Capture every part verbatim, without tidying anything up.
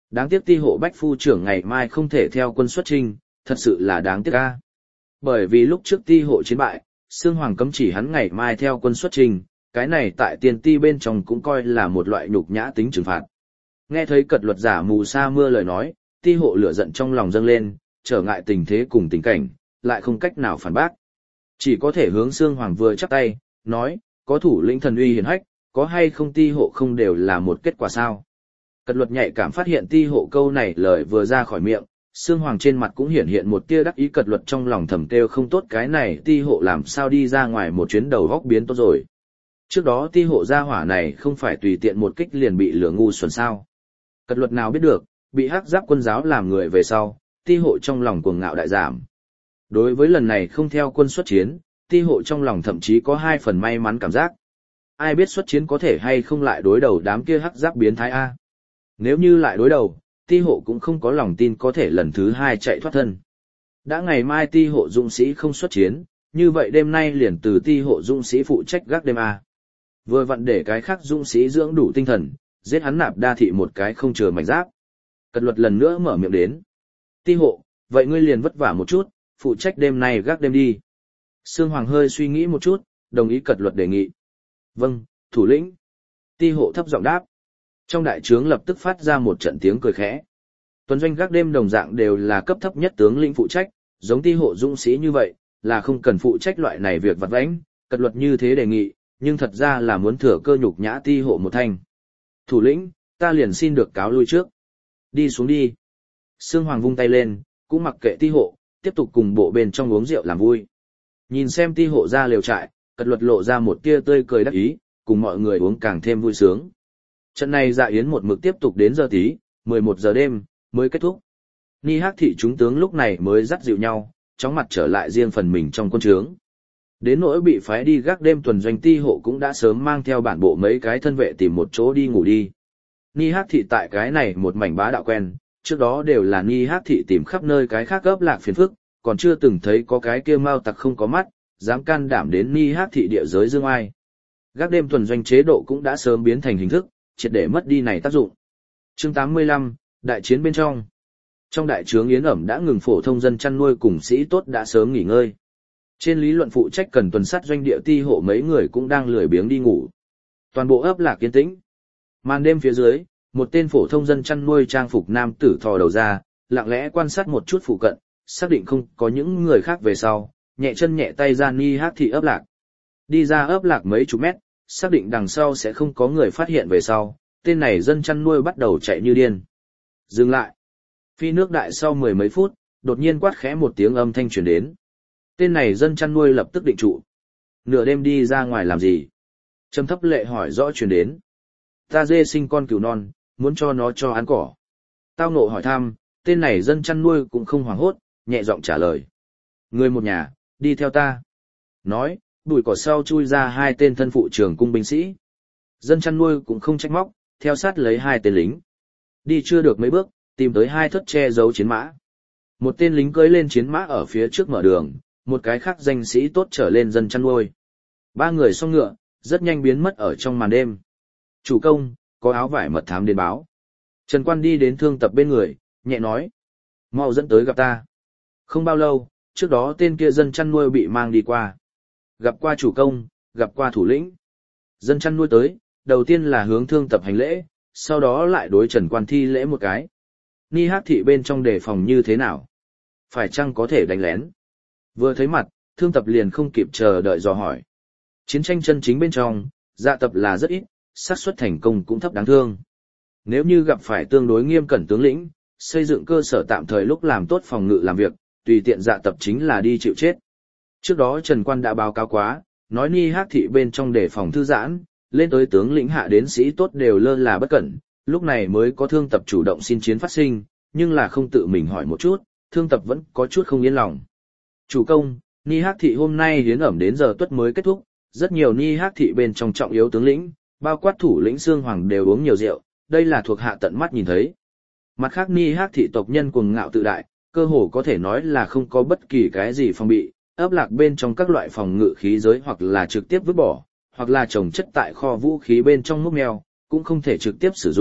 Đáng tiếc ti hộ Bách phu trưởng ngày mai không thể theo quân xuất chinh, thật sự là đáng tiếc a. Bởi vì lúc trước ti hộ chiến bại, Sương Hoàng cấm chỉ hắn ngày mai theo quân xuất chinh, cái này tại tiền ti bên trong cũng coi là một loại nhục nhã tính trừng phạt. Nghe thấy cật luật giả mù sa mưa lời nói, ti hộ lửa giận trong lòng dâng lên, trở ngại tình thế cùng tình cảnh, lại không cách nào phản bác. Chỉ có thể hướng Sương Hoàng vừa chắp tay, nói, có thủ lĩnh thần uy hiển hách, có hay không ti hộ không đều là một kết quả sao. Cật luật nhạy cảm phát hiện ti hộ câu này lời vừa ra khỏi miệng, Sương Hoàng trên mặt cũng hiển hiện một tia đắc ý. Cật luật trong lòng thầm kêu không tốt, cái này ti hộ làm sao đi ra ngoài một chuyến đầu góc biến tốt rồi. Trước đó ti hộ gia hỏa này không phải tùy tiện một kích liền bị lửa ngu xuẩn sao. Cật luật nào biết được, bị hắc giáp quân giáo làm người về sau, ti hộ trong lòng cuồng ngạo đại giảm. Đối với lần này không theo quân xuất chiến, ti hộ trong lòng thậm chí có hai phần may mắn cảm giác. Ai biết xuất chiến có thể hay không lại đối đầu đám kia hắc giáp biến thái A. Nếu như lại đối đầu, ti hộ cũng không có lòng tin có thể lần thứ hai chạy thoát thân. Đã ngày mai ti hộ dũng sĩ không xuất chiến, như vậy đêm nay liền từ ti hộ dũng sĩ phụ trách gác đêm A. Vừa vặn để cái khác dũng sĩ dưỡng đủ tinh thần, giết hắn nạp đa thị một cái không chừa mảnh giáp. Cật luật lần nữa mở miệng đến. Ti hộ, vậy ngươi liền vất vả một chút, phụ trách đêm nay gác đêm đi. Sương Hoàng hơi suy nghĩ một chút, đồng ý cật luật đề nghị. Vâng, thủ lĩnh. Ti hộ thấp giọng đáp. Trong đại trướng lập tức phát ra một trận tiếng cười khẽ. Tuần doanh gác đêm đồng dạng đều là cấp thấp nhất tướng lĩnh phụ trách, giống ti hộ dũng sĩ như vậy, là không cần phụ trách loại này việc vặt vãnh, cật luật như thế đề nghị, nhưng thật ra là muốn thừa cơ nhục nhã ti hộ một thanh. Thủ lĩnh, ta liền xin được cáo lui trước. Đi xuống đi. Sương Hoàng vung tay lên, cũng mặc kệ ti hộ, tiếp tục cùng bộ bên trong uống rượu làm vui. Nhìn xem ti hộ ra lều trại, cật luật lộ ra một tia tươi cười đắc ý, cùng mọi người uống càng thêm vui sướng. Trận này dạ yến một mực tiếp tục đến giờ tí, mười một giờ đêm, mới kết thúc. Ni Hắc thị chúng tướng lúc này mới dắt dịu nhau, chóng mặt trở lại riêng phần mình trong quân trướng. Đến nỗi bị phái đi gác đêm tuần doanh ti hộ cũng đã sớm mang theo bản bộ mấy cái thân vệ tìm một chỗ đi ngủ đi. Ni Hắc thị tại cái này một mảnh bá đạo quen, trước đó đều là Ni Hắc thị tìm khắp nơi cái khác gấp lạc phiền phức, còn chưa từng thấy có cái kia mao tặc không có mắt, dám can đảm đến Ni Hắc thị địa giới dương ai. Gác đêm tuần doanh chế độ cũng đã sớm biến thành hình thức, triệt để mất đi này tác dụng. Chương tám mươi lăm, đại chiến bên trong. Trong đại trướng yến ẩm đã ngừng, phổ thông dân chăn nuôi cùng sĩ tốt đã sớm nghỉ ngơi. Trên lý luận phụ trách cần tuần sát doanh địa ti hộ mấy người cũng đang lười biếng đi ngủ. Toàn bộ ấp lạc yên tĩnh. Màn đêm phía dưới, một tên phổ thông dân chăn nuôi trang phục nam tử thò đầu ra, lặng lẽ quan sát một chút phụ cận, xác định không có những người khác về sau, nhẹ chân nhẹ tay ra Ni Hắc thị ấp lạc. Đi ra ấp lạc mấy chục mét, xác định đằng sau sẽ không có người phát hiện về sau, tên này dân chăn nuôi bắt đầu chạy như điên. Dừng lại. Phi nước đại sau mười mấy phút, đột nhiên quát khẽ một tiếng âm thanh truyền đến. Tên này dân chăn nuôi lập tức định trụ. Nửa đêm đi ra ngoài làm gì? Trầm thấp lệ hỏi rõ truyền đến. Ta dê sinh con cừu non, muốn cho nó cho ăn cỏ. Tao ngộ hỏi thăm, tên này dân chăn nuôi cũng không hoảng hốt, nhẹ giọng trả lời. Người một nhà, đi theo ta. Nói, bụi cỏ sau chui ra hai tên thân phụ trường cung binh sĩ. Dân chăn nuôi cũng không trách móc, theo sát lấy hai tên lính. Đi chưa được mấy bước, tìm tới hai thất che giấu chiến mã. Một tên lính cưỡi lên chiến mã ở phía trước mở đường, một cái khác danh sĩ tốt trở lên dân chăn nuôi. Ba người xông ngựa, rất nhanh biến mất ở trong màn đêm. Chủ công, có áo vải mật thám đến báo. Trần Quan đi đến Thương Tập bên người, nhẹ nói. Mau dẫn tới gặp ta. Không bao lâu, trước đó tên kia dân chăn nuôi bị mang đi qua. Gặp qua chủ công, gặp qua thủ lĩnh. Dân chăn nuôi tới, đầu tiên là hướng Thương Tập hành lễ, sau đó lại đối Trần Quan thi lễ một cái. Ni Hắc thị bên trong đề phòng như thế nào? Phải chăng có thể đánh lén? Vừa thấy mặt, Thương Tập liền không kịp chờ đợi dò hỏi. Chiến tranh chân chính bên trong, dạ tập là rất ít, xác suất thành công cũng thấp đáng thương. Nếu như gặp phải tương đối nghiêm cẩn tướng lĩnh, xây dựng cơ sở tạm thời lúc làm tốt phòng ngự làm việc, tùy tiện dạ tập chính là đi chịu chết. Trước đó Trần Quan đã báo cáo quá, nói Ni Hắc thị bên trong đề phòng thư giãn, lên tới tướng lĩnh hạ đến sĩ tốt đều lơ là bất cẩn, lúc này mới có Thương Tập chủ động xin chiến phát sinh, nhưng là không tự mình hỏi một chút, Thương Tập vẫn có chút không yên lòng. Chủ công, Ni Hắc thị hôm nay hiến ẩm đến giờ tuất mới kết thúc, rất nhiều Ni Hắc thị bên trong trọng yếu tướng lĩnh, bao quát thủ lĩnh Sương Hoàng đều uống nhiều rượu, đây là thuộc hạ tận mắt nhìn thấy. Mặt khác Ni Hắc thị tộc nhân cuồng ngạo tự đại, cơ hồ có thể nói là không có bất kỳ cái gì phòng bị, ấp lạc bên trong các loại phòng ngự khí giới hoặc là trực tiếp vứt bỏ, hoặc là trồng chất tại kho vũ khí bên trong múc mèo, cũng không thể trực tiếp sử dụng,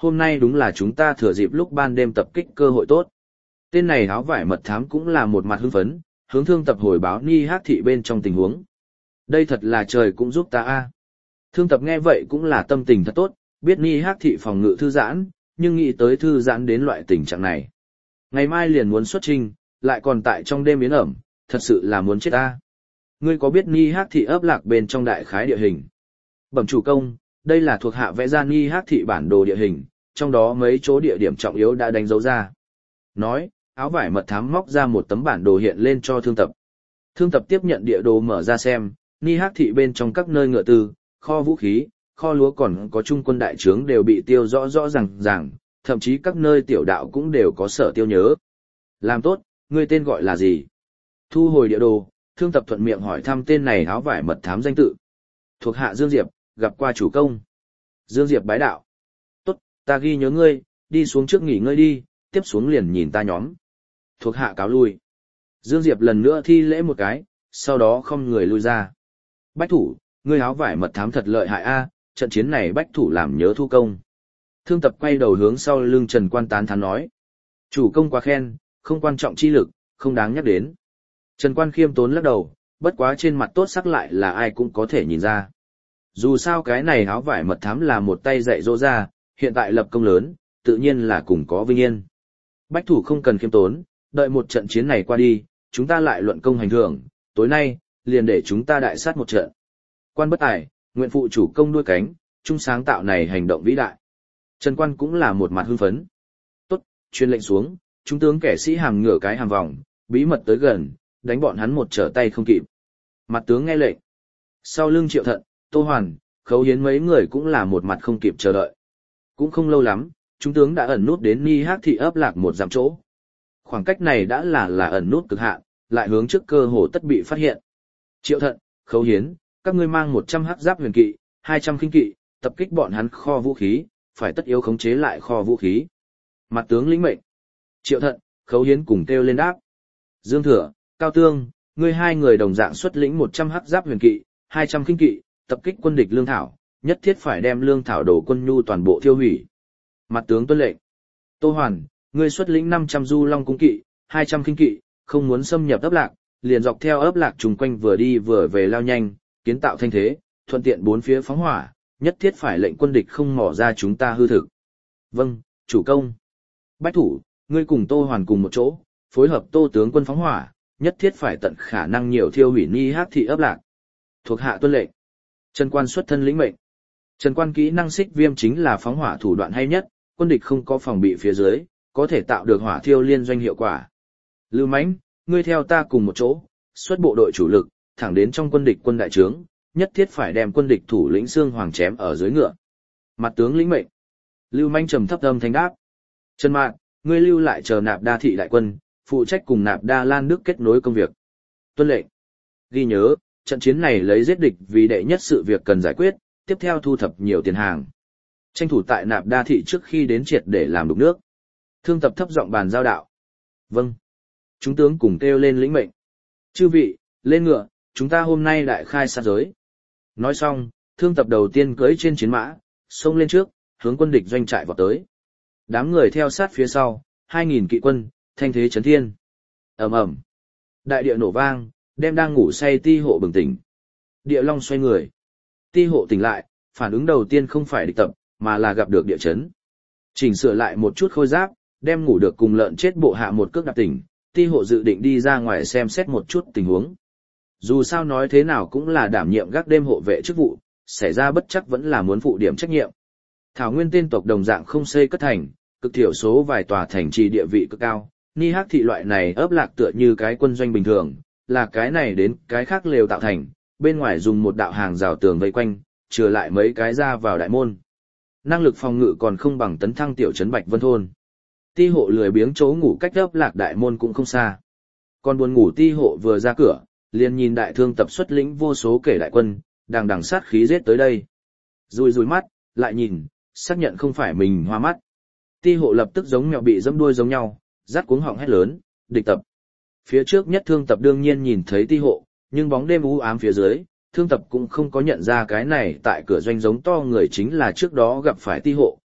hôm nay đúng là chúng ta thừa dịp lúc ban đêm tập kích cơ hội tốt. Tên này áo vải mật thám cũng là một mặt hưng phấn, hướng Thương Tập hồi báo Ni Hắc Thị bên trong tình huống. Đây thật là trời cũng giúp ta a. Thương Tập nghe vậy cũng là tâm tình thật tốt, biết Ni Hắc Thị phòng ngự thư giãn, nhưng nghĩ tới thư giãn đến loại tình trạng này. Ngày mai liền muốn xuất trình, lại còn tại trong đêm yến ẩm, thật sự là muốn chết ta. Ngươi có biết Ni Hắc Thị ấp lạc bên trong đại khái địa hình? Bẩm chủ công, đây là thuộc hạ vẽ ra Ni Hắc Thị bản đồ địa hình, trong đó mấy chỗ địa điểm trọng yếu đã đánh dấu ra. Nói, áo vải mật thám móc ra một tấm bản đồ hiện lên cho Thương Tập. Thương Tập tiếp nhận địa đồ mở ra xem, Ni Hắc Thị bên trong các nơi ngựa tư, kho vũ khí, kho lúa còn có trung quân đại trướng đều bị tiêu rõ rõ ràng ràng, thậm chí các nơi tiểu đạo cũng đều có sở tiêu nhớ. Làm tốt, ngươi tên gọi là gì? Thu hồi địa đồ, Thương Tập thuận miệng hỏi thăm tên này áo vải mật thám danh tự. Thuộc hạ Dương Diệp, gặp qua chủ công. Dương Diệp bái đạo. Tốt, ta ghi nhớ ngươi, đi xuống trước nghỉ ngơi đi, tiếp xuống liền nhìn ta nhóm. Thuộc hạ cáo lui. Dương Diệp lần nữa thi lễ một cái, sau đó không người lui ra. Bách thủ, ngươi áo vải mật thám thật lợi hại a, trận chiến này bách thủ làm nhớ thu công. Thương Tập quay đầu hướng sau lưng Trần Quan tán thán nói. Chủ công quá khen, không quan trọng chi lực, không đáng nhắc đến. Trần Quan khiêm tốn lắc đầu, bất quá trên mặt tốt sắc lại là ai cũng có thể nhìn ra. Dù sao cái này áo vải mật thám là một tay dạy dỗ ra, hiện tại lập công lớn, tự nhiên là cùng có vinh yên. Bách thủ không cần khiêm tốn, đợi một trận chiến này qua đi, chúng ta lại luận công hành thưởng, tối nay, liền để chúng ta đại sát một trận. Quan bất tài, nguyện phụ chủ công đuôi cánh, chung sáng tạo này hành động vĩ đại. Trần Quan cũng là một mặt hưng phấn. Tốt, truyền lệnh xuống, chúng tướng kẻ sĩ hàm ngửa cái hàm vòng, bí mật tới gần, đánh bọn hắn một trở tay không kịp. Mặt tướng nghe lệnh. Sau lưng Triệu Thận, Tô Hoàn, Khấu Hiến mấy người cũng là một mặt không kịp chờ đợi. Cũng không lâu lắm, chúng tướng đã ẩn nút đến Ni Hắc Thị ấp lạc một dặm chỗ. Khoảng cách này đã là là ẩn nút cực hạn, lại hướng trước cơ hồ tất bị phát hiện. Triệu Thận, Khấu Hiến, các ngươi mang một trăm hắc giáp huyền kỵ, hai trăm khinh kỵ, tập kích bọn hắn kho vũ khí, phải tất yếu khống chế lại kho vũ khí. Mặt tướng lĩnh mệnh. Triệu Thận, Khấu Hiến cùng kêu lên đáp. Dương Thừa, Cao Tương, ngươi hai người đồng dạng xuất lĩnh một trăm hắc giáp huyền kỵ, hai trăm khinh kỵ, tập kích quân địch lương thảo, nhất thiết phải đem lương thảo đổ quân nhu toàn bộ tiêu hủy. Mặt tướng tuân lệnh. Tô Hoàn, ngươi xuất lĩnh năm trăm du long cung kỵ, hai trăm khinh kỵ, không muốn xâm nhập ấp lạc, liền dọc theo ấp lạc trùng quanh vừa đi vừa về lao nhanh, kiến tạo thanh thế, thuận tiện bốn phía phóng hỏa, nhất thiết phải lệnh quân địch không mò ra chúng ta hư thực. Vâng, chủ công. Bách thủ, ngươi cùng Tô Hoàn cùng một chỗ, phối hợp Tô tướng quân phóng hỏa, nhất thiết phải tận khả năng nhiều thiêu hủy Ni Hắc Thị ấp lạc. Thuộc hạ tuân lệnh. Trần Quan xuất thân lĩnh mệnh. Trần Quan kỹ năng xích viêm chính là phóng hỏa thủ đoạn hay nhất, quân địch không có phòng bị phía dưới, có thể tạo được hỏa thiêu liên doanh hiệu quả. Lưu Mãnh, ngươi theo ta cùng một chỗ, xuất bộ đội chủ lực, thẳng đến trong quân địch quân đại trướng, nhất thiết phải đem quân địch thủ lĩnh Xương Hoàng chém ở dưới ngựa. Mặt tướng lĩnh mệnh. Lưu Mãnh trầm thấp âm thanh đáp. Trần Mạn, ngươi lưu lại chờ Nạp Đa Thị đại quân, phụ trách cùng Nạp Đa Lan nước kết nối công việc. Tuân lệnh. Ghi nhớ, trận chiến này lấy giết địch vì đệ nhất sự việc cần giải quyết, tiếp theo thu thập nhiều tiền hàng. Tranh thủ tại Nạp Đa Thị trước khi đến triệt để làm đục nước. Thương Tập thấp giọng bàn giao đạo. Vâng. Chúng tướng cùng kêu lên lĩnh mệnh. Chư vị, lên ngựa, chúng ta hôm nay đại khai sát giới. Nói xong, Thương Tập đầu tiên cưỡi trên chiến mã, xông lên trước, hướng quân địch doanh trại vọt tới. Đám người theo sát phía sau, hai nghìn kỵ quân, thanh thế chấn thiên. Ầm ầm. Đại địa nổ vang, đem đang ngủ say Ti Hộ bừng tỉnh. Địa Long xoay người. Ti Hộ tỉnh lại, phản ứng đầu tiên không phải địch tập, mà là gặp được địa chấn. Chỉnh sửa lại một chút khôi giáp, đem ngủ được cùng lợn chết bộ hạ một cước đạp tỉnh, Ti Hộ dự định đi ra ngoài xem xét một chút tình huống. Dù sao nói thế nào cũng là đảm nhiệm gác đêm hộ vệ chức vụ, xảy ra bất chắc vẫn là muốn phụ điểm trách nhiệm. Thảo Nguyên tên tộc đồng dạng không xây cất thành, cực thiểu số vài tòa thành trì địa vị cực cao, Ni Hắc Thị loại này ấp lạc tựa như cái quân doanh bình thường, là cái này đến cái khác lều tạo thành, bên ngoài dùng một đạo hàng rào tường vây quanh, chừa lại mấy cái ra vào đại môn. Năng lực phòng ngự còn không bằng tấn thăng tiểu trấn Bạch Vân thôn. Ti Hộ lười biếng chỗ ngủ cách ấp lạc đại môn cũng không xa. Còn buồn ngủ Ti Hộ vừa ra cửa, liền nhìn Đại Thương Tập xuất lĩnh vô số kể đại quân, đang đằng sát khí giết tới đây. Rùi rùi mắt, lại nhìn, xác nhận không phải mình hoa mắt. Ti Hộ lập tức giống mèo bị dẫm đuôi giống nhau, rát cuống họng hét lớn, địch tập. Phía trước nhất Thương Tập đương nhiên nhìn thấy Ti Hộ, nhưng bóng đêm u ám phía dưới, Thương Tập cũng không có nhận ra cái này tại cửa doanh giống to người chính là trước đó gặp phải Ti Hộ,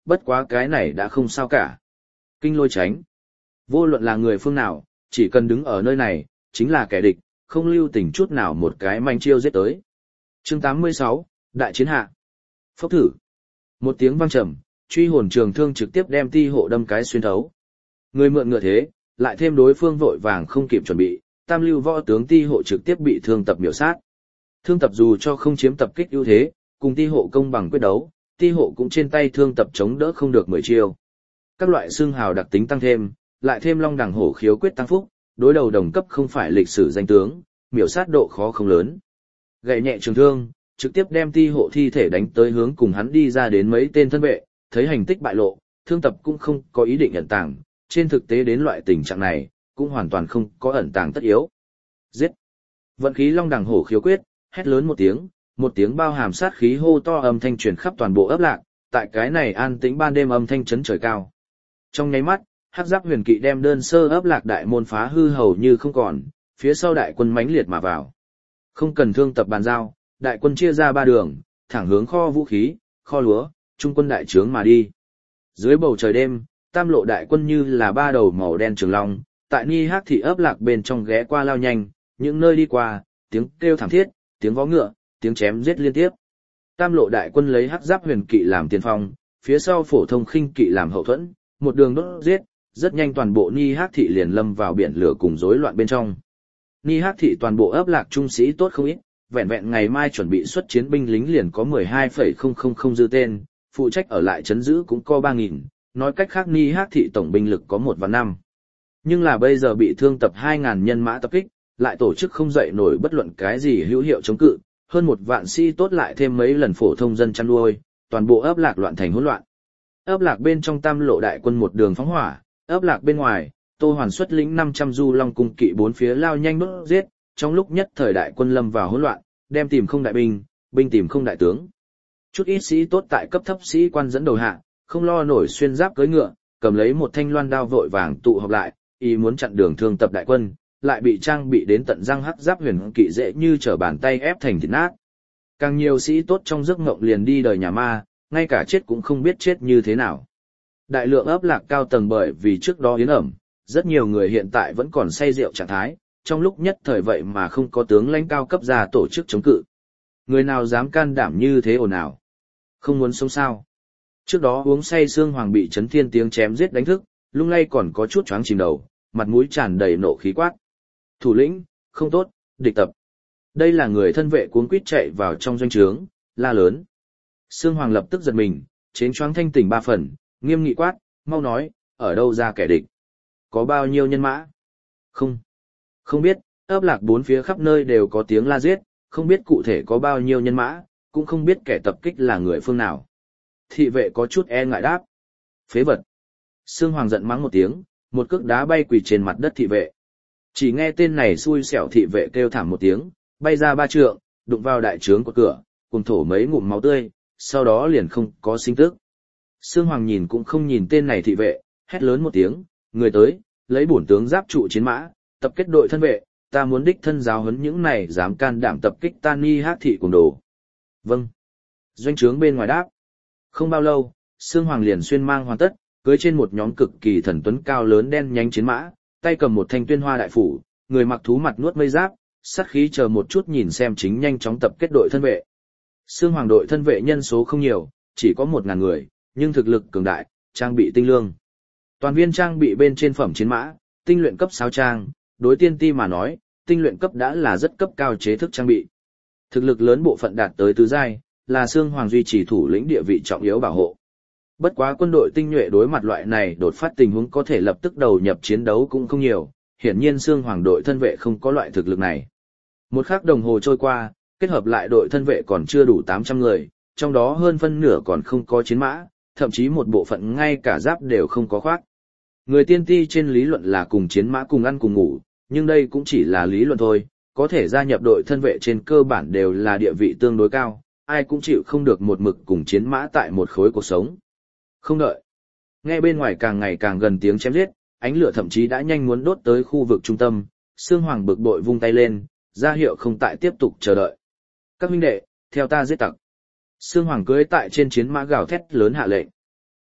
bất quá cái này đã không sao cả. Kinh lôi tránh. Vô luận là người phương nào, chỉ cần đứng ở nơi này, chính là kẻ địch, không lưu tình chút nào một cái manh chiêu giết tới. Chương tám mươi sáu, Đại chiến hạ. Phốc thử. Một tiếng vang trầm, truy hồn trường thương trực tiếp đem ti hộ đâm cái xuyên thấu. Người mượn ngựa thế, lại thêm đối phương vội vàng không kịp chuẩn bị, tam lưu võ tướng ti hộ trực tiếp bị thương tập miểu sát. Thương tập dù cho không chiếm tập kích ưu thế, cùng ti hộ công bằng quyết đấu, ti hộ cũng trên tay thương tập chống đỡ không được mười chiêu. Các loại xương hào đặc tính tăng thêm, lại thêm long đằng hổ khiếu quyết tăng phúc, đối đầu đồng cấp không phải lịch sử danh tướng, miểu sát độ khó không lớn. Gậy nhẹ trường thương, trực tiếp đem ti hộ thi thể đánh tới hướng cùng hắn đi ra đến mấy tên thân vệ, thấy hành tích bại lộ, thương tập cũng không có ý định ẩn tàng, trên thực tế đến loại tình trạng này, cũng hoàn toàn không có ẩn tàng tất yếu. Giết! Vận khí long đằng hổ khiếu quyết, hét lớn một tiếng, một tiếng bao hàm sát khí hô to âm thanh truyền khắp toàn bộ ấp lạc, tại cái này an tĩnh ban đêm âm thanh chấn trời cao. Trong nháy mắt, hắc giáp huyền kỵ đem đơn sơ ấp lạc đại môn phá hư hầu như không còn, phía sau đại quân mãnh liệt mà vào. Không cần thương tập bàn giao, đại quân chia ra ba đường, thẳng hướng kho vũ khí, kho lúa, trung quân đại trướng mà đi. Dưới bầu trời đêm, tam lộ đại quân như là ba đầu màu đen trường long, tại Ni Hắc thị ấp lạc bên trong ghé qua lao nhanh, những nơi đi qua, tiếng kêu thảm thiết, tiếng vó ngựa, tiếng chém giết liên tiếp. Tam lộ đại quân lấy hắc giáp huyền kỵ làm tiền phong, phía sau phổ thông khinh kỵ làm hậu thuẫn, một đường đốt giết, rất nhanh toàn bộ Ni Hắc thị liền lâm vào biển lửa cùng rối loạn bên trong. Ni Hắc thị toàn bộ ấp lạc trung sĩ tốt không ít, vẹn vẹn ngày mai chuẩn bị xuất chiến binh lính liền có mười hai phẩy không không không dư tên, phụ trách ở lại trấn giữ cũng có ba nghìn, nói cách khác Ni Hắc thị tổng binh lực có một vạn năm. Nhưng là bây giờ bị thương tập hai nghìn nhân mã tập kích, lại tổ chức không dậy nổi bất luận cái gì hữu hiệu chống cự, hơn một vạn sĩ tốt lại thêm mấy lần phổ thông dân chăn nuôi, toàn bộ ấp lạc loạn thành hỗn loạn. Ấp lạc bên trong tam lộ đại quân một đường phóng hỏa, ấp lạc bên ngoài, Tô Hoàn xuất lĩnh năm trăm du long cung kỵ bốn phía lao nhanh đốt giết, trong lúc nhất thời đại quân lâm vào hỗn loạn, đem tìm không đại binh, binh tìm không đại tướng. Chút ít sĩ tốt tại cấp thấp sĩ quan dẫn đầu hạ, không lo nổi xuyên giáp cưỡi ngựa, cầm lấy một thanh loan đao vội vàng tụ họp lại, ý muốn chặn đường thương tập đại quân, lại bị trang bị đến tận răng hắc giáp huyền kỵ dễ như trở bàn tay ép thành thịt nát. Càng nhiều sĩ tốt trong giấc mộng liền đi đời nhà ma, ngay cả chết cũng không biết chết như thế nào. Đại lượng ấp lạc cao tầng bởi vì trước đó yến ẩm, rất nhiều người hiện tại vẫn còn say rượu trạng thái, trong lúc nhất thời vậy mà không có tướng lãnh cao cấp ra tổ chức chống cự. Người nào dám can đảm như thế ồn ào? Không muốn sống sao? Trước đó uống say Sương Hoàng bị Chấn Thiên tiếng chém giết đánh thức, lung lay còn có chút choáng chìm đầu, mặt mũi tràn đầy nộ khí quát. Thủ lĩnh, không tốt, địch tập. Đây là người thân vệ cuống quýt chạy vào trong doanh trướng, la lớn. Sương Hoàng lập tức giật mình, chén choáng thanh tỉnh ba phần, nghiêm nghị quát, mau nói, ở đâu ra kẻ địch? Có bao nhiêu nhân mã? Không. Không biết, ấp lạc bốn phía khắp nơi đều có tiếng la giết, không biết cụ thể có bao nhiêu nhân mã, cũng không biết kẻ tập kích là người phương nào. Thị vệ có chút e ngại đáp. Phế vật. Sương Hoàng giận mắng một tiếng, một cước đá bay quỳ trên mặt đất thị vệ. Chỉ nghe tên này xui xẻo thị vệ kêu thảm một tiếng, bay ra ba trượng, đụng vào đại trướng của cửa, cùng thổ mấy ngụm máu tươi, sau đó liền không có sinh tức. Sương Hoàng nhìn cũng không nhìn tên này thị vệ, hét lớn một tiếng, người tới, lấy bổn tướng giáp trụ chiến mã, tập kết đội thân vệ, ta muốn đích thân giáo huấn những này dám can đảm tập kích ta Ni Hắc thị cùng đồ. Vâng. Doanh trướng bên ngoài đáp. Không bao lâu, Sương Hoàng liền xuyên mang hoàn tất, cưới trên một nhóm cực kỳ thần tuấn cao lớn đen nhánh chiến mã, tay cầm một thanh tuyên hoa đại phủ, người mặc thú mặt nuốt mây giáp, sát khí chờ một chút nhìn xem chính nhanh chóng tập kết đội thân vệ. Sương Hoàng đội thân vệ nhân số không nhiều, chỉ có một ngàn người, nhưng thực lực cường đại, trang bị tinh lương. Toàn viên trang bị bên trên phẩm chiến mã, tinh luyện cấp sáu trang, đối tiên ti mà nói, tinh luyện cấp đã là rất cấp cao chế thức trang bị. Thực lực lớn bộ phận đạt tới tứ giai, là Sương Hoàng duy trì thủ lĩnh địa vị trọng yếu bảo hộ. Bất quá quân đội tinh nhuệ đối mặt loại này đột phát tình huống có thể lập tức đầu nhập chiến đấu cũng không nhiều, hiển nhiên Sương Hoàng đội thân vệ không có loại thực lực này. Một khắc đồng hồ trôi qua, kết hợp lại đội thân vệ còn chưa đủ tám trăm người, trong đó hơn phân nửa còn không có chiến mã, thậm chí một bộ phận ngay cả giáp đều không có khoác. Người tiên ti trên lý luận là cùng chiến mã cùng ăn cùng ngủ, nhưng đây cũng chỉ là lý luận thôi, có thể gia nhập đội thân vệ trên cơ bản đều là địa vị tương đối cao, ai cũng chịu không được một mực cùng chiến mã tại một khối cuộc sống. Không đợi. Nghe bên ngoài càng ngày càng gần tiếng chém giết, ánh lửa thậm chí đã nhanh muốn đốt tới khu vực trung tâm, Sương Hoàng bực bội vung tay lên, ra hiệu không tại tiếp tục chờ đợi. Các huynh đệ, theo ta giết tặc. Sương Hoàng cưỡi tại trên chiến mã gào thét lớn hạ lệnh.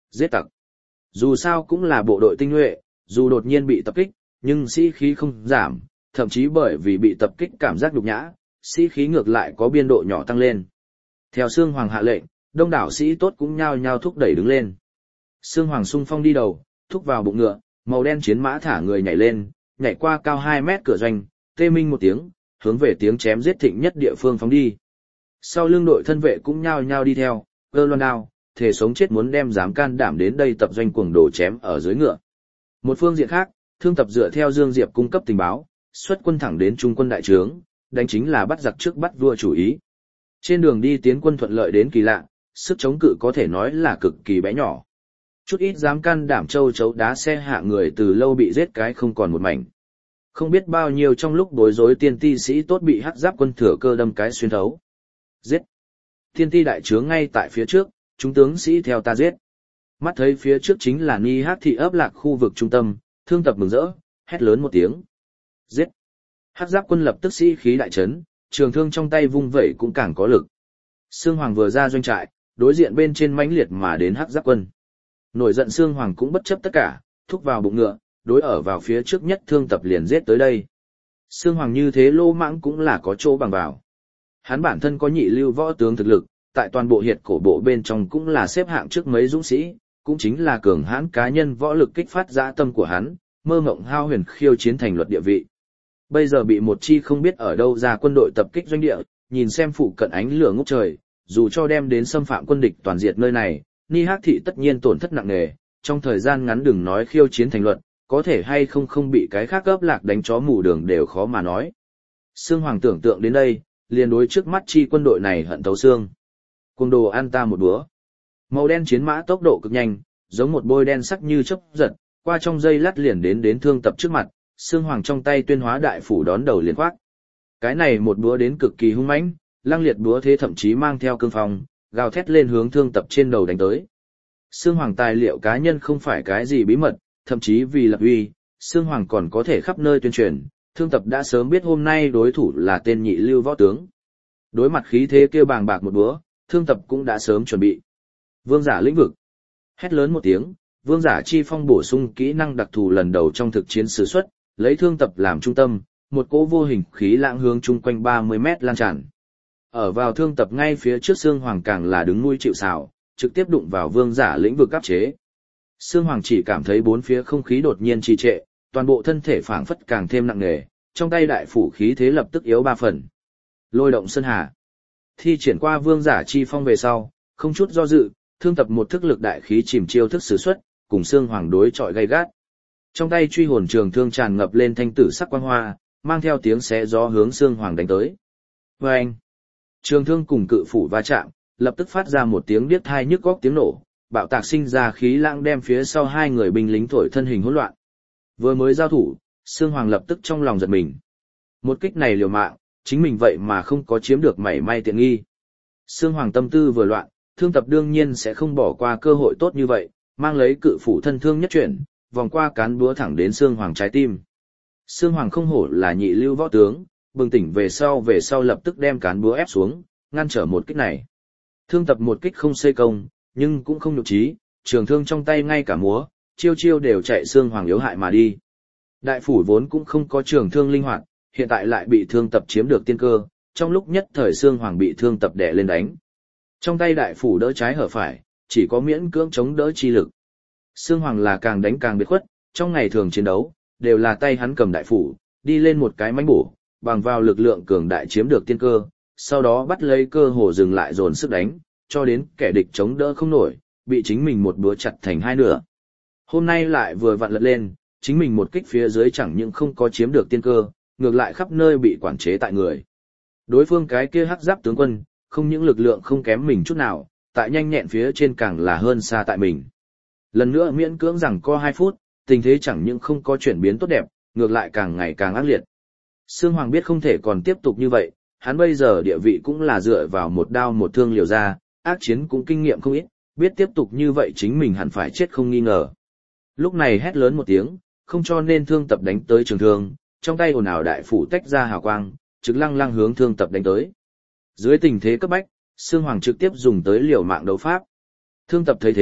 Giết tặc. Dù sao cũng là bộ đội tinh nhuệ, dù đột nhiên bị tập kích, nhưng sĩ khí không giảm, thậm chí bởi vì bị tập kích cảm giác nhục nhã, sĩ khí ngược lại có biên độ nhỏ tăng lên. Theo Sương Hoàng hạ lệnh, đông đảo sĩ tốt cũng nhao nhao thúc đẩy đứng lên. Sương Hoàng xung phong đi đầu, thúc vào bụng ngựa, màu đen chiến mã thả người nhảy lên, nhảy qua cao hai mét cửa doanh, tê minh một tiếng, hướng về tiếng chém giết thịnh nhất địa phương phóng đi. Sau lưng đội thân vệ cũng nhao nhao đi theo, cơ loan đao, thể sống chết muốn đem dám can đảm đến đây tập doanh cuồng đồ chém ở dưới ngựa. Một phương diện khác, Thương Tập dựa theo Dương Diệp cung cấp tình báo, xuất quân thẳng đến trung quân đại trướng, đánh chính là bắt giặc trước bắt vua chủ ý. Trên đường đi tiến quân thuận lợi đến kỳ lạ, sức chống cự có thể nói là cực kỳ bé nhỏ. Chút ít dám can đảm châu chấu đá xe hạ người từ lâu bị giết cái không còn một mảnh. Không biết bao nhiêu trong lúc bối rối tiên ti sĩ tốt bị hắc giáp quân thừa cơ đâm cái xuyên thấu. Giết! Tiên ti đại trướng ngay tại phía trước, chúng tướng sĩ theo ta giết. Mắt thấy phía trước chính là Ni Hát thị ấp lạc khu vực trung tâm, Thương Tập mừng rỡ, hét lớn một tiếng. Giết! Hắc giáp quân lập tức sĩ khí đại trấn, trường thương trong tay vung vẩy cũng càng có lực. Sương Hoàng vừa ra doanh trại, đối diện bên trên mãnh liệt mà đến hắc giáp quân. Nổi giận Sương Hoàng cũng bất chấp tất cả, thúc vào bụng ngựa, đối ở vào phía trước nhất Thương Tập liền giết tới đây. Sương Hoàng như thế lô mãng cũng là có chỗ bằng vào. Hắn bản thân có nhị lưu võ tướng thực lực, tại toàn bộ hiệt cổ bộ bên trong cũng là xếp hạng trước mấy dũng sĩ, cũng chính là cường hãn cá nhân võ lực kích phát dã tâm của hắn, mơ mộng hao huyền khiêu chiến thành luật địa vị. Bây giờ bị một chi không biết ở đâu ra quân đội tập kích doanh địa, nhìn xem phụ cận ánh lửa ngút trời, dù cho đem đến xâm phạm quân địch toàn diệt nơi này, Ni Hát thị tất nhiên tổn thất nặng nề, trong thời gian ngắn đừng nói khiêu chiến thành luật, có thể hay không không bị cái khác ấp lạc đánh chó mù đường đều khó mà nói. Sương Hoàng tưởng tượng đến đây, liền đối trước mắt chi quân đội này hận thấu xương. Cuồng đồ ăn ta một búa. Màu đen chiến mã tốc độ cực nhanh, giống một bôi đen sắc như chớp giật, qua trong giây lát liền đến đến Thương Tập trước mặt, Sương Hoàng trong tay tuyên hóa đại phủ đón đầu liền khoác. Cái này một búa đến cực kỳ hung mãnh, lăng liệt búa thế thậm chí mang theo cương phong, gào thét lên hướng Thương Tập trên đầu đánh tới. Sương Hoàng tài liệu cá nhân không phải cái gì bí mật, thậm chí vì lập uy, Sương Hoàng còn có thể khắp nơi tuyên truyền, Thương Tập đã sớm biết hôm nay đối thủ là tên nhị lưu võ tướng. Đối mặt khí thế kêu bàng bạc một búa, Thương Tập cũng đã sớm chuẩn bị. Vương giả lĩnh vực. Hét lớn một tiếng, Vương giả chi phong bổ sung kỹ năng đặc thù lần đầu trong thực chiến sử xuất, lấy Thương Tập làm trung tâm, một cỗ vô hình khí lãng hướng chung quanh ba mươi mét lan tràn. Ở vào Thương Tập ngay phía trước Sương Hoàng càng là đứng nuôi chịu sào, trực tiếp đụng vào vương giả lĩnh vực áp chế. Sương Hoàng chỉ cảm thấy bốn phía không khí đột nhiên trì trệ, toàn bộ thân thể phảng phất càng thêm nặng nề, trong tay đại phủ khí thế lập tức yếu ba phần. Lôi động sơn hà. Thi triển qua vương giả chi phong về sau, không chút do dự, Thương Tập một thức lực đại khí chìm chiêu thức sử xuất, cùng Sương Hoàng đối chọi gay gắt. Trong tay truy hồn trường thương tràn ngập lên thanh tử sắc quang hoa, mang theo tiếng xé gió hướng Sương Hoàng đánh tới. Oeng! Trường thương cùng cự phủ va chạm, lập tức phát ra một tiếng điếc tai nhức óc tiếng nổ, bạo tạc sinh ra khí lãng đem phía sau hai người binh lính thổi thân hình hỗn loạn. Vừa mới giao thủ, Sương Hoàng lập tức trong lòng giật mình. Một kích này liều mạng, chính mình vậy mà không có chiếm được mảy may tiện nghi. Sương Hoàng tâm tư vừa loạn, Thương Tập đương nhiên sẽ không bỏ qua cơ hội tốt như vậy, mang lấy cự phủ thân thương nhất chuyển, vòng qua cán búa thẳng đến Sương Hoàng trái tim. Sương Hoàng không hổ là nhị lưu võ tướng, bừng tỉnh về sau về sau lập tức đem cán búa ép xuống, ngăn trở một kích này. Thương Tập một kích không xây công, nhưng cũng không nhục trí, trường thương trong tay ngay cả múa, chiêu chiêu đều chạy Sương Hoàng yếu hại mà đi. Đại phủ vốn cũng không có trường thương linh hoạt, hiện tại lại bị Thương Tập chiếm được tiên cơ, trong lúc nhất thời Sương Hoàng bị Thương Tập đè lên đánh. Trong tay đại phủ đỡ trái hở phải, chỉ có miễn cưỡng chống đỡ chi lực. Sương Hoàng là càng đánh càng biệt khuất, trong ngày thường chiến đấu, đều là tay hắn cầm đại phủ, đi lên một cái mãnh bổ, bằng vào lực lượng cường đại chiếm được tiên cơ, sau đó bắt lấy cơ hồ dừng lại dồn sức đánh, cho đến kẻ địch chống đỡ không nổi, bị chính mình một búa chặt thành hai nửa. Hôm nay lại vừa vặn lật lên, chính mình một kích phía dưới chẳng những không có chiếm được tiên cơ, ngược lại khắp nơi bị quản chế tại người. Đối phương cái kia hắc giáp tướng quân, không những lực lượng không kém mình chút nào, tại nhanh nhẹn phía trên càng là hơn xa tại mình. Lần nữa miễn cưỡng rằng co hai phút, tình thế chẳng những không có chuyển biến tốt đẹp, ngược lại càng ngày càng ác liệt. Sương Hoàng biết không thể còn tiếp tục như vậy, hắn bây giờ địa vị cũng là dựa vào một đao một thương liều ra, ác chiến cũng kinh nghiệm không ít, biết tiếp tục như vậy chính mình hẳn phải chết không nghi ngờ. Lúc này hét lớn một tiếng, không cho nên Thương Tập đánh tới trường thương, trong tay ồn ào đại phủ tách ra hào quang, trực lăng lăng hướng Thương Tập đánh tới. Dưới tình thế cấp bách, Sương Hoàng trực tiếp dùng tới liều mạng đấu pháp. Thương Tập thấy thế,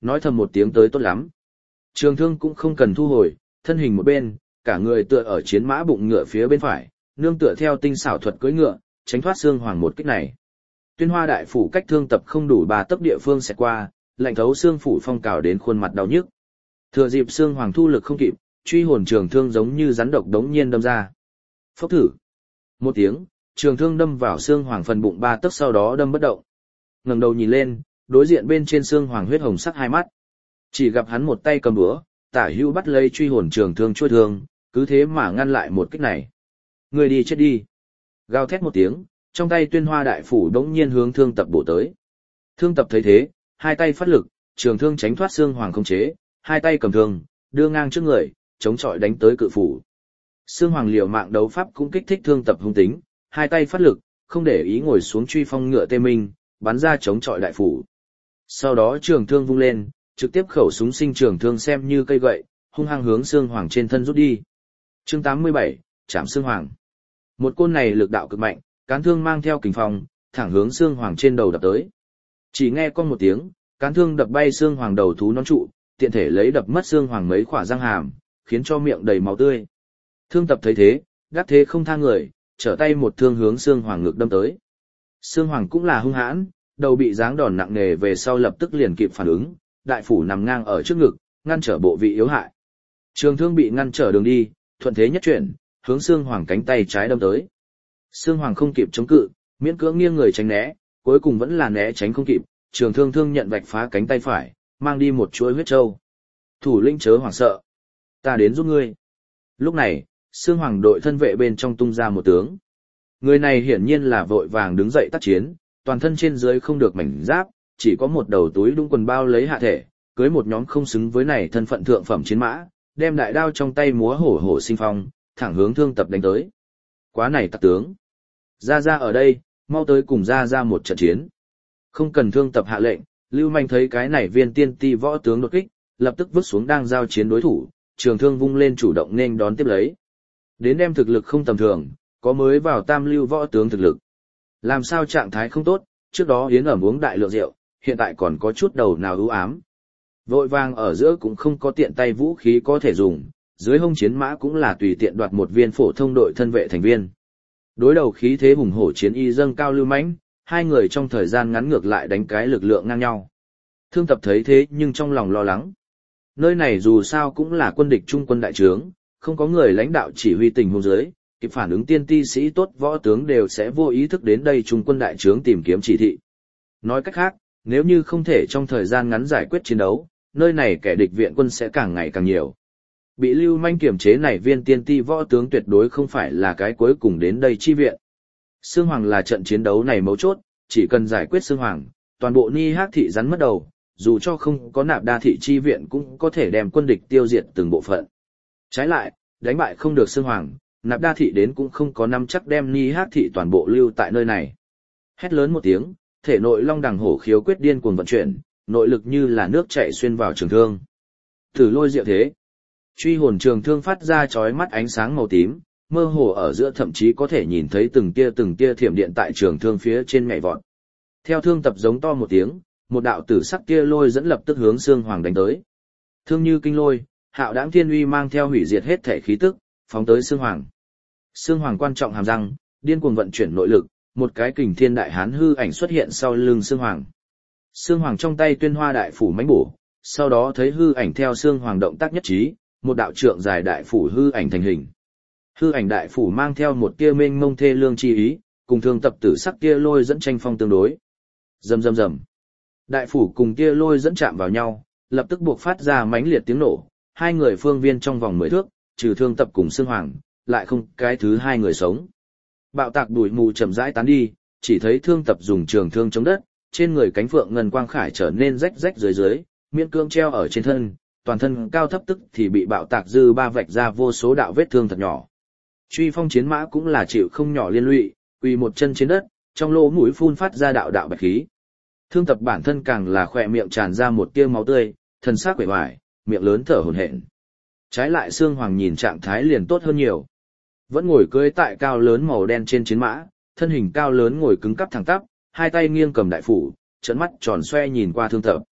nói thầm một tiếng tới tốt lắm. Trường thương cũng không cần thu hồi, thân hình một bên, cả người tựa ở chiến mã bụng ngựa phía bên phải, nương tựa theo tinh xảo thuật cưỡi ngựa, tránh thoát xương hoàng một kích này. Tuyên Hoa đại phủ cách Thương Tập không đủ ba tấc địa phương sẽ qua, lạnh thấu xương phủ phong cào đến khuôn mặt đau nhức. Thừa dịp xương hoàng thu lực không kịp, truy hồn trường thương giống như rắn độc đống nhiên đâm ra. Phốc thử. Một tiếng, trường thương đâm vào xương hoàng phần bụng ba tấc sau đó đâm bất động. Ngẩng đầu nhìn lên, đối diện bên trên xương hoàng huyết hồng sắc hai mắt. Chỉ gặp hắn một tay cầm búa, tả hữu bắt lấy truy hồn trường thương chuôi thương, cứ thế mà ngăn lại một kích này. Người đi chết đi. Gào thét một tiếng, trong tay Tuyên Hoa đại phủ đống nhiên hướng Thương Tập bổ tới. Thương Tập thấy thế, hai tay phát lực, trường thương tránh thoát xương hoàng không chế, hai tay cầm thương, đưa ngang trước người, chống chọi đánh tới cự phủ. Xương hoàng liều mạng đấu pháp cũng kích thích Thương Tập hung tính, hai tay phát lực, không để ý ngồi xuống truy phong ngựa tê minh, bắn ra chống chọi đại phủ. Sau đó trường thương vung lên, trực tiếp khẩu súng sinh trường thương xem như cây gậy, hung hăng hướng xương hoàng trên thân rút đi. Chương tám mươi bảy, chạm xương hoàng. Một côn này lực đạo cực mạnh, cán thương mang theo kình phong, thẳng hướng xương hoàng trên đầu đập tới. Chỉ nghe con một tiếng, cán thương đập bay xương hoàng đầu thú nón trụ, tiện thể lấy đập mất xương hoàng mấy khỏa răng hàm, khiến cho miệng đầy máu tươi. Thương Tập thấy thế, đắc thế không tha người, trở tay một thương hướng xương hoàng ngực đâm tới. Xương hoàng cũng là hung hãn, đầu bị giáng đòn nặng nề về sau lập tức liền kịp phản ứng, đại phủ nằm ngang ở trước ngực, ngăn trở bộ vị yếu hại. Trường thương bị ngăn trở đường đi, thuận thế nhất chuyển, hướng xương hoàng cánh tay trái đâm tới. Xương hoàng không kịp chống cự, miễn cưỡng nghiêng người tránh né, cuối cùng vẫn là né tránh không kịp, trường thương thương nhận vạch phá cánh tay phải, mang đi một chuỗi huyết trâu. Thủ lĩnh chớ hoảng sợ, ta đến giúp ngươi. Lúc này, xương hoàng đội thân vệ bên trong tung ra một tướng. Người này hiển nhiên là vội vàng đứng dậy tác chiến, toàn thân trên dưới không được mảnh giáp, chỉ có một đầu túi đũng quần bao lấy hạ thể, cưới một nhóm không xứng với này thân phận thượng phẩm chiến mã, đem đại đao trong tay múa hổ hổ sinh phong, thẳng hướng Thương Tập đánh tới. Quá này tặc tướng. Ra ra ở đây, mau tới cùng ra ra một trận chiến. Không cần Thương Tập hạ lệnh, Lưu Manh thấy cái này viên tiên ti võ tướng đột kích, lập tức vứt xuống đang giao chiến đối thủ, trường thương vung lên chủ động nên đón tiếp lấy. Đến đem thực lực không tầm thường, có mới vào tam lưu võ tướng thực lực. Làm sao trạng thái không tốt, trước đó yến ẩm uống đại lượng rượu, hiện tại còn có chút đầu nào ưu ám. Vội vàng ở giữa cũng không có tiện tay vũ khí có thể dùng, dưới hông chiến mã cũng là tùy tiện đoạt một viên phổ thông đội thân vệ thành viên. Đối đầu khí thế hùng hổ chiến y dâng cao lưu mãnh, hai người trong thời gian ngắn ngược lại đánh cái lực lượng ngang nhau. Thương Tập thấy thế nhưng trong lòng lo lắng. Nơi này dù sao cũng là quân địch trung quân đại trướng, không có người lãnh đạo chỉ huy tình huống dưới, kịp phản ứng tiên ti sĩ tốt võ tướng đều sẽ vô ý thức đến đây trung quân đại trướng tìm kiếm chỉ thị. Nói cách khác, nếu như không thể trong thời gian ngắn giải quyết chiến đấu, nơi này kẻ địch viện quân sẽ càng ngày càng nhiều. Bị Lưu Manh kiểm chế này viên tiên ti võ tướng tuyệt đối không phải là cái cuối cùng đến đây chi viện. Xương Hoàng là trận chiến đấu này mấu chốt, chỉ cần giải quyết Xương Hoàng, toàn bộ Ni Hắc thị rắn mất đầu, dù cho không có Nạp Đa thị chi viện cũng có thể đem quân địch tiêu diệt từng bộ phận. Trái lại, đánh bại không được Xương Hoàng, Nạp Đa thị đến cũng không có nắm chắc đem Ni Hắc thị toàn bộ lưu tại nơi này. Hét lớn một tiếng, thể nội Long Đằng Hổ khiếu quyết điên cuồng vận chuyển, nội lực như là nước chảy xuyên vào trường thương. Thử lôi diệu thế. Truy hồn trường thương phát ra chói mắt ánh sáng màu tím, mơ hồ ở giữa thậm chí có thể nhìn thấy từng tia từng tia thiểm điện tại trường thương phía trên nhảy vọt. Theo Thương Tập giống to một tiếng, một đạo tử sắc tia lôi dẫn lập tức hướng Xương Hoàng đánh tới. Thương như kinh lôi, hạo đãng thiên uy mang theo hủy diệt hết thể khí tức, phóng tới Xương Hoàng. Xương Hoàng quan trọng hàm răng, điên cuồng vận chuyển nội lực, một cái kình thiên đại hán hư ảnh xuất hiện sau lưng Xương Hoàng. Xương Hoàng trong tay Tuyên Hoa đại phủ mãnh bổ, sau đó thấy hư ảnh theo Xương Hoàng động tác nhất trí, một đạo trượng dài đại phủ hư ảnh thành hình. Hư ảnh đại phủ mang theo một tia mênh mông thê lương chi ý, cùng Thương Tập tử sắc tia lôi dẫn tranh phong tương đối. Rầm rầm rầm. Đại phủ cùng tia lôi dẫn chạm vào nhau, lập tức buộc phát ra mãnh liệt tiếng nổ, hai người phương viên trong vòng mười thước, trừ Thương Tập cùng Xương Hoàng, lại không cái thứ hai người sống. Bạo tạc bụi mù chậm rãi tán đi, chỉ thấy Thương Tập dùng trường thương chống đất, trên người cánh phượng ngân quang khải trở nên rách rách dưới dưới, miễn cưỡng treo ở trên thân, toàn thân cao thấp tức thì bị bạo tạc dư ba vạch ra vô số đạo vết thương thật nhỏ. Truy phong chiến mã cũng là chịu không nhỏ liên lụy, quỳ một chân trên đất, trong lỗ mũi phun phát ra đạo đạo bạch khí. Thương Tập bản thân càng là khỏe miệng tràn ra một tia máu tươi, thân xác quể hoài, miệng lớn thở hổn hển. Trái lại Xương Hoàng nhìn trạng thái liền tốt hơn nhiều. Vẫn ngồi cưỡi tại cao lớn màu đen trên chiến mã, thân hình cao lớn ngồi cứng cắp thẳng tắp, hai tay nghiêng cầm đại phủ, trợn mắt tròn xoe nhìn qua Thương Tập.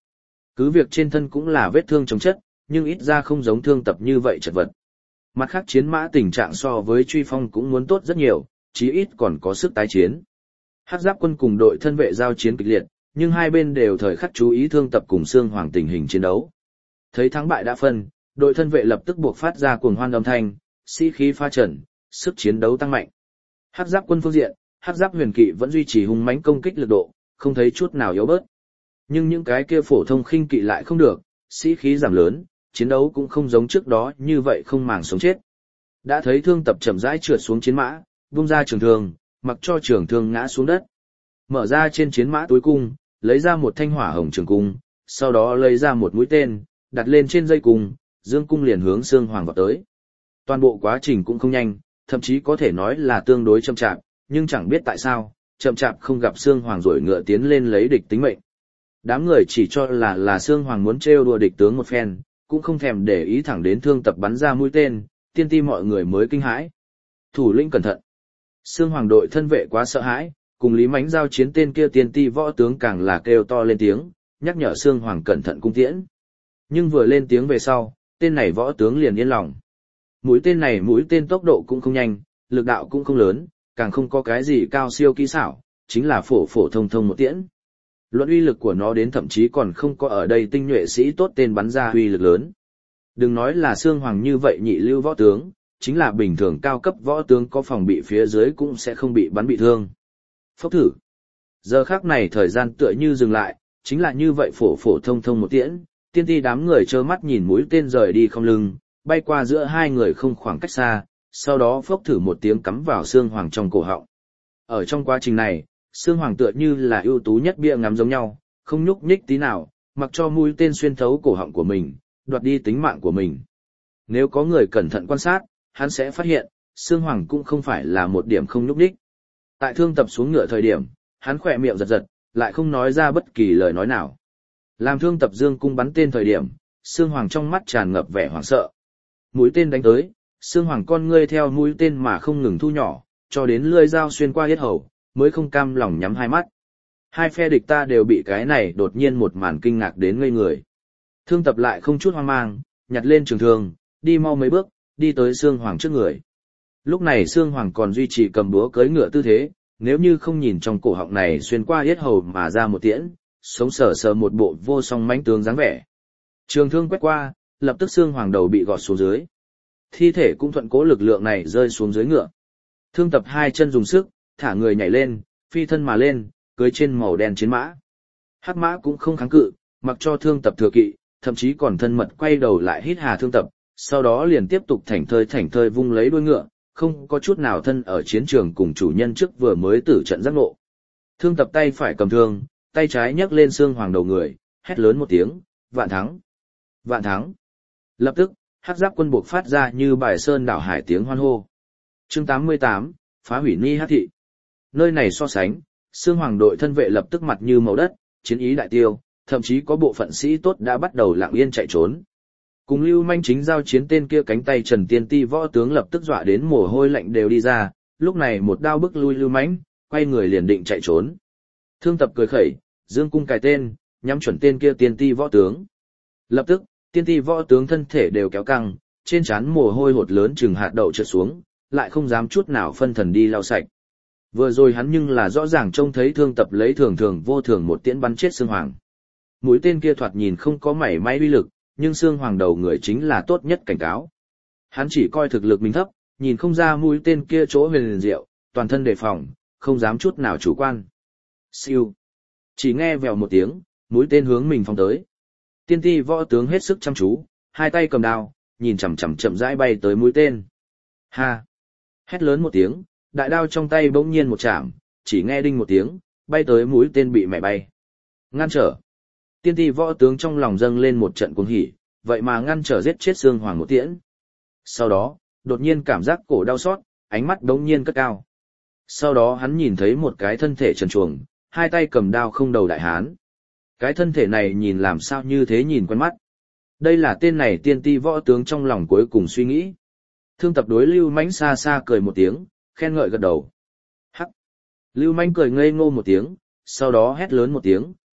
Cứ việc trên thân cũng là vết thương chống chất, nhưng ít ra không giống thương tập như vậy chật vật. Mặt khác chiến mã tình trạng so với truy phong cũng muốn tốt rất nhiều, chí ít còn có sức tái chiến. Hắc giáp quân cùng đội thân vệ giao chiến kịch liệt, nhưng hai bên đều thời khắc chú ý thương tập cùng xương hoàng tình hình chiến đấu. Thấy thắng bại đã phân, đội thân vệ lập tức buộc phát ra cuồng hoan âm thanh, sĩ khí pha trần, sức chiến đấu tăng mạnh. Hắc giáp quân phương diện, hắc giáp huyền kỵ vẫn duy trì hung mãnh công kích lực độ, không thấy chút nào yếu bớt. Nhưng những cái kia phổ thông khinh kỵ lại không được, sĩ khí giảm lớn, chiến đấu cũng không giống trước đó như vậy không màng sống chết. Đã thấy thương tập chậm rãi trượt xuống chiến mã, vung ra trường thương, mặc cho trường thương ngã xuống đất. Mở ra trên chiến mã túi cung, lấy ra một thanh hỏa hồng trường cung, sau đó lấy ra một mũi tên, đặt lên trên dây cung, dương cung liền hướng xương hoàng vào tới. Toàn bộ quá trình cũng không nhanh, thậm chí có thể nói là tương đối chậm chạp, nhưng chẳng biết tại sao, chậm chạp không gặp xương hoàng rồi ngựa tiến lên lấy địch tính mệnh. Đám người chỉ cho là là xương hoàng muốn trêu đùa địch tướng một phen, cũng không thèm để ý thẳng đến thương tập bắn ra mũi tên, tiên ti mọi người mới kinh hãi. Thủ lĩnh cẩn thận. Xương hoàng đội thân vệ quá sợ hãi, cùng Lý Mánh giao chiến tên kia tiên ti võ tướng càng là kêu to lên tiếng, nhắc nhở xương hoàng cẩn thận cung tiễn. Nhưng vừa lên tiếng về sau, tên này võ tướng liền yên lòng. Mũi tên này mũi tên tốc độ cũng không nhanh, lực đạo cũng không lớn, càng không có cái gì cao siêu kỹ xảo, chính là phổ phổ thông thông một tiễn. Luận uy lực của nó đến thậm chí còn không có ở đây tinh nhuệ sĩ tốt tên bắn ra uy lực lớn. Đừng nói là xương hoàng như vậy nhị lưu võ tướng, chính là bình thường cao cấp võ tướng có phòng bị phía dưới cũng sẽ không bị bắn bị thương. Phốc thử. Giờ khắc này thời gian tựa như dừng lại, chính là như vậy phổ phổ thông thông một tiễn, tiên ti đám người trơ mắt nhìn mũi tên rời đi không lưng, bay qua giữa hai người không khoảng cách xa, sau đó phốc thử một tiếng cắm vào xương hoàng trong cổ họng. Ở trong quá trình này, xương hoàng tựa như là ưu tú nhất bia ngắm giống nhau, không nhúc nhích tí nào, mặc cho mũi tên xuyên thấu cổ họng của mình, đoạt đi tính mạng của mình. Nếu có người cẩn thận quan sát, hắn sẽ phát hiện, xương hoàng cũng không phải là một điểm không nhúc nhích. Tại thương tập xuống ngựa thời điểm, hắn khỏe miệng giật giật, lại không nói ra bất kỳ lời nói nào. Làm thương tập dương cung bắn tên thời điểm, xương hoàng trong mắt tràn ngập vẻ hoảng sợ. Mũi tên đánh tới, xương hoàng con ngươi theo mũi tên mà không ngừng thu nhỏ, cho đến lưỡi dao xuyên qua yết hầu, mới không cam lòng nhắm hai mắt. Hai phe địch ta đều bị cái này đột nhiên một màn kinh ngạc đến ngây người. Thương tập lại không chút hoang mang, nhặt lên trường thương, đi mau mấy bước, đi tới xương hoàng trước người. Lúc này xương hoàng còn duy trì cầm búa cưỡi ngựa tư thế, nếu như không nhìn trong cổ họng này xuyên qua yết hầu mà ra một tiễn, sống sờ sờ một bộ vô song mãnh tướng dáng vẻ. Trường thương quét qua, lập tức xương hoàng đầu bị gọt xuống dưới. Thi thể cũng thuận cố lực lượng này rơi xuống dưới ngựa. Thương tập hai chân dùng sức, thả người nhảy lên, phi thân mà lên, cưỡi trên màu đen chiến mã. Hắc mã cũng không kháng cự, mặc cho thương tập thừa kỵ, thậm chí còn thân mật quay đầu lại hít hà thương tập, sau đó liền tiếp tục thảnh thơi thảnh thơi vung lấy đuôi ngựa, không có chút nào thân ở chiến trường cùng chủ nhân trước vừa mới tử trận giác ngộ. Thương tập tay phải cầm thương, tay trái nhấc lên xương hoàng đầu người, hét lớn một tiếng, vạn thắng, vạn thắng. Lập tức, hắc giáp quân buộc phát ra như bài sơn đảo hải tiếng hoan hô. Chương tám mươi tám, phá hủy Ni Hát thị. Nơi này so sánh, xương hoàng đội thân vệ lập tức mặt như màu đất, chiến ý đại tiêu, thậm chí có bộ phận sĩ tốt đã bắt đầu lặng yên chạy trốn. Cùng Lưu Manh chính giao chiến tên kia cánh tay Trần Tiên Ti võ tướng lập tức dọa đến mồ hôi lạnh đều đi ra, lúc này một đao bức lui Lưu Manh, quay người liền định chạy trốn. Thương tập cười khẩy, dương cung cài tên, nhắm chuẩn tên kia Tiên Ti võ tướng. Lập tức, Tiên Ti võ tướng thân thể đều kéo căng, trên trán mồ hôi hột lớn chừng hạt đậu trượt xuống, lại không dám chút nào phân thần đi lau sạch. Vừa rồi hắn nhưng là rõ ràng trông thấy thương tập lấy thường thường vô thường một tiễn bắn chết xương hoàng. Mũi tên kia thoạt nhìn không có mảy may uy lực, nhưng xương hoàng đầu người chính là tốt nhất cảnh cáo. Hắn chỉ coi thực lực mình thấp, nhìn không ra mũi tên kia chỗ huyền diệu, toàn thân đề phòng, không dám chút nào chủ quan. Siêu. Chỉ nghe vèo một tiếng, mũi tên hướng mình phóng tới. Tiên Ti võ tướng hết sức chăm chú, hai tay cầm đao, nhìn chằm chằm chậm rãi bay tới mũi tên. Ha! Hét lớn một tiếng, đại đao trong tay bỗng nhiên một chạm, chỉ nghe đinh một tiếng, bay tới mũi tên bị mẹ bay. Ngăn trở. Tiên Ti võ tướng trong lòng dâng lên một trận cuồng hỉ, vậy mà ngăn trở giết chết xương hoàng một tiễn. Sau đó, đột nhiên cảm giác cổ đau xót, ánh mắt bỗng nhiên cất cao. Sau đó hắn nhìn thấy một cái thân thể trần truồng, hai tay cầm đao không đầu đại hán. Cái thân thể này nhìn làm sao như thế nhìn quen mắt. Đây là tên này Tiên Ti võ tướng trong lòng cuối cùng suy nghĩ. Thương tập đối Lưu Mãnh xa xa cười một tiếng, khen ngợi gật đầu. Hắc. Lưu Mãnh cười ngây ngô một tiếng, sau đó hét lớn một tiếng,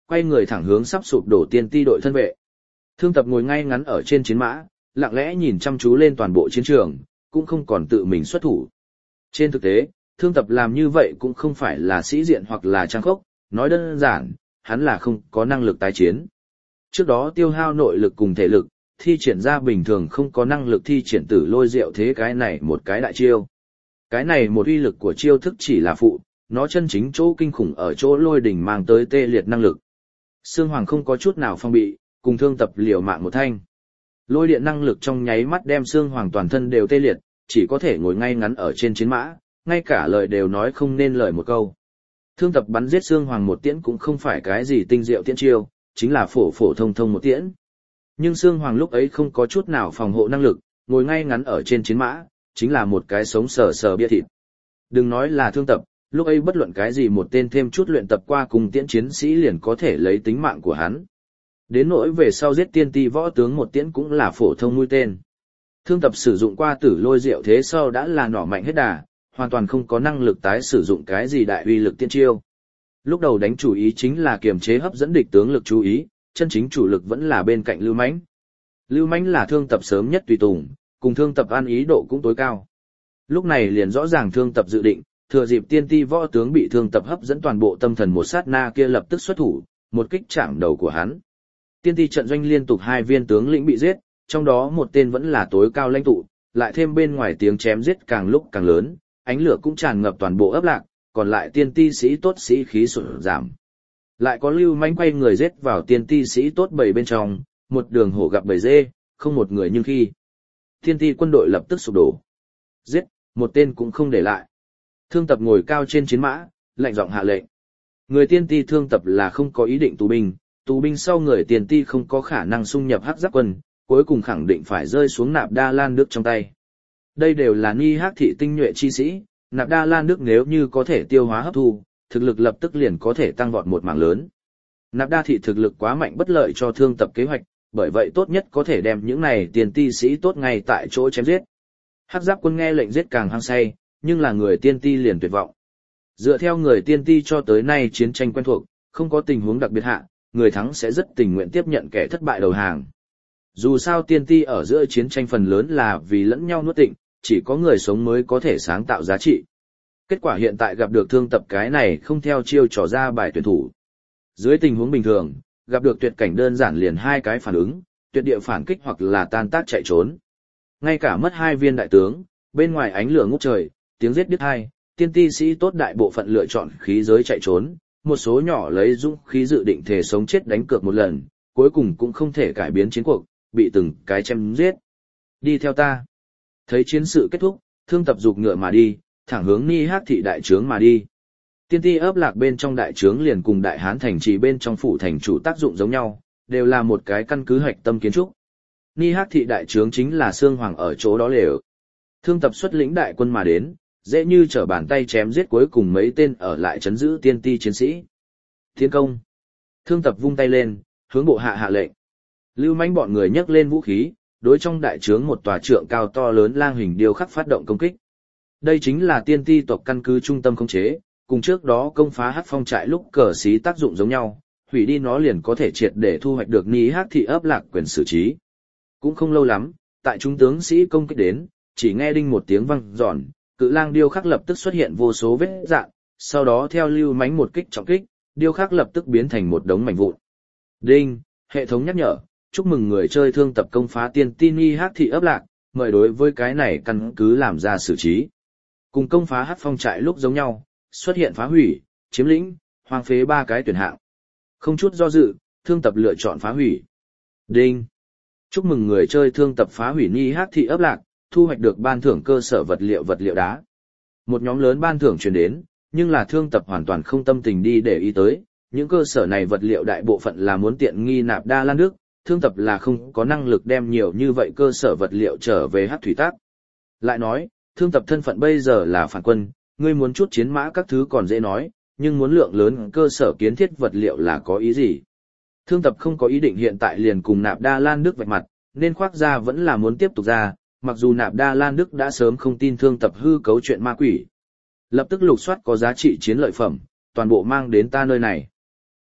quay người thẳng hướng sắp sụp đổ tiên ti đội thân vệ. Thương Tập ngồi ngay ngắn ở trên chiến mã, lặng lẽ nhìn chăm chú lên toàn bộ chiến trường, cũng không còn tự mình xuất thủ. Trên thực tế, Thương Tập làm như vậy cũng không phải là sĩ diện hoặc là trang khốc, nói đơn giản, hắn là không có năng lực tái chiến. Trước đó tiêu hao nội lực cùng thể lực, thi triển ra bình thường không có năng lực thi triển Tử Lôi Diệu Thế cái này một cái đại chiêu. Cái này một uy lực của chiêu thức chỉ là phụ, nó chân chính chỗ kinh khủng ở chỗ lôi đỉnh mang tới tê liệt năng lực. Sương Hoàng không có chút nào phong bị, cùng Thương Tập liều mạng một thanh. Lôi điện năng lực trong nháy mắt đem Sương Hoàng toàn thân đều tê liệt, chỉ có thể ngồi ngay ngắn ở trên chiến mã, ngay cả lời đều nói không nên lời một câu. Thương Tập bắn giết Sương Hoàng một tiễn cũng không phải cái gì tinh diệu tiễn chiêu, chính là phổ phổ thông thông một tiễn. Nhưng Sương Hoàng lúc ấy không có chút nào phòng hộ năng lực, ngồi ngay ngắn ở trên chiến mã, chính là một cái sống sờ sờ bia thịt. Đừng nói là Thương Tập, lúc ấy bất luận cái gì một tên thêm chút luyện tập qua cùng tiễn chiến sĩ liền có thể lấy tính mạng của hắn. Đến nỗi về sau giết tiên ti võ tướng một tiễn cũng là phổ thông mũi tên. Thương Tập sử dụng qua Tử Lôi Diệu Thế sau đã là nỏ mạnh hết đà, hoàn toàn không có năng lực tái sử dụng cái gì đại uy lực tiên chiêu. Lúc đầu đánh chủ ý chính là kiềm chế hấp dẫn địch tướng lực chú ý, chân chính chủ lực vẫn là bên cạnh Lưu Mãnh. Lưu Mãnh là Thương Tập sớm nhất tùy tùng, cùng Thương Tập ăn ý độ cũng tối cao. Lúc này liền rõ ràng Thương Tập dự định, thừa dịp tiên ti võ tướng bị Thương Tập hấp dẫn toàn bộ tâm thần một sát na kia lập tức xuất thủ, một kích chạm đầu của hắn. Tiên ti trận doanh liên tục hai viên tướng lĩnh bị giết, trong đó một tên vẫn là tối cao lãnh tụ, lại thêm bên ngoài tiếng chém giết càng lúc càng lớn, ánh lửa cũng tràn ngập toàn bộ ấp lạc, còn lại tiên ti sĩ tốt sĩ khí sụt giảm. Lại có Lưu Mãnh quay người giết vào tiên ti sĩ tốt bầy bên trong, một đường hổ gặp bầy dê, không một người nhưng khi. Tiên ti quân đội lập tức sụp đổ. Giết, một tên cũng không để lại. Thương Tập ngồi cao trên chiến mã, lạnh giọng hạ lệnh. Người tiên ti Thương Tập là không có ý định tù binh, tù binh sau người tiên ti không có khả năng xung nhập Hắc Giáp quân, cuối cùng khẳng định phải rơi xuống Nạp Đa Lan Đức trong tay. Đây đều là Ni Hắc thị tinh nhuệ chi sĩ, Nạp Đa Lan Đức nếu như có thể tiêu hóa hấp thu, thực lực lập tức liền có thể tăng vọt một mảng lớn. Nạp Đa thị thực lực quá mạnh bất lợi cho Thương Tập kế hoạch, bởi vậy tốt nhất có thể đem những này tiền ti sĩ tốt ngay tại chỗ chém giết. Hắc Giáp quân nghe lệnh giết càng hăng say, nhưng là người tiên ti liền tuyệt vọng. Dựa theo người tiên ti cho tới nay chiến tranh quen thuộc, không có tình huống đặc biệt hạ, người thắng sẽ rất tình nguyện tiếp nhận kẻ thất bại đầu hàng. Dù sao tiên ti ở giữa chiến tranh phần lớn là vì lẫn nhau nuốt tịnh, chỉ có người sống mới có thể sáng tạo giá trị. Kết quả hiện tại gặp được Thương Tập cái này không theo chiêu trò ra bài tuyển thủ. Dưới tình huống bình thường, gặp được tuyệt cảnh đơn giản liền hai cái phản ứng, tuyệt địa phản kích hoặc là tan tác chạy trốn. Ngay cả mất hai viên đại tướng, bên ngoài ánh lửa ngút trời, tiếng giết đứt hai, tiên ti sĩ tốt đại bộ phận lựa chọn khí giới chạy trốn, một số nhỏ lấy dũng khí dự định thể sống chết đánh cược một lần, cuối cùng cũng không thể cải biến chiến cuộc, bị từng cái chém giết. Đi theo ta. Thấy chiến sự kết thúc, Thương Tập giục ngựa mà đi, thẳng hướng Ni Hắc thị đại trướng mà đi. Tiên ti ấp lạc bên trong đại trướng liền cùng đại hán thành trì bên trong phủ thành chủ tác dụng giống nhau, đều là một cái căn cứ hạch tâm kiến trúc. Ni Hắc thị đại trướng chính là Sương Hoàng ở chỗ đó lều. Thương Tập xuất lĩnh đại quân mà đến, dễ như trở bàn tay chém giết cuối cùng mấy tên ở lại trấn giữ tiên ti chiến sĩ. Tiến công. Thương Tập vung tay lên, hướng bộ hạ hạ lệnh. Lưu Mãnh bọn người nhấc lên vũ khí, đối trong đại trướng một tòa trượng cao to lớn lang hình điêu khắc phát động công kích. Đây chính là tiên ti tộc căn cứ trung tâm khống chế, cùng trước đó công phá Hắc Phong trại lúc cờ xí tác dụng giống nhau, hủy đi nó liền có thể triệt để thu hoạch được Ni Hắc thị ấp lạc quyền xử trí. Cũng không lâu lắm, tại chúng tướng sĩ công kích đến, chỉ nghe đinh một tiếng vang giòn, cự lang điêu khắc lập tức xuất hiện vô số vết rạn, sau đó theo Lưu Mãnh một kích trọng kích, điêu khắc lập tức biến thành một đống mảnh vụn. Đinh, hệ thống nhắc nhở, chúc mừng người chơi Thương Tập công phá tiên ti Ni Hắc thị ấp lạc, mời đối với cái này căn cứ làm ra xử trí. Cùng công phá Hắc Phong trại lúc giống nhau, xuất hiện phá hủy, chiếm lĩnh, hoang phế ba cái tuyển hạng. Không chút do dự, Thương Tập lựa chọn phá hủy. Đinh, chúc mừng người chơi Thương Tập phá hủy Ni Hắc thị ấp lạc, thu hoạch được ban thưởng cơ sở vật liệu vật liệu đá. Một nhóm lớn ban thưởng truyền đến, nhưng là Thương Tập hoàn toàn không tâm tình đi để ý tới, những cơ sở này vật liệu đại bộ phận là muốn tiện nghi Nạp Đa Lan Đức, Thương Tập là không có năng lực đem nhiều như vậy cơ sở vật liệu trở về Hắc Thủy Tác. Lại nói, Thương Tập thân phận bây giờ là phản quân, ngươi muốn chút chiến mã các thứ còn dễ nói, nhưng muốn lượng lớn cơ sở kiến thiết vật liệu là có ý gì? Thương Tập không có ý định hiện tại liền cùng Nạp Đa Lan Đức vạch mặt, nên khoác ra vẫn là muốn tiếp tục ra, mặc dù Nạp Đa Lan Đức đã sớm không tin Thương Tập hư cấu chuyện ma quỷ. Lập tức lục soát có giá trị chiến lợi phẩm, toàn bộ mang đến ta nơi này.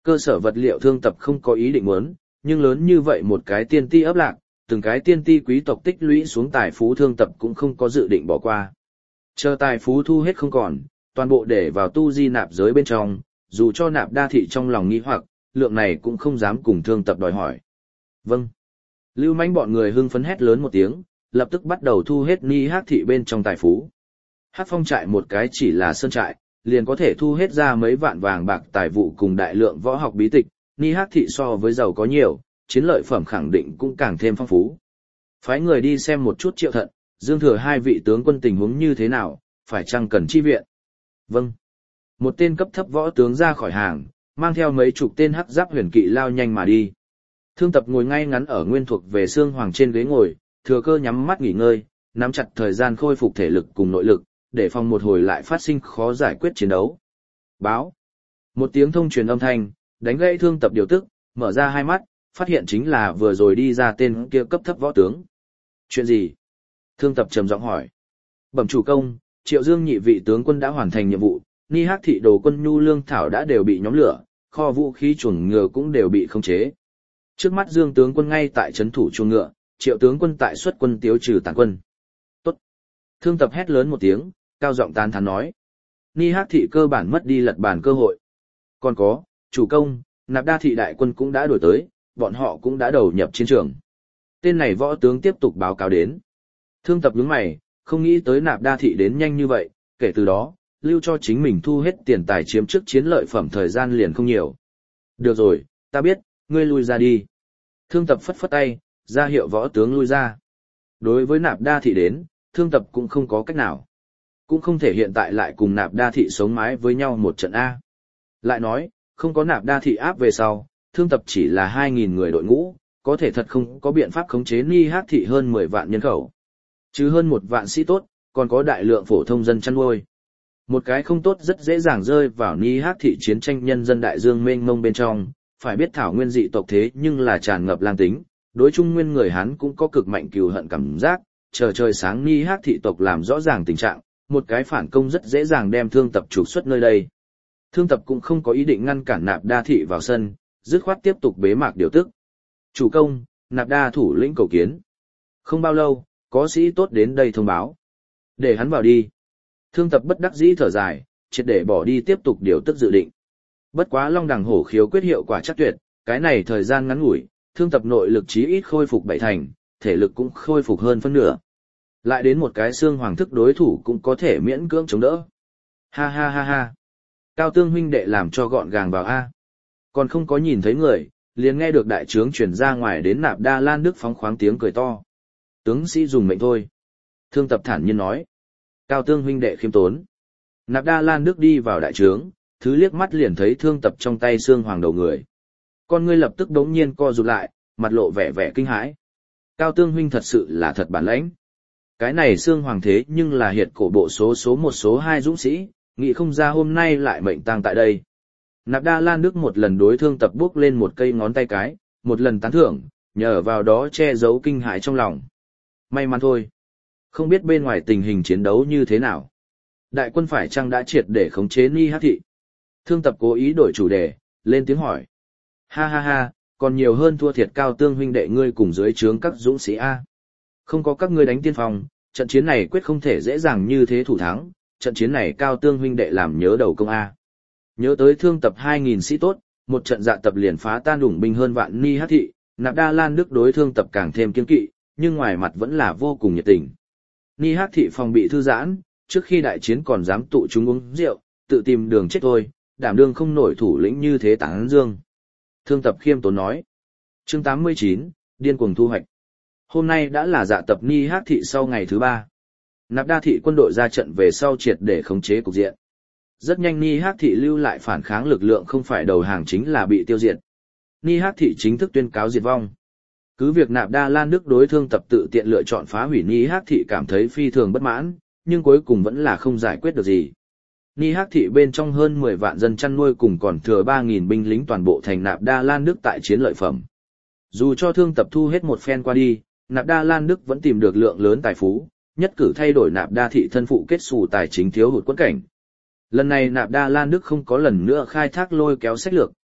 Cơ sở vật liệu thương tập không có ý định muốn, nhưng lớn như vậy một cái tiên ti ấp lạc, từng cái tiên ti quý tộc tích lũy xuống tài phú thương tập cũng không có dự định bỏ qua. Chờ tài phú thu hết không còn, toàn bộ để vào tu di nạp giới bên trong, dù cho nạp đa thị trong lòng nghi hoặc, lượng này cũng không dám cùng thương tập đòi hỏi. Vâng. Lưu manh bọn người hưng phấn hét lớn một tiếng, lập tức bắt đầu thu hết ni hắc thị bên trong tài phú. Hắc phong trại một cái chỉ là sơn trại, liền có thể thu hết ra mấy vạn vàng bạc tài vụ cùng đại lượng võ học bí tịch, ni hắc thị so với giàu có nhiều, chiến lợi phẩm khẳng định cũng càng thêm phong phú. Phái người đi xem một chút Triệu Thận, Dương Thừa hai vị tướng quân tình huống như thế nào, phải chăng cần chi viện. Vâng. Một tên cấp thấp võ tướng ra khỏi hàng, mang theo mấy chục tên hắc giáp huyền kỵ lao nhanh mà đi. Thương tập ngồi ngay ngắn ở nguyên thuộc về xương hoàng trên ghế ngồi, thừa cơ nhắm mắt nghỉ ngơi, nắm chặt thời gian khôi phục thể lực cùng nội lực, để phòng một hồi lại phát sinh khó giải quyết chiến đấu. Báo. Một tiếng thông truyền âm thanh, đánh gãy thương tập điều tức, mở ra hai mắt, phát hiện chính là vừa rồi đi ra tên kia cấp thấp võ tướng. Chuyện gì? Thương tập trầm giọng hỏi. Bẩm chủ công, Triệu Dương nhị vị tướng quân đã hoàn thành nhiệm vụ, ni hắc thị đồ quân nhu lương thảo đã đều bị nhóm lửa, kho vũ khí chuồng ngựa cũng đều bị khống chế. Trước mắt Dương tướng quân ngay tại trấn thủ chuồng ngựa, Triệu tướng quân tại xuất quân tiêu trừ tàn quân. Tốt. Thương tập hét lớn một tiếng, cao giọng tán thán nói. Ni hắc thị cơ bản mất đi lật bàn cơ hội. Còn có, chủ công, nạp đa thị đại quân cũng đã đổi tới, bọn họ cũng đã đầu nhập chiến trường. Tên này võ tướng tiếp tục báo cáo đến. Thương tập nhướng mày, không nghĩ tới nạp đa thị đến nhanh như vậy, kể từ đó, lưu cho chính mình thu hết tiền tài chiếm trước chiến lợi phẩm thời gian liền không nhiều. Được rồi, ta biết, ngươi lui ra đi. Thương tập phất phất tay, ra hiệu võ tướng lui ra. Đối với nạp đa thị đến, thương tập cũng không có cách nào. Cũng không thể hiện tại lại cùng nạp đa thị sống mái với nhau một trận A. Lại nói, không có nạp đa thị áp về sau, thương tập chỉ là hai nghìn người đội ngũ, có thể thật không có biện pháp khống chế ni hắc thị hơn mười vạn nhân khẩu. Chứ hơn một vạn sĩ tốt, còn có đại lượng phổ thông dân chăn nuôi. Một cái không tốt rất dễ dàng rơi vào ni hắc thị chiến tranh nhân dân đại dương mênh mông bên trong, phải biết thảo nguyên dị tộc thế nhưng là tràn ngập lang tính, đối trung nguyên người Hán cũng có cực mạnh cừu hận cảm giác, chờ trời sáng ni hắc thị tộc làm rõ ràng tình trạng, một cái phản công rất dễ dàng đem thương tập trục xuất nơi đây. Thương tập cũng không có ý định ngăn cản nạp đa thị vào sân, dứt khoát tiếp tục bế mạc điều tức. Chủ công, nạp đa thủ lĩnh cầu kiến. Không bao lâu, có sĩ tốt đến đây thông báo. Để hắn vào đi. Thương tập bất đắc dĩ thở dài, triệt để bỏ đi tiếp tục điều tức dự định. Bất quá long đằng hổ khiếu quyết hiệu quả chắc tuyệt, cái này thời gian ngắn ngủi, thương tập nội lực chí ít khôi phục bảy thành, thể lực cũng khôi phục hơn phân nửa. Lại đến một cái xương hoàng thức đối thủ cũng có thể miễn cưỡng chống đỡ. Ha ha ha ha. Cao tương huynh đệ làm cho gọn gàng vào A. Còn không có nhìn thấy người, liền nghe được đại trướng truyền ra ngoài đến nạp đa lan đức phóng khoáng tiếng cười to. Tướng sĩ dùng mệnh thôi. Thương tập thản nhiên nói. Cao tương huynh đệ khiêm tốn. Nạp đa lan đức đi vào đại trướng, thứ liếc mắt liền thấy thương tập trong tay xương hoàng đầu người. Con ngươi lập tức đống nhiên co rụt lại, mặt lộ vẻ vẻ kinh hãi. Cao tương huynh thật sự là thật bản lãnh. Cái này xương hoàng thế nhưng là hiệt cổ bộ số số một số hai dũng sĩ, nghĩ không ra hôm nay lại mệnh tang tại đây. Nạp đa lan đức một lần đối thương tập bước lên một cây ngón tay cái, một lần tán thưởng, nhờ vào đó che giấu kinh hãi trong lòng. May mắn thôi. Không biết bên ngoài tình hình chiến đấu như thế nào. Đại quân phải chăng đã triệt để khống chế ni hắc thị? Thương tập cố ý đổi chủ đề, lên tiếng hỏi. Ha ha ha, còn nhiều hơn thua thiệt cao tương huynh đệ ngươi cùng dưới trướng các dũng sĩ A. Không có các ngươi đánh tiên phong, trận chiến này quyết không thể dễ dàng như thế thủ thắng, trận chiến này cao tương huynh đệ làm nhớ đầu công A. Nhớ tới thương tập hai nghìn sĩ tốt, một trận dạ tập liền phá tan đủng binh hơn vạn ni hắc thị, nạp đa lan đức đối thương tập càng thêm kiên kỵ, nhưng ngoài mặt vẫn là vô cùng nhiệt tình. Ni hắc thị phòng bị thư giãn, trước khi đại chiến còn dám tụ chúng uống rượu, tự tìm đường chết thôi, đảm đương không nổi thủ lĩnh như thế tán dương. Thương tập khiêm tốn nói. Chương tám mươi chín, điên cuồng thu hoạch. Hôm nay đã là dạ tập ni hắc thị sau ngày thứ ba. Nạp đa thị quân đội ra trận về sau triệt để khống chế cục diện. Rất nhanh ni hắc thị lưu lại phản kháng lực lượng không phải đầu hàng chính là bị tiêu diệt. Ni hắc thị chính thức tuyên cáo diệt vong. Cứ việc nạp đa lan đức đối thương tập tự tiện lựa chọn phá hủy ni hắc thị cảm thấy phi thường bất mãn, nhưng cuối cùng vẫn là không giải quyết được gì. Ni hắc thị bên trong hơn mười vạn dân chăn nuôi cùng còn thừa ba nghìn binh lính toàn bộ thành nạp đa lan đức tại chiến lợi phẩm. Dù cho thương tập thu hết một phen qua đi, nạp đa lan đức vẫn tìm được lượng lớn tài phú, nhất cử thay đổi nạp đa thị thân phụ kết xù tài chính thiếu hụt quẫn cảnh. Lần này nạp đa lan đức không có lần nữa khai thác lôi kéo sách lược,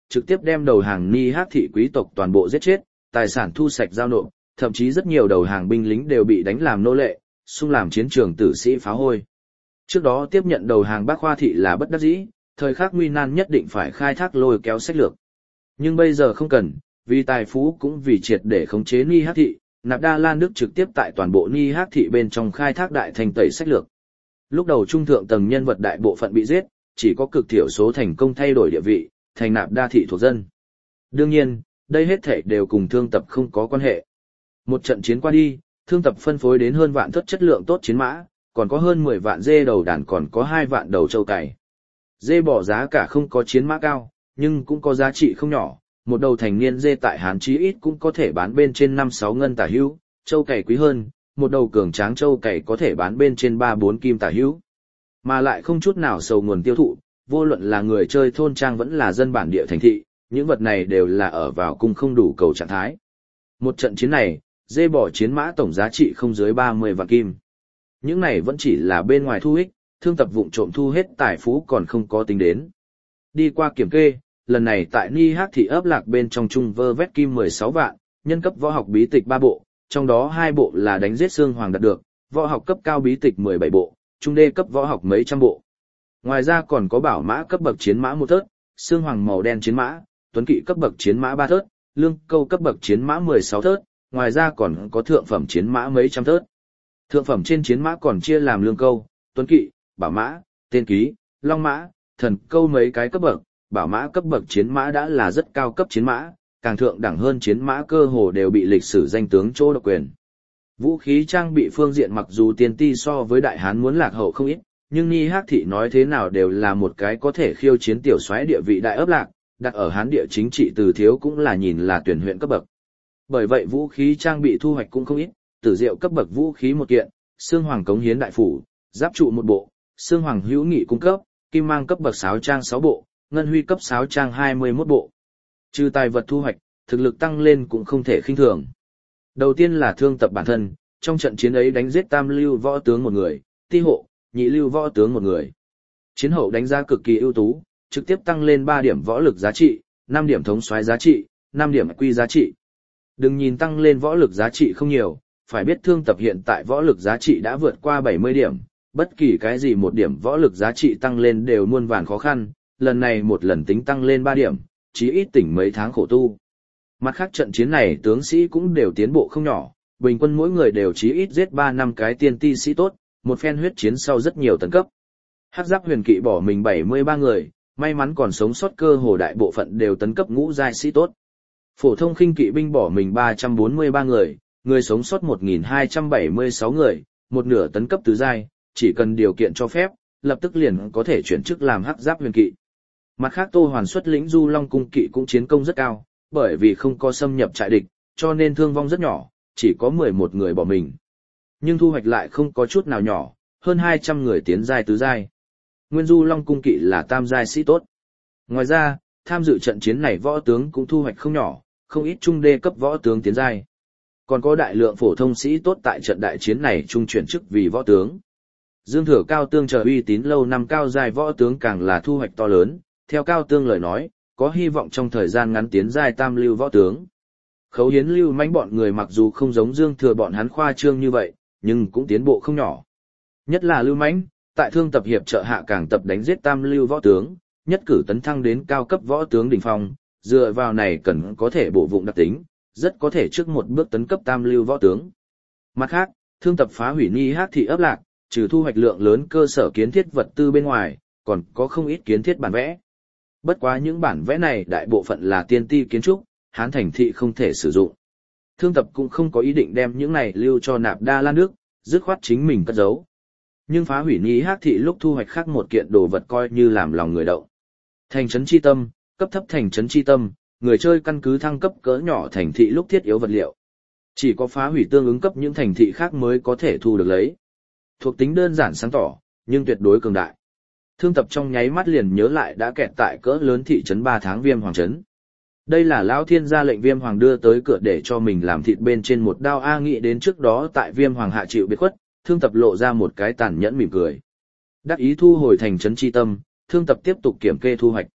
trực tiếp đem đầu hàng Ni Hắc thị quý tộc toàn bộ giết chết, tài sản thu sạch giao nộp, thậm chí rất nhiều đầu hàng binh lính đều bị đánh làm nô lệ, xung làm chiến trường tử sĩ phá hôi. Trước đó tiếp nhận đầu hàng Bác Khoa thị là bất đắc dĩ, thời khắc nguy nan nhất định phải khai thác lôi kéo sách lược. Nhưng bây giờ không cần, vì tài phú cũng vì triệt để khống chế Ni Hắc thị, Nạp Đa Lan Đức trực tiếp tại toàn bộ Ni Hắc thị bên trong khai thác đại thành tẩy sách lược. Lúc đầu trung thượng tầng nhân vật đại bộ phận bị giết, chỉ có cực thiểu số thành công thay đổi địa vị, thành Nạp Đa thị thuộc dân. Đương nhiên, đây hết thảy đều cùng Thương Tập không có quan hệ. Một trận chiến qua đi, Thương Tập phân phối đến hơn vạn thất chất lượng tốt chiến mã, còn có hơn mười vạn dê đầu đàn, còn có hai vạn đầu trâu cày. Dê bò giá cả không có chiến mã cao, nhưng cũng có giá trị không nhỏ, một đầu thành niên dê tại Hán chí ít cũng có thể bán bên trên năm sáu ngân tả hữu, trâu cày quý hơn, một đầu cường tráng trâu cày có thể bán bên trên ba bốn kim tả hữu. Mà lại không chút nào sầu nguồn tiêu thụ, vô luận là người chơi thôn trang vẫn là dân bản địa thành thị, những vật này đều là ở vào cung không đủ cầu trạng thái. Một trận chiến này, dê bò chiến mã tổng giá trị không dưới ba mươi vạn kim. Những này vẫn chỉ là bên ngoài thu ích, Thương Tập vụng trộm thu hết tài phú còn không có tính đến. Đi qua kiểm kê, lần này tại Ni Hắc thị ấp lạc bên trong trung vơ vét kim mười sáu vạn, nhân cấp võ học bí tịch ba bộ, trong đó hai bộ là đánh giết xương hoàng đạt được, võ học cấp cao bí tịch mười bảy bộ, trung đê cấp võ học mấy trăm bộ. Ngoài ra còn có bảo mã cấp bậc chiến mã một thớt, xương hoàng màu đen chiến mã, tuấn kỵ cấp bậc chiến mã ba thớt, lương câu cấp bậc chiến mã mười sáu thớt, ngoài ra còn có thượng phẩm chiến mã mấy trăm thớt. Thượng phẩm trên chiến mã còn chia làm lương câu, tuấn kỵ, bảo mã, tên ký, long mã, thần câu mấy cái cấp bậc, bảo mã cấp bậc chiến mã đã là rất cao cấp chiến mã, càng thượng đẳng hơn chiến mã cơ hồ đều bị lịch sử danh tướng chỗ độc quyền. Vũ khí trang bị phương diện mặc dù tiên ti so với đại hán muốn lạc hậu không ít, nhưng Ni Hắc thị nói thế nào đều là một cái có thể khiêu chiến tiểu soái địa vị đại ấp lạc, đặt ở hán địa chính trị từ thiếu cũng là nhìn là tuyển huyện cấp bậc. Bởi vậy vũ khí trang bị thu hoạch cũng không ít, tử diệu cấp bậc vũ khí một kiện, xương hoàng cống hiến đại phủ, giáp trụ một bộ, xương hoàng hữu nghị cung cấp, kim mang cấp bậc sáo trang sáu bộ, ngân huy cấp sáo trang hai mươi mốt bộ. Trừ tài vật thu hoạch, thực lực tăng lên cũng không thể khinh thường. Đầu tiên là Thương Tập bản thân, trong trận chiến ấy đánh giết tam lưu võ tướng một người, ti hộ, nhị lưu võ tướng một người. Chiến hậu đánh giá cực kỳ ưu tú, trực tiếp tăng lên ba điểm võ lực giá trị, năm điểm thống soái giá trị, năm điểm quy giá trị. Đừng nhìn tăng lên võ lực giá trị không nhiều, phải biết Thương Tập hiện tại võ lực giá trị đã vượt qua bảy mươi điểm, bất kỳ cái gì một điểm võ lực giá trị tăng lên đều muôn vàn khó khăn, lần này một lần tính tăng lên ba điểm, chí ít tỉnh mấy tháng khổ tu. Mặt khác trận chiến này tướng sĩ cũng đều tiến bộ không nhỏ, bình quân mỗi người đều chí ít giết ba năm cái tiên ti sĩ tốt, một phen huyết chiến sau rất nhiều tấn cấp. Hắc Giáp Huyền Kỵ bỏ mình bảy mươi ba người, may mắn còn sống sót cơ hồ đại bộ phận đều tấn cấp ngũ giai sĩ tốt. Phổ thông khinh kỵ binh bỏ mình ba trăm bốn mươi ba người, người sống sót một nghìn hai trăm bảy mươi sáu người, một nửa tấn cấp tứ giai, chỉ cần điều kiện cho phép, lập tức liền có thể chuyển chức làm Hắc Giáp Huyền Kỵ. Mặt khác Tô Hoàn xuất lĩnh Du Long cung kỵ cũng chiến công rất cao, bởi vì không có xâm nhập trại địch, cho nên thương vong rất nhỏ, chỉ có mười một người bỏ mình. Nhưng thu hoạch lại không có chút nào nhỏ, hơn hai trăm người tiến giai tứ giai. Nguyên Du Long cung kỵ là tam giai sĩ tốt. Ngoài ra, tham dự trận chiến này võ tướng cũng thu hoạch không nhỏ, không ít trung đê cấp võ tướng tiến giai. Còn có đại lượng phổ thông sĩ tốt tại trận đại chiến này trung chuyển chức vì võ tướng. Dương Thừa Cao Tương chờ uy tín lâu năm cao giai võ tướng càng là thu hoạch to lớn, theo Cao Tương lời nói, có hy vọng trong thời gian ngắn tiến giai tam lưu võ tướng. Khấu Hiến Lưu Mãnh bọn người mặc dù không giống Dương Thừa bọn hắn khoa trương như vậy, nhưng cũng tiến bộ không nhỏ. Nhất là Lưu Mãnh, tại Thương Tập hiệp trợ hạ càng tập đánh giết tam lưu võ tướng, nhất cử tấn thăng đến cao cấp võ tướng đỉnh phong, dựa vào này cần có thể bổ vụng đặc tính, rất có thể trước một bước tấn cấp tam lưu võ tướng. Mặt khác, Thương Tập phá hủy Ni Hắc thị ấp lạc, trừ thu hoạch lượng lớn cơ sở kiến thiết vật tư bên ngoài, còn có không ít kiến thiết bản vẽ. Bất quá những bản vẽ này đại bộ phận là tiên ti kiến trúc, Hán thành thị không thể sử dụng. Thương Tập cũng không có ý định đem những này lưu cho Nạp Đa Lan Nước, dứt khoát chính mình cất giấu. Nhưng phá hủy Ni Hắc thị lúc thu hoạch khác một kiện đồ vật coi như làm lòng người động. Thành trấn chi tâm, cấp thấp thành trấn chi tâm, người chơi căn cứ thăng cấp cỡ nhỏ thành thị lúc thiết yếu vật liệu. Chỉ có phá hủy tương ứng cấp những thành thị khác mới có thể thu được lấy. Thuộc tính đơn giản sáng tỏ, nhưng tuyệt đối cường đại. Thương Tập trong nháy mắt liền nhớ lại đã kẹt tại cỡ lớn thị trấn ba tháng Viêm Hoàng trấn. Đây là Lão Thiên gia lệnh Viêm Hoàng đưa tới cửa để cho mình làm thịt bên trên một đao a nghĩ đến trước đó tại Viêm Hoàng hạ chịu biệt khuất, Thương Tập lộ ra một cái tàn nhẫn mỉm cười. Đắc ý thu hồi thành trấn chi tâm, Thương Tập tiếp tục kiểm kê thu hoạch.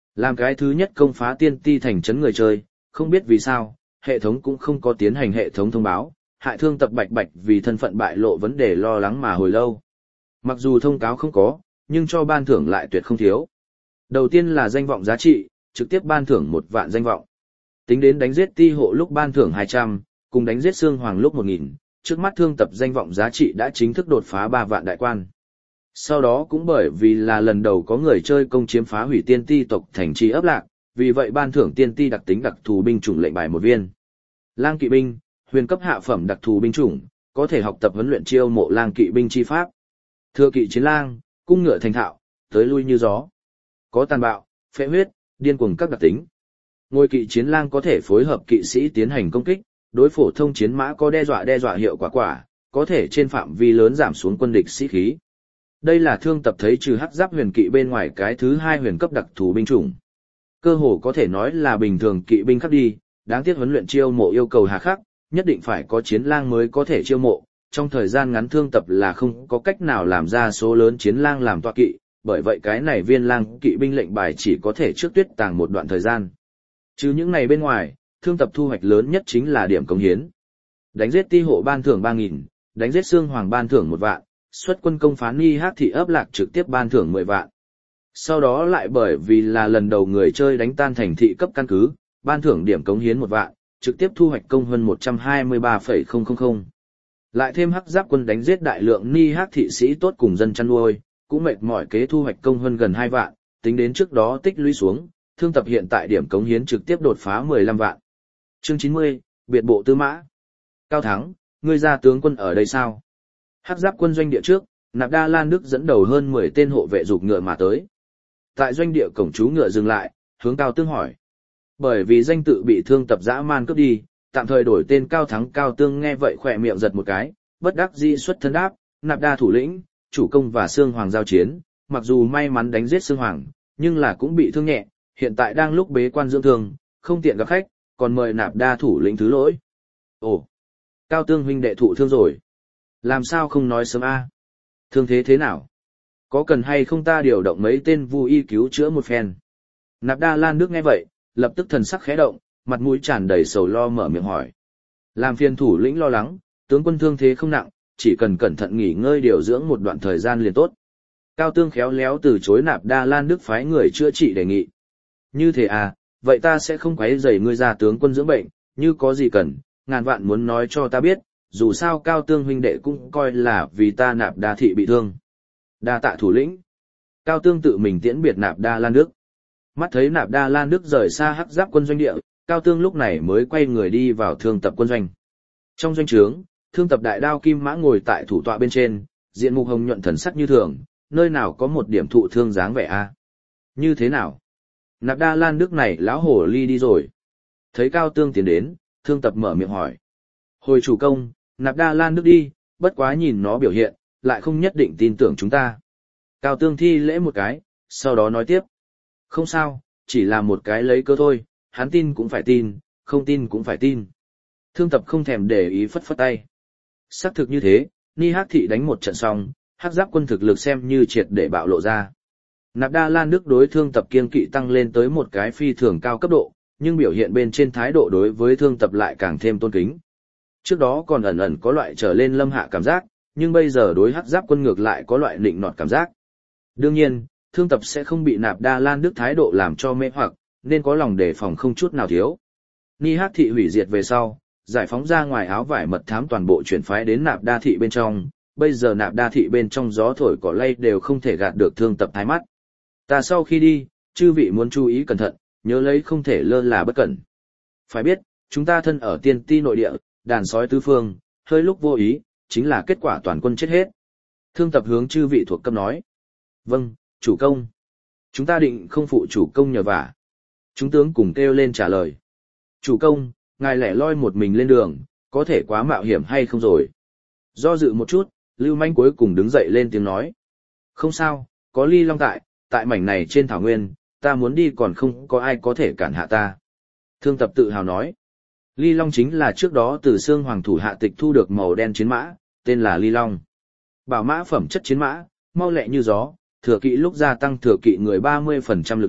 Làm cái thứ nhất công phá tiên ti thành trấn người chơi, không biết vì sao, hệ thống cũng không có tiến hành hệ thống thông báo, hại thương tập bạch bạch vì thân phận bại lộ vấn đề lo lắng mà hồi lâu. Mặc dù thông cáo không có, nhưng cho ban thưởng lại tuyệt không thiếu. Đầu tiên là danh vọng giá trị, trực tiếp ban thưởng một vạn danh vọng. Tính đến đánh giết ti hộ lúc ban thưởng hai trăm, cùng đánh giết xương hoàng lúc một nghìn, trước mắt thương tập danh vọng giá trị đã chính thức đột phá ba vạn đại quan. Sau đó cũng bởi vì là lần đầu có người chơi công chiếm phá hủy tiên ti tộc thành trì ấp lạc, vì vậy ban thưởng tiên ti đặc tính đặc thù binh chủng lệnh bài một viên. Lang kỵ binh, huyền cấp hạ phẩm đặc thù binh chủng, có thể học tập huấn luyện chiêu mộ lang kỵ binh chi pháp. Thừa kỵ chiến lang, cung ngựa thành thạo, tới lui như gió. Có tàn bạo, phệ huyết, điên cuồng các đặc tính. Ngôi kỵ chiến lang có thể phối hợp kỵ sĩ tiến hành công kích, đối phổ thông chiến mã có đe dọa đe dọa hiệu quả quả, có thể trên phạm vi lớn giảm xuống quân địch sĩ khí. Đây là thương tập thấy trừ hắc giáp huyền kỵ bên ngoài cái thứ hai huyền cấp đặc thù binh chủng. Cơ hồ có thể nói là bình thường kỵ binh khắc đi, đáng tiếc huấn luyện chiêu mộ yêu cầu hà khắc, nhất định phải có chiến lang mới có thể chiêu mộ. Trong thời gian ngắn thương tập là không có cách nào làm ra số lớn chiến lang làm tọa kỵ, bởi vậy cái này viên lang kỵ binh lệnh bài chỉ có thể trước tuyết tàng một đoạn thời gian. Chứ những này bên ngoài, thương tập thu hoạch lớn nhất chính là điểm cống hiến. Đánh giết ti hộ ban thưởng ba nghìn, đánh giết xương hoàng ban thưởng một vạn, xuất quân công phá Ni Hắc thị ấp lạc trực tiếp ban thưởng mười vạn. Sau đó lại bởi vì là lần đầu người chơi đánh tan thành thị cấp căn cứ, ban thưởng điểm cống hiến một vạn, trực tiếp thu hoạch công hơn một trăm hai mươi ba phẩy không không không. Lại thêm hắc giáp quân đánh giết đại lượng Ni Hắc thị sĩ tốt cùng dân chăn nuôi, cũng mệt mỏi kế thu hoạch công hơn gần hai vạn, tính đến trước đó tích lũy xuống, thương tập hiện tại điểm cống hiến trực tiếp đột phá mười lăm vạn. Chương chín mươi, biệt bộ tư mã. Cao Thắng, ngươi ra tướng quân ở đây sao? Hắc giáp quân doanh địa trước, Nạp Đa Lan Đức dẫn đầu hơn mười tên hộ vệ giục ngựa mà tới. Tại doanh địa cổng chú ngựa dừng lại, hướng Cao Tương hỏi. Bởi vì danh tự bị thương tập dã man cướp đi, tạm thời đổi tên Cao Thắng. Cao Tương nghe vậy khỏe miệng giật một cái, bất đắc dĩ xuất thân đáp, Nạp Đa thủ lĩnh, chủ công và Sương Hoàng giao chiến, mặc dù may mắn đánh giết Sương Hoàng, nhưng là cũng bị thương nhẹ, hiện tại đang lúc bế quan dưỡng thương, không tiện gặp khách, còn mời Nạp Đa thủ lĩnh thứ lỗi. Ồ, Cao Tương huynh đệ thụ thương rồi. Làm sao không nói sớm a? Thương thế thế nào? Có cần hay không ta điều động mấy tên vu y cứu chữa một phen? Nạp Đa Lan Đức nghe vậy, lập tức thần sắc khẽ động, mặt mũi tràn đầy sầu lo mở miệng hỏi. Làm phiền thủ lĩnh lo lắng, tướng quân thương thế không nặng, chỉ cần cẩn thận nghỉ ngơi điều dưỡng một đoạn thời gian liền tốt. Cao Tương khéo léo từ chối Nạp Đa Lan Đức phái người chữa trị đề nghị. Như thế à, vậy ta sẽ không quấy rầy ngươi ra tướng quân dưỡng bệnh, như có gì cần, ngàn vạn muốn nói cho ta biết, dù sao Cao Tương huynh đệ cũng coi là vì ta Nạp Đa thị bị thương. Đa tạ thủ lĩnh. Cao Tương tự mình tiễn biệt Nạp Đa Lan Đức. Mắt thấy Nạp Đa Lan Đức rời xa hắc giáp quân doanh địa, Cao Tương lúc này mới quay người đi vào thương tập quân doanh. Trong doanh trướng, thương tập đại đao kim mã ngồi tại thủ tọa bên trên, diện mục hồng nhuận thần sắc như thường, nơi nào có một điểm thụ thương dáng vẻ a? Như thế nào? Nạp Đa Lan Đức này lão hổ ly đi rồi. Thấy Cao Tương tiến đến, thương tập mở miệng hỏi. Hồi chủ công, Nạp Đa Lan Đức đi, bất quá nhìn nó biểu hiện, lại không nhất định tin tưởng chúng ta. Cao Tương thi lễ một cái, sau đó nói tiếp. Không sao, chỉ là một cái lấy cơ thôi, hắn tin cũng phải tin, không tin cũng phải tin. Thương tập không thèm để ý phất phất tay. Xác thực như thế, Ni Hắc thị đánh một trận xong, hắc giáp quân thực lực xem như triệt để bạo lộ ra. Nạp Đa Lan Đức đối thương tập kiên kỵ tăng lên tới một cái phi thường cao cấp độ, nhưng biểu hiện bên trên thái độ đối với thương tập lại càng thêm tôn kính. Trước đó còn ẩn ẩn có loại trở lên lâm hạ cảm giác, nhưng bây giờ đối hắc giáp quân ngược lại có loại nịnh nọt cảm giác. Đương nhiên, thương tập sẽ không bị Nạp Đa Lan Đức thái độ làm cho mê hoặc, nên có lòng đề phòng không chút nào thiếu. Ni Hắc thị hủy diệt về sau, giải phóng ra ngoài áo vải mật thám toàn bộ chuyển phái đến Nạp Đa thị bên trong, bây giờ Nạp Đa thị bên trong gió thổi cỏ lay đều không thể gạt được thương tập thái mắt. Ta sau khi đi, chư vị muốn chú ý cẩn thận, nhớ lấy không thể lơ là bất cẩn. Phải biết, chúng ta thân ở tiên ti nội địa, đàn sói tứ phương, hơi lúc vô ý, chính là kết quả toàn quân chết hết. Thương tập hướng chư vị thuộc cấp nói. Vâng, chủ công. Chúng ta định không phụ chủ công nhờ vả. Chúng tướng cùng kêu lên trả lời. Chủ công, ngài lẻ loi một mình lên đường, có thể quá mạo hiểm hay không rồi? Do dự một chút, Lưu Manh cuối cùng đứng dậy lên tiếng nói. Không sao, có Ly Long tại, tại mảnh này trên thảo nguyên, ta muốn đi còn không có ai có thể cản hạ ta. Thương tập tự hào nói. Ly Long chính là trước đó từ Sương Hoàng thủ hạ tịch thu được màu đen chiến mã, tên là Ly Long. Bảo mã phẩm chất chiến mã, mau lẹ như gió, thừa kỵ lúc gia tăng thừa kỵ người ba mươi phần trăm lực lượng,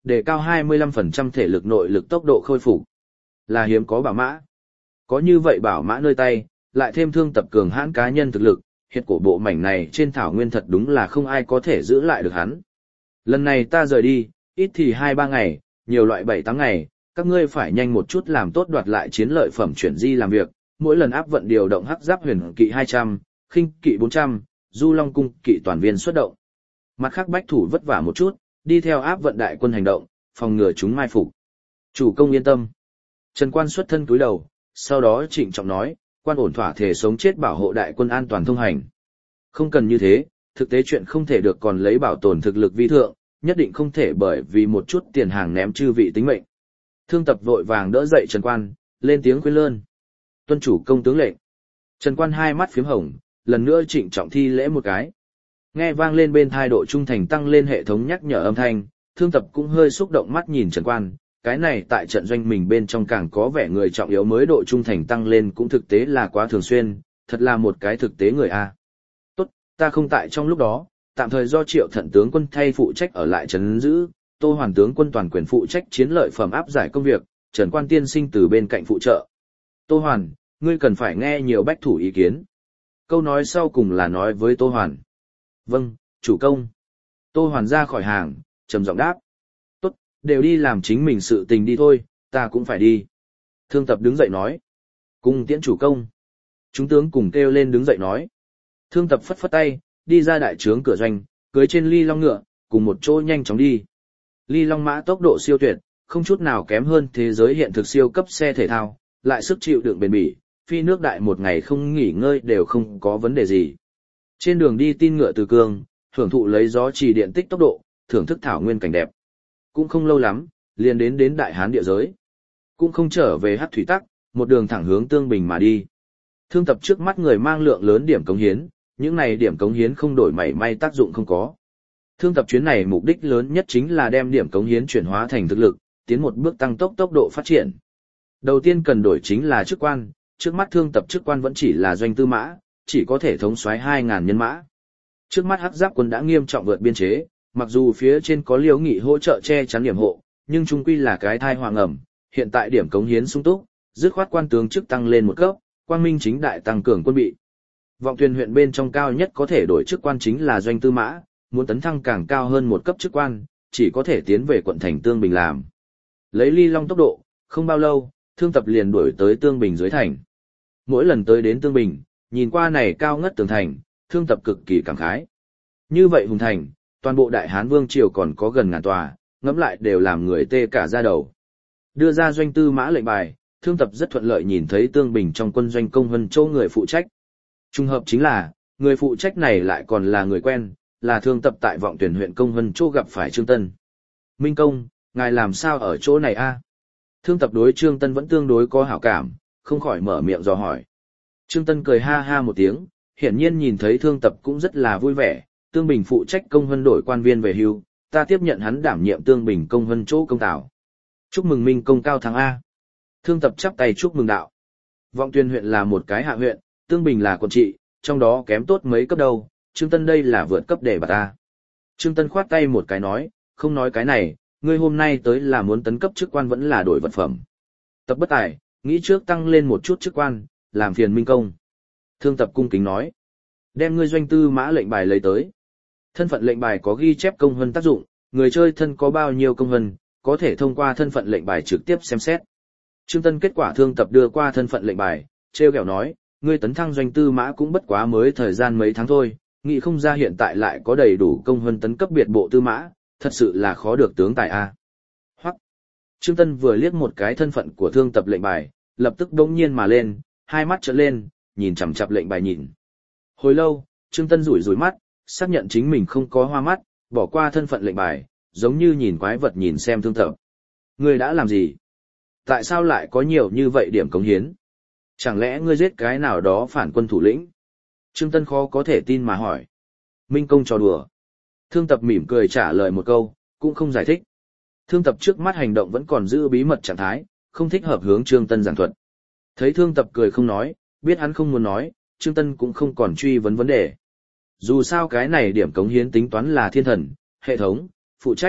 đề cao hai mươi lăm phần trăm thể lực nội lực tốc độ khôi phục. Là hiếm có bảo mã. Có như vậy bảo mã nơi tay, lại thêm Thương Tập cường hãn cá nhân thực lực, hiện cổ bộ mảnh này trên thảo nguyên thật đúng là không ai có thể giữ lại được hắn. Lần này ta rời đi, ít thì hai ba ngày, nhiều loại bảy tám ngày, các ngươi phải nhanh một chút làm tốt đoạt lại chiến lợi phẩm chuyển di làm việc, mỗi lần áp vận điều động hắc giáp huyền kỵ hai trăm, khinh kỵ bốn trăm, du long cung kỵ toàn viên xuất động. Mặt khác bách thủ vất vả một chút, đi theo áp vận đại quân hành động, phòng ngừa chúng mai phục. Chủ công yên tâm. Trần Quan xuất thân cúi đầu, sau đó trịnh trọng nói, quan ổn thỏa thể sống chết bảo hộ đại quân an toàn thông hành. Không cần như thế, thực tế chuyện không thể được còn lấy bảo tồn thực lực vi thượng, nhất định không thể bởi vì một chút tiền hàng ném chư vị tính mệnh. Thương Tập vội vàng đỡ dậy Trần Quan, lên tiếng khuyên lơn. Tuân chủ công tướng lệnh. Trần Quan hai mắt phím hồng, lần nữa trịnh trọng thi lễ một cái. Nghe vang lên bên thai độ trung thành tăng lên hệ thống nhắc nhở âm thanh, Thương Tập cũng hơi xúc động mắt nhìn Trần Quan, cái này tại trận doanh mình bên trong càng có vẻ người trọng yếu mới độ trung thành tăng lên cũng thực tế là quá thường xuyên, thật là một cái thực tế người a. Tốt, ta không tại trong lúc đó, tạm thời do Triệu Thận tướng quân thay phụ trách ở lại trấn giữ, Tô Hoàn tướng quân toàn quyền phụ trách chiến lợi phẩm áp giải công việc, Trần Quan tiên sinh từ bên cạnh phụ trợ. Tô Hoàn, ngươi cần phải nghe nhiều bách thủ ý kiến. Câu nói sau cùng là nói với Tô Hoàn. Vâng, chủ công. Tô Hoàn ra khỏi hàng, trầm giọng đáp. Tốt, đều đi làm chính mình sự tình đi thôi, ta cũng phải đi. Thương Tập đứng dậy nói. Cùng tiễn chủ công. Chúng tướng cùng kêu lên đứng dậy nói. Thương Tập phất phất tay, đi ra đại trướng cửa doanh, cưới trên ly long ngựa, cùng một chỗ nhanh chóng đi. Ly long mã tốc độ siêu tuyệt, không chút nào kém hơn thế giới hiện thực siêu cấp xe thể thao, lại sức chịu đựng bền bỉ, phi nước đại một ngày không nghỉ ngơi đều không có vấn đề gì. Trên đường đi tin ngựa từ cương, hưởng thụ lấy gió trì điện tích tốc độ, thưởng thức thảo nguyên cảnh đẹp. Cũng không lâu lắm, liền đến đến Đại Hán địa giới. Cũng không trở về Hắc Thủy Tắc, một đường thẳng hướng Tương Bình mà đi. Thương Tập trước mắt người mang lượng lớn điểm cống hiến, những này điểm cống hiến không đổi mảy may tác dụng không có. Thương Tập chuyến này mục đích lớn nhất chính là đem điểm cống hiến chuyển hóa thành thực lực, tiến một bước tăng tốc tốc độ phát triển. Đầu tiên cần đổi chính là chức quan, trước mắt Thương Tập chức quan vẫn chỉ là doanh tư mã, chỉ có thể thống soái hai nghìn nhân mã. Trước mắt Hắc Giáp quân đã nghiêm trọng vượt biên chế, mặc dù phía trên có Liễu Nghị hỗ trợ che chắn điểm hộ, nhưng chung quy là cái thai hoàng ẩm, hiện tại điểm cống hiến sung túc, dứt khoát quan tướng chức tăng lên một cấp, quang minh chính đại tăng cường quân bị. Vọng Tuyền huyện bên trong cao nhất có thể đổi chức quan chính là doanh tư mã, muốn tấn thăng càng cao hơn một cấp chức quan, chỉ có thể tiến về quận thành Tương Bình làm. Lấy Ly Long tốc độ, không bao lâu, Thương Tập liền đuổi tới Tương Bình dưới thành. Mỗi lần tới đến Tương Bình, nhìn qua này cao ngất tường thành, Thương Tập cực kỳ cảm khái. Như vậy hùng thành, toàn bộ Đại Hán Vương triều còn có gần ngàn tòa, ngẫm lại đều làm người tê cả da đầu. Đưa ra doanh tư mã lệnh bài, Thương Tập rất thuận lợi nhìn thấy Tương Bình trong quân doanh công vân châu người phụ trách. Trùng hợp chính là, người phụ trách này lại còn là người quen, là Thương Tập tại Vọng Tuyển huyện công vân châu gặp phải Trương Tân. Minh công, ngài làm sao ở chỗ này a? Thương Tập đối Trương Tân vẫn tương đối có hảo cảm, không khỏi mở miệng dò hỏi. Trương Tân cười ha ha một tiếng, hiển nhiên nhìn thấy Thương Tập cũng rất là vui vẻ, Tương Bình phụ trách công vân đổi quan viên về hưu, ta tiếp nhận hắn đảm nhiệm Tương Bình công vân chỗ công tảo. Chúc mừng Minh công cao thắng A. Thương Tập chắp tay chúc mừng đạo. Vọng Tuyên huyện là một cái hạ huyện, Tương Bình là quận trị, trong đó kém tốt mấy cấp đâu, Trương Tân đây là vượt cấp để bà ta. Trương Tân khoát tay một cái nói, không nói cái này, ngươi hôm nay tới là muốn tấn cấp chức quan vẫn là đổi vật phẩm. Tập bất tài, nghĩ trước tăng lên một chút chức quan, làm phiền Minh công. Thương Tập cung kính nói, đem ngươi doanh tư mã lệnh bài lấy tới. Thân phận lệnh bài có ghi chép công vân tác dụng, người chơi thân có bao nhiêu công vân, có thể thông qua thân phận lệnh bài trực tiếp xem xét. Trương Tân kết quả Thương Tập đưa qua thân phận lệnh bài, treo kẹo nói, ngươi tấn thăng doanh tư mã cũng bất quá mới thời gian mấy tháng thôi, nghĩ không ra hiện tại lại có đầy đủ công vân tấn cấp biệt bộ tư mã, thật sự là khó được tướng tài a. Hoặc, Trương Tân vừa liếc một cái thân phận của Thương Tập lệnh bài, lập tức đống nhiên mà lên, hai mắt trợn lên, nhìn chằm chằm lệnh bài nhìn. Hồi lâu, Trương Tân rủi rủi mắt, xác nhận chính mình không có hoa mắt, bỏ qua thân phận lệnh bài, giống như nhìn quái vật nhìn xem Thương Tập. Ngươi đã làm gì? Tại sao lại có nhiều như vậy điểm cống hiến? Chẳng lẽ ngươi giết cái nào đó phản quân thủ lĩnh? Trương Tân khó có thể tin mà hỏi. Minh công trò đùa. Thương Tập mỉm cười trả lời một câu, cũng không giải thích. Thương Tập trước mắt hành động vẫn còn giữ bí mật trạng thái, không thích hợp hướng Trương Tân giảng thuật. Thấy Thương Tập cười không nói, biết hắn không muốn nói, Trương Tân cũng không còn truy vấn vấn đề. Dù sao cái này điểm cống hiến tính toán là thiên thần, hệ thống, phụ trách,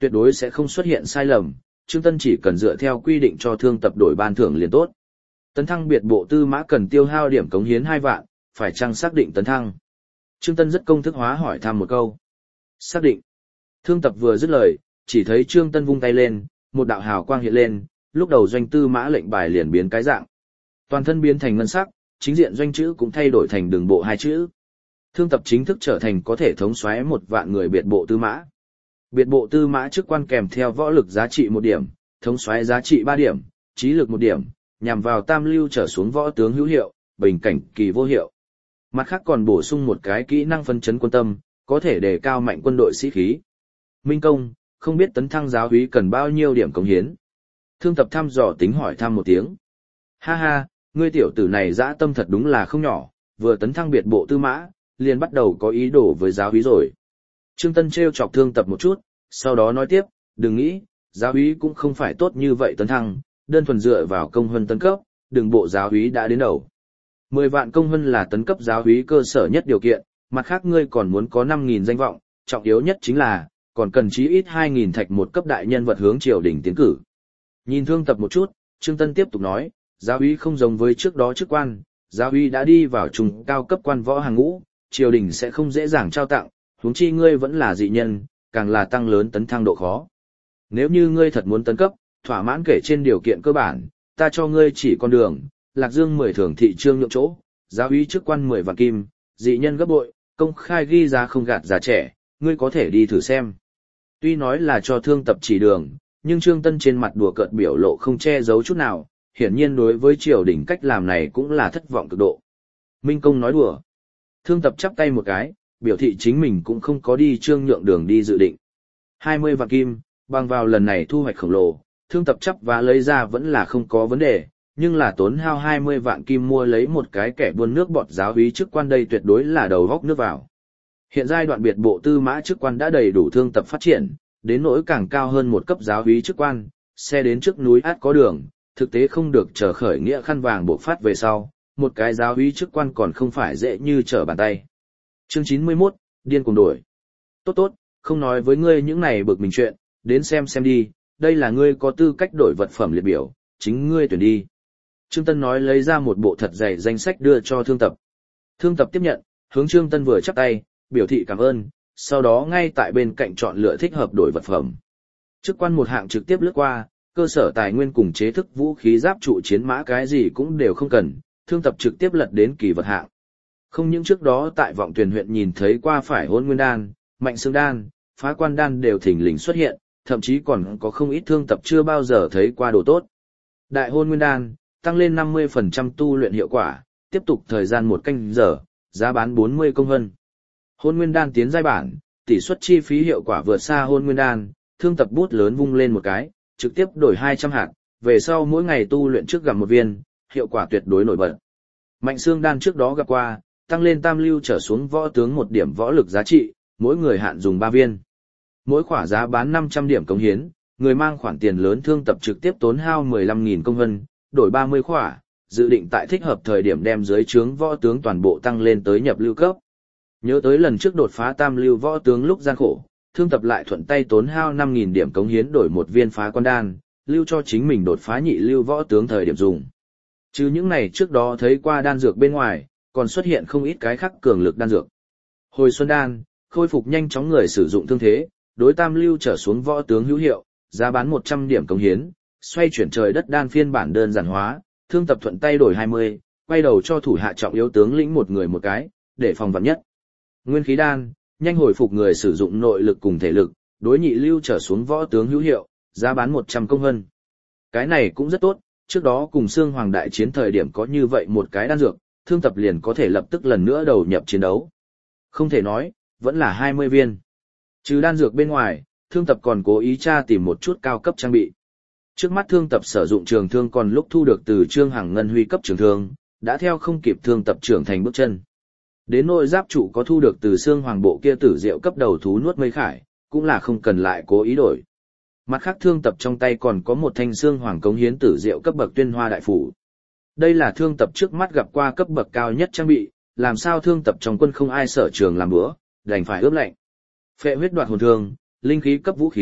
tuyệt đối sẽ không xuất hiện sai lầm, Trương Tân chỉ cần dựa theo quy định cho thương tập đổi ban thưởng liền tốt. Tấn thăng biệt bộ tư mã cần tiêu hao điểm cống hiến hai vạn, phải chăng xác định tấn thăng? Trương Tân rất công thức hóa hỏi thăm một câu. Xác định. Thương tập vừa dứt lời, chỉ thấy Trương Tân vung tay lên, một đạo hào quang hiện lên, lúc đầu doanh tư mã lệnh bài liền biến cái dạng. Toàn thân biến thành ngân sắc, chính diện doanh chữ cũng thay đổi thành đường bộ hai chữ. Thương tập chính thức trở thành có thể thống soái một vạn người biệt bộ tư mã. Biệt bộ tư mã chức quan kèm theo võ lực giá trị một điểm, thống soái giá trị ba điểm, trí lực một điểm, nhằm vào tam lưu trở xuống võ tướng hữu hiệu, bình cảnh kỳ vô hiệu. Mặt khác còn bổ sung một cái kỹ năng phân chấn quân tâm, có thể đề cao mạnh quân đội sĩ khí. Minh công, không biết tấn thăng giáo úy cần bao nhiêu điểm cống hiến. Thương tập thăm dò tính hỏi thăm một tiếng. Ha ha, ngươi tiểu tử này dã tâm thật đúng là không nhỏ, vừa tấn thăng biệt bộ tư mã, liền bắt đầu có ý đồ với giáo úy rồi. Trương Tân trêu chọc thương tập một chút, sau đó nói tiếp, đừng nghĩ, giáo úy cũng không phải tốt như vậy tấn thăng, đơn thuần dựa vào công huân tấn cấp, đừng bộ giáo úy đã đến đầu. Mười vạn công huân là tấn cấp giáo úy cơ sở nhất điều kiện, mặt khác ngươi còn muốn có năm nghìn danh vọng, trọng yếu nhất chính là, còn cần chí ít hai nghìn thạch một cấp đại nhân vật hướng triều đình tiến cử. Nhìn thương tập một chút, Trương Tân tiếp tục nói, giáo úy không giống với trước đó chức quan, giáo úy đã đi vào trung cao cấp quan võ hàng ngũ, triều đình sẽ không dễ dàng trao tặng, huống chi ngươi vẫn là dị nhân, càng là tăng lớn tấn thăng độ khó. Nếu như ngươi thật muốn tấn cấp, thỏa mãn kể trên điều kiện cơ bản, ta cho ngươi chỉ con đường, Lạc Dương mười thường thị trương nhượng chỗ, giáo úy chức quan mười vạn kim, dị nhân gấp bội, công khai ghi giá không gạt già trẻ, ngươi có thể đi thử xem. Tuy nói là cho thương tập chỉ đường, nhưng Trương Tân trên mặt đùa cợt biểu lộ không che giấu chút nào, hiển nhiên đối với triều đình cách làm này cũng là thất vọng cực độ. Minh công nói đùa. Thương tập chắp tay một cái, biểu thị chính mình cũng không có đi trương nhượng đường đi dự định. hai mươi vạn kim, bằng vào lần này thu hoạch khổng lồ, thương tập chấp và lấy ra vẫn là không có vấn đề, nhưng là tốn hao hai mươi vạn kim mua lấy một cái kẻ buôn nước bọt giáo úy chức quan đây tuyệt đối là đầu góc nước vào. Hiện giai đoạn biệt bộ tư mã chức quan đã đầy đủ thương tập phát triển, đến nỗi càng cao hơn một cấp giáo úy chức quan, xe đến trước núi át có đường, thực tế không được chờ khởi nghĩa khăn vàng buộc phát về sau, một cái giáo úy chức quan còn không phải dễ như trở bàn tay. Chương chín mươi mốt, điên cuồng đổi. Tốt tốt, không nói với ngươi những này bực mình chuyện, đến xem xem đi, đây là ngươi có tư cách đổi vật phẩm liệt biểu, chính ngươi tuyển đi. Trương Tân nói lấy ra một bộ thật dày danh sách đưa cho thương tập. Thương tập tiếp nhận, hướng Trương Tân vừa chắp tay, biểu thị cảm ơn, sau đó ngay tại bên cạnh chọn lựa thích hợp đổi vật phẩm. Chức quan một hạng trực tiếp lướt qua, cơ sở tài nguyên cùng chế thức vũ khí giáp trụ chiến mã cái gì cũng đều không cần, thương tập trực tiếp lật đến kỳ vật hạng. Không những trước đó tại Vọng Tuyền huyện nhìn thấy qua phải Hôn Nguyên đan, Mạnh Xương đan, Phá Quan đan đều thình lình xuất hiện, thậm chí còn có không ít thương tập chưa bao giờ thấy qua đồ tốt. Đại Hôn Nguyên đan, tăng lên năm mươi phần trăm tu luyện hiệu quả, tiếp tục thời gian một canh giờ, giá bán bốn mươi công hân. Hôn Nguyên đan tiến giai bản, tỷ suất chi phí hiệu quả vượt xa Hôn Nguyên đan, thương tập bút lớn vung lên một cái, trực tiếp đổi hai trăm hạt, về sau mỗi ngày tu luyện trước gặp một viên, hiệu quả tuyệt đối nổi bật. Mạnh Xương đan trước đó gặp qua, tăng lên tam lưu trở xuống võ tướng một điểm võ lực giá trị, mỗi người hạn dùng ba viên. Mỗi khỏa giá bán năm trăm điểm cống hiến, người mang khoản tiền lớn thương tập trực tiếp tốn hao mười lăm nghìn công hân, đổi ba mươi khỏa, dự định tại thích hợp thời điểm đem dưới trướng võ tướng toàn bộ tăng lên tới nhập lưu cấp. Nhớ tới lần trước đột phá tam lưu võ tướng lúc gian khổ, thương tập lại thuận tay tốn hao năm nghìn điểm cống hiến đổi một viên phá quan đan, lưu cho chính mình đột phá nhị lưu võ tướng thời điểm dùng. Chứ những này trước đó thấy qua đan dược bên ngoài, còn xuất hiện không ít cái khác cường lực đan dược. Hồi xuân đan, khôi phục nhanh chóng người sử dụng thương thế, đối tam lưu trở xuống võ tướng hữu hiệu, giá bán một trăm điểm cống hiến, xoay chuyển trời đất đan phiên bản đơn giản hóa, thương tập thuận tay đổi hai mươi, quay đầu cho thủ hạ trọng yếu tướng lĩnh một người một cái, để phòng vạn nhất. Nguyên khí đan, nhanh hồi phục người sử dụng nội lực cùng thể lực, đối nhị lưu trở xuống võ tướng hữu hiệu, giá bán một trăm công hân. Cái này cũng rất tốt, trước đó cùng Xương Hoàng đại chiến thời điểm có như vậy một cái đan dược, thương tập liền có thể lập tức lần nữa đầu nhập chiến đấu. Không thể nói, vẫn là hai mươi viên. Trừ đan dược bên ngoài, thương tập còn cố ý tra tìm một chút cao cấp trang bị. Trước mắt thương tập sử dụng trường thương còn lúc thu được từ Trương Hằng Ngân huy cấp trường thương, đã theo không kịp thương tập trưởng thành bước chân. Đến nội giáp trụ có thu được từ Xương Hoàng bộ kia tử diệu cấp đầu thú nuốt mây khải, cũng là không cần lại cố ý đổi. Mặt khác thương tập trong tay còn có một thanh Xương Hoàng cống hiến tử diệu cấp bậc Tuyên Hoa đại phủ. Đây là thương tập trước mắt gặp qua cấp bậc cao nhất trang bị, làm sao thương tập trong quân không ai sở trường làm bữa, đành phải ướp lạnh. Phệ huyết đoạt hồn thương, linh khí cấp vũ khí,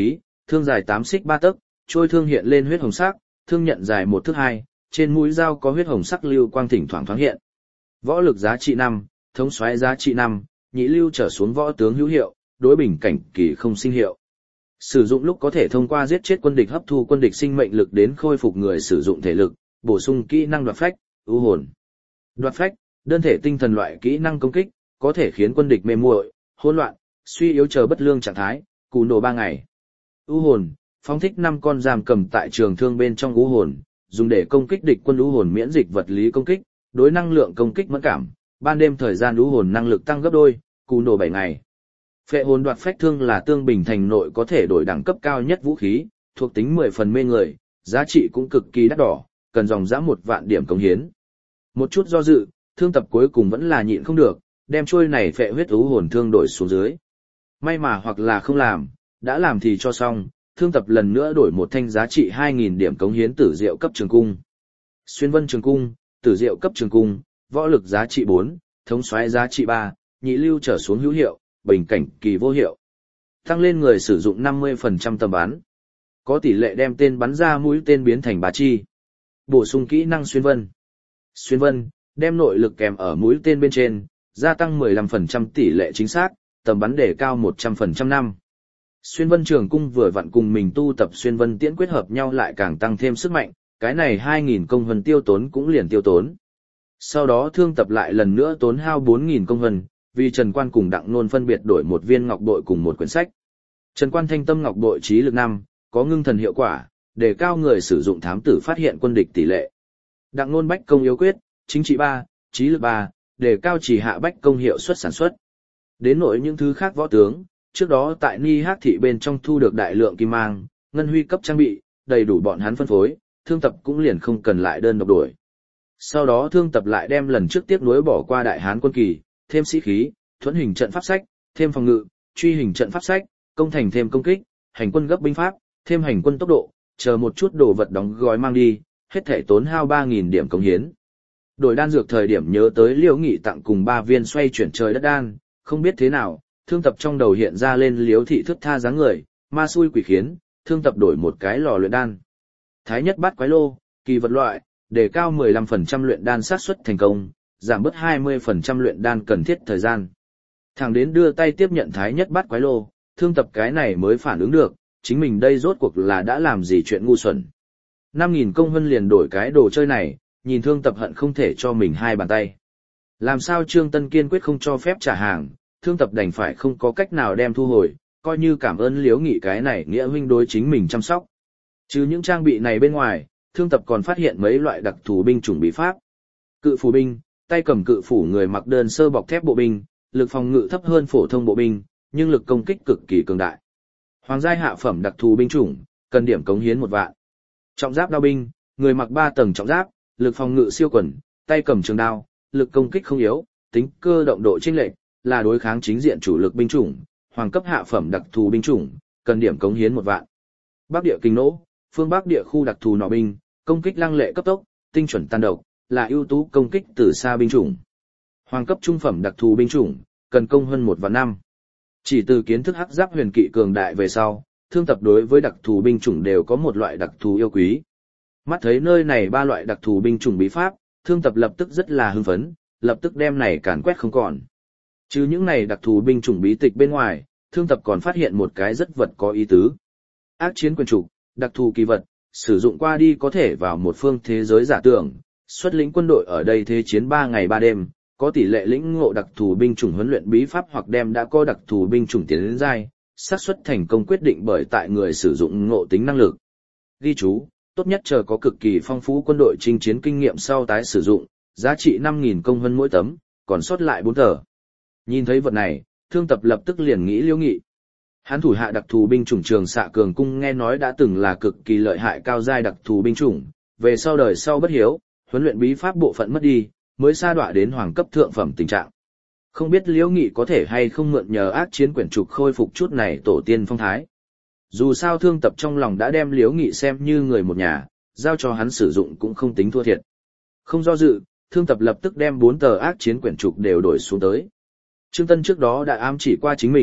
thương dài tám xích ba tấc, trôi thương hiện lên huyết hồng sắc, thương nhận dài một thước hai, trên mũi dao có huyết hồng sắc lưu quang thỉnh thoảng thoáng hiện. Võ lực giá trị năm, thống soái giá trị năm, nhị lưu trở xuống võ tướng hữu hiệu, đối bình cảnh kỳ không sinh hiệu. Sử dụng lúc có thể thông qua giết chết quân địch hấp thu quân địch sinh mệnh lực đến khôi phục người sử dụng thể lực, bổ sung kỹ năng đoạt phách, ưu hồn. Đoạt phách, đơn thể tinh thần loại kỹ năng công kích, có thể khiến quân địch mê muội, hỗn loạn, suy yếu chờ bất lương trạng thái, cù nổ ba ngày. Ưu hồn, phóng thích năm con giam cầm tại trường thương bên trong ưu hồn, dùng để công kích địch quân ưu hồn miễn dịch vật lý công kích, đối năng lượng công kích mẫn cảm, ban đêm thời gian ưu hồn năng lực tăng gấp đôi, cù nổ bảy ngày. Phệ hồn đoạt phách thương là tương bình thành nội có thể đổi đẳng cấp cao nhất vũ khí, thuộc tính mười phần mê người, giá trị cũng cực kỳ đắt đỏ, cần dòng dã một vạn điểm cống hiến. Một chút do dự, thương tập cuối cùng vẫn là nhịn không được, đem trôi này phệ huyết ưu hồn thương đổi xuống dưới. May mà hoặc là không làm, đã làm thì cho xong, thương tập lần nữa đổi một thanh giá trị hai nghìn điểm cống hiến tử diệu cấp trường cung. Xuyên vân trường cung, tử diệu cấp trường cung, võ lực giá trị bốn, thống soái giá trị ba, nhị lưu trở xuống hữu hiệu, bình cảnh kỳ vô hiệu. Tăng lên người sử dụng năm mươi phần trăm tầm bắn. Có tỷ lệ đem tên bắn ra mũi tên biến thành bá chi. Bổ sung kỹ năng xuyên vân. Xuyên vân, đem nội lực kèm ở mũi tên bên trên, gia tăng mười lăm phần trăm tỷ lệ chính xác, tầm bắn đề cao một trăm phần trăm năm. Xuyên vân trường cung vừa vặn cùng mình tu tập xuyên vân tiễn quyết hợp nhau lại càng tăng thêm sức mạnh, cái này hai nghìn công vân tiêu tốn cũng liền tiêu tốn. Sau đó thương tập lại lần nữa tốn hao bốn nghìn công vân, vì Trần Quan cùng Đặng Nôn phân biệt đổi một viên ngọc bội cùng một quyển sách. Trần Quan thanh tâm ngọc bội trí lực năm, có ngưng thần hiệu quả, để cao người sử dụng thám tử phát hiện quân địch tỷ lệ. Đặng Nôn bách công yếu quyết, chính trị ba, trí lực ba, để cao chỉ hạ bách công hiệu suất sản xuất. Đến nỗi những thứ khác võ tướng, trước đó tại Ni Hắc thị bên trong thu được đại lượng kim mang, ngân huy cấp trang bị, đầy đủ bọn hắn phân phối, thương tập cũng liền không cần lại đơn độc đổi. Sau đó thương tập lại đem lần trước tiếp nối bỏ qua đại hán quân kỳ, thêm sĩ khí, thuẫn hình trận pháp sách, thêm phòng ngự, truy hình trận pháp sách, công thành thêm công kích, hành quân gấp binh pháp, thêm hành quân tốc độ, chờ một chút đồ vật đóng gói mang đi, hết thể tốn hao ba nghìn điểm cống hiến. Đổi đan dược thời điểm nhớ tới Liễu Nghị tặng cùng ba viên xoay chuyển trời đất đan, không biết thế nào, thương tập trong đầu hiện ra lên Liễu thị thức tha dáng người, ma xui quỷ khiến, thương tập đổi một cái lò luyện đan. Thái nhất bát quái lô, kỳ vật loại, đề cao mười lăm phần trăm luyện đan xác suất thành công, giảm bớt hai mươi phần trăm luyện đan cần thiết thời gian. Thằng đến đưa tay tiếp nhận thái nhất bát quái lô, thương tập cái này mới phản ứng được, chính mình đây rốt cuộc là đã làm gì chuyện ngu xuẩn. năm nghìn công vân liền đổi cái đồ chơi này, nhìn thương tập hận không thể cho mình hai bàn tay. Làm sao Trương Tân kiên quyết không cho phép trả hàng, thương tập đành phải không có cách nào đem thu hồi, coi như cảm ơn Liễu Nghị cái này nghĩa huynh đối chính mình chăm sóc. Chứ những trang bị này bên ngoài, thương tập còn phát hiện mấy loại đặc thù binh chủng bí pháp. Cự phủ binh, tay cầm cự phủ người mặc đơn sơ bọc thép bộ binh, lực phòng ngự thấp hơn phổ thông bộ binh, nhưng lực công kích cực kỳ cường đại. Hoàng giai hạ phẩm đặc thù binh chủng, cần điểm cống hiến một vạn. Trọng giáp đao binh, người mặc ba tầng trọng giáp, lực phòng ngự siêu quần, tay cầm trường đao, lực công kích không yếu, tính cơ động độ chênh lệch, là đối kháng chính diện chủ lực binh chủng, hoàng cấp hạ phẩm đặc thù binh chủng, cần điểm cống hiến một vạn. Bắc địa kinh nỗ, phương Bắc địa khu đặc thù nỏ binh, công kích lăng lệ cấp tốc, tinh chuẩn tan độc, là ưu tú công kích từ xa binh chủng. Hoàng cấp trung phẩm đặc thù binh chủng, cần công hơn một vạn năm. Chỉ từ kiến thức hắc giáp huyền kỵ cường đại về sau, thương tập đối với đặc thù binh chủng đều có một loại đặc thù yêu quý. Mắt thấy nơi này ba loại đặc thù binh chủng bí pháp, thương tập lập tức rất là hưng phấn, lập tức đem này càn quét không còn. Chứ những này đặc thù binh chủng bí tịch bên ngoài, thương tập còn phát hiện một cái rất vật có ý tứ. Ác chiến quyền trục, đặc thù kỳ vật, sử dụng qua đi có thể vào một phương thế giới giả tưởng, xuất lĩnh quân đội ở đây thế chiến ba ngày ba đêm, có tỷ lệ lĩnh ngộ đặc thù binh chủng huấn luyện bí pháp hoặc đem đã có đặc thù binh chủng tiến đến giai, xác suất thành công quyết định bởi tại người sử dụng ngộ tính năng lực. Ghi chú, tốt nhất chờ có cực kỳ phong phú quân đội chinh chiến kinh nghiệm sau tái sử dụng, giá trị năm nghìn công vân mỗi tấm, còn sót lại bốn tờ. Nhìn thấy vật này, thương tập lập tức liền nghĩ Liễu Nghị. Hắn thủ hạ đặc thù binh chủng Trường Xạ Cường Cung nghe nói đã từng là cực kỳ lợi hại cao giai đặc thù binh chủng, về sau đời sau bất hiếu, huấn luyện bí pháp bộ phận mất đi, mới sa đọa đến hoàng cấp thượng phẩm tình trạng. Không biết Liễu Nghị có thể hay không mượn nhờ ác chiến quyển trục khôi phục chút này tổ tiên phong thái. Dù sao thương tập trong lòng đã đem Liễu Nghị xem như người một nhà, giao cho hắn sử dụng cũng không tính thua thiệt. Không do dự, thương tập lập tức đem bốn tờ ác chiến quyển trục đều đổi xuống tới. Trương Tân trước đó đã ám chỉ qua chính mình,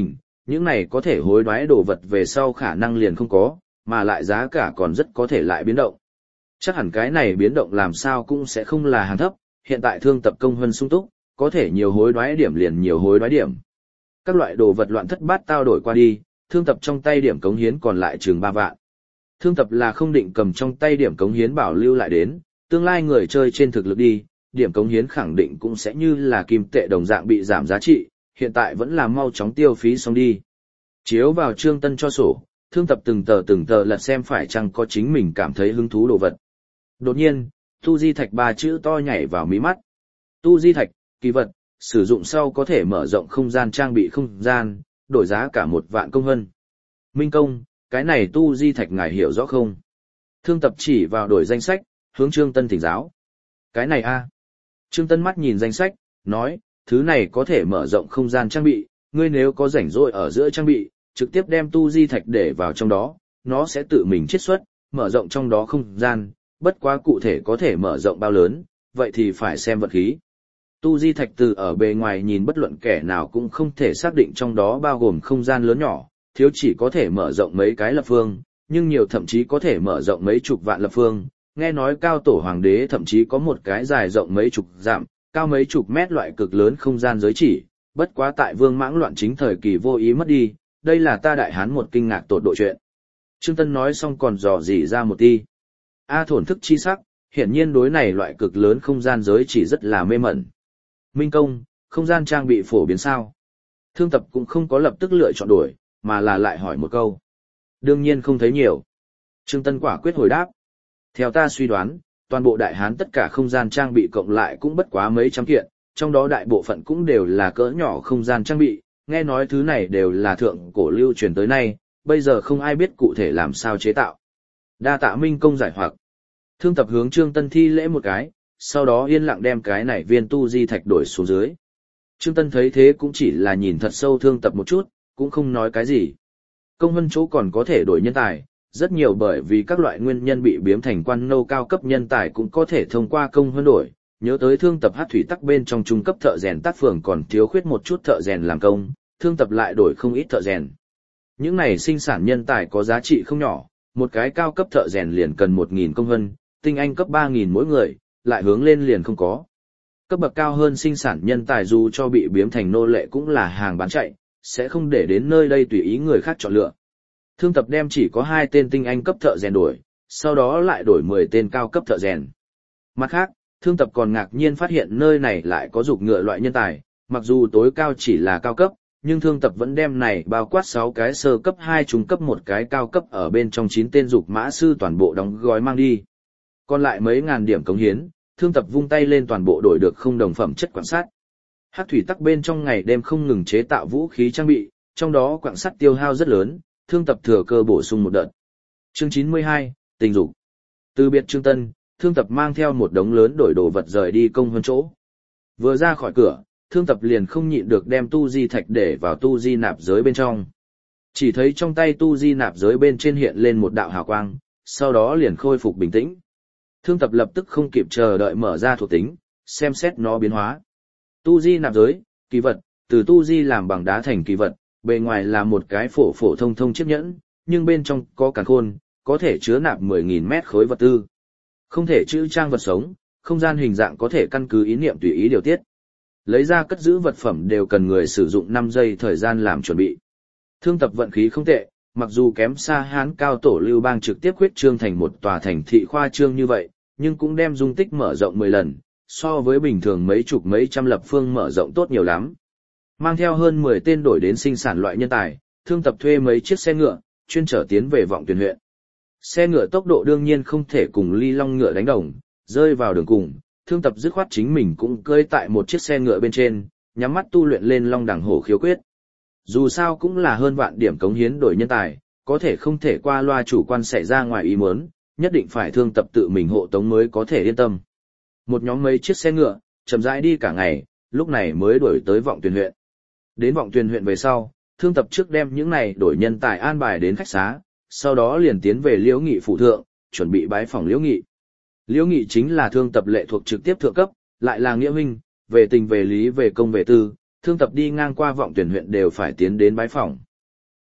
những này có thể hối đoái đồ vật về sau khả năng liền không có, mà lại giá cả còn rất có thể lại biến động. Chắc hẳn cái này biến động làm sao cũng sẽ không là hàng thấp, hiện tại thương tập công hơn sung túc, có thể nhiều hối đoái điểm liền nhiều hối đoái điểm. Các loại đồ vật loạn thất bát tao đổi qua đi, thương tập trong tay điểm cống hiến còn lại chừng ba vạn. Thương tập là không định cầm trong tay điểm cống hiến bảo lưu lại đến, tương lai người chơi trên thực lực đi, điểm cống hiến khẳng định cũng sẽ như là kim tệ đồng dạng bị giảm giá trị, hiện tại vẫn là mau chóng tiêu phí xong đi. Chiếu vào Trương Tân cho sổ, thương tập từng tờ từng tờ lật xem phải chăng có chính mình cảm thấy hứng thú đồ vật. Đột nhiên, tu di thạch ba chữ to nhảy vào mí mắt. Tu di thạch, kỳ vật, sử dụng sau có thể mở rộng không gian trang bị không gian, đổi giá cả một vạn công hân. Minh công, cái này tu di thạch ngài hiểu rõ không? Thương tập chỉ vào đổi danh sách, hướng Trương Tân thỉnh giáo. Cái này a Trương Tân mắt nhìn danh sách, nói, thứ này có thể mở rộng không gian trang bị, ngươi nếu có rảnh rỗi ở giữa trang bị, trực tiếp đem tu di thạch để vào trong đó, nó sẽ tự mình chiết xuất, mở rộng trong đó không gian, bất quá cụ thể có thể mở rộng bao lớn, vậy thì phải xem vật khí. Tu di thạch từ ở bề ngoài nhìn bất luận kẻ nào cũng không thể xác định trong đó bao gồm không gian lớn nhỏ, thiếu chỉ có thể mở rộng mấy cái lập phương, nhưng nhiều thậm chí có thể mở rộng mấy chục vạn lập phương. Nghe nói cao tổ hoàng đế thậm chí có một cái dài rộng mấy chục dặm, cao mấy chục mét loại cực lớn không gian giới chỉ, bất quá tại Vương Mãng loạn chính thời kỳ vô ý mất đi, đây là ta đại hán một kinh ngạc tột độ chuyện. Trương Tân nói xong còn dò dỉ ra một ti. A thổn thức chi sắc, hiển nhiên đối này loại cực lớn không gian giới chỉ rất là mê mẩn. Minh công, không gian trang bị phổ biến sao? Thương tập cũng không có lập tức lựa chọn đổi, mà là lại hỏi một câu. Đương nhiên không thấy nhiều. Trương Tân quả quyết hồi đáp. Theo ta suy đoán, toàn bộ đại hán tất cả không gian trang bị cộng lại cũng bất quá mấy trăm kiện, trong đó đại bộ phận cũng đều là cỡ nhỏ không gian trang bị, nghe nói thứ này đều là thượng cổ lưu truyền tới nay, bây giờ không ai biết cụ thể làm sao chế tạo. Đa tạ Minh công giải hoặc. Thương tập hướng Trương Tân thi lễ một cái, sau đó yên lặng đem cái này viên tu di thạch đổi xuống dưới. Trương Tân thấy thế cũng chỉ là nhìn thật sâu thương tập một chút, cũng không nói cái gì. Công vân chỗ còn có thể đổi nhân tài, rất nhiều bởi vì các loại nguyên nhân bị biếm thành quan nô cao cấp nhân tài cũng có thể thông qua công vân đổi. Nhớ tới thương tập hát thủy tắc bên trong trung cấp thợ rèn tác phường còn thiếu khuyết một chút thợ rèn làm công, thương tập lại đổi không ít thợ rèn. Những này sinh sản nhân tài có giá trị không nhỏ, một cái cao cấp thợ rèn liền cần một nghìn công vân, tinh anh cấp ba nghìn mỗi người, lại hướng lên liền không có. Cấp bậc cao hơn sinh sản nhân tài dù cho bị biếm thành nô lệ cũng là hàng bán chạy, sẽ không để đến nơi đây tùy ý người khác chọn lựa. Thương tập đem chỉ có hai tên tinh anh cấp thợ rèn đổi, sau đó lại đổi mười tên cao cấp thợ rèn. Mặt khác, thương tập còn ngạc nhiên phát hiện nơi này lại có dục ngựa loại nhân tài, mặc dù tối cao chỉ là cao cấp, nhưng thương tập vẫn đem này bao quát sáu cái sơ cấp hai trung cấp một cái cao cấp ở bên trong chín tên dục mã sư toàn bộ đóng gói mang đi. Còn lại mấy ngàn điểm cống hiến, thương tập vung tay lên toàn bộ đổi được không đồng phẩm chất quặng sắt. Hắc thủy tắc bên trong ngày đêm không ngừng chế tạo vũ khí trang bị, trong đó quặng sắt tiêu hao rất lớn, thương tập thừa cơ bổ sung một đợt. Chương chín mươi hai, tình dục. Từ biệt Trương Tân, thương tập mang theo một đống lớn đổi đồ vật rời đi công hơn chỗ. Vừa ra khỏi cửa, thương tập liền không nhịn được đem tu di thạch để vào tu di nạp giới bên trong. Chỉ thấy trong tay tu di nạp giới bên trên hiện lên một đạo hào quang, sau đó liền khôi phục bình tĩnh. Thương tập lập tức không kịp chờ đợi mở ra thuộc tính, xem xét nó biến hóa. Tu di nạp giới, kỳ vật, từ tu di làm bằng đá thành kỳ vật, bề ngoài là một cái phổ phổ thông thông chiếc nhẫn, nhưng bên trong có càn khôn, có thể chứa nạp mười nghìn mét khối vật tư. Không thể chữ trang vật sống, không gian hình dạng có thể căn cứ ý niệm tùy ý điều tiết. Lấy ra cất giữ vật phẩm đều cần người sử dụng năm giây thời gian làm chuẩn bị. Thương tập vận khí không tệ, mặc dù kém xa Hán cao tổ Lưu Bang trực tiếp huyết trương thành một tòa thành thị khoa trương như vậy, nhưng cũng đem dung tích mở rộng mười lần, so với bình thường mấy chục mấy trăm lập phương mở rộng tốt nhiều lắm. Mang theo hơn mười tên đổi đến sinh sản loại nhân tài, thương tập thuê mấy chiếc xe ngựa, chuyên trở tiến về Vọng Tuyền huyện. Xe ngựa tốc độ đương nhiên không thể cùng Ly Long ngựa đánh đồng, rơi vào đường cùng, thương tập dứt khoát chính mình cũng cơi tại một chiếc xe ngựa bên trên, nhắm mắt tu luyện lên Long Đằng Hổ khiếu quyết. Dù sao cũng là hơn vạn điểm cống hiến đổi nhân tài, có thể không thể qua loa chủ quan xảy ra ngoài ý muốn, nhất định phải thương tập tự mình hộ tống mới có thể yên tâm. Một nhóm mấy chiếc xe ngựa, chậm rãi đi cả ngày, lúc này mới đuổi tới Vọng Tuyền huyện. Đến Vọng Tuyền huyện về sau, thương tập trước đem những này đổi nhân tài an bài đến khách xá, sau đó liền tiến về Liễu Nghị phủ thượng, chuẩn bị bái phòng Liễu Nghị. Liễu Nghị chính là thương tập lệ thuộc trực tiếp thượng cấp, lại là nghĩa huynh, về tình về lý về công về tư, thương tập đi ngang qua Vọng Tuyền huyện đều phải tiến đến bái phòng.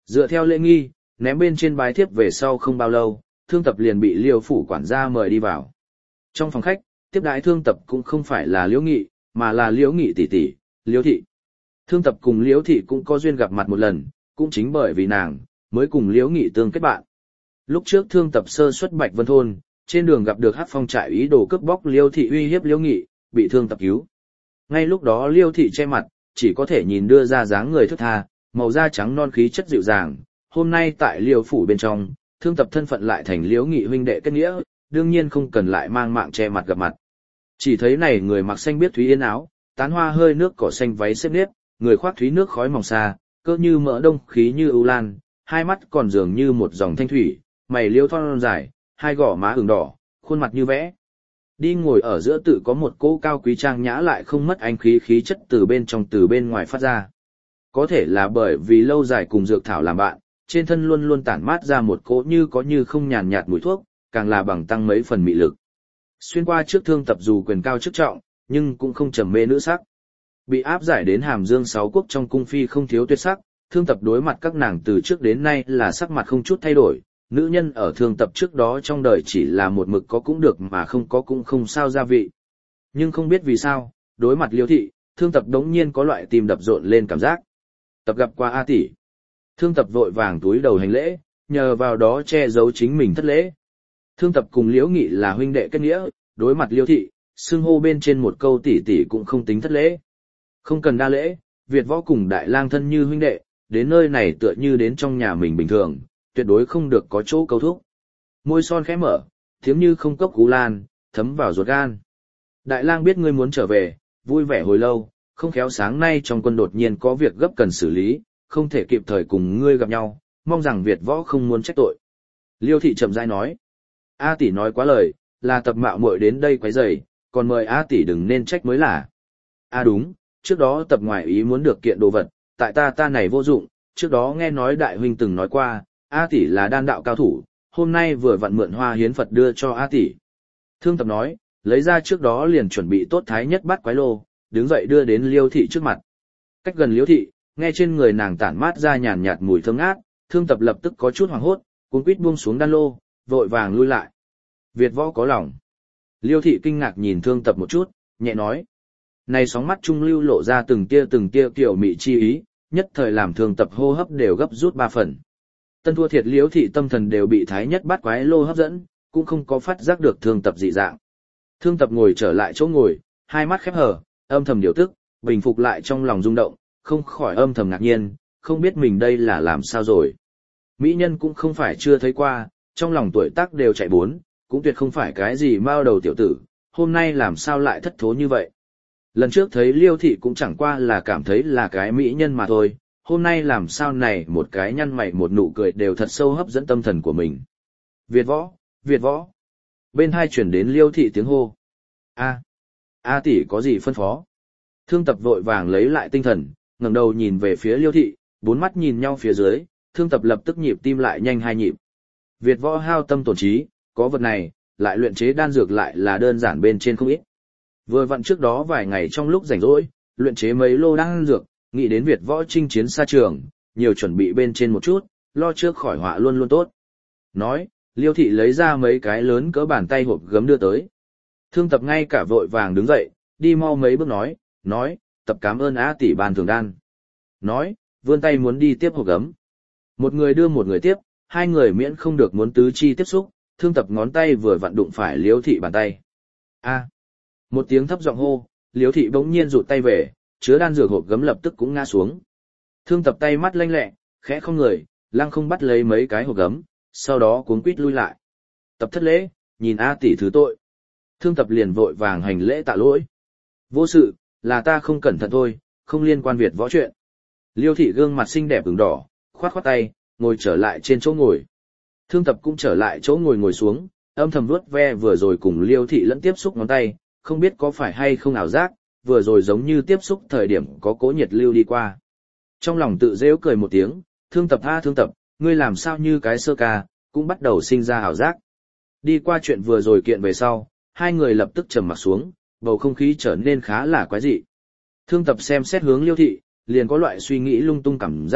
Dựa theo lễ nghi, ném bên trên bái thiếp về sau không bao lâu, Thương Tập liền bị Liêu phủ quản gia mời đi vào. Trong phòng khách, tiếp đãi Thương Tập cũng không phải là Liễu Nghị, mà là Liễu Nghị tỷ tỷ, Liễu thị. Thương Tập cùng Liễu thị cũng có duyên gặp mặt một lần, cũng chính bởi vì nàng mới cùng Liễu Nghị tương kết bạn. Lúc trước Thương Tập sơ xuất Bạch Vân thôn, trên đường gặp được Hắc Phong trại ý đồ cướp bóc Liễu thị uy hiếp Liễu Nghị, bị Thương Tập cứu. Ngay lúc đó Liễu thị che mặt, chỉ có thể nhìn đưa ra dáng người thướt tha, màu da trắng non khí chất dịu dàng. Hôm nay tại Liễu phủ bên trong, Thương Tập thân phận lại thành Liễu Nghị huynh đệ kết nghĩa, đương nhiên không cần lại mang mạng che mặt gặp mặt. Chỉ thấy này người mặc xanh biếc thúy yên áo, tán hoa hơi nước cỏ xanh váy xếp nếp, người khoác thúy nước khói mỏng xa, cơ như mỡ đông khí như ưu lan, hai mắt còn dường như một dòng thanh thủy, mày liễu thon dài, hai gò má ửng đỏ, khuôn mặt như vẽ. Đi ngồi ở giữa tự có một cỗ cao quý trang nhã lại không mất anh khí khí chất từ bên trong từ bên ngoài phát ra. Có thể là bởi vì lâu dài cùng dược thảo làm bạn, trên thân luôn luôn tản mát ra một cỗ như có như không nhàn nhạt mùi thuốc, càng là bằng tăng mấy phần mị lực. Xuyên qua trước Thương Tập dù quyền cao chức trọng, nhưng cũng không trầm mê nữ sắc. Bị áp giải đến Hàm Dương sáu quốc trong cung phi không thiếu tuyệt sắc, Thương Tập đối mặt các nàng từ trước đến nay là sắc mặt không chút thay đổi, nữ nhân ở Thương Tập trước đó trong đời chỉ là một mực có cũng được mà không có cũng không sao gia vị. Nhưng không biết vì sao, đối mặt Liêu thị, Thương Tập đống nhiên có loại tim đập rộn lên cảm giác. Tập gặp qua A tỷ. Thương Tập vội vàng túi đầu hành lễ, nhờ vào đó che giấu chính mình thất lễ. Thương Tập cùng Liễu Nghị là huynh đệ kết nghĩa, đối mặt Liêu thị, xưng hô bên trên một câu tỷ tỷ cũng không tính thất lễ. Không cần đa lễ, Việt Võ cùng Đại Lang thân như huynh đệ, đến nơi này tựa như đến trong nhà mình bình thường, tuyệt đối không được có chỗ câu thúc. Môi son khẽ mở, tiếng như không cốc cú lan, thấm vào ruột gan. Đại Lang biết ngươi muốn trở về, vui vẻ hồi lâu, không khéo sáng nay trong quân đột nhiên có việc gấp cần xử lý, không thể kịp thời cùng ngươi gặp nhau, mong rằng Việt Võ không muốn trách tội. Liêu thị chậm rãi nói. A tỷ nói quá lời, là Tập mạo muội đến đây quấy rầy, còn mời A tỷ đừng nên trách mới là. A đúng, trước đó Tập ngoại ý muốn được kiện đồ vật, tại ta ta này vô dụng, trước đó nghe nói đại huynh từng nói qua, A tỷ là đan đạo cao thủ, hôm nay vừa vặn mượn hoa hiến Phật đưa cho A tỷ. Thương Tập nói, lấy ra trước đó liền chuẩn bị tốt thái nhất bát quái lô, đứng dậy đưa đến Liêu thị trước mặt. Cách gần Liêu thị, nghe trên người nàng tản mát ra nhàn nhạt mùi thơm ngát, Thương Tập lập tức có chút hoảng hốt, cuống quýt buông xuống đan lô, vội vàng lui lại. Việt Võ có lòng. Liêu thị kinh ngạc nhìn Thương Tập một chút, nhẹ nói. Này sóng mắt trung lưu lộ ra từng tia từng tia kiểu mị chi ý, nhất thời làm Thương Tập hô hấp đều gấp rút ba phần. Tân thua thiệt Liêu thị tâm thần đều bị thái nhất bát quái lô hấp dẫn, cũng không có phát giác được Thương Tập dị dạng. Thương Tập ngồi trở lại chỗ ngồi, hai mắt khép hờ, âm thầm điều tức, bình phục lại trong lòng rung động, không khỏi âm thầm ngạc nhiên, không biết mình đây là làm sao rồi. Mỹ nhân cũng không phải chưa thấy qua, trong lòng tuổi tác đều chạy bốn, cũng tuyệt không phải cái gì mao đầu tiểu tử, hôm nay làm sao lại thất thố như vậy. Lần trước thấy Liêu thị cũng chẳng qua là cảm thấy là cái mỹ nhân mà thôi, hôm nay làm sao này một cái nhăn mày một nụ cười đều thật sâu hấp dẫn tâm thần của mình. Việt Võ, Việt Võ. Bên hai chuyển đến Liêu thị tiếng hô. A, A tỷ có gì phân phó? Thương Tập vội vàng lấy lại tinh thần, ngẩng đầu nhìn về phía Liêu thị, bốn mắt nhìn nhau phía dưới, Thương Tập lập tức nhịp tim lại nhanh hai nhịp. Việt Võ hao tâm tổn trí, có vật này, lại luyện chế đan dược lại là đơn giản bên trên không ít. Vừa vặn trước đó vài ngày trong lúc rảnh rỗi, luyện chế mấy lô đan dược, nghĩ đến Việt Võ chinh chiến xa trường, nhiều chuẩn bị bên trên một chút, lo trước khỏi họa luôn luôn tốt. Nói, Liêu thị lấy ra mấy cái lớn cỡ bàn tay hộp gấm đưa tới. Thương Tập ngay cả vội vàng đứng dậy, đi mau mấy bước nói, nói, Tập cảm ơn A tỷ ban thường đan. Nói, vươn tay muốn đi tiếp hộp gấm. Một người đưa một người tiếp, hai người miễn không được muốn tứ chi tiếp xúc, Thương Tập ngón tay vừa vặn đụng phải Liêu thị bàn tay. A. Một tiếng thấp giọng hô, Liêu thị bỗng nhiên rụt tay về, chứa đan dược hộp gấm lập tức cũng ngã xuống. Thương Tập tay mắt lanh lẹ, khẽ không người, lăng không bắt lấy mấy cái hộp gấm, sau đó cuống quýt lui lại. Tập thất lễ, nhìn A tỷ thứ tội. Thương Tập liền vội vàng hành lễ tạ lỗi. Vô sự, là ta không cẩn thận thôi, không liên quan Việt Võ chuyện. Liêu thị gương mặt xinh đẹp ửng đỏ, khoát khoát tay, ngồi trở lại trên chỗ ngồi. Thương Tập cũng trở lại chỗ ngồi ngồi xuống, âm thầm vuốt ve vừa rồi cùng Liêu thị lẫn tiếp xúc ngón tay, không biết có phải hay không ảo giác, vừa rồi giống như tiếp xúc thời điểm có cố nhiệt lưu đi qua. Trong lòng tự rêu cười một tiếng, Thương Tập a Thương Tập, ngươi làm sao như cái sơ ca, cũng bắt đầu sinh ra ảo giác. Đi qua chuyện vừa rồi kiện về sau, hai người lập tức trầm mặc xuống, bầu không khí trở nên khá là quái dị. Thương Tập xem xét hướng Liêu thị, liền có loại suy nghĩ lung tung cảm giác,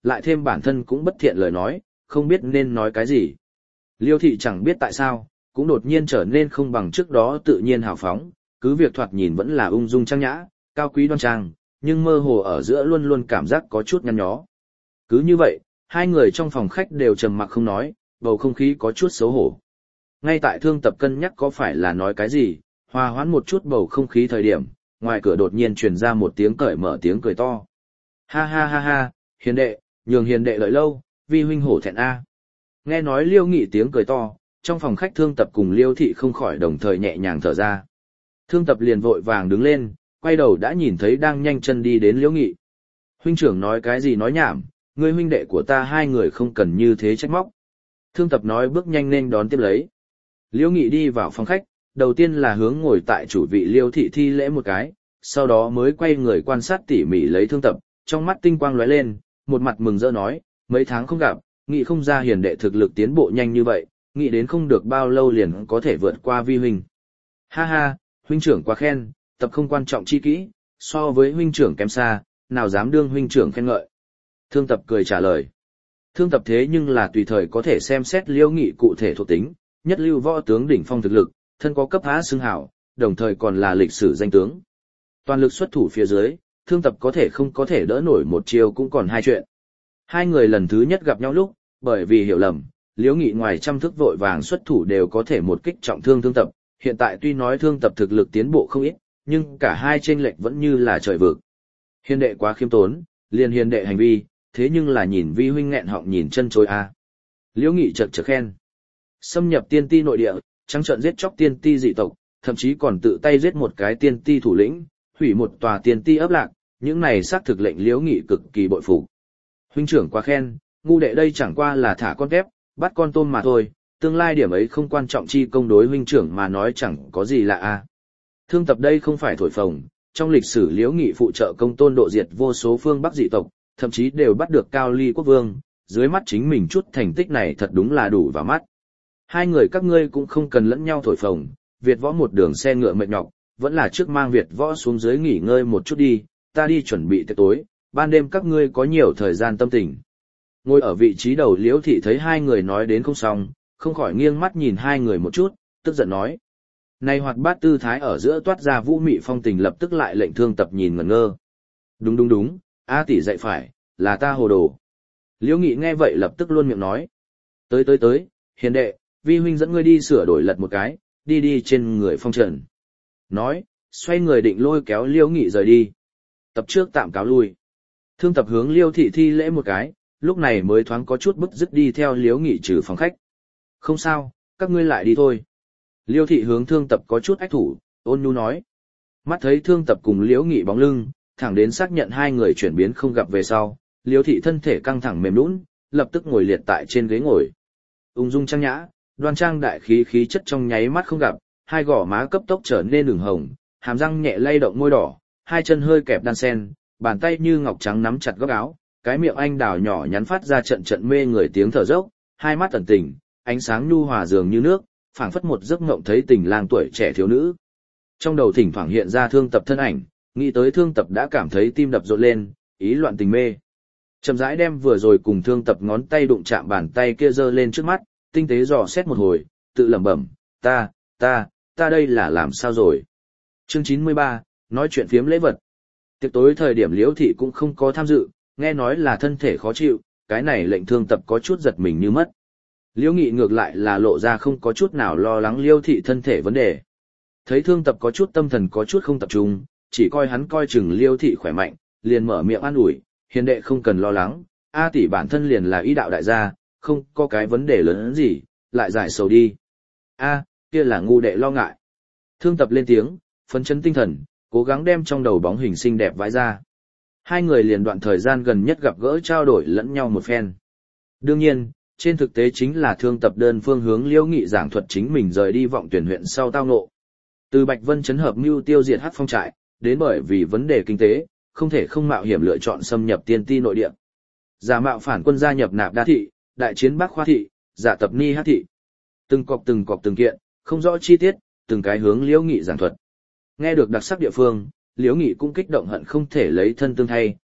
lại thêm bản thân cũng bất thiện lời nói, không biết nên nói cái gì. Liêu thị chẳng biết tại sao, cũng đột nhiên trở nên không bằng trước đó tự nhiên hào phóng, cứ việc thoạt nhìn vẫn là ung dung trang nhã, cao quý đoan trang, nhưng mơ hồ ở giữa luôn luôn cảm giác có chút nhăn nhó. Cứ như vậy, hai người trong phòng khách đều trầm mặc không nói, bầu không khí có chút xấu hổ. Ngay tại Thương Tập cân nhắc có phải là nói cái gì, hòa hoãn một chút bầu không khí thời điểm, ngoài cửa đột nhiên truyền ra một tiếng cởi mở tiếng cười to. Ha ha ha ha, hiền đệ, nhường hiền đệ lợi lâu, vi huynh hổ thẹn a. Nghe nói Liêu Nghị tiếng cười to, trong phòng khách Thương Tập cùng Liêu thị không khỏi đồng thời nhẹ nhàng thở ra. Thương Tập liền vội vàng đứng lên, quay đầu đã nhìn thấy đang nhanh chân đi đến Liêu Nghị. Huynh trưởng nói cái gì nói nhảm, ngươi huynh đệ của ta hai người không cần như thế trách móc. Thương Tập nói bước nhanh nên đón tiếp lấy. Liêu Nghị đi vào phòng khách, đầu tiên là hướng ngồi tại chủ vị Liêu thị thi lễ một cái, sau đó mới quay người quan sát tỉ mỉ lấy Thương Tập, trong mắt tinh quang lóe lên, một mặt mừng rỡ nói, mấy tháng không gặp, nghĩ không ra hiền đệ thực lực tiến bộ nhanh như vậy, nghĩ đến không được bao lâu liền có thể vượt qua vi huynh. Ha ha, huynh trưởng quá khen, tập không quan trọng chi kỹ, so với huynh trưởng kém xa, nào dám đương huynh trưởng khen ngợi. Thương Tập cười trả lời. Thương Tập thế nhưng là tùy thời có thể xem xét Liêu Nghị cụ thể thuộc tính, nhất lưu võ tướng đỉnh phong thực lực, thân có cấp há xưng hảo, đồng thời còn là lịch sử danh tướng. Toàn lực xuất thủ phía dưới, Thương Tập có thể không có thể đỡ nổi một chiêu cũng còn hai chuyện. Hai người lần thứ nhất gặp nhau lúc, bởi vì hiểu lầm, Liễu Nghị ngoài trăm thức vội vàng xuất thủ đều có thể một kích trọng thương Thương Tập, hiện tại tuy nói Thương Tập thực lực tiến bộ không ít, nhưng cả hai chênh lệch vẫn như là trời vực. Hiền đệ quá khiêm tốn, liền hiền đệ hành vi, thế nhưng là nhìn vi huynh nghẹn họng nhìn chân chối a. À. Liễu Nghị chật chật khen. Xâm nhập tiên ti nội địa, trắng trợn giết chóc tiên ti dị tộc, thậm chí còn tự tay giết một cái tiên ti thủ lĩnh, hủy một tòa tiên ti ấp lạc, những này xác thực lệnh Liễu Nghị cực kỳ bội phục. Huynh trưởng quá khen, ngu đệ đây chẳng qua là thả con tép, bắt con tôm mà thôi, tương lai điểm ấy không quan trọng chi công đối huynh trưởng mà nói chẳng có gì lạ a. À. Thương Tập đây không phải thổi phồng, trong lịch sử Liễu Nghị phụ trợ công tôn độ diệt vô số phương Bắc dị tộc, thậm chí đều bắt được Cao Ly quốc vương, dưới mắt chính mình chút thành tích này thật đúng là đủ vào mắt. Hai người các ngươi cũng không cần lẫn nhau thổi phồng, Việt Võ một đường xe ngựa mệt nhọc, vẫn là trước mang Việt Võ xuống dưới nghỉ ngơi một chút đi, ta đi chuẩn bị tiệc tối, ban đêm các ngươi có nhiều thời gian tâm tình. Ngồi ở vị trí đầu Liễu thị thấy hai người nói đến không xong, không khỏi nghiêng mắt nhìn hai người một chút, tức giận nói. Này hoạt bát tư thái ở giữa toát ra vũ mị phong tình lập tức lại lệnh Thương Tập nhìn ngẩn ngơ. Đúng đúng đúng, A tỷ dạy phải, là ta hồ đồ. Liễu Nghị nghe vậy lập tức luôn miệng nói. Tới tới tới, hiền đệ, vi huynh dẫn ngươi đi sửa đổi lật một cái, đi đi trên người phong trần. Nói, xoay người định lôi kéo Liễu Nghị rời đi. Tập trước tạm cáo lui. Thương Tập hướng Liêu thị thi lễ một cái, lúc này mới thoáng có chút bức dứt đi theo Liễu Nghị trừ phòng khách. Không sao, các ngươi lại đi thôi. Liêu thị hướng Thương Tập có chút ách thủ, ôn nhu nói. Mắt thấy Thương Tập cùng Liễu Nghị bóng lưng, thẳng đến xác nhận hai người chuyển biến không gặp về sau, Liêu thị thân thể căng thẳng mềm nhũn, lập tức ngồi liệt tại trên ghế ngồi. Ung dung trang nhã, đoan trang đại khí khí chất trong nháy mắt không gặp, hai gò má cấp tốc trở nên ửng hồng, hàm răng nhẹ lay động môi đỏ, hai chân hơi kẹp đan sen, bàn tay như ngọc trắng nắm chặt góc áo, cái miệng anh đào nhỏ nhắn phát ra trận trận mê người tiếng thở dốc, hai mắt ẩn tình, ánh sáng nhu hòa dường như nước, phảng phất một giấc mộng thấy tình lang tuổi trẻ thiếu nữ. Trong đầu thỉnh thoảng hiện ra Thương Tập thân ảnh, nghĩ tới Thương Tập đã cảm thấy tim đập rộn lên, ý loạn tình mê. Chậm rãi đem vừa rồi cùng Thương Tập ngón tay đụng chạm bàn tay kia giơ lên trước mắt, tinh tế dò xét một hồi, tự lẩm bẩm, ta, ta, ta đây là làm sao rồi? Chương chín mươi ba, nói chuyện phiếm lễ vật. Tiệc tối thời điểm Liễu thị cũng không có tham dự, nghe nói là thân thể khó chịu, cái này lệnh Thương Tập có chút giật mình như mất. Liễu Nghị ngược lại là lộ ra không có chút nào lo lắng Liễu thị thân thể vấn đề. Thấy Thương Tập có chút tâm thần có chút không tập trung, chỉ coi hắn coi chừng Liễu thị khỏe mạnh, liền mở miệng an ủi, hiền đệ không cần lo lắng, A tỷ bản thân liền là ý đạo đại gia, không có cái vấn đề lớn gì, lại giải sầu đi. A, kia là ngu đệ lo ngại. Thương Tập lên tiếng, phấn chấn tinh thần, cố gắng đem trong đầu bóng hình xinh đẹp vãi ra. Hai người liền đoạn thời gian gần nhất gặp gỡ trao đổi lẫn nhau một phen. Đương nhiên, trên thực tế chính là Thương Tập đơn phương hướng Liễu Nghị giảng thuật chính mình rời đi Vọng Tuyển huyện sau tao ngộ. Từ Bạch Vân trấn hợp mưu tiêu diệt Hắc Phong trại, đến bởi vì vấn đề kinh tế, không thể không mạo hiểm lựa chọn xâm nhập tiên ti nội địa. Giả mạo phản quân gia nhập Nạp Đa thị, đại chiến Bắc Khoa thị, giả tập Ni Hát thị. Từng cọc từng cọc từng kiện, không rõ chi tiết, từng cái hướng Liễu Nghị giảng thuật. Nghe được đặc sắc địa phương, Liễu Nghị cũng kích động hận không thể lấy thân tương thay,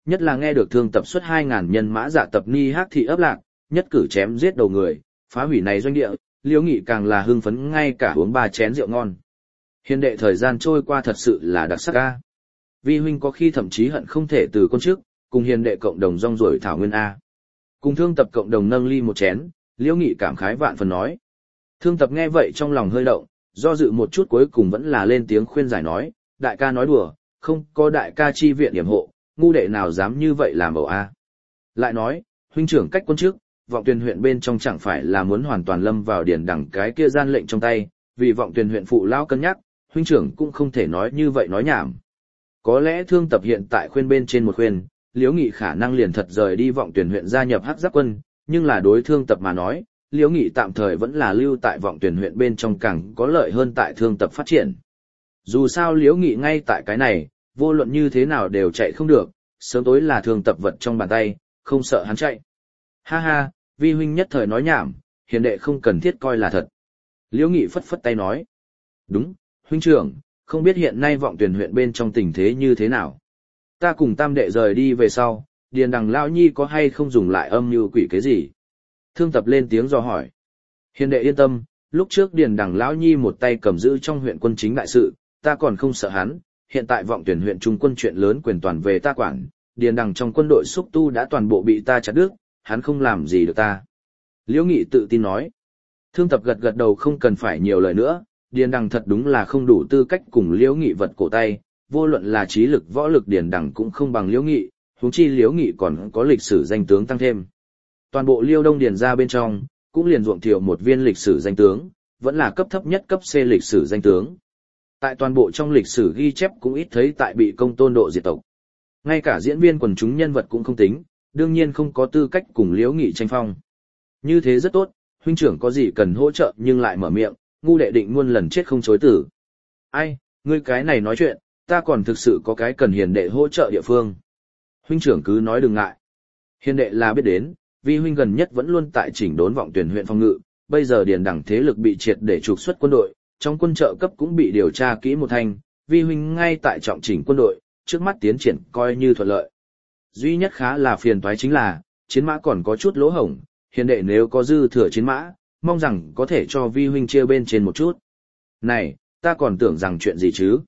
Nhất là nghe được Thương Tập xuất hai ngàn nhân mã dạ tập ni hắc thị ấp lạc, nhất cử chém giết đầu người, phá hủy này doanh địa, Liễu Nghị càng là hưng phấn ngay cả uống ba chén rượu ngon. Hiền đệ thời gian trôi qua thật sự là đặc sắc a. Vi huynh có khi thậm chí hận không thể từ con trước, cùng hiền đệ cộng đồng rong ruổi thảo nguyên a. Cùng Thương Tập cộng đồng nâng ly một chén, Liễu Nghị cảm khái vạn phần nói. Thương Tập nghe vậy trong lòng hơi động, do dự một chút cuối cùng vẫn là lên tiếng khuyên giải nói, đại ca nói đùa, không có đại ca chi viện điểm hộ, ngu đệ nào dám như vậy làm ẩu a. Lại nói, huynh trưởng cách quân trước, Vọng Tuyền huyện bên trong chẳng phải là muốn hoàn toàn lâm vào điển đẳng cái kia gian lệnh trong tay, vì Vọng Tuyền huyện phụ lao cân nhắc, huynh trưởng cũng không thể nói như vậy nói nhảm. Có lẽ Thương Tập hiện tại khuyên bên trên một khuyên, Liễu Nghị khả năng liền thật rời đi Vọng Tuyền huyện gia nhập Hắc Giáp quân, nhưng là đối Thương Tập mà nói, Liễu Nghị tạm thời vẫn là lưu tại Vọng Tuyền huyện bên trong càng có lợi hơn tại Thương Tập phát triển. Dù sao Liễu Nghị ngay tại cái này, vô luận như thế nào đều chạy không được, sớm tối là Thương Tập vật trong bàn tay, không sợ hắn chạy. Ha ha, vi huynh nhất thời nói nhảm, hiền đệ không cần thiết coi là thật. Liễu Nghị phất phất tay nói. Đúng, huynh trưởng, không biết hiện nay Vọng Tuyền huyện bên trong tình thế như thế nào. Ta cùng tam đệ rời đi về sau, điền đằng lão nhi có hay không dùng lại âm như quỷ cái gì? Thương Tập lên tiếng dò hỏi. Hiền đệ yên tâm, lúc trước điền đằng lão nhi một tay cầm giữ trong huyện quân chính đại sự, ta còn không sợ hắn, hiện tại Vọng Tuyền huyện trung quân chuyện lớn quyền toàn về ta quản, điền đằng trong quân đội xúc tu đã toàn bộ bị ta chặt đứt, hắn không làm gì được ta. Liễu Nghị tự tin nói. Thương Tập gật gật đầu không cần phải nhiều lời nữa, điền đằng thật đúng là không đủ tư cách cùng Liễu Nghị vật cổ tay, vô luận là trí lực võ lực điền đằng cũng không bằng Liễu Nghị, huống chi Liễu Nghị còn có lịch sử danh tướng tăng thêm. Toàn bộ Liêu Đông điền ra bên trong, cũng liền ruộng thiệu một viên lịch sử danh tướng, vẫn là cấp thấp nhất cấp C lịch sử danh tướng. Tại toàn bộ trong lịch sử ghi chép cũng ít thấy tại bị công tôn độ diệt tộc. Ngay cả diễn viên quần chúng nhân vật cũng không tính, đương nhiên không có tư cách cùng Liễu Nghị tranh phong. Như thế rất tốt, huynh trưởng có gì cần hỗ trợ nhưng lại mở miệng, ngu đệ định muôn lần chết không chối tử. Ai, ngươi cái này nói chuyện, ta còn thực sự có cái cần hiền đệ hỗ trợ địa phương. Huynh trưởng cứ nói đừng ngại. Hiền đệ là biết đến, vì huynh gần nhất vẫn luôn tại chỉnh đốn Vọng Tuyền huyện phòng ngự, bây giờ điền đẳng thế lực bị triệt để trục xuất quân đội, trong quân trợ cấp cũng bị điều tra kỹ một thanh, vi huynh ngay tại trọng chỉnh quân đội, trước mắt tiến triển coi như thuận lợi. Duy nhất khá là phiền toái chính là, chiến mã còn có chút lỗ hổng, hiền đệ nếu có dư thừa chiến mã, mong rằng có thể cho vi huynh chia bên trên một chút. Này, ta còn tưởng rằng chuyện gì chứ?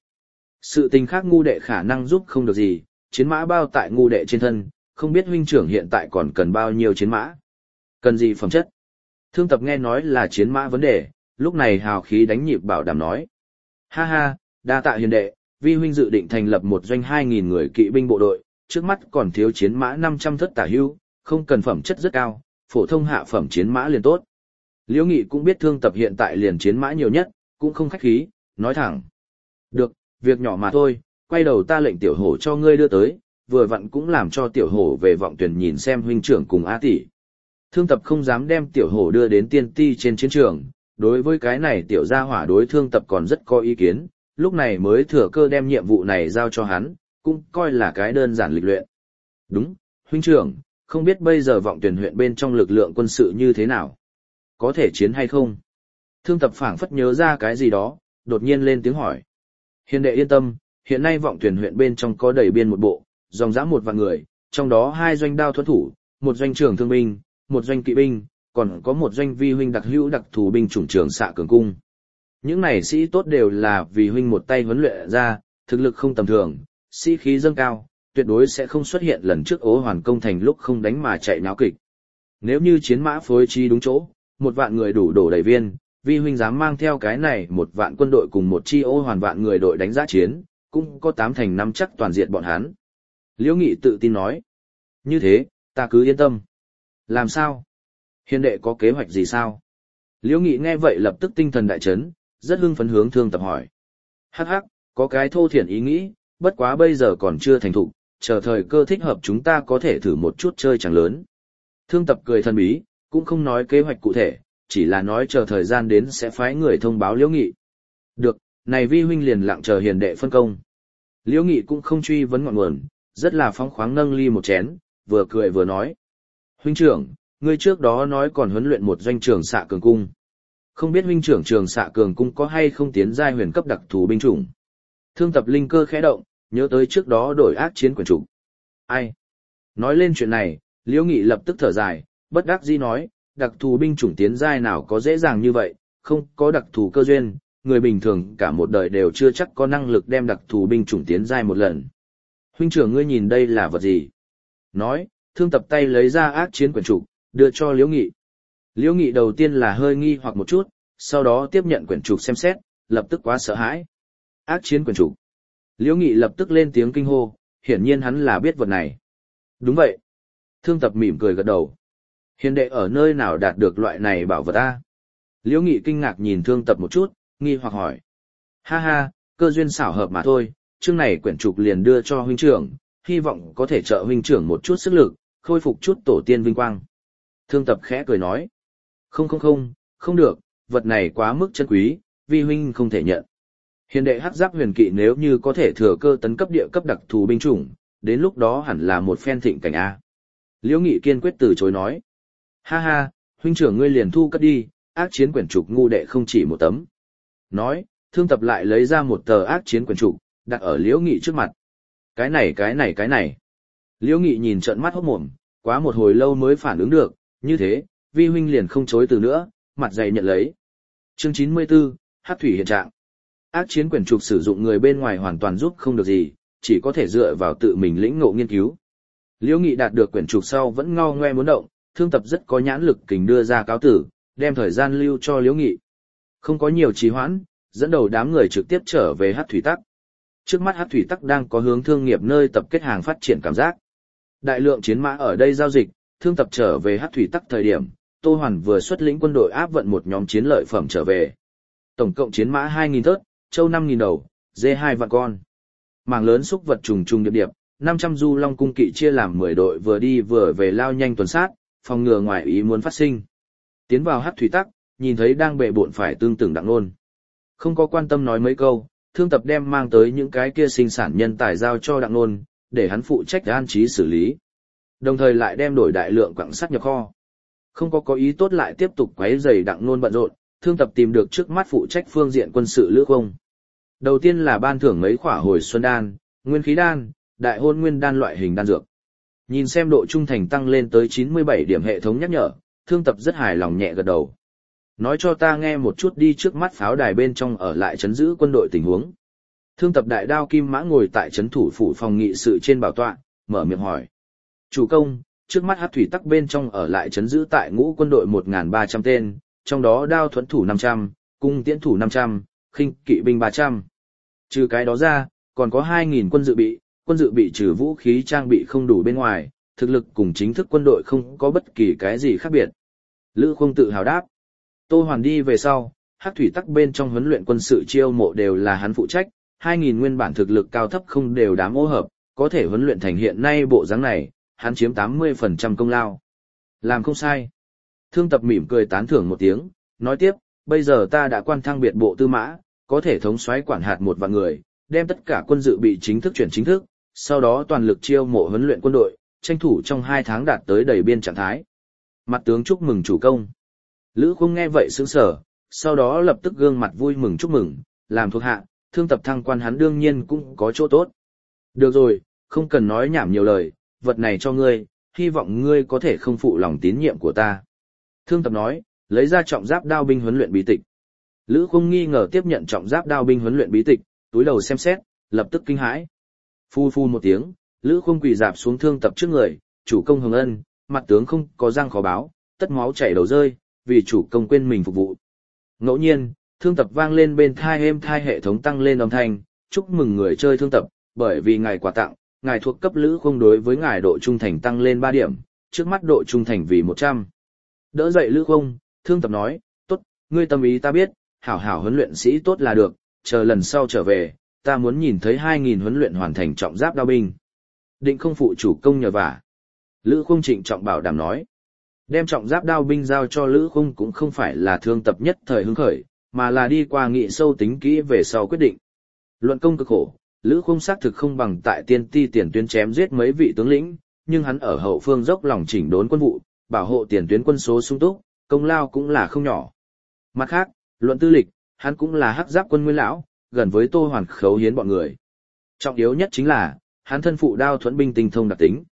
Sự tình khác ngu đệ khả năng giúp không được gì, chiến mã bao tại ngu đệ trên thân, không biết huynh trưởng hiện tại còn cần bao nhiêu chiến mã? Cần gì phẩm chất? Thương Tập nghe nói là chiến mã vấn đề, lúc này hào khí đánh nhịp bảo đảm nói. Ha ha, đa tạ hiền đệ, vi huynh dự định thành lập một doanh hai nghìn người kỵ binh bộ đội, trước mắt còn thiếu chiến mã năm trăm thất tả hưu, không cần phẩm chất rất cao, phổ thông hạ phẩm chiến mã liền tốt. Liễu Nghị cũng biết Thương Tập hiện tại liền chiến mã nhiều nhất, cũng không khách khí, nói thẳng. Được, việc nhỏ mà thôi, quay đầu ta lệnh tiểu hổ cho ngươi đưa tới, vừa vặn cũng làm cho tiểu hổ về Vọng Tuyền nhìn xem huynh trưởng cùng á tỷ. Thương Tập không dám đem tiểu hổ đưa đến tiên ti trên chiến trường, đối với cái này tiểu gia hỏa đối Thương Tập còn rất có ý kiến, lúc này mới thừa cơ đem nhiệm vụ này giao cho hắn, cũng coi là cái đơn giản lịch luyện. Đúng, huynh trưởng, không biết bây giờ Vọng Tuyền huyện bên trong lực lượng quân sự như thế nào? Có thể chiến hay không? Thương Tập phảng phất nhớ ra cái gì đó, đột nhiên lên tiếng hỏi. Hiền đệ yên tâm, hiện nay Vọng Tuyền huyện bên trong có đầy biên một bộ, dòng dã một vạn người, trong đó hai doanh đao thuẫn thủ, một doanh trường thương binh, một doanh kỵ binh, còn có một doanh vi huynh đặc hữu đặc thù binh chủng trường xạ cường cung. Những này sĩ tốt đều là vì huynh một tay huấn luyện ra, thực lực không tầm thường, sĩ khí dâng cao, tuyệt đối sẽ không xuất hiện lần trước Ố Hoàn công thành lúc không đánh mà chạy náo kịch. Nếu như chiến mã phối trí đúng chỗ, một vạn người đủ đổ đầy viên, vi huynh dám mang theo cái này một vạn quân đội cùng một chi Ố Hoàn vạn người đội đánh giá chiến, cũng có tám thành năm chắc toàn diện bọn hắn. Liễu Nghị tự tin nói. Như thế, ta cứ yên tâm. Làm sao? Hiền đệ có kế hoạch gì sao? Liễu Nghị nghe vậy lập tức tinh thần đại chấn, rất hưng phấn hướng Thương Tập hỏi. Hắc hắc, có cái thô thiển ý nghĩ, bất quá bây giờ còn chưa thành thục, chờ thời cơ thích hợp chúng ta có thể thử một chút chơi chẳng lớn. Thương Tập cười thần bí, cũng không nói kế hoạch cụ thể, chỉ là nói chờ thời gian đến sẽ phái người thông báo Liễu Nghị. Được, này vi huynh liền lặng chờ hiền đệ phân công. Liễu Nghị cũng không truy vấn ngọn nguồn, rất là phóng khoáng nâng ly một chén, vừa cười vừa nói. Huynh trưởng, ngươi trước đó nói còn huấn luyện một doanh trường xạ cường cung. Không biết huynh trưởng trường xạ cường cung có hay không tiến giai huyền cấp đặc thù binh chủng. Thương Tập linh cơ khẽ động, nhớ tới trước đó đổi ác chiến quyền trục. Ai? Nói lên chuyện này, Liễu Nghị lập tức thở dài, bất đắc dĩ nói, đặc thù binh chủng tiến giai nào có dễ dàng như vậy, không có đặc thù cơ duyên, người bình thường cả một đời đều chưa chắc có năng lực đem đặc thù binh chủng tiến giai một lần. Huynh trưởng ngươi nhìn đây là vật gì? Nói, Thương Tập tay lấy ra ác chiến quyển trục, đưa cho Liễu Nghị. Liễu Nghị đầu tiên là hơi nghi hoặc một chút, sau đó tiếp nhận quyển trục xem xét, lập tức quá sợ hãi. Ác chiến quyển trục. Liễu Nghị lập tức lên tiếng kinh hô, hiển nhiên hắn là biết vật này. Đúng vậy. Thương Tập mỉm cười gật đầu. Hiền đệ ở nơi nào đạt được loại này bảo vật a? Liễu Nghị kinh ngạc nhìn Thương Tập một chút, nghi hoặc hỏi. Ha ha, cơ duyên xảo hợp mà thôi, chương này quyển trục liền đưa cho huynh trưởng, hy vọng có thể trợ huynh trưởng một chút sức lực, khôi phục chút tổ tiên vinh quang. Thương Tập khẽ cười nói. Không không không, không được, vật này quá mức chân quý, vi huynh không thể nhận. Hiền đệ hắc giáp huyền kỵ nếu như có thể thừa cơ tấn cấp địa cấp đặc thù binh chủng, đến lúc đó hẳn là một phen thịnh cảnh A. Liễu Nghị kiên quyết từ chối nói. Ha ha, huynh trưởng ngươi liền thu cất đi, ác chiến quyển trục ngu đệ không chỉ một tấm. Nói, Thương Tập lại lấy ra một tờ ác chiến quyển trục, đặt ở Liễu Nghị trước mặt. Cái này cái này cái này. Liễu Nghị nhìn trợn mắt hốt mồm, quá một hồi lâu mới phản ứng được, như thế, vi huynh liền không chối từ nữa, mặt dày nhận lấy. Chương chín mươi tư, Hắc thủy hiện trạng. Ác chiến quyển trục sử dụng người bên ngoài hoàn toàn giúp không được gì, chỉ có thể dựa vào tự mình lĩnh ngộ nghiên cứu. Liễu Nghị đạt được quyển trục sau vẫn ngao ngoe muốn động, Thương Tập rất có nhãn lực kình đưa ra cáo tử, đem thời gian lưu cho Liễu Nghị. Không có nhiều trì hoãn, dẫn đầu đám người trực tiếp trở về Hắc thủy tắc. Trước mắt Hắc thủy tắc đang có hướng thương nghiệp nơi tập kết hàng phát triển cảm giác. Đại lượng chiến mã ở đây giao dịch, Thương Tập trở về Hắc thủy tắc thời điểm, Tô Hoàn vừa xuất lĩnh quân đội áp vận một nhóm chiến lợi phẩm trở về. Tổng cộng chiến mã hai nghìn thớt, trâu năm nghìn đầu, dê hai vạn con. Mảng lớn xúc vật trùng trùng điệp điệp, năm trăm du long cung kỵ chia làm mười đội vừa đi vừa về lao nhanh tuần sát, phòng ngừa ngoài ý muốn phát sinh. Tiến vào Hắc thủy tắc, nhìn thấy đang bệ bộn phải tương tưởng Đặng Nôn. Không có quan tâm nói mấy câu, Thương Tập đem mang tới những cái kia sinh sản nhân tài giao cho Đặng Nôn, để hắn phụ trách an trí xử lý. Đồng thời lại đem đổi đại lượng quặng sắt nhập kho. Không có có ý tốt lại tiếp tục quấy rầy Đặng Nôn bận rộn, Thương Tập tìm được trước mắt phụ trách phương diện quân sự Lữ Không. Đầu tiên là ban thưởng mấy khỏa hồi xuân đan, nguyên khí đan, đại hôn nguyên đan loại hình đan dược. Nhìn xem độ trung thành tăng lên tới chín mươi bảy điểm hệ thống nhắc nhở, Thương Tập rất hài lòng nhẹ gật đầu. Nói cho ta nghe một chút đi trước mắt pháo đài bên trong ở lại trấn giữ quân đội tình huống. Thương Tập đại đao kim mã ngồi tại trấn thủ phủ phòng nghị sự trên bảo tọa, mở miệng hỏi. Chủ công, trước mắt Hắc thủy tắc bên trong ở lại trấn giữ tại ngũ quân đội một nghìn ba trăm tên, trong đó đao thuẫn thủ năm trăm, cung tiễn thủ năm trăm, khinh kỵ binh ba trăm. Trừ cái đó ra, còn có hai nghìn quân dự bị, quân dự bị trừ vũ khí trang bị không đủ bên ngoài, thực lực cùng chính thức quân đội không có bất kỳ cái gì khác biệt. Lữ Không tự hào đáp. Tô Hoàn đi về sau, Hắc thủy tắc bên trong huấn luyện quân sự chiêu mộ đều là hắn phụ trách, hai nghìn nguyên bản thực lực cao thấp không đều đám ô hợp, có thể huấn luyện thành hiện nay bộ dáng này, hắn chiếm tám mươi phần trăm công lao. Làm không sai. Thương Tập mỉm cười tán thưởng một tiếng, nói tiếp, bây giờ ta đã quan thăng biệt bộ tư mã, có thể thống soái quản hạt một vạn người, đem tất cả quân dự bị chính thức chuyển chính thức, sau đó toàn lực chiêu mộ huấn luyện quân đội, tranh thủ trong hai tháng đạt tới đầy biên trạng thái. Mặt tướng chúc mừng chủ công. Lữ Không nghe vậy sững sờ, sau đó lập tức gương mặt vui mừng chúc mừng, làm thuộc hạ, Thương Tập thăng quan hắn đương nhiên cũng có chỗ tốt. Được rồi, không cần nói nhảm nhiều lời, vật này cho ngươi, hy vọng ngươi có thể không phụ lòng tín nhiệm của ta. Thương Tập nói, lấy ra trọng giáp đao binh huấn luyện bí tịch. Lữ Không nghi ngờ tiếp nhận trọng giáp đao binh huấn luyện bí tịch, túi đầu xem xét, lập tức kinh hãi. Phu phu một tiếng, Lữ Không quỳ dạp xuống Thương Tập trước người, chủ công hồng ân, mặt tướng không có răng khó báo, tất máu chảy đầu rơi, vì chủ công quên mình phục vụ. Ngẫu nhiên, Thương Tập vang lên bên thai êm thai hệ thống tăng lên âm thanh, chúc mừng người chơi Thương Tập, bởi vì ngài quà tặng, ngài thuộc cấp Lữ Không đối với ngài độ trung thành tăng lên ba điểm, trước mắt độ trung thành vì một trăm. Đỡ dậy Lữ Không, Thương Tập nói, tốt, ngươi tâm ý ta biết, hảo hảo huấn luyện sĩ tốt là được, chờ lần sau trở về, ta muốn nhìn thấy hai nghìn huấn luyện hoàn thành trọng giáp đao binh. Định không phụ chủ công nhờ vả. Lữ Không trịnh trọng bảo đảm nói. Đem trọng giáp đao binh giao cho Lữ Không cũng không phải là Thương Tập nhất thời hứng khởi, mà là đi qua nghị sâu tính kỹ về sau quyết định. Luận công cực khổ, Lữ Không xác thực không bằng tại tiên ti tiền tuyến chém giết mấy vị tướng lĩnh, nhưng hắn ở hậu phương dốc lòng chỉnh đốn quân vụ, bảo hộ tiền tuyến quân số sung túc, công lao cũng là không nhỏ. Mặt khác, luận tư lịch, hắn cũng là hắc giáp quân nguyên lão, gần với Tô Hoàn Khấu Hiến bọn người. Trọng yếu nhất chính là, hắn thân phụ đao thuẫn binh tinh thông đặc tính.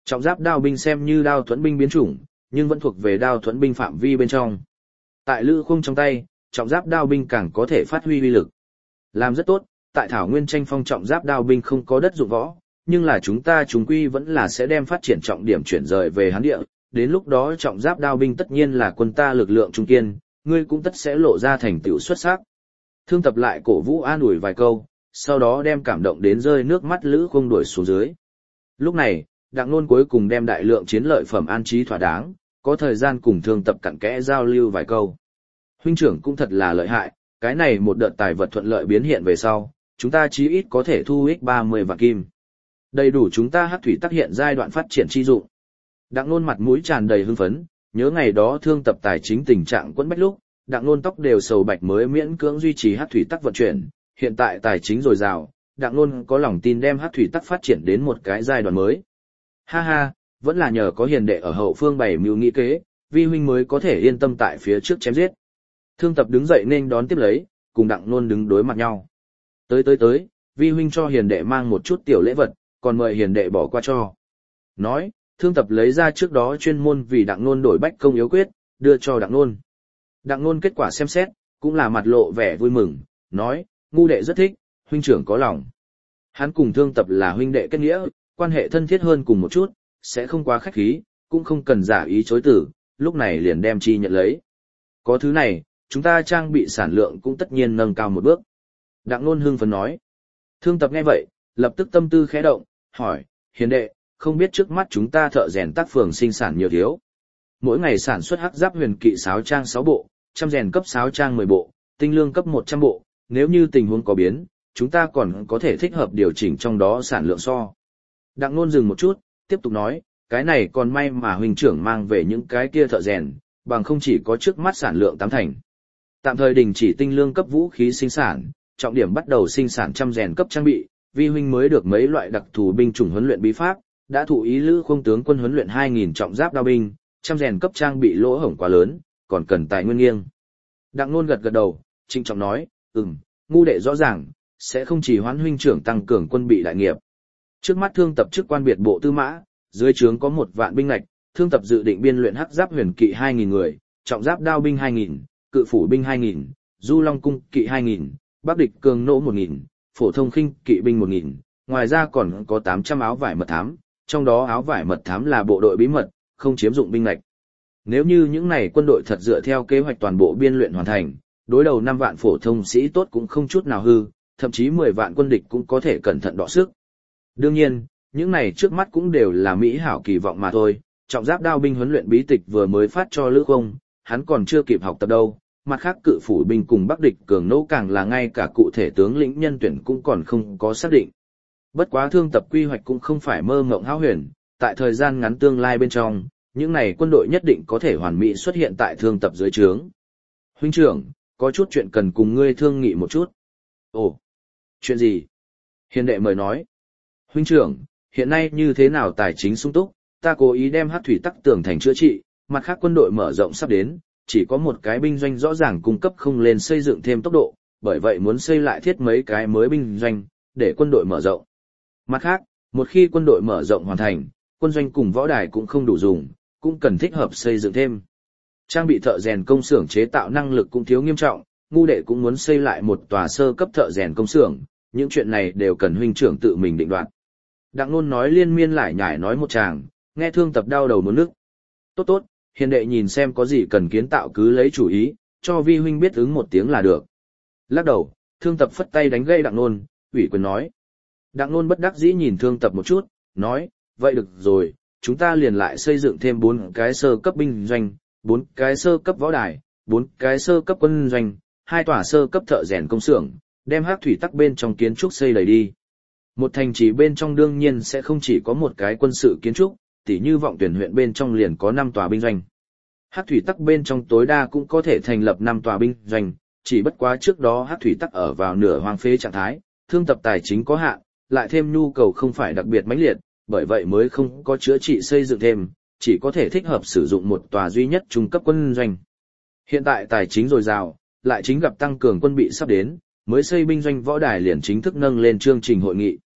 Trọng giáp đao binh xem như đao thuẫn binh biến chủng, nhưng vẫn thuộc về đao thuẫn binh phạm vi bên trong. Tại lữ khung trong tay, trọng giáp đao binh càng có thể phát huy uy lực. Làm rất tốt, tại Thảo Nguyên tranh phong trọng giáp đao binh không có đất dụng võ, nhưng là chúng ta chúng quy vẫn là sẽ đem phát triển trọng điểm chuyển rời về Hán địa, đến lúc đó trọng giáp đao binh tất nhiên là quân ta lực lượng trung kiên, ngươi cũng tất sẽ lộ ra thành tựu xuất sắc. Thương Tập lại cổ vũ an ủi vài câu, sau đó đem cảm động đến rơi nước mắt lữ khung đuổi xuống dưới. Lúc này, Đặng Nôn cuối cùng đem đại lượng chiến lợi phẩm an trí thỏa đáng, có thời gian cùng Thương Tập cặn kẽ giao lưu vài câu. Huynh trưởng cũng thật là lợi hại, cái này một đợt tài vật thuận lợi biến hiện về sau, chúng ta chí ít có thể thu ích ba mươi vạn kim. Đầy đủ chúng ta Hắc thủy tác hiện giai đoạn phát triển chi dụng. Đặng Nôn mặt mũi tràn đầy hưng phấn, nhớ ngày đó Thương Tập tài chính tình trạng quẫn bách lúc, Đặng Nôn tóc đều sầu bạch mới miễn cưỡng duy trì Hắc thủy tắc vận chuyển, hiện tại tài chính dồi dào, Đặng Nôn có lòng tin đem Hắc thủy tắc phát triển đến một cái giai đoạn mới. Ha ha, vẫn là nhờ có hiền đệ ở hậu phương bày mưu nghĩ kế, vi huynh mới có thể yên tâm tại phía trước chém giết. Thương Tập đứng dậy nên đón tiếp lấy, cùng Đặng Nôn đứng đối mặt nhau. Tới tới tới, vi huynh cho hiền đệ mang một chút tiểu lễ vật, còn mời hiền đệ bỏ qua cho. Nói, Thương Tập lấy ra trước đó chuyên môn vì Đặng Nôn đổi bách công yếu quyết, đưa cho Đặng Nôn. Đặng Nôn kết quả xem xét, cũng là mặt lộ vẻ vui mừng, nói, ngu đệ rất thích, huynh trưởng có lòng. Hắn cùng Thương Tập là huynh đệ kết nghĩa, quan hệ thân thiết hơn cùng một chút, sẽ không quá khách khí, cũng không cần giả ý chối từ, lúc này liền đem chi nhận lấy. Có thứ này, chúng ta trang bị sản lượng cũng tất nhiên nâng cao một bước. Đặng Nôn hưng phấn nói. Thương Tập nghe vậy, lập tức tâm tư khẽ động, hỏi, hiền đệ, không biết trước mắt chúng ta thợ rèn tác phường sinh sản nhiều thiếu. Mỗi ngày sản xuất hắc giáp huyền kỵ sáo trang sáu bộ, trăm rèn cấp sáo trang mười bộ, tinh lương cấp một trăm bộ, nếu như tình huống có biến, chúng ta còn có thể thích hợp điều chỉnh trong đó sản lượng so. Đặng Nôn dừng một chút, tiếp tục nói, cái này còn may mà huynh trưởng mang về những cái kia thợ rèn, bằng không chỉ có trước mắt sản lượng tám thành. Tạm thời đình chỉ tinh lương cấp vũ khí sinh sản, trọng điểm bắt đầu sinh sản trăm rèn cấp trang bị, vi huynh mới được mấy loại đặc thù binh chủng huấn luyện bí pháp, đã thụ ý Lữ Khung tướng quân huấn luyện hai nghìn trọng giáp đao binh, trăm rèn cấp trang bị lỗ hổng quá lớn, còn cần tài nguyên nghiêng. Đặng Nôn gật gật đầu, trịnh trọng nói, ừm, ngu đệ rõ ràng, sẽ không chỉ hoán huynh trưởng tăng cường quân bị đại nghiệp. Trước mắt Thương Tập chức quan biệt bộ tư mã, dưới trướng có một vạn binh lạch, Thương Tập dự định biên luyện hắc giáp huyền kỵ hai nghìn người, trọng giáp đao binh hai nghìn, cự phủ binh hai nghìn, du long cung kỵ hai nghìn, bắc địch cường nỗ một nghìn, phổ thông khinh kỵ binh một nghìn, ngoài ra còn có tám trăm áo vải mật thám, trong đó áo vải mật thám là bộ đội bí mật, không chiếm dụng binh lạch. Nếu như những này quân đội thật dựa theo kế hoạch toàn bộ biên luyện hoàn thành, đối đầu năm vạn phổ thông sĩ tốt cũng không chút nào hư, thậm chí mười vạn quân địch cũng có thể cẩn thận đọ sức. Đương nhiên, những này trước mắt cũng đều là mỹ hảo kỳ vọng mà thôi, trọng giáp đao binh huấn luyện bí tịch vừa mới phát cho Lữ Khung, hắn còn chưa kịp học tập đâu, mặt khác cự phủ binh cùng bắc địch cường nỗ càng là ngay cả cụ thể tướng lĩnh nhân tuyển cũng còn không có xác định. Bất quá Thương Tập quy hoạch cũng không phải mơ mộng hão huyền, tại thời gian ngắn tương lai bên trong, những này quân đội nhất định có thể hoàn mỹ xuất hiện tại Thương Tập dưới trướng. Huynh trưởng, có chút chuyện cần cùng ngươi thương nghị một chút. Ồ, chuyện gì? Hiền đệ mời nói. Huynh trưởng, hiện nay như thế nào tài chính sung túc, ta cố ý đem hắc thủy tắc tường thành chữa trị, mặt khác quân đội mở rộng sắp đến, chỉ có một cái binh doanh rõ ràng cung cấp không lên xây dựng thêm tốc độ, bởi vậy muốn xây lại thiết mấy cái mới binh doanh, để quân đội mở rộng. Mặt khác, một khi quân đội mở rộng hoàn thành, quân doanh cùng võ đài cũng không đủ dùng, cũng cần thích hợp xây dựng thêm. Trang bị thợ rèn công xưởng chế tạo năng lực cũng thiếu nghiêm trọng, ngu đệ cũng muốn xây lại một tòa sơ cấp thợ rèn công xưởng, những chuyện này đều cần huynh trưởng tự mình định đoạt. Đặng Nôn nói liên miên lại nhải nói một tràng, nghe Thương Tập đau đầu muốn nức. Tốt tốt, hiền đệ nhìn xem có gì cần kiến tạo cứ lấy chủ ý, cho vi huynh biết ứng một tiếng là được. Lắc đầu, Thương Tập phất tay đánh gây Đặng Nôn, ủy quyền nói. Đặng Nôn bất đắc dĩ nhìn Thương Tập một chút, nói, vậy được rồi, chúng ta liền lại xây dựng thêm bốn cái sơ cấp binh doanh, bốn cái sơ cấp võ đài, bốn cái sơ cấp quân doanh, hai tòa sơ cấp thợ rèn công xưởng, đem hắc thủy tắc bên trong kiến trúc xây đầy đi. Một thành trì bên trong đương nhiên sẽ không chỉ có một cái quân sự kiến trúc, tỉ như Vọng Tuyển huyện bên trong liền có năm tòa binh doanh. Hắc thủy tắc bên trong tối đa cũng có thể thành lập năm tòa binh doanh, chỉ bất quá trước đó hắc thủy tắc ở vào nửa hoang phế trạng thái, Thương Tập tài chính có hạn, lại thêm nhu cầu không phải đặc biệt mãnh liệt, bởi vậy mới không có chữa trị xây dựng thêm, chỉ có thể thích hợp sử dụng một tòa duy nhất trung cấp quân doanh. Hiện tại tài chính dồi dào, lại chính gặp tăng cường quân bị sắp đến, mới xây binh doanh võ đài liền chính thức nâng lên chương trình hội nghị.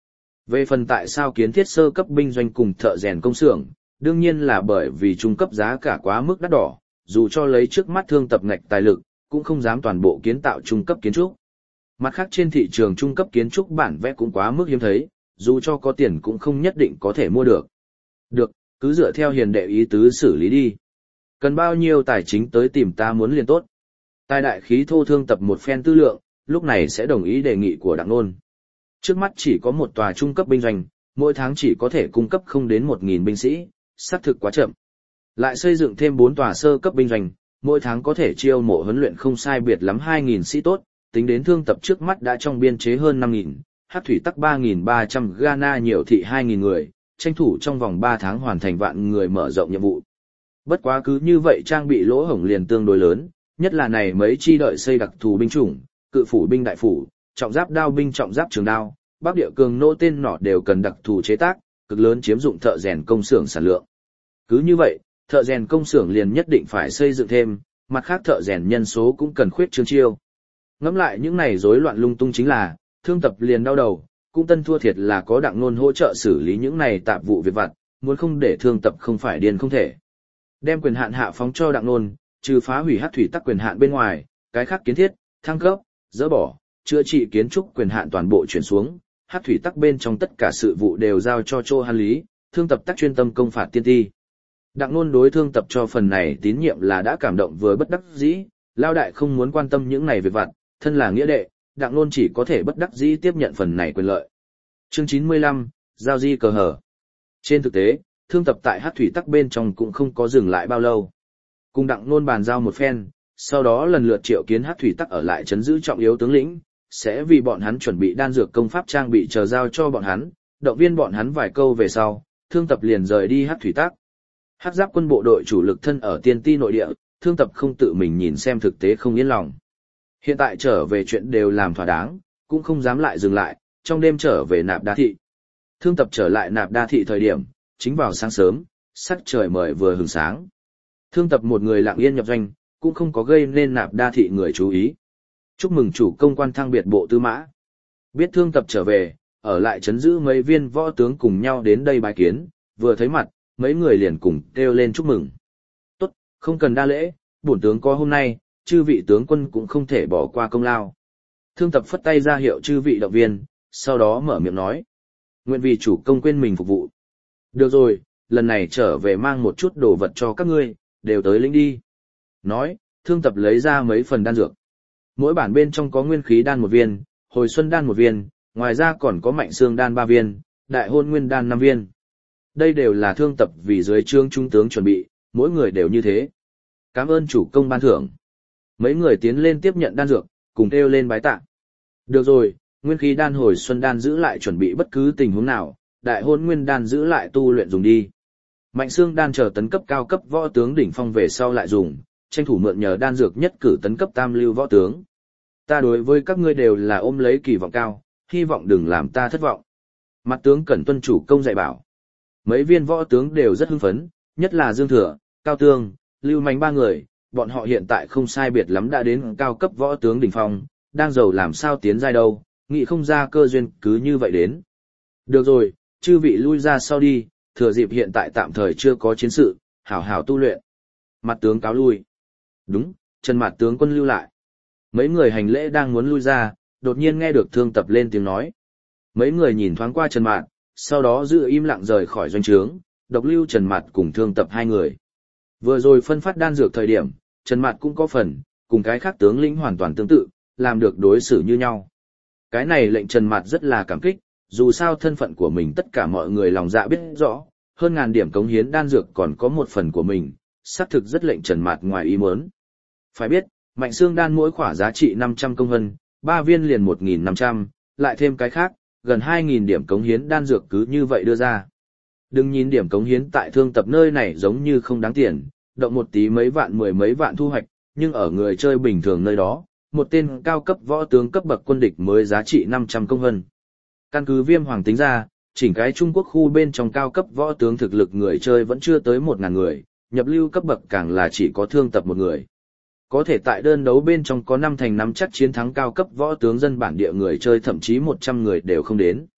Về phần tại sao kiến thiết sơ cấp binh doanh cùng thợ rèn công xưởng, đương nhiên là bởi vì trung cấp giá cả quá mức đắt đỏ, dù cho lấy trước mắt thương tập ngạch tài lực, cũng không dám toàn bộ kiến tạo trung cấp kiến trúc. Mặt khác trên thị trường trung cấp kiến trúc bản vẽ cũng quá mức hiếm thấy, dù cho có tiền cũng không nhất định có thể mua được. Được, cứ dựa theo hiền đệ ý tứ xử lý đi. Cần bao nhiêu tài chính tới tìm ta muốn liền tốt. Tài đại khí thô thương tập một phen tư lượng, lúc này sẽ đồng ý đề nghị của Đặng Nôn. Trước mắt chỉ có một tòa trung cấp binh doanh, mỗi tháng chỉ có thể cung cấp không đến một nghìn binh sĩ, xác thực quá chậm. Lại xây dựng thêm bốn tòa sơ cấp binh doanh, mỗi tháng có thể chiêu mộ huấn luyện không sai biệt lắm hai nghìn sĩ tốt, tính đến thương tập trước mắt đã trong biên chế hơn năm nghìn, hắc thủy tắc ba nghìn ba trăm Ghana nhiều thị hai nghìn người, tranh thủ trong vòng ba tháng hoàn thành vạn người mở rộng nhiệm vụ. Bất quá cứ như vậy trang bị lỗ hổng liền tương đối lớn, nhất là này mấy chi đợi xây đặc thù binh chủng, cự phủ binh đại phủ, trọng giáp đao binh trọng giáp trường đao, bắc địa cường nô tên nỏ đều cần đặc thù chế tác, cực lớn chiếm dụng thợ rèn công xưởng sản lượng. Cứ như vậy, thợ rèn công xưởng liền nhất định phải xây dựng thêm, mặt khác thợ rèn nhân số cũng cần khuyết trương chiêu. Ngẫm lại những này rối loạn lung tung chính là, thương tập liền đau đầu, cũng tân thua thiệt là có Đặng Nôn hỗ trợ xử lý những này tạp vụ việc vặt, muốn không để thương tập không phải điên không thể. Đem quyền hạn hạ phóng cho Đặng Nôn, trừ phá hủy hắc thủy tắc quyền hạn bên ngoài, cái khác kiến thiết, thăng cấp, dỡ bỏ, chữa trị kiến trúc quyền hạn toàn bộ chuyển xuống, hắc thủy tắc bên trong tất cả sự vụ đều giao cho Châu Hàn lý, thương tập tắc chuyên tâm công phạt tiên ti. Đặng Nôn đối thương tập cho phần này tín nhiệm là đã cảm động với bất đắc dĩ, lao đại không muốn quan tâm những này việc vặt, thân là nghĩa đệ, Đặng Nôn chỉ có thể bất đắc dĩ tiếp nhận phần này quyền lợi. Chương chín mươi lăm, giao di cờ hở. Trên thực tế, thương tập tại hắc thủy tắc bên trong cũng không có dừng lại bao lâu. Cùng Đặng Nôn bàn giao một phen, sau đó lần lượt triệu kiến hắc thủy tắc ở lại trấn giữ trọng yếu tướng lĩnh, sẽ vì bọn hắn chuẩn bị đan dược công pháp trang bị chờ giao cho bọn hắn, động viên bọn hắn vài câu về sau, thương tập liền rời đi hắc thủy tắc. Hắc giáp quân bộ đội chủ lực thân ở tiên ti nội địa, thương tập không tự mình nhìn xem thực tế không yên lòng. Hiện tại trở về chuyện đều làm thỏa đáng, cũng không dám lại dừng lại, trong đêm trở về Nạp Đa Thị. Thương tập trở lại Nạp Đa Thị thời điểm, chính vào sáng sớm, sắc trời mời vừa hừng sáng. Thương tập một người lặng yên nhập doanh, cũng không có gây nên Nạp Đa Thị người chú ý. Chúc mừng chủ công quan thăng biệt bộ tư mã. Biết thương tập trở về, ở lại trấn giữ mấy viên võ tướng cùng nhau đến đây bái kiến, vừa thấy mặt, mấy người liền cùng kêu lên chúc mừng. Tốt, không cần đa lễ, bổn tướng có hôm nay, chư vị tướng quân cũng không thể bỏ qua công lao. Thương tập phất tay ra hiệu chư vị động viên, sau đó mở miệng nói. Nguyện vì chủ công quên mình phục vụ. Được rồi, lần này trở về mang một chút đồ vật cho các ngươi, đều tới lĩnh đi. Nói, thương tập lấy ra mấy phần đan dược. Mỗi bản bên trong có nguyên khí đan một viên, hồi xuân đan một viên, ngoài ra còn có mạnh xương đan ba viên, đại hôn nguyên đan năm viên. Đây đều là thương tập vì dưới trương trung tướng chuẩn bị, mỗi người đều như thế. Cảm ơn chủ công ban thưởng. Mấy người tiến lên tiếp nhận đan dược, cùng kêu lên bái tạ. Được rồi, nguyên khí đan hồi xuân đan giữ lại chuẩn bị bất cứ tình huống nào, đại hôn nguyên đan giữ lại tu luyện dùng đi. Mạnh xương đan chờ tấn cấp cao cấp võ tướng đỉnh phong về sau lại dùng, tranh thủ mượn nhờ đan dược nhất cử tấn cấp tam lưu võ tướng. Ta đối với các ngươi đều là ôm lấy kỳ vọng cao, hy vọng đừng làm ta thất vọng. Mặt tướng cần tuân chủ công dạy bảo. Mấy viên võ tướng đều rất hưng phấn, nhất là Dương Thừa, Cao Tương, Lưu Mánh ba người, bọn họ hiện tại không sai biệt lắm đã đến cao cấp võ tướng đỉnh phong, đang giàu làm sao tiến giai đâu, nghĩ không ra cơ duyên cứ như vậy đến. Được rồi, chư vị lui ra sau đi, thừa dịp hiện tại tạm thời chưa có chiến sự, hảo hảo tu luyện. Mặt tướng cáo lui. Đúng, Trần Mạt tướng quân lưu lại. Mấy người hành lễ đang muốn lui ra, đột nhiên nghe được thương tập lên tiếng nói. Mấy người nhìn thoáng qua Trần Mạt, sau đó giữ im lặng rời khỏi doanh trướng, độc lưu Trần Mạt cùng thương tập hai người. Vừa rồi phân phát đan dược thời điểm, Trần Mạt cũng có phần, cùng cái khác tướng lĩnh hoàn toàn tương tự, làm được đối xử như nhau. Cái này lệnh Trần Mạt rất là cảm kích, dù sao thân phận của mình tất cả mọi người lòng dạ biết rõ, hơn ngàn điểm cống hiến đan dược còn có một phần của mình, xác thực rất lệnh Trần Mạt ngoài ý muốn. Phải biết, mạnh xương đan mỗi khỏa giá trị năm trăm công vân, ba viên liền một nghìn năm trăm, lại thêm cái khác, gần hai nghìn điểm cống hiến đan dược cứ như vậy đưa ra. Đừng nhìn điểm cống hiến tại thương tập nơi này giống như không đáng tiền, động một tí mấy vạn mười mấy vạn thu hoạch, nhưng ở người chơi bình thường nơi đó, một tên cao cấp võ tướng cấp bậc quân địch mới giá trị năm trăm công vân. Căn cứ Viêm Hoàng tính ra, chỉnh cái Trung Quốc khu bên trong cao cấp võ tướng thực lực người chơi vẫn chưa tới một ngàn người, nhập lưu cấp bậc càng là chỉ có thương tập một người. Có thể tại đơn đấu bên trong có năm thành nắm chắc chiến thắng cao cấp võ tướng dân bản địa người chơi thậm chí một trăm người đều không đến.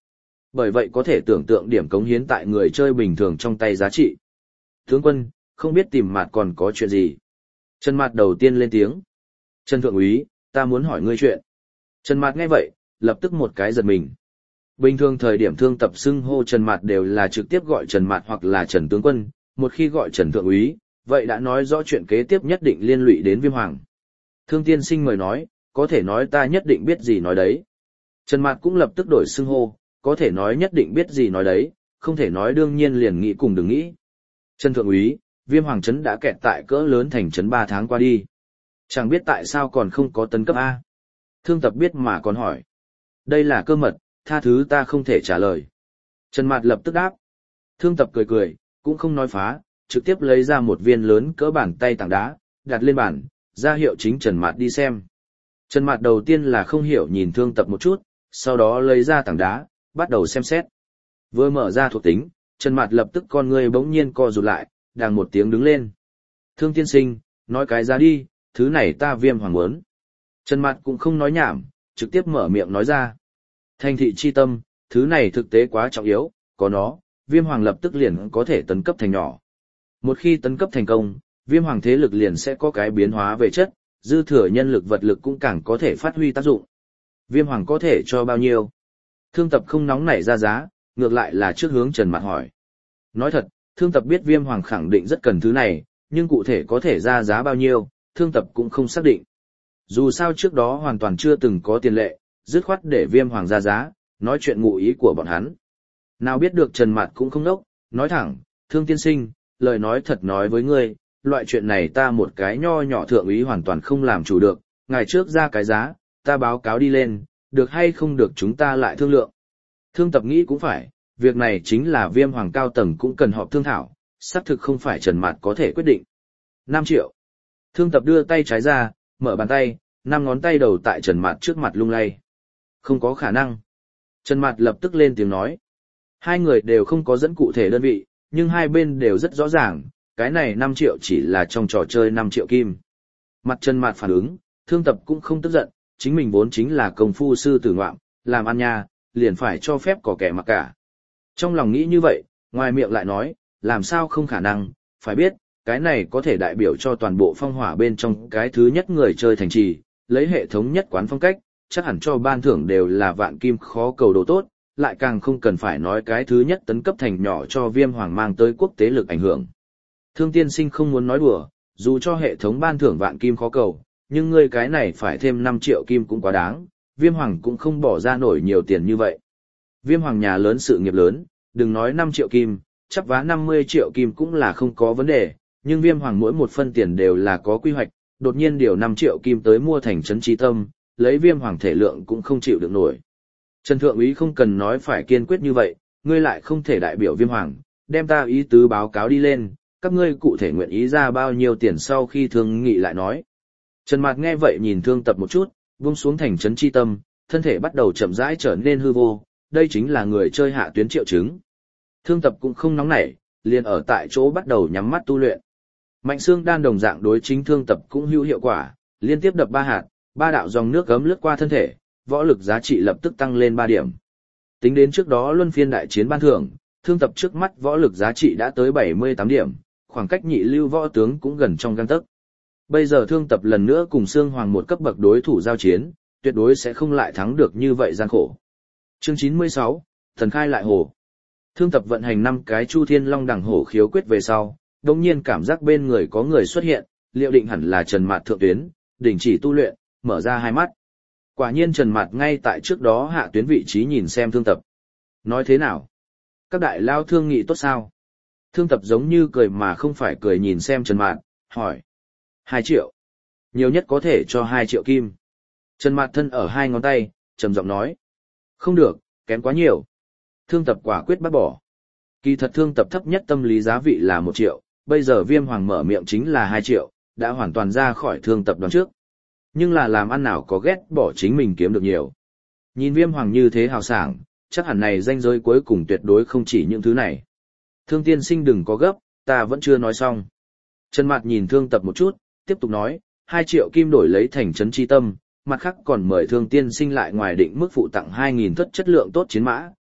Bởi vậy có thể tưởng tượng điểm cống hiến tại người chơi bình thường trong tay giá trị. Tướng quân, không biết tìm Mạt còn có chuyện gì? Trần Mạt đầu tiên lên tiếng. Trần Thượng úy, ta muốn hỏi ngươi chuyện. Trần Mạt nghe vậy, lập tức một cái giật mình. Bình thường thời điểm thương tập xưng hô Trần Mạt đều là trực tiếp gọi Trần Mạt hoặc là Trần Tướng quân, một khi gọi Trần Thượng úy, vậy đã nói rõ chuyện kế tiếp nhất định liên lụy đến Viêm Hoàng. Thương tiên sinh mời nói, có thể nói ta nhất định biết gì nói đấy. Trần Mạt cũng lập tức đổi xưng hô, có thể nói nhất định biết gì nói đấy, không thể nói đương nhiên liền nghĩ cùng đừng nghĩ. Trần Thượng úy, Viêm Hoàng trấn đã kẹt tại cỡ lớn thành trấn ba tháng qua đi. Chẳng biết tại sao còn không có tấn cấp A. Thương tập biết mà còn hỏi. Đây là cơ mật, tha thứ ta không thể trả lời. Trần Mạt lập tức đáp. Thương tập cười cười, cũng không nói phá, trực tiếp lấy ra một viên lớn cỡ bàn tay tảng đá, đặt lên bàn, ra hiệu chính Trần Mạt đi xem. Trần Mạt đầu tiên là không hiểu nhìn thương tập một chút, sau đó lấy ra tảng đá, bắt đầu xem xét. Vừa mở ra thuộc tính, Trần Mạt lập tức con người bỗng nhiên co rụt lại, đàng một tiếng đứng lên. Thương tiên sinh, nói cái ra đi, thứ này ta Viêm Hoàng muốn. Trần Mạt cũng không nói nhảm, trực tiếp mở miệng nói ra. Thành thị chi tâm, thứ này thực tế quá trọng yếu, có nó, Viêm Hoàng lập tức liền có thể tấn cấp thành nhỏ. Một khi tấn cấp thành công, Viêm Hoàng thế lực liền sẽ có cái biến hóa về chất, dư thừa nhân lực vật lực cũng càng có thể phát huy tác dụng. Viêm Hoàng có thể cho bao nhiêu? Thương tập không nóng nảy ra giá, ngược lại là trước hướng Trần Mạt hỏi. Nói thật, thương tập biết Viêm Hoàng khẳng định rất cần thứ này, nhưng cụ thể có thể ra giá bao nhiêu, thương tập cũng không xác định. Dù sao trước đó hoàn toàn chưa từng có tiền lệ, dứt khoát để Viêm Hoàng ra giá, nói chuyện ngụ ý của bọn hắn. Nào biết được Trần Mạt cũng không đốc, nói thẳng, thương tiên sinh, lời nói thật nói với ngươi, loại chuyện này ta một cái nho nhỏ thượng úy hoàn toàn không làm chủ được, ngày trước ra cái giá, ta báo cáo đi lên, được hay không được chúng ta lại thương lượng. Thương tập nghĩ cũng phải, việc này chính là Viêm Hoàng cao tầng cũng cần họp thương thảo, xác thực không phải Trần Mạt có thể quyết định. năm triệu. Thương tập đưa tay trái ra, mở bàn tay, năm ngón tay đầu tại Trần Mạt trước mặt lung lay. Không có khả năng. Trần Mạt lập tức lên tiếng nói. Hai người đều không có dẫn cụ thể đơn vị, nhưng hai bên đều rất rõ ràng, cái này năm triệu chỉ là trong trò chơi năm triệu kim. Mặt Trần Mạt phản ứng, thương tập cũng không tức giận, chính mình vốn chính là công phu sư tử ngoạm, làm ăn nha, liền phải cho phép có kẻ mặc cả. Trong lòng nghĩ như vậy, ngoài miệng lại nói, làm sao không khả năng, phải biết, cái này có thể đại biểu cho toàn bộ phong hỏa bên trong cái thứ nhất người chơi thành trì, lấy hệ thống nhất quán phong cách, chắc hẳn cho ban thưởng đều là vạn kim khó cầu đồ tốt, lại càng không cần phải nói cái thứ nhất tấn cấp thành nhỏ cho Viêm Hoàng mang tới quốc tế lực ảnh hưởng. Thương tiên sinh không muốn nói đùa, dù cho hệ thống ban thưởng vạn kim khó cầu, nhưng ngươi cái này phải thêm năm triệu kim cũng quá đáng, Viêm Hoàng cũng không bỏ ra nổi nhiều tiền như vậy. Viêm Hoàng nhà lớn sự nghiệp lớn, đừng nói năm triệu kim, chắp vá năm mươi triệu kim cũng là không có vấn đề, nhưng Viêm Hoàng mỗi một phân tiền đều là có quy hoạch, đột nhiên điều năm triệu kim tới mua thành trấn trí tâm, lấy Viêm Hoàng thể lượng cũng không chịu được nổi. Trần Thượng úy không cần nói phải kiên quyết như vậy, ngươi lại không thể đại biểu Viêm Hoàng, đem ta ý tứ báo cáo đi lên, các ngươi cụ thể nguyện ý ra bao nhiêu tiền sau khi thương nghị lại nói. Trần Mạt nghe vậy nhìn thương tập một chút, buông xuống thành trấn chi tâm, thân thể bắt đầu chậm rãi trở nên hư vô, đây chính là người chơi hạ tuyến triệu chứng. Thương tập cũng không nóng nảy, liền ở tại chỗ bắt đầu nhắm mắt tu luyện. Mạnh xương đan đồng dạng đối chính thương tập cũng hữu hiệu quả, liên tiếp đập ba hạt, ba đạo dòng nước gấm lướt qua thân thể, võ lực giá trị lập tức tăng lên ba điểm. Tính đến trước đó luân phiên đại chiến ban thưởng, thương tập trước mắt võ lực giá trị đã tới bảy mươi tám điểm, khoảng cách nhị lưu võ tướng cũng gần trong gang tấc. Bây giờ thương tập lần nữa cùng Sương Hoàng một cấp bậc đối thủ giao chiến, tuyệt đối sẽ không lại thắng được như vậy gian khổ. Chương chín mươi sáu, Thần khai lại hồ. Thương tập vận hành năm cái Chu Thiên Long đẳng hổ khiếu quyết về sau, đồng nhiên cảm giác bên người có người xuất hiện, liệu định hẳn là Trần Mạt thượng tuyến, đình chỉ tu luyện, mở ra hai mắt. Quả nhiên Trần Mạt ngay tại trước đó hạ tuyến vị trí nhìn xem thương tập. Nói thế nào? Các đại lao thương nghị tốt sao? Thương tập giống như cười mà không phải cười nhìn xem Trần Mạt, hỏi. Hai triệu. Nhiều nhất có thể cho hai triệu kim. Trần Mạt thân ở hai ngón tay, trầm giọng nói. Không được, kém quá nhiều. Thương tập quả quyết bắt bỏ. Kỳ thật thương tập thấp nhất tâm lý giá vị là một triệu, bây giờ Viêm Hoàng mở miệng chính là hai triệu, đã hoàn toàn ra khỏi thương tập đoán trước. Nhưng là làm ăn nào có ghét bỏ chính mình kiếm được nhiều. Nhìn Viêm Hoàng như thế hào sảng, chắc hẳn này danh giới cuối cùng tuyệt đối không chỉ những thứ này. Thương tiên sinh đừng có gấp, ta vẫn chưa nói xong. Trần Mạt nhìn thương tập một chút, tiếp tục nói, hai triệu kim đổi lấy thành trấn chi tâm, mặt khác còn mời thương tiên sinh lại ngoài định mức phụ tặng hai nghìn thất chất lượng tốt chiến mã,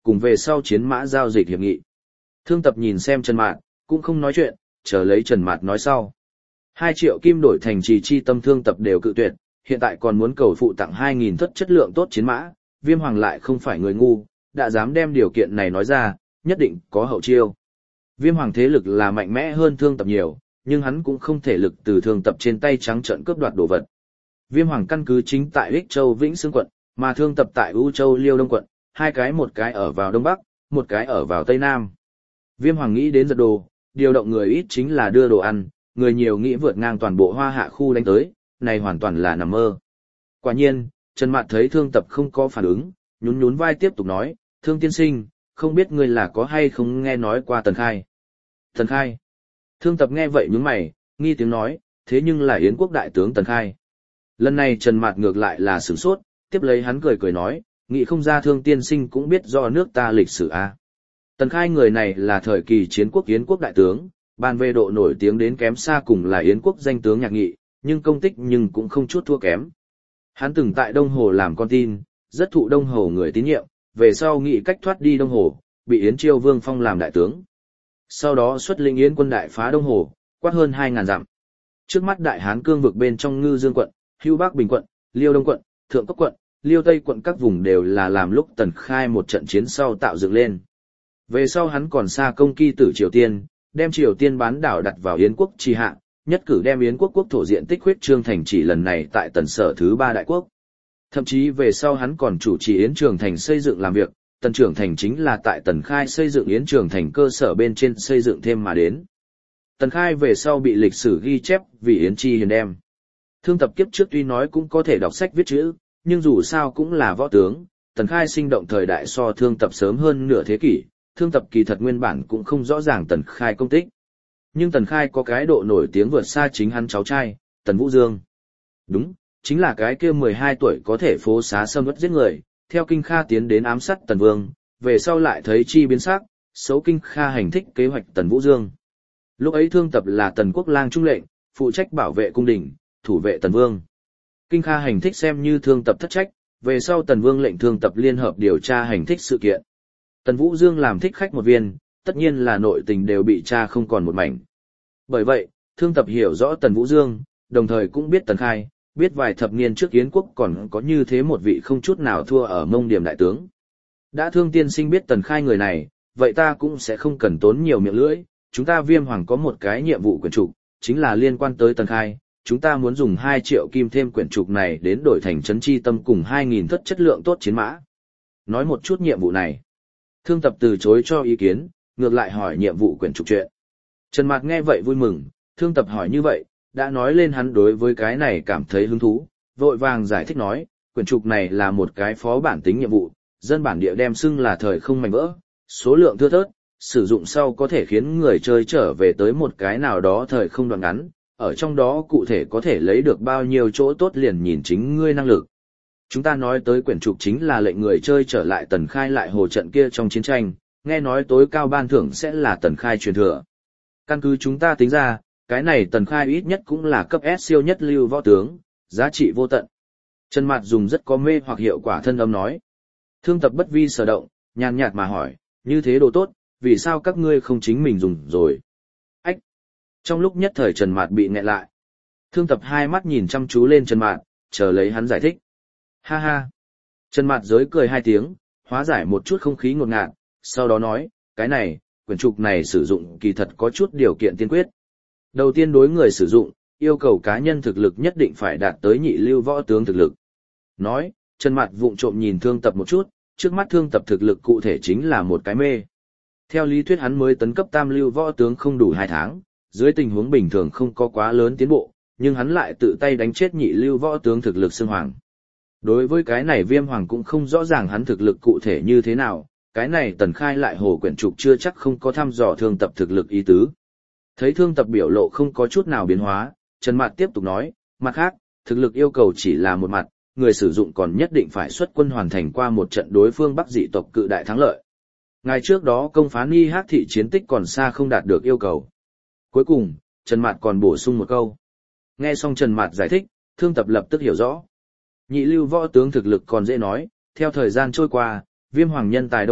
cùng về sau chiến mã giao dịch hiệp nghị. Thương Tập nhìn xem Trần Mạt, cũng không nói chuyện, chờ lấy Trần Mạt nói sau. Hai triệu kim đổi thành trì chi tâm Thương Tập đều cự tuyệt, hiện tại còn muốn cầu phụ tặng hai nghìn thất chất lượng tốt chiến mã, Viêm Hoàng lại không phải người ngu, đã dám đem điều kiện này nói ra, nhất định có hậu chiêu. Viêm Hoàng thế lực là mạnh mẽ hơn Thương Tập nhiều, nhưng hắn cũng không thể lực từ Thương Tập trên tay trắng trợn cướp đoạt đồ vật. Viêm Hoàng căn cứ chính tại Ích Châu Vĩnh Sương quận, mà Thương Tập tại U Châu Liêu Đông quận, hai cái một cái ở vào Đông Bắc, một cái ở vào Tây Nam. Viêm Hoàng nghĩ đến giật đồ, điều động người ít chính là đưa đồ ăn, người nhiều nghĩ vượt ngang toàn bộ Hoa Hạ khu đánh tới, này hoàn toàn là nằm mơ. Quả nhiên, Trần Mạt thấy Thương Tập không có phản ứng, nhún nhún vai tiếp tục nói, Thương tiên sinh, không biết ngươi là có hay không nghe nói qua Tần Khai. Tần Khai. Thương Tập nghe vậy nhướng mày, nghi tiếng nói, thế nhưng là Yến quốc đại tướng Tần Khai. Lần này Trần Mạt ngược lại là sửng sốt, tiếp lấy hắn cười cười nói, nghĩ không ra Thương tiên sinh cũng biết do nước ta lịch sử a. Tần Khai người này là thời kỳ chiến quốc Yến quốc đại tướng, bàn về độ nổi tiếng đến kém xa cùng là Yến quốc danh tướng Nhạc Nghị, nhưng công tích nhưng cũng không chút thua kém. Hắn từng tại Đông Hồ làm con tin, rất thụ Đông Hồ người tín nhiệm, về sau nghĩ cách thoát đi Đông Hồ, bị Yến Chiêu Vương phong làm đại tướng. Sau đó xuất lĩnh Yến quân đại phá Đông Hồ, quát hơn hai ngàn dặm. Trước mắt Đại Hán cương vực bên trong Ngư Dương quận, Hưu Bắc Bình quận, Liêu Đông quận, Thượng Cốc quận, Liêu Tây quận các vùng đều là làm lúc Tần Khai một trận chiến sau tạo dựng lên. Về sau hắn còn xa công kỳ tử Triều Tiên, đem Triều Tiên bán đảo đặt vào Yến quốc trì hạ, nhất cử đem Yến quốc quốc thổ diện tích huyết trương thành chỉ lần này tại Tần Sở thứ ba đại quốc. Thậm chí về sau hắn còn chủ trì Yến Trường Thành xây dựng làm việc, Tần Trường Thành chính là tại Tần Khai xây dựng Yến Trường Thành cơ sở bên trên xây dựng thêm mà đến. Tần Khai về sau bị lịch sử ghi chép vì Yến Chi hiền đem. Thương Tập kiếp trước tuy nói cũng có thể đọc sách viết chữ, nhưng dù sao cũng là võ tướng, Tần Khai sinh động thời đại so Thương Tập sớm hơn nửa thế kỷ, Thương Tập kỳ thật nguyên bản cũng không rõ ràng Tần Khai công tích. Nhưng Tần Khai có cái độ nổi tiếng vượt xa chính hắn cháu trai, Tần Vũ Dương. Đúng, chính là cái kia mười hai tuổi có thể phố xá xâm ướt giết người, theo Kinh Kha tiến đến ám sát Tần Vương, về sau lại thấy chi biến sắc, xấu Kinh Kha hành thích kế hoạch Tần Vũ Dương. Lúc ấy Thương Tập là Tần Quốc lang trung lệnh, phụ trách bảo vệ cung đình, thủ vệ Tần Vương. Kinh Kha hành thích xem như Thương Tập thất trách, về sau Tần Vương lệnh Thương Tập liên hợp điều tra hành thích sự kiện. Tần Vũ Dương làm thích khách một viên, tất nhiên là nội tình đều bị tra không còn một mảnh. Bởi vậy, Thương Tập hiểu rõ Tần Vũ Dương, đồng thời cũng biết Tần Khai, biết vài thập niên trước Yến quốc còn có như thế một vị không chút nào thua ở Mông Điểm đại tướng. Đã Thương tiên sinh biết Tần Khai người này, vậy ta cũng sẽ không cần tốn nhiều miệng lưỡi, chúng ta Viêm Hoàng có một cái nhiệm vụ quyển trục, chính là liên quan tới Tần Khai, chúng ta muốn dùng hai triệu kim thêm quyển trục này đến đổi thành trấn chi tâm cùng hai nghìn thất chất lượng tốt chiến mã. Nói một chút nhiệm vụ này. Thương Tập từ chối cho ý kiến, ngược lại hỏi nhiệm vụ quyển trục chuyện. Trần Mạt nghe vậy vui mừng, Thương Tập hỏi như vậy, đã nói lên hắn đối với cái này cảm thấy hứng thú, vội vàng giải thích nói, quyển trục này là một cái phó bản tính nhiệm vụ, dân bản địa đem xưng là thời không mảnh vỡ, số lượng thưa thớt, sử dụng sau có thể khiến người chơi trở về tới một cái nào đó thời không đoạn ngắn, ở trong đó cụ thể có thể lấy được bao nhiêu chỗ tốt liền nhìn chính ngươi năng lực. Chúng ta nói tới quyển trục chính là lệnh người chơi trở lại Tần Khai lại hồ trận kia trong chiến tranh, nghe nói tối cao ban thưởng sẽ là Tần Khai truyền thừa. Căn cứ chúng ta tính ra, cái này Tần Khai ít nhất cũng là cấp S siêu nhất lưu võ tướng, giá trị vô tận. Trần Mạt dùng rất có mê hoặc hiệu quả thân âm nói. Thương Tập bất vi sở động, nhàn nhạt mà hỏi, như thế đồ tốt, vì sao các ngươi không chính mình dùng rồi? Ách! Trong lúc nhất thời Trần Mạt bị nghẹn lại. Thương Tập hai mắt nhìn chăm chú lên Trần Mạt, chờ lấy hắn giải thích. Ha ha! Trần Mạt giới cười hai tiếng, hóa giải một chút không khí ngột ngạt, sau đó nói, cái này, quyển trục này sử dụng kỳ thật có chút điều kiện tiên quyết. Đầu tiên đối người sử dụng, yêu cầu cá nhân thực lực nhất định phải đạt tới nhị lưu võ tướng thực lực. Nói, Trần Mạt vụng trộm nhìn Thương Tập một chút, trước mắt Thương Tập thực lực cụ thể chính là một cái mê. Theo lý thuyết hắn mới tấn cấp tam lưu võ tướng không đủ hai tháng, dưới tình huống bình thường không có quá lớn tiến bộ, nhưng hắn lại tự tay đánh chết nhị lưu võ tướng thực lực xương hoàng. Đối với cái này Viêm Hoàng cũng không rõ ràng hắn thực lực cụ thể như thế nào, cái này Tần Khai lại hồ quyển trục chưa chắc không có thăm dò Thương Tập thực lực ý tứ. Thấy Thương Tập biểu lộ không có chút nào biến hóa, Trần Mạt tiếp tục nói, mặt khác, thực lực yêu cầu chỉ là một mặt, người sử dụng còn nhất định phải xuất quân hoàn thành qua một trận đối phương Bắc dị tộc cự đại thắng lợi. Ngày trước đó công phá Ni Hát thị chiến tích còn xa không đạt được yêu cầu. Cuối cùng, Trần Mạt còn bổ sung một câu. Nghe xong Trần Mạt giải thích, Thương Tập lập tức hiểu rõ. Nhị lưu võ tướng thực lực còn dễ nói, theo thời gian trôi qua, Viêm Hoàng nhân tài đông đúc,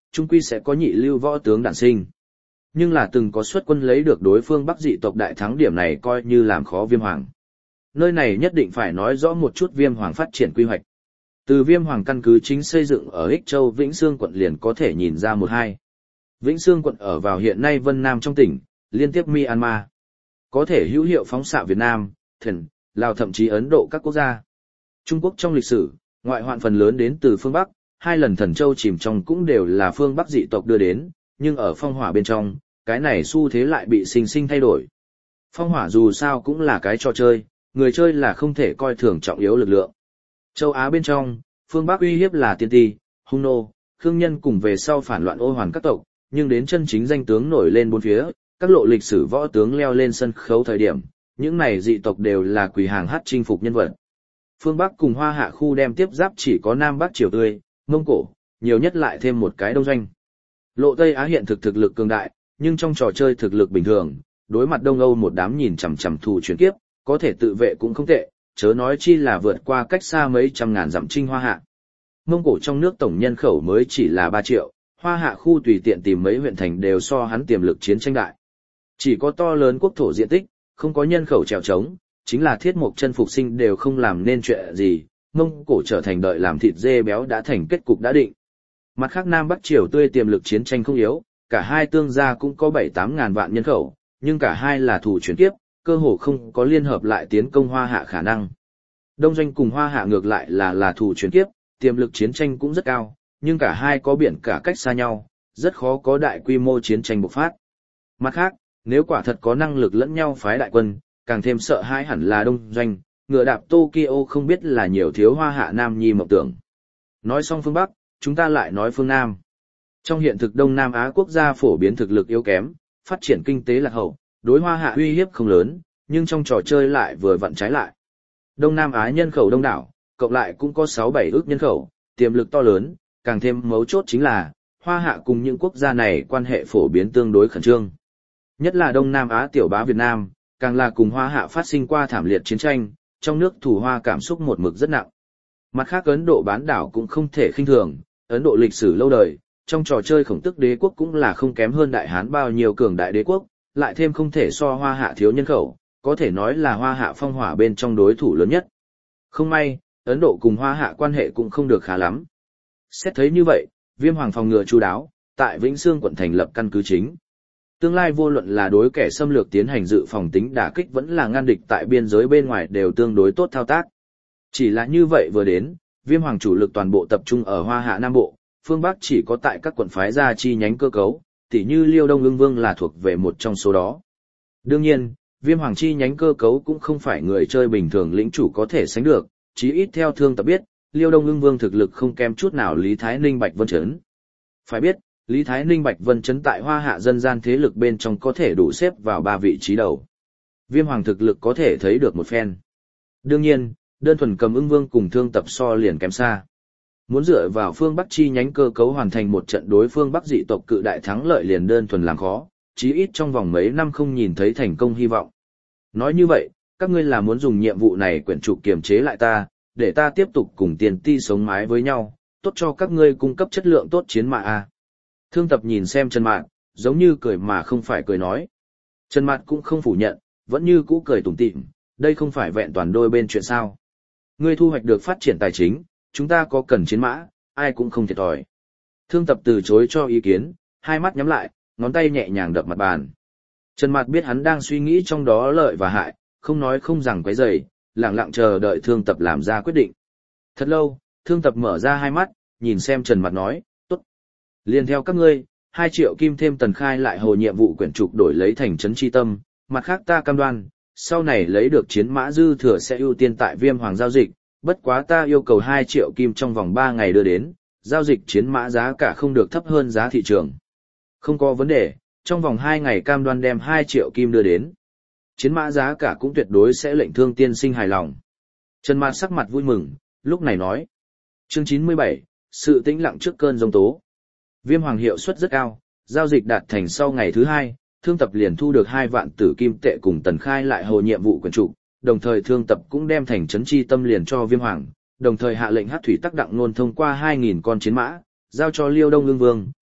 trung quy sẽ có nhị lưu võ tướng đản sinh. Nhưng là từng có xuất quân lấy được đối phương Bắc dị tộc đại thắng, điểm này coi như làm khó Viêm Hoàng. Nơi này nhất định phải nói rõ một chút Viêm Hoàng phát triển quy hoạch. Từ Viêm Hoàng căn cứ chính xây dựng ở Ích Châu Vĩnh Sương quận liền có thể nhìn ra một hai. Vĩnh Sương quận ở vào hiện nay Vân Nam trong tỉnh, liên tiếp Myanmar. Có thể hữu hiệu phóng xạ Việt Nam, Thần, Lào thậm chí Ấn Độ các quốc gia. Trung Quốc trong lịch sử, ngoại hoạn phần lớn đến từ phương Bắc, hai lần Thần Châu chìm trong cũng đều là phương Bắc dị tộc đưa đến, nhưng ở phong hỏa bên trong, cái này xu thế lại bị sinh sinh thay đổi. Phong hỏa dù sao cũng là cái trò chơi, người chơi là không thể coi thường trọng yếu lực lượng. Châu Á bên trong, phương Bắc uy hiếp là Tiên Ti, Hung Nô, Khương Nhân cùng về sau phản loạn ô hoàn các tộc, nhưng đến chân chính danh tướng nổi lên bốn phía, các lộ lịch sử võ tướng leo lên sân khấu thời điểm, những này dị tộc đều là quỳ hàng hát chinh phục nhân vật. Phương Bắc cùng Hoa Hạ khu đem tiếp giáp chỉ có Nam Bắc Triều Tươi, Mông Cổ, nhiều nhất lại thêm một cái Đông Doanh. Lộ Tây Á hiện thực thực lực cường đại, nhưng trong trò chơi thực lực bình thường, đối mặt Đông Âu một đám nhìn chằm chằm thù chuyển kiếp, có thể tự vệ cũng không tệ, chớ nói chi là vượt qua cách xa mấy trăm ngàn dặm chinh Hoa Hạ. Mông Cổ trong nước tổng nhân khẩu mới chỉ là ba triệu, Hoa Hạ khu tùy tiện tìm mấy huyện thành đều so hắn tiềm lực chiến tranh đại. Chỉ có to lớn quốc thổ diện tích, không có nhân khẩu trèo trống, chính là thiết mục chân phục sinh đều không làm nên chuyện gì, Mông Cổ trở thành đợi làm thịt dê béo đã thành kết cục đã định. Mặt khác Nam Bắc Triều Tươi tiềm lực chiến tranh không yếu, cả hai tương gia cũng có bảy tám ngàn vạn nhân khẩu, nhưng cả hai là thủ chuyển kiếp, cơ hồ không có liên hợp lại tiến công Hoa Hạ khả năng. Đông Doanh cùng Hoa Hạ ngược lại là là thủ chuyển kiếp, tiềm lực chiến tranh cũng rất cao, nhưng cả hai có biển cả cách xa nhau, rất khó có đại quy mô chiến tranh bộc phát. Mặt khác, nếu quả thật có năng lực lẫn nhau phái đại quân, càng thêm sợ hãi hẳn là Đông Doanh, ngựa đạp Tokyo không biết là nhiều thiếu Hoa Hạ Nam Nhi mộng tưởng. Nói xong phương Bắc, chúng ta lại nói phương Nam. Trong hiện thực Đông Nam Á quốc gia phổ biến thực lực yếu kém, phát triển kinh tế lạc hậu, đối Hoa Hạ uy hiếp không lớn, nhưng trong trò chơi lại vừa vặn trái lại. Đông Nam Á nhân khẩu đông đảo, cộng lại cũng có sáu bảy ước nhân khẩu, tiềm lực to lớn, càng thêm mấu chốt chính là, Hoa Hạ cùng những quốc gia này quan hệ phổ biến tương đối khẩn trương. Nhất là Đông Nam Á tiểu bá Việt Nam, càng là cùng Hoa Hạ phát sinh qua thảm liệt chiến tranh, trong nước thủ Hoa cảm xúc một mực rất nặng. Mặt khác Ấn Độ bán đảo cũng không thể khinh thường, Ấn Độ lịch sử lâu đời, trong trò chơi Khổng Tức đế quốc cũng là không kém hơn Đại Hán bao nhiêu cường đại đế quốc, lại thêm không thể so Hoa Hạ thiếu nhân khẩu, có thể nói là Hoa Hạ phong hỏa bên trong đối thủ lớn nhất. Không may, Ấn Độ cùng Hoa Hạ quan hệ cũng không được khá lắm. Xét thấy như vậy, Viêm Hoàng phòng ngừa chu đáo, tại Vĩnh Sương quận thành lập căn cứ chính. Tương lai vô luận là đối kẻ xâm lược tiến hành dự phòng tính đả kích vẫn là ngăn địch tại biên giới bên ngoài đều tương đối tốt thao tác. Chỉ là như vậy vừa đến, Viêm Hoàng chủ lực toàn bộ tập trung ở Hoa Hạ Nam Bộ, phương Bắc chỉ có tại các quận phái ra chi nhánh cơ cấu, tỉ như Liêu Đông Ưng Vương là thuộc về một trong số đó. Đương nhiên, Viêm Hoàng chi nhánh cơ cấu cũng không phải người chơi bình thường lĩnh chủ có thể sánh được, chí ít theo thương tập biết, Liêu Đông Ưng Vương thực lực không kém chút nào Lý Thái Ninh Bạch Vân Chấn. Phải biết, Lý Thái Ninh Bạch Vân Chấn tại Hoa Hạ dân gian thế lực bên trong có thể đủ xếp vào ba vị trí đầu. Viêm Hoàng thực lực có thể thấy được một phen. Đương nhiên, đơn thuần cầm Ưng Vương cùng thương tập so liền kém xa. Muốn dựa vào phương Bắc chi nhánh cơ cấu hoàn thành một trận đối phương Bắc dị tộc cự đại thắng lợi liền đơn thuần làm khó, chí ít trong vòng mấy năm không nhìn thấy thành công hy vọng. Nói như vậy, các ngươi là muốn dùng nhiệm vụ này quyển trục kiềm chế lại ta, để ta tiếp tục cùng Tiền Ti sống mái với nhau, tốt cho các ngươi cung cấp chất lượng tốt chiến mã a. Thương tập nhìn xem Trần Mạn, giống như cười mà không phải cười nói. Trần Mạn cũng không phủ nhận, vẫn như cũ cười tủm tỉm, đây không phải vẹn toàn đôi bên chuyện sao. Ngươi thu hoạch được phát triển tài chính, chúng ta có cần chiến mã, ai cũng không thiệt thòi. Thương tập từ chối cho ý kiến, hai mắt nhắm lại, ngón tay nhẹ nhàng đập mặt bàn. Trần Mạt biết hắn đang suy nghĩ trong đó lợi và hại, không nói không rằng quấy rầy, lặng lặng chờ đợi thương tập làm ra quyết định. Thật lâu, thương tập mở ra hai mắt, nhìn xem Trần Mạt nói, tốt. Liên theo các ngươi, hai triệu kim thêm tần khai lại hồ nhiệm vụ quyển trục đổi lấy thành trấn chi tâm, mặt khác ta cam đoan, sau này lấy được chiến mã dư thừa sẽ ưu tiên tại Viêm Hoàng giao dịch, bất quá ta yêu cầu hai triệu kim trong vòng ba ngày đưa đến, giao dịch chiến mã giá cả không được thấp hơn giá thị trường. Không có vấn đề, trong vòng hai ngày cam đoan đem hai triệu kim đưa đến. Chiến mã giá cả cũng tuyệt đối sẽ lệnh Thương tiên sinh hài lòng. Trần Mạt sắc mặt vui mừng, lúc này nói. Chương chín mươi bảy, sự tĩnh lặng trước cơn giông tố. Viêm Hoàng hiệu suất rất cao, giao dịch đạt thành sau ngày thứ hai, Thương tập liền thu được hai vạn tử kim tệ cùng tần khai lại hồ nhiệm vụ quyển trục, đồng thời Thương tập cũng đem thành trấn chi tâm liền cho Viêm Hoàng, đồng thời hạ lệnh Hắc thủy tắc đặng nôn thông qua hai nghìn con chiến mã, giao cho Liêu Đông Ưng Vương,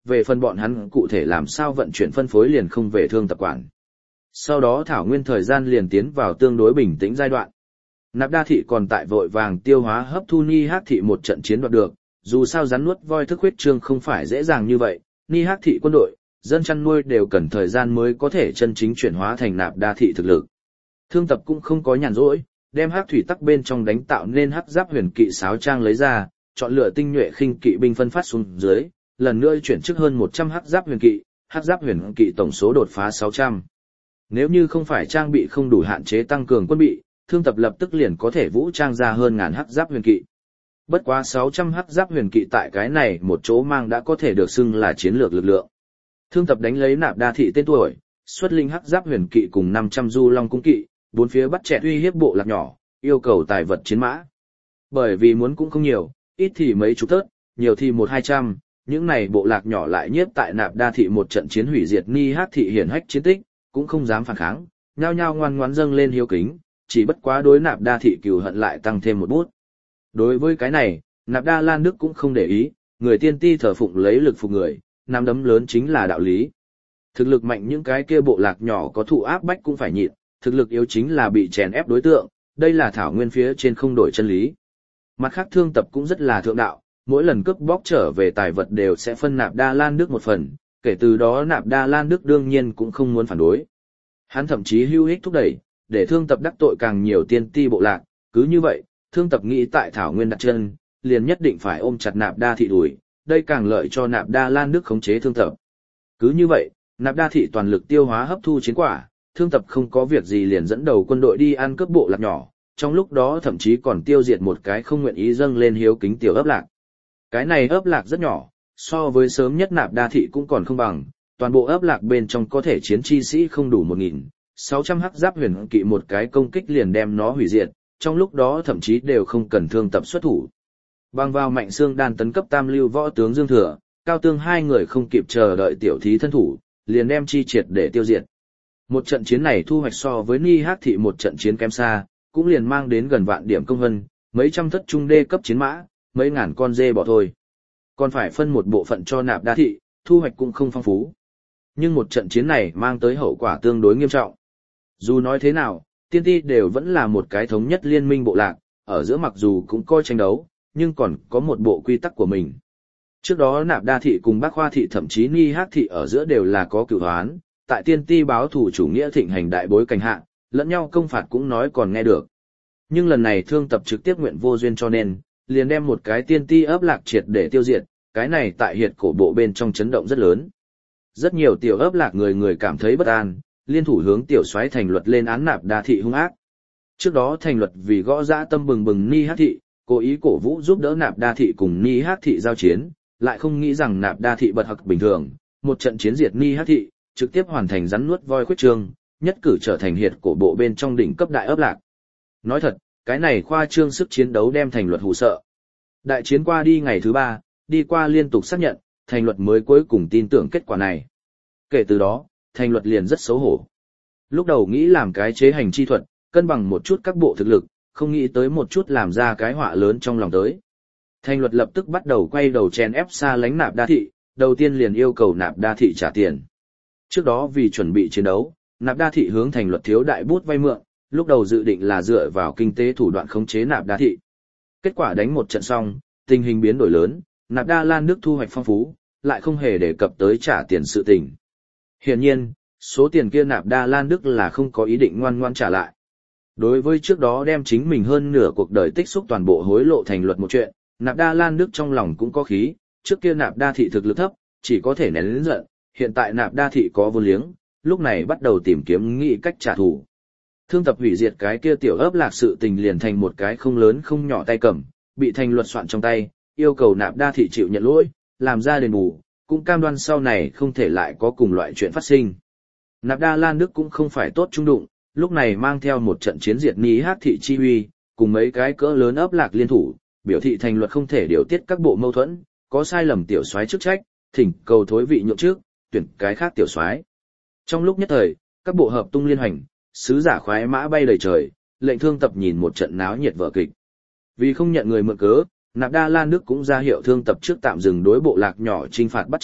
về phần bọn hắn cụ thể làm sao vận chuyển phân phối liền không về thương tập quản. Sau đó Thảo Nguyên thời gian liền tiến vào tương đối bình tĩnh giai đoạn. Nạp Đa thị còn tại vội vàng tiêu hóa hấp thu Ni Hắc thị một trận chiến đoạt được, dù sao rắn nuốt voi thức huyết trương không phải dễ dàng như vậy, Ni Hắc thị quân đội, dân chăn nuôi đều cần thời gian mới có thể chân chính chuyển hóa thành Nạp Đa thị thực lực. Thương tập cũng không có nhàn rỗi, đem hắc thủy tắc bên trong đánh tạo nên hắc giáp huyền kỵ sáo trang lấy ra, chọn lựa tinh nhuệ khinh kỵ binh phân phát xuống dưới, lần nữa chuyển chức hơn một trăm hắc giáp huyền kỵ, hắc giáp huyền kỵ tổng số đột phá sáu trăm. Nếu như không phải trang bị không đủ hạn chế tăng cường quân bị, thương tập lập tức liền có thể vũ trang ra hơn ngàn hắc giáp huyền kỵ. Bất quá sáu trăm hắc giáp huyền kỵ tại cái này một chỗ mang đã có thể được xưng là chiến lược lực lượng. Thương tập đánh lấy Nạp Đa thị tên tuổi, xuất linh hắc giáp huyền kỵ cùng năm trăm du long cung kỵ, bốn phía bắt chẹt uy hiếp bộ lạc nhỏ, yêu cầu tài vật chiến mã. Bởi vì muốn cũng không nhiều, ít thì mấy chục tớt, nhiều thì một hai trăm, những này bộ lạc nhỏ lại nhiếp tại Nạp Đa thị một trận chiến hủy diệt Ni Hắc thị hiển hách chiến tích, cũng không dám phản kháng, nhao nhao ngoan ngoãn dâng lên hiếu kính, chỉ bất quá đối Nạp Đa thị cừu hận lại tăng thêm một bút. Đối với cái này, Nạp Đa Lan Đức cũng không để ý, người tiên ti thờ phụng lấy lực phục người, nắm đấm lớn chính là đạo lý. Thực lực mạnh những cái kia bộ lạc nhỏ có thụ áp bách cũng phải nhịn, thực lực yếu chính là bị chèn ép đối tượng, đây là Thảo Nguyên phía trên không đổi chân lý. Mặt khác thương tập cũng rất là thượng đạo, mỗi lần cướp bóc trở về tài vật đều sẽ phân Nạp Đa Lan Đức một phần, kể từ đó Nạp Đa Lan Đức đương nhiên cũng không muốn phản đối. Hắn thậm chí hưu hích thúc đẩy, để thương tập đắc tội càng nhiều tiên ti bộ lạc, cứ như vậy, thương tập nghĩ tại Thảo Nguyên đặt chân, liền nhất định phải ôm chặt Nạp Đa thị đuổi, đây càng lợi cho Nạp Đa Lan Đức khống chế thương tập. Cứ như vậy, Nạp Đa thị toàn lực tiêu hóa hấp thu chiến quả, thương tập không có việc gì liền dẫn đầu quân đội đi ăn cướp bộ lạc nhỏ, trong lúc đó thậm chí còn tiêu diệt một cái không nguyện ý dâng lên hiếu kính tiểu ấp lạc. Cái này ấp lạc rất nhỏ, so với sớm nhất Nạp Đa thị cũng còn không bằng, toàn bộ ấp lạc bên trong có thể chiến chi sĩ không đủ một nghìn, sáu trăm hắc giáp huyền kỵ một cái công kích liền đem nó hủy diệt, trong lúc đó thậm chí đều không cần thương tập xuất thủ. Bằng vào Mạnh Xương đan tấn cấp tam lưu võ tướng Dương Thừa, Cao Tương hai người không kịp chờ đợi tiểu thí thân thủ, liền đem chi triệt để tiêu diệt. Một trận chiến này thu hoạch so với Ni Hắc thị một trận chiến kém xa, cũng liền mang đến gần vạn điểm công vân, mấy trăm thất trung đê cấp chiến mã, mấy ngàn con dê bò thôi. Còn phải phân một bộ phận cho Nạp Đa thị, thu hoạch cũng không phong phú. Nhưng một trận chiến này mang tới hậu quả tương đối nghiêm trọng. Dù nói thế nào, tiên ti đều vẫn là một cái thống nhất liên minh bộ lạc, ở giữa mặc dù cũng coi tranh đấu, nhưng còn có một bộ quy tắc của mình. Trước đó Nạp Đa thị cùng Bắc Hoa thị thậm chí Ni Hắc thị ở giữa đều là có cửu hoán, tại tiên ti báo thủ chủ nghĩa thịnh hành đại bối cảnh hạ, lẫn nhau công phạt cũng nói còn nghe được. Nhưng lần này thương tập trực tiếp nguyện vô duyên cho nên, liền đem một cái tiên ti ấp lạc triệt để tiêu diệt, cái này tại hiệt cổ bộ bên trong chấn động rất lớn. Rất nhiều tiểu ấp lạc người người cảm thấy bất an, liên thủ hướng tiểu soái Thành Luật lên án Nạp Đa thị hung ác. Trước đó Thành Luật vì gõ dã tâm bừng bừng Ni Hắc thị, cố ý cổ vũ giúp đỡ Nạp Đa thị cùng Ni Hắc thị giao chiến, lại không nghĩ rằng Nạp Đa thị bật hặc bình thường, một trận chiến diệt Ni Hắc thị, trực tiếp hoàn thành rắn nuốt voi khuyết trương, nhất cử trở thành hiệt cổ bộ bên trong đỉnh cấp đại ấp lạc. Nói thật, cái này khoa trương sức chiến đấu đem Thành Luật hù sợ. Đại chiến qua đi ngày thứ ba, đi qua liên tục xác nhận, Thành Luật mới cuối cùng tin tưởng kết quả này. Kể từ đó, Thành Luật liền rất xấu hổ. Lúc đầu nghĩ làm cái chế hành chi thuật, cân bằng một chút các bộ thực lực, không nghĩ tới một chút làm ra cái họa lớn trong lòng tới. Thành Luật lập tức bắt đầu quay đầu chèn ép xa lánh Nạp Đa thị, đầu tiên liền yêu cầu Nạp Đa thị trả tiền. Trước đó vì chuẩn bị chiến đấu, Nạp Đa thị hướng Thành Luật thiếu đại bút vay mượn, lúc đầu dự định là dựa vào kinh tế thủ đoạn khống chế Nạp Đa thị. Kết quả đánh một trận xong, tình hình biến đổi lớn, Nạp Đa Lan Đức thu hoạch phong phú, lại không hề đề cập tới trả tiền sự tình. Hiển nhiên, số tiền kia Nạp Đa Lan Đức là không có ý định ngoan ngoan trả lại. Đối với trước đó đem chính mình hơn nửa cuộc đời tích xúc toàn bộ hối lộ Thành Luật một chuyện, Nạp Đa Lan Đức trong lòng cũng có khí, trước kia Nạp Đa thị thực lực thấp, chỉ có thể nén lớn giận, hiện tại Nạp Đa thị có vô liếng, lúc này bắt đầu tìm kiếm nghị cách trả thù. Thương tập hủy diệt cái kia tiểu ấp lạc sự tình liền thành một cái không lớn không nhỏ tay cầm, bị Thành Luật soạn trong tay, yêu cầu Nạp Đa thị chịu nhận lỗi, làm ra đền bù, cũng cam đoan sau này không thể lại có cùng loại chuyện phát sinh. Nạp Đa Lan Đức cũng không phải tốt trung đụng, lúc này mang theo một trận chiến diệt Ni Hắc thị chi uy, cùng mấy cái cỡ lớn ấp lạc liên thủ, biểu thị Thành Luật không thể điều tiết các bộ mâu thuẫn, có sai lầm tiểu soái chức trách, thỉnh cầu thối vị nhượng trước, tuyển cái khác tiểu soái. Trong lúc nhất thời, các bộ hợp tung liên hành, sứ giả khoái mã bay đầy trời, lệnh thương tập nhìn một trận náo nhiệt vở kịch. Vì không nhận người mượn cớ, Nạp Đa Lan Đức cũng ra hiệu thương tập trước tạm dừng đối bộ lạc nhỏ trinh phạt bắt chẹn,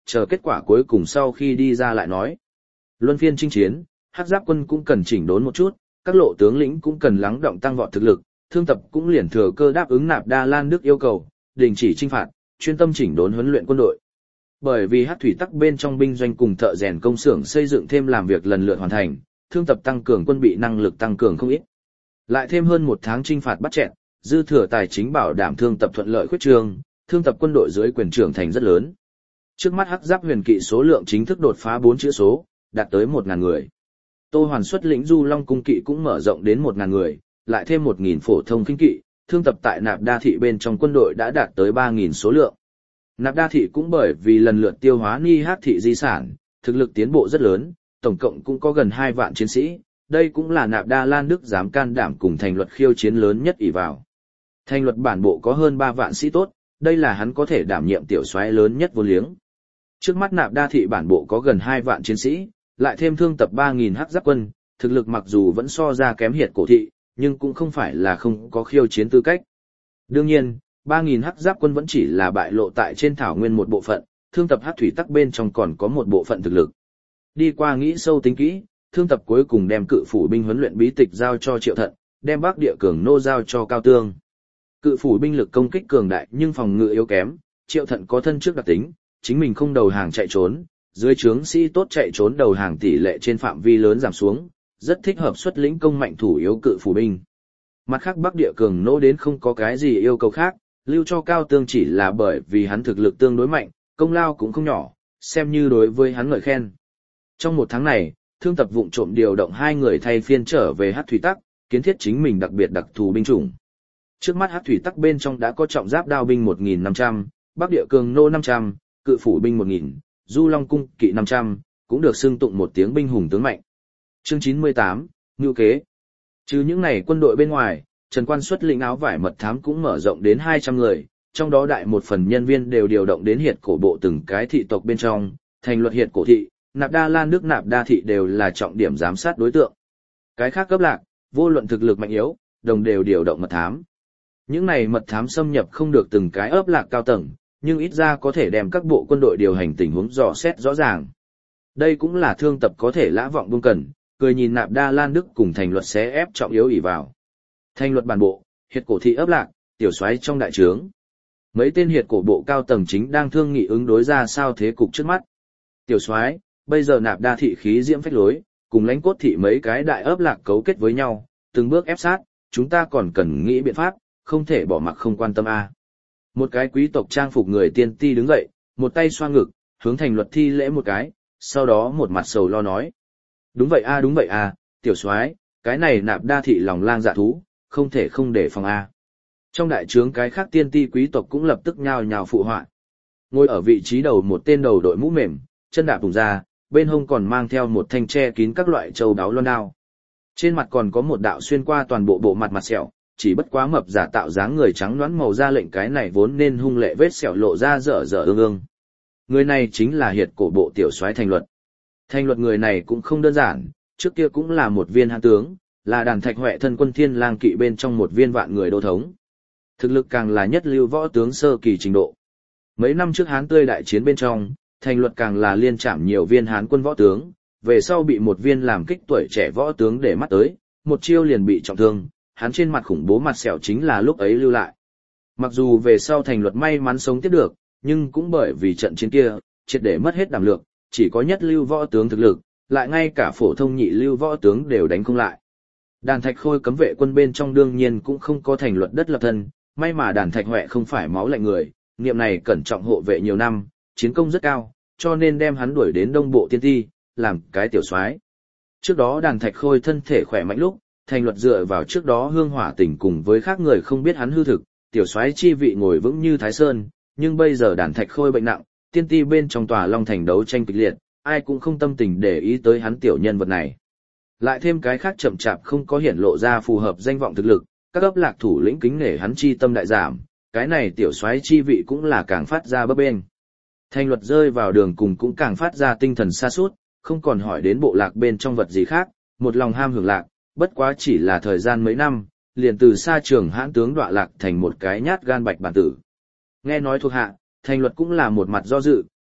chờ kết quả cuối cùng sau khi đi ra lại nói. Luân phiên chinh chiến, Hắc Giáp quân cũng cần chỉnh đốn một chút, các lộ tướng lĩnh cũng cần lắng động tăng vọt thực lực, Thương Tập cũng liền thừa cơ đáp ứng Nạp Đa Lan Đức yêu cầu, đình chỉ chinh phạt, chuyên tâm chỉnh đốn huấn luyện quân đội. Bởi vì Hắc Thủy Tắc bên trong binh doanh cùng thợ rèn công xưởng xây dựng thêm làm việc lần lượt hoàn thành, Thương Tập tăng cường quân bị năng lực tăng cường không ít. Lại thêm hơn một tháng chinh phạt bắt chẹn, dư thừa tài chính bảo đảm Thương Tập thuận lợi khuyết trương, Thương Tập quân đội dưới quyền trưởng thành rất lớn. Trước mắt Hắc Giáp huyền kỵ số lượng chính thức đột phá bốn chữ số, đạt tới một ngàn người. Tô Hoàn xuất lĩnh Du Long cung kỵ cũng mở rộng đến một ngàn người, lại thêm một nghìn phổ thông khinh kỵ, Thương Tập tại Nạp Đa thị bên trong quân đội đã đạt tới ba nghìn số lượng. Nạp Đa thị cũng bởi vì lần lượt tiêu hóa Ni Hát thị di sản, thực lực tiến bộ rất lớn, tổng cộng cũng có gần hai vạn chiến sĩ, đây cũng là Nạp Đa Lan Đức dám can đảm cùng Thành Luật khiêu chiến lớn nhất ỷ vào. Thành Luật bản bộ có hơn ba vạn sĩ tốt, đây là hắn có thể đảm nhiệm tiểu soái lớn nhất vô liếng. Trước mắt Nạp Đa thị bản bộ có gần hai vạn chiến sĩ, lại thêm Thương Tập ba nghìn Hắc Giáp quân, thực lực mặc dù vẫn so ra kém Hiệt Cổ thị, nhưng cũng không phải là không có khiêu chiến tư cách. Đương nhiên, ba nghìn Hắc Giáp quân vẫn chỉ là bại lộ tại trên thảo nguyên một bộ phận, Thương Tập Hắc Thủy Tắc bên trong còn có một bộ phận thực lực. Đi qua nghĩ sâu tính kỹ, Thương Tập cuối cùng đem cự phủ binh huấn luyện bí tịch giao cho Triệu Thận, đem Bắc Địa Cường Nô giao cho Cao Tương. Cự phủ binh lực công kích cường đại nhưng phòng ngự yếu kém, Triệu Thận có thân trước đặc tính, chính mình không đầu hàng chạy trốn, dưới trướng sĩ tốt chạy trốn đầu hàng tỷ lệ trên phạm vi lớn giảm xuống, rất thích hợp xuất lĩnh công mạnh thủ yếu cự phủ binh. Mặt khác Bắc Địa Cường Nô đến không có cái gì yêu cầu khác, lưu cho Cao Tương chỉ là bởi vì hắn thực lực tương đối mạnh, công lao cũng không nhỏ, xem như đối với hắn ngợi khen. Trong một tháng này, Thương Tập vụng trộm điều động hai người thay phiên trở về Hắc Thủy Tắc, kiến thiết chính mình đặc biệt đặc thù binh chủng. Trước mắt Hắc Thủy Tắc bên trong đã có trọng giáp đao binh một nghìn năm trăm, Bắc Địa Cường Nô năm trăm, cự phủ binh một nghìn, Du Long cung kỵ năm trăm, cũng được xưng tụng một tiếng binh hùng tướng mạnh. Chương chín mươi tám, Ngưu kế. Trừ những này quân đội bên ngoài, Trần Quan xuất lĩnh áo vải mật thám cũng mở rộng đến hai trăm người, trong đó đại một phần nhân viên đều điều động đến Hiệt Cổ bộ từng cái thị tộc bên trong, Thành Luật Hiệt Cổ thị, Nạp Đa Lan Đức Nạp Đa thị đều là trọng điểm giám sát đối tượng. Cái khác cấp lạc, vô luận thực lực mạnh yếu, đồng đều điều động mật thám. Những này mật thám xâm nhập không được từng cái ấp lạc cao tầng, nhưng ít ra có thể đem các bộ quân đội điều hành tình huống dò xét rõ ràng. Đây cũng là Thương Tập có thể lã vọng buông cần, cười nhìn Nạp Đa Lan Đức cùng Thành Luật xé ép trọng yếu ỷ vào. Thành Luật bản bộ, Hiệt Cổ thị ấp lạc, tiểu soái trong đại trướng. Mấy tên Hiệt Cổ bộ cao tầng chính đang thương nghị ứng đối ra sao thế cục trước mắt. Tiểu soái, bây giờ Nạp Đa thị khí diễm phách lối, cùng Lãnh Cốt thị mấy cái đại ấp lạc cấu kết với nhau, từng bước ép sát, chúng ta còn cần nghĩ biện pháp, không thể bỏ mặc không quan tâm a. Một cái quý tộc trang phục người tiên ti đứng dậy, một tay xoa ngực, hướng Thành Luật thi lễ một cái, sau đó một mặt sầu lo nói: "Đúng vậy a, đúng vậy a, tiểu soái, cái này Nạp Đa thị lòng lang dạ thú, không thể không để phòng a." Trong đại trướng cái khác tiên ti quý tộc cũng lập tức nhào nhào phụ họa. Ngồi ở vị trí đầu một tên đầu đội mũ mềm, chân đạp thùng ra, bên hông còn mang theo một thanh che kín các loại châu đáo loan đao. Trên mặt còn có một đạo xuyên qua toàn bộ bộ mặt mặt sẹo, chỉ bất quá mập giả tạo dáng người trắng nõn màu da lệnh cái này vốn nên hung lệ vết sẹo lộ ra dở dở ương ương. Người này chính là Hiệt Cổ bộ tiểu soái Thành Luật. Thành Luật người này cũng không đơn giản, trước kia cũng là một viên hán tướng, là Đàn Thạch Huệ thân quân Thiên Lang kỵ bên trong một viên vạn người đô thống. Thực lực càng là nhất lưu võ tướng sơ kỳ trình độ. Mấy năm trước Hán Tươi đại chiến bên trong, Thành Luật càng là liên trảm nhiều viên Hán quân võ tướng, về sau bị một viên làm kích tuổi trẻ võ tướng để mắt tới, một chiêu liền bị trọng thương, hắn trên mặt khủng bố mặt sẹo chính là lúc ấy lưu lại. Mặc dù về sau Thành Luật may mắn sống tiếp được, nhưng cũng bởi vì trận chiến kia, triệt để mất hết đảm lượng, chỉ có nhất lưu võ tướng thực lực, lại ngay cả phổ thông nhị lưu võ tướng đều đánh không lại. Đàn Thạch Khôi cấm vệ quân bên trong đương nhiên cũng không có Thành Luật đất lập thân, may mà Đàn Thạch Huệ không phải máu lạnh người, niệm này cẩn trọng hộ vệ nhiều năm, chiến công rất cao, cho nên đem hắn đuổi đến Đông Bộ Tiên Ti, làm cái tiểu soái. Trước đó Đàn Thạch Khôi thân thể khỏe mạnh lúc, Thành Luật dựa vào trước đó hương hỏa tình cùng với khác người không biết hắn hư thực, tiểu soái chi vị ngồi vững như Thái Sơn, nhưng bây giờ Đàn Thạch Khôi bệnh nặng, Tiên Ti bên trong tòa Long Thành đấu tranh kịch liệt, ai cũng không tâm tình để ý tới hắn tiểu nhân vật này. Lại thêm cái khác chậm chạp không có hiển lộ ra phù hợp danh vọng thực lực, các cấp lạc thủ lĩnh kính nể hắn chi tâm đại giảm, cái này tiểu soái chi vị cũng là càng phát ra bấp bênh. Thành Luật rơi vào đường cùng cũng càng phát ra tinh thần sa sút, không còn hỏi đến bộ lạc bên trong vật gì khác, một lòng ham hưởng lạc, bất quá chỉ là thời gian mấy năm, liền từ xa trường hãn tướng đọa lạc thành một cái nhát gan bạch bản tử. Nghe nói thuộc hạ, Thành Luật cũng là một mặt do dự,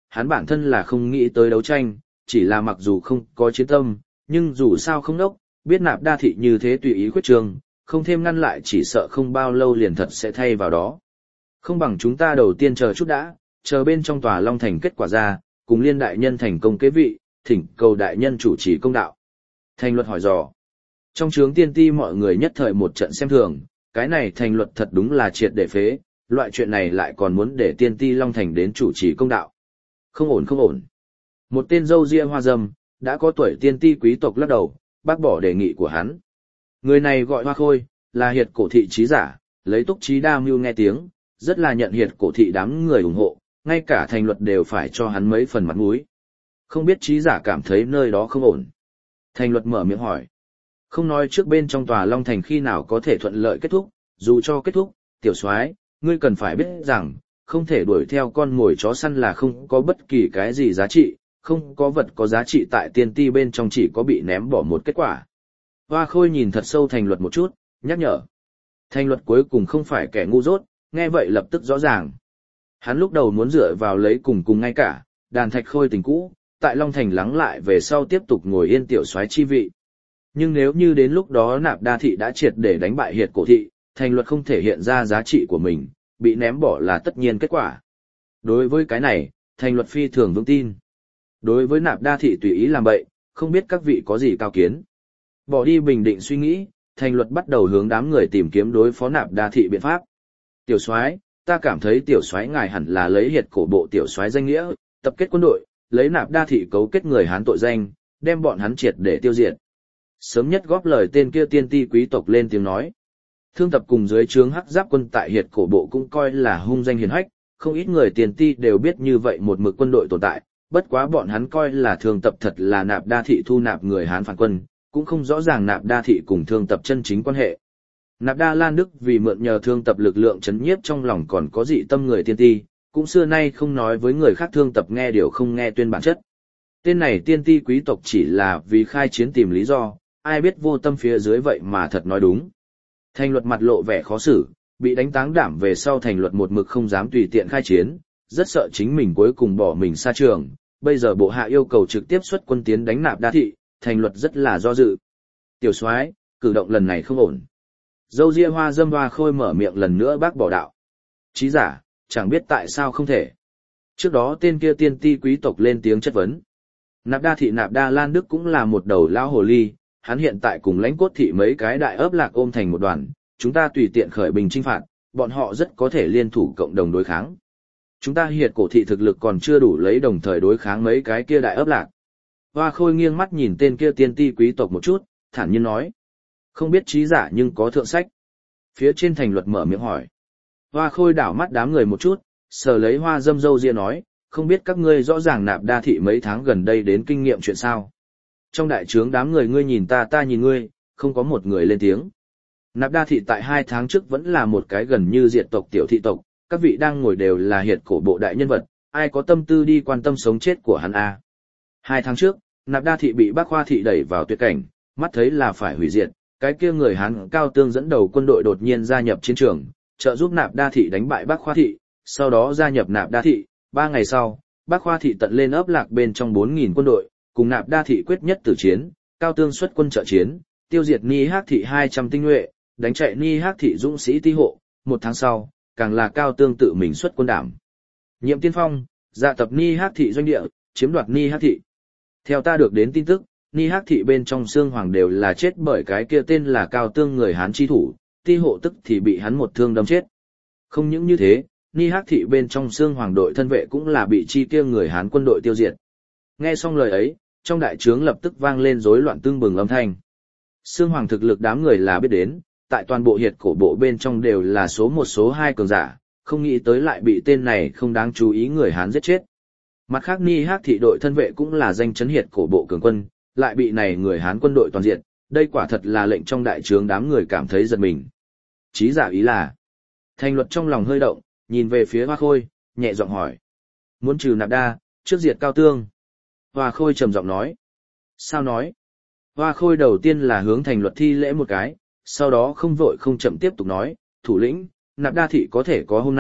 hắn bản thân là không nghĩ tới đấu tranh, chỉ là mặc dù không có chiến tâm, nhưng dù sao không nốc, biết nạp đa thị như thế tùy ý khuyết trường, không thêm ngăn lại chỉ sợ không bao lâu liền thật sẽ thay vào đó. Không bằng chúng ta đầu tiên chờ chút đã, chờ bên trong tòa Long Thành kết quả ra, cùng liên đại nhân thành công kế vị, thỉnh cầu đại nhân chủ trì công đạo. Thành luật hỏi dò. Trong chướng tiên ti mọi người nhất thời một trận xem thường, cái này thành luật thật đúng là triệt để phế, loại chuyện này lại còn muốn để tiên ti Long Thành đến chủ trì công đạo. Không ổn không ổn. Một tên râu ria hoa râm, đã có tuổi tiên ti quý tộc lắc đầu, bác bỏ đề nghị của hắn. Người này gọi Hoa Khôi, là hiệt cổ thị trí giả, lấy túc trí đa mưu nghe tiếng, rất là nhận hiệt cổ thị đám người ủng hộ, ngay cả thành luật đều phải cho hắn mấy phần mặt mũi. Không biết trí giả cảm thấy nơi đó không ổn. Thành luật mở miệng hỏi. Không nói trước bên trong tòa Long Thành khi nào có thể thuận lợi kết thúc, dù cho kết thúc, tiểu soái, ngươi cần phải biết rằng, không thể đuổi theo con mồi chó săn là không có bất kỳ cái gì giá trị, không có vật có giá trị tại tiên ti bên trong chỉ có bị ném bỏ một kết quả. Hoa Khôi nhìn thật sâu thành luật một chút, nhắc nhở. Thành luật cuối cùng không phải kẻ ngu dốt, nghe vậy lập tức rõ ràng. Hắn lúc đầu muốn dựa vào lấy cùng cùng ngay cả, đàn thạch khôi tình cũ, tại Long Thành lắng lại về sau tiếp tục ngồi yên tiểu soái chi vị. Nhưng nếu như đến lúc đó nạp đa thị đã triệt để đánh bại hiệt cổ thị, thành luật không thể hiện ra giá trị của mình, bị ném bỏ là tất nhiên kết quả. Đối với cái này, thành luật phi thường vững tin. Đối với nạp đa thị tùy ý làm bậy, không biết các vị có gì cao kiến. Bỏ đi bình định suy nghĩ, thành luật bắt đầu hướng đám người tìm kiếm đối phó nạp đa thị biện pháp. Tiểu soái, ta cảm thấy tiểu soái ngài hẳn là lấy hiệt cổ bộ tiểu soái danh nghĩa, tập kết quân đội, lấy nạp đa thị cấu kết người Hán tội danh, đem bọn hắn triệt để tiêu diệt. Sớm nhất góp lời tên kia tiên ti quý tộc lên tiếng nói. Thương tập cùng dưới trướng hắc giáp quân tại hiệt cổ bộ cũng coi là hung danh hiển hách, không ít người tiền ti đều biết như vậy một mực quân đội tồn tại, bất quá bọn hắn coi là thương tập thật là nạp đa thị thu nạp người Hán phản quân, cũng không rõ ràng nạp đa thị cùng thương tập chân chính quan hệ. Nạp đa Lan Đức vì mượn nhờ thương tập lực lượng chấn nhiếp trong lòng còn có dị tâm người tiên ti, cũng xưa nay không nói với người khác thương tập nghe điều không nghe tuyên bản chất. Tên này tiên ti quý tộc chỉ là vì khai chiến tìm lý do, ai biết vô tâm phía dưới vậy mà thật nói đúng. Thành luật mặt lộ vẻ khó xử, bị đánh táng đảm về sau thành luật một mực không dám tùy tiện khai chiến, rất sợ chính mình cuối cùng bỏ mình xa trường, bây giờ bộ hạ yêu cầu trực tiếp xuất quân tiến đánh nạp đa thị, thành luật rất là do dự. Tiểu soái, cử động lần này không ổn. Dâu ria hoa dâm Hoa Khôi mở miệng lần nữa bác bỏ đạo. Chí giả, chẳng biết tại sao không thể. Trước đó tên kia tiên ti quý tộc lên tiếng chất vấn. Nạp đa thị nạp đa Lan Đức cũng là một đầu lao hồ ly, hắn hiện tại cùng lãnh cốt thị mấy cái đại ấp lạc ôm thành một đoàn, chúng ta tùy tiện khởi bình chinh phạt, bọn họ rất có thể liên thủ cộng đồng đối kháng. Chúng ta hiệt cổ thị thực lực còn chưa đủ lấy đồng thời đối kháng mấy cái kia đại ấp lạc. Hoa Khôi nghiêng mắt nhìn tên kia tiên ti quý tộc một chút, thản nhiên nói. Không biết trí giả nhưng có thượng sách. Phía trên thành luật mở miệng hỏi. Hoa Khôi đảo mắt đám người một chút, sờ lấy hoa dâm dâu ria nói, không biết các ngươi rõ ràng nạp đa thị mấy tháng gần đây đến kinh nghiệm chuyện sao. Trong đại trướng đám người ngươi nhìn ta ta nhìn ngươi, không có một người lên tiếng. Nạp đa thị tại hai tháng trước vẫn là một cái gần như diệt tộc tiểu thị tộc, các vị đang ngồi đều là hiệt cổ bộ đại nhân vật, ai có tâm tư đi quan tâm sống chết của hắn a? Hai tháng trước, nạp đa thị bị Bắc Hoa thị đẩy vào tuyệt cảnh, mắt thấy là phải hủy diệt, cái kia người Hán Cao Tương dẫn đầu quân đội đột nhiên gia nhập chiến trường, trợ giúp nạp đa thị đánh bại Bắc Hoa thị, sau đó gia nhập nạp đa thị, ba ngày sau, Bắc Hoa thị tận lên ấp lạc bên trong bốn nghìn quân đội, cùng nạp đa thị quyết nhất tử chiến, Cao Tương xuất quân trợ chiến, tiêu diệt Ni Hắc thị hai trăm tinh nhuệ, đánh chạy Ni Hắc thị dũng sĩ ti hộ, một tháng sau, càng là Cao Tương tự mình xuất quân đảm nhiệm tiên phong, dạ tập Ni Hắc thị doanh địa, chiếm đoạt Ni Hắc thị. Theo ta được đến tin tức, Ni Hắc thị bên trong xương hoàng đều là chết bởi cái kia tên là Cao Tương người Hán chi thủ, ti hộ tức thì bị hắn một thương đâm chết. Không những như thế, Ni Hắc thị bên trong xương hoàng đội thân vệ cũng là bị chi kia người Hán quân đội tiêu diệt. Nghe xong lời ấy, trong đại trướng lập tức vang lên rối loạn tương bừng âm thanh. Xương hoàng thực lực đám người là biết đến, tại toàn bộ hiệt cổ bộ bên trong đều là số một số hai cường giả, không nghĩ tới lại bị tên này không đáng chú ý người Hán giết chết. Mặt khác Ni Hắc thị đội thân vệ cũng là danh chấn hiệt cổ bộ cường quân, lại bị này người Hán quân đội toàn diện, đây quả thật là lệnh trong đại trướng đám người cảm thấy giật mình. Chí giả ý là, thành luật trong lòng hơi động, nhìn về phía Hoa Khôi, nhẹ giọng hỏi. Muốn trừ nạp đa, trước diệt Cao Tương. Hoa Khôi trầm giọng nói. Sao nói? Hoa Khôi đầu tiên là hướng thành luật thi lễ một cái, sau đó không vội không chậm tiếp tục nói, thủ lĩnh, nạp đa thị có thể có hôm nay,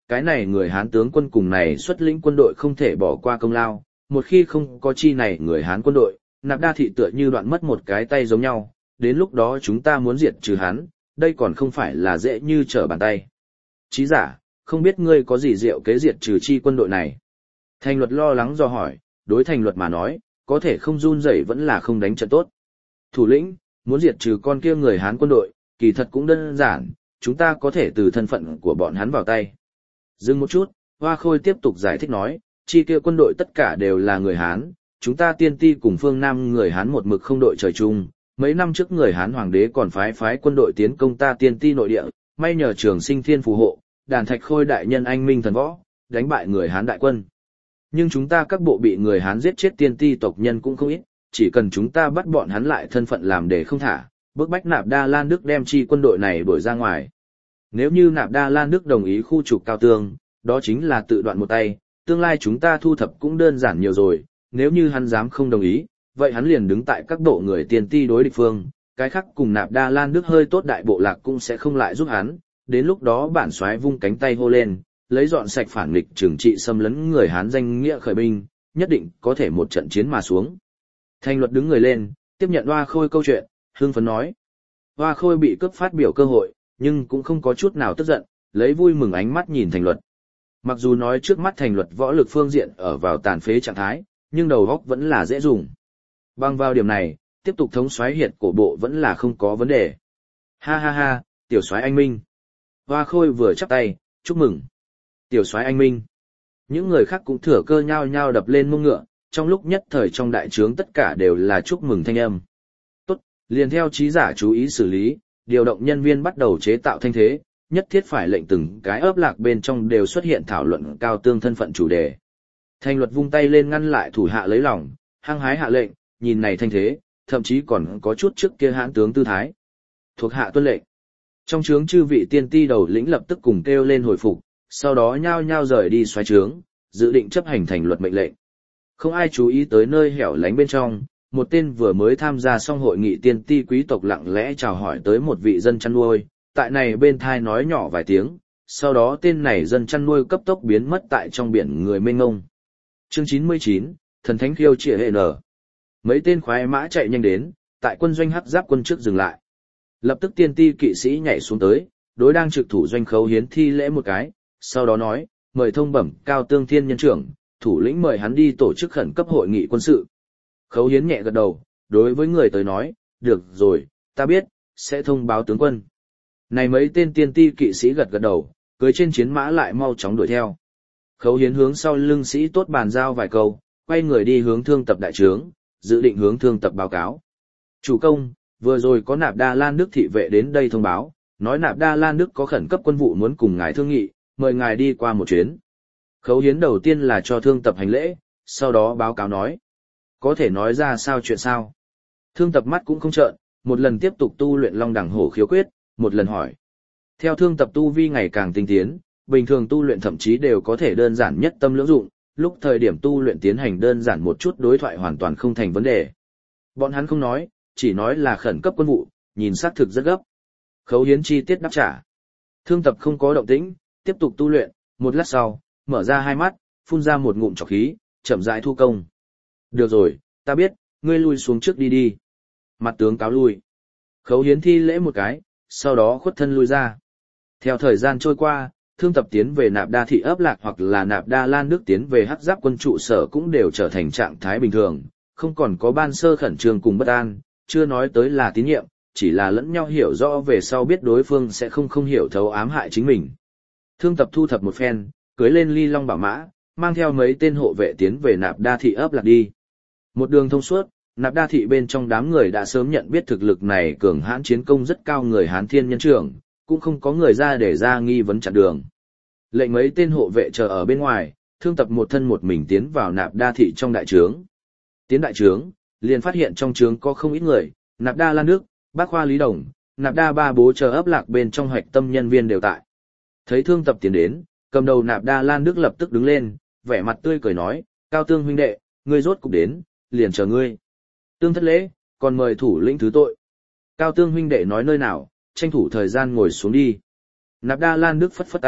cái này người Hán tướng quân cùng này xuất lĩnh quân đội không thể bỏ qua công lao, một khi không có chi này người Hán quân đội, Nạp Đa thị tựa như đoạn mất một cái tay giống nhau, đến lúc đó chúng ta muốn diệt trừ hắn, đây còn không phải là dễ như trở bàn tay. Chí giả, không biết ngươi có gì diệu kế diệt trừ chi quân đội này. Thành Luật lo lắng do hỏi, đối Thành Luật mà nói, có thể không run rẩy vẫn là không đánh trận tốt. Thủ lĩnh, muốn diệt trừ con kia người Hán quân đội, kỳ thật cũng đơn giản, chúng ta có thể từ thân phận của bọn hắn vào tay. Dừng một chút, Hoa Khôi tiếp tục giải thích nói, chi kia quân đội tất cả đều là người Hán, chúng ta tiên ti cùng phương Nam người Hán một mực không đội trời chung. Mấy năm trước người Hán hoàng đế còn phái phái quân đội tiến công ta tiên ti nội địa, may nhờ Trường Sinh Thiên phù hộ, Đàn Thạch Khôi đại nhân anh minh thần võ, đánh bại người Hán đại quân. Nhưng chúng ta các bộ bị người Hán giết chết tiên ti tộc nhân cũng không ít, chỉ cần chúng ta bắt bọn hắn lại thân phận làm để không thả, bức bách Nạp Đa Lan Đức đem chi quân đội này đuổi ra ngoài. Nếu như Nạp Đa Lan Đức đồng ý khu trục Cao Tương, đó chính là tự đoạn một tay, tương lai chúng ta thu thập cũng đơn giản nhiều rồi, nếu như hắn dám không đồng ý, vậy hắn liền đứng tại các bộ người tiên ti đối địch phương, cái khác cùng Nạp Đa Lan Đức hơi tốt đại bộ lạc cũng sẽ không lại giúp hắn, đến lúc đó bản soái vung cánh tay hô lên, lấy dọn sạch phản nghịch trừng trị xâm lấn người Hán danh nghĩa khởi binh, nhất định có thể một trận chiến mà xuống. Thành Luật đứng người lên, tiếp nhận Hoa Khôi câu chuyện, hưng phấn nói. Hoa Khôi bị cướp phát biểu cơ hội, nhưng cũng không có chút nào tức giận, lấy vui mừng ánh mắt nhìn Thành Luật. Mặc dù nói trước mắt Thành Luật võ lực phương diện ở vào tàn phế trạng thái, nhưng đầu óc vẫn là dễ dùng. Bằng vào điểm này, tiếp tục thống soái hiện cổ bộ vẫn là không có vấn đề. Ha ha ha, tiểu soái anh minh. Hoa Khôi vừa chắp tay, chúc mừng. Tiểu soái anh minh. Những người khác cũng thừa cơ nhao nhao đập lên mông ngựa, trong lúc nhất thời trong đại trướng tất cả đều là chúc mừng thanh âm. Tốt, liền theo trí giả chú ý xử lý, điều động nhân viên bắt đầu chế tạo thanh thế, nhất thiết phải lệnh từng cái ấp lạc bên trong đều xuất hiện thảo luận Cao Tương thân phận chủ đề. Thành Luật vung tay lên ngăn lại thủ hạ lấy lòng, hăng hái hạ lệnh, nhìn này thanh thế, thậm chí còn có chút trước kia hãn tướng tư thái. Thuộc hạ tuân lệnh. Trong trướng chư vị tiên ti đầu lĩnh lập tức cùng kêu lên hồi phục, sau đó nhao nhao rời đi xoáy trướng, dự định chấp hành Thành Luật mệnh lệnh. Không ai chú ý tới nơi hẻo lánh bên trong, một tên vừa mới tham gia xong hội nghị tiên ti quý tộc lặng lẽ chào hỏi tới một vị dân chăn nuôi, tại này bên thai nói nhỏ vài tiếng, sau đó tên này dân chăn nuôi cấp tốc biến mất tại trong biển người mênh ngông. Chương chín mươi chín, Thần Thánh Khiêu Trịa Hệ Nở. Mấy tên khoái mã chạy nhanh đến, tại quân doanh hắc giáp quân trước dừng lại. Lập tức tiên ti kỵ sĩ nhảy xuống tới, đối đang trực thủ doanh Khấu Hiến thi lễ một cái, sau đó nói, mời thông bẩm Cao Tương Thiên nhân trưởng, thủ lĩnh mời hắn đi tổ chức khẩn cấp hội nghị quân sự. Khấu Hiến nhẹ gật đầu, đối với người tới nói, được rồi, ta biết, sẽ thông báo tướng quân. Này mấy tên tiên ti kỵ sĩ gật gật đầu, cưỡi trên chiến mã lại mau chóng đuổi theo. Khấu Hiến hướng sau lưng sĩ tốt bàn giao vài câu, quay người đi hướng thương tập đại trướng, dự định hướng thương tập báo cáo. Chủ công, vừa rồi có Nạp Đa Lan Đức thị vệ đến đây thông báo, nói Nạp Đa Lan Đức có khẩn cấp quân vụ muốn cùng ngài thương nghị, mời ngài đi qua một chuyến. Khấu Hiến đầu tiên là cho thương tập hành lễ, sau đó báo cáo nói. Có thể nói ra sao chuyện sao? Thương tập mắt cũng không trợn, một lần tiếp tục tu luyện Long Đẳng Hổ khiếu quyết, một lần hỏi. Theo thương tập tu vi ngày càng tinh tiến, bình thường tu luyện thậm chí đều có thể đơn giản nhất tâm lưỡng dụng, lúc thời điểm tu luyện tiến hành đơn giản một chút đối thoại hoàn toàn không thành vấn đề. Bọn hắn không nói, chỉ nói là khẩn cấp quân vụ, nhìn xác thực rất gấp. Khấu Hiến chi tiết đáp trả. Thương tập không có động tĩnh, tiếp tục tu luyện, một lát sau, mở ra hai mắt, phun ra một ngụm trọc khí, chậm rãi thu công. Được rồi, ta biết, ngươi lui xuống trước đi đi. Mặt tướng cáo lui. Khấu Hiến thi lễ một cái, sau đó khuất thân lui ra. Theo thời gian trôi qua, thương tập tiến về Nạp Đa thị ấp lạc hoặc là Nạp Đa Lan Đức tiến về hắc giáp quân trụ sở cũng đều trở thành trạng thái bình thường, không còn có ban sơ khẩn trương cùng bất an, chưa nói tới là tín nhiệm, chỉ là lẫn nhau hiểu rõ về sau biết đối phương sẽ không không hiểu thấu ám hại chính mình. Thương tập thu thập một phen, cưới lên ly long bảo mã, mang theo mấy tên hộ vệ tiến về Nạp Đa thị ấp lạc đi. Một đường thông suốt, Nạp Đa thị bên trong đám người đã sớm nhận biết thực lực này cường hãn chiến công rất cao người Hán Thiên nhân trưởng, cũng không có người ra để ra nghi vấn chặn đường. Lệnh mấy tên hộ vệ chờ ở bên ngoài, thương tập một thân một mình tiến vào Nạp Đa thị trong đại trướng. Tiến đại trướng, liền phát hiện trong trướng có không ít người, Nạp Đa Lan Đức, Bác Khoa Lý Đồng, Nạp Đa Ba Bố chờ ấp lạc bên trong hoạch tâm nhân viên đều tại. Thấy thương tập tiến đến, cầm đầu Nạp Đa Lan Đức lập tức đứng lên, vẻ mặt tươi cười nói, Cao Tương huynh đệ, ngươi rốt cục đến, liền chờ ngươi. Tương thất lễ, còn mời thủ lĩnh thứ tội. Cao Tương huynh đệ nói nơi nào, tranh thủ thời gian ngồi xuống đi. Nạp Đa Lan Đức phất phất tay,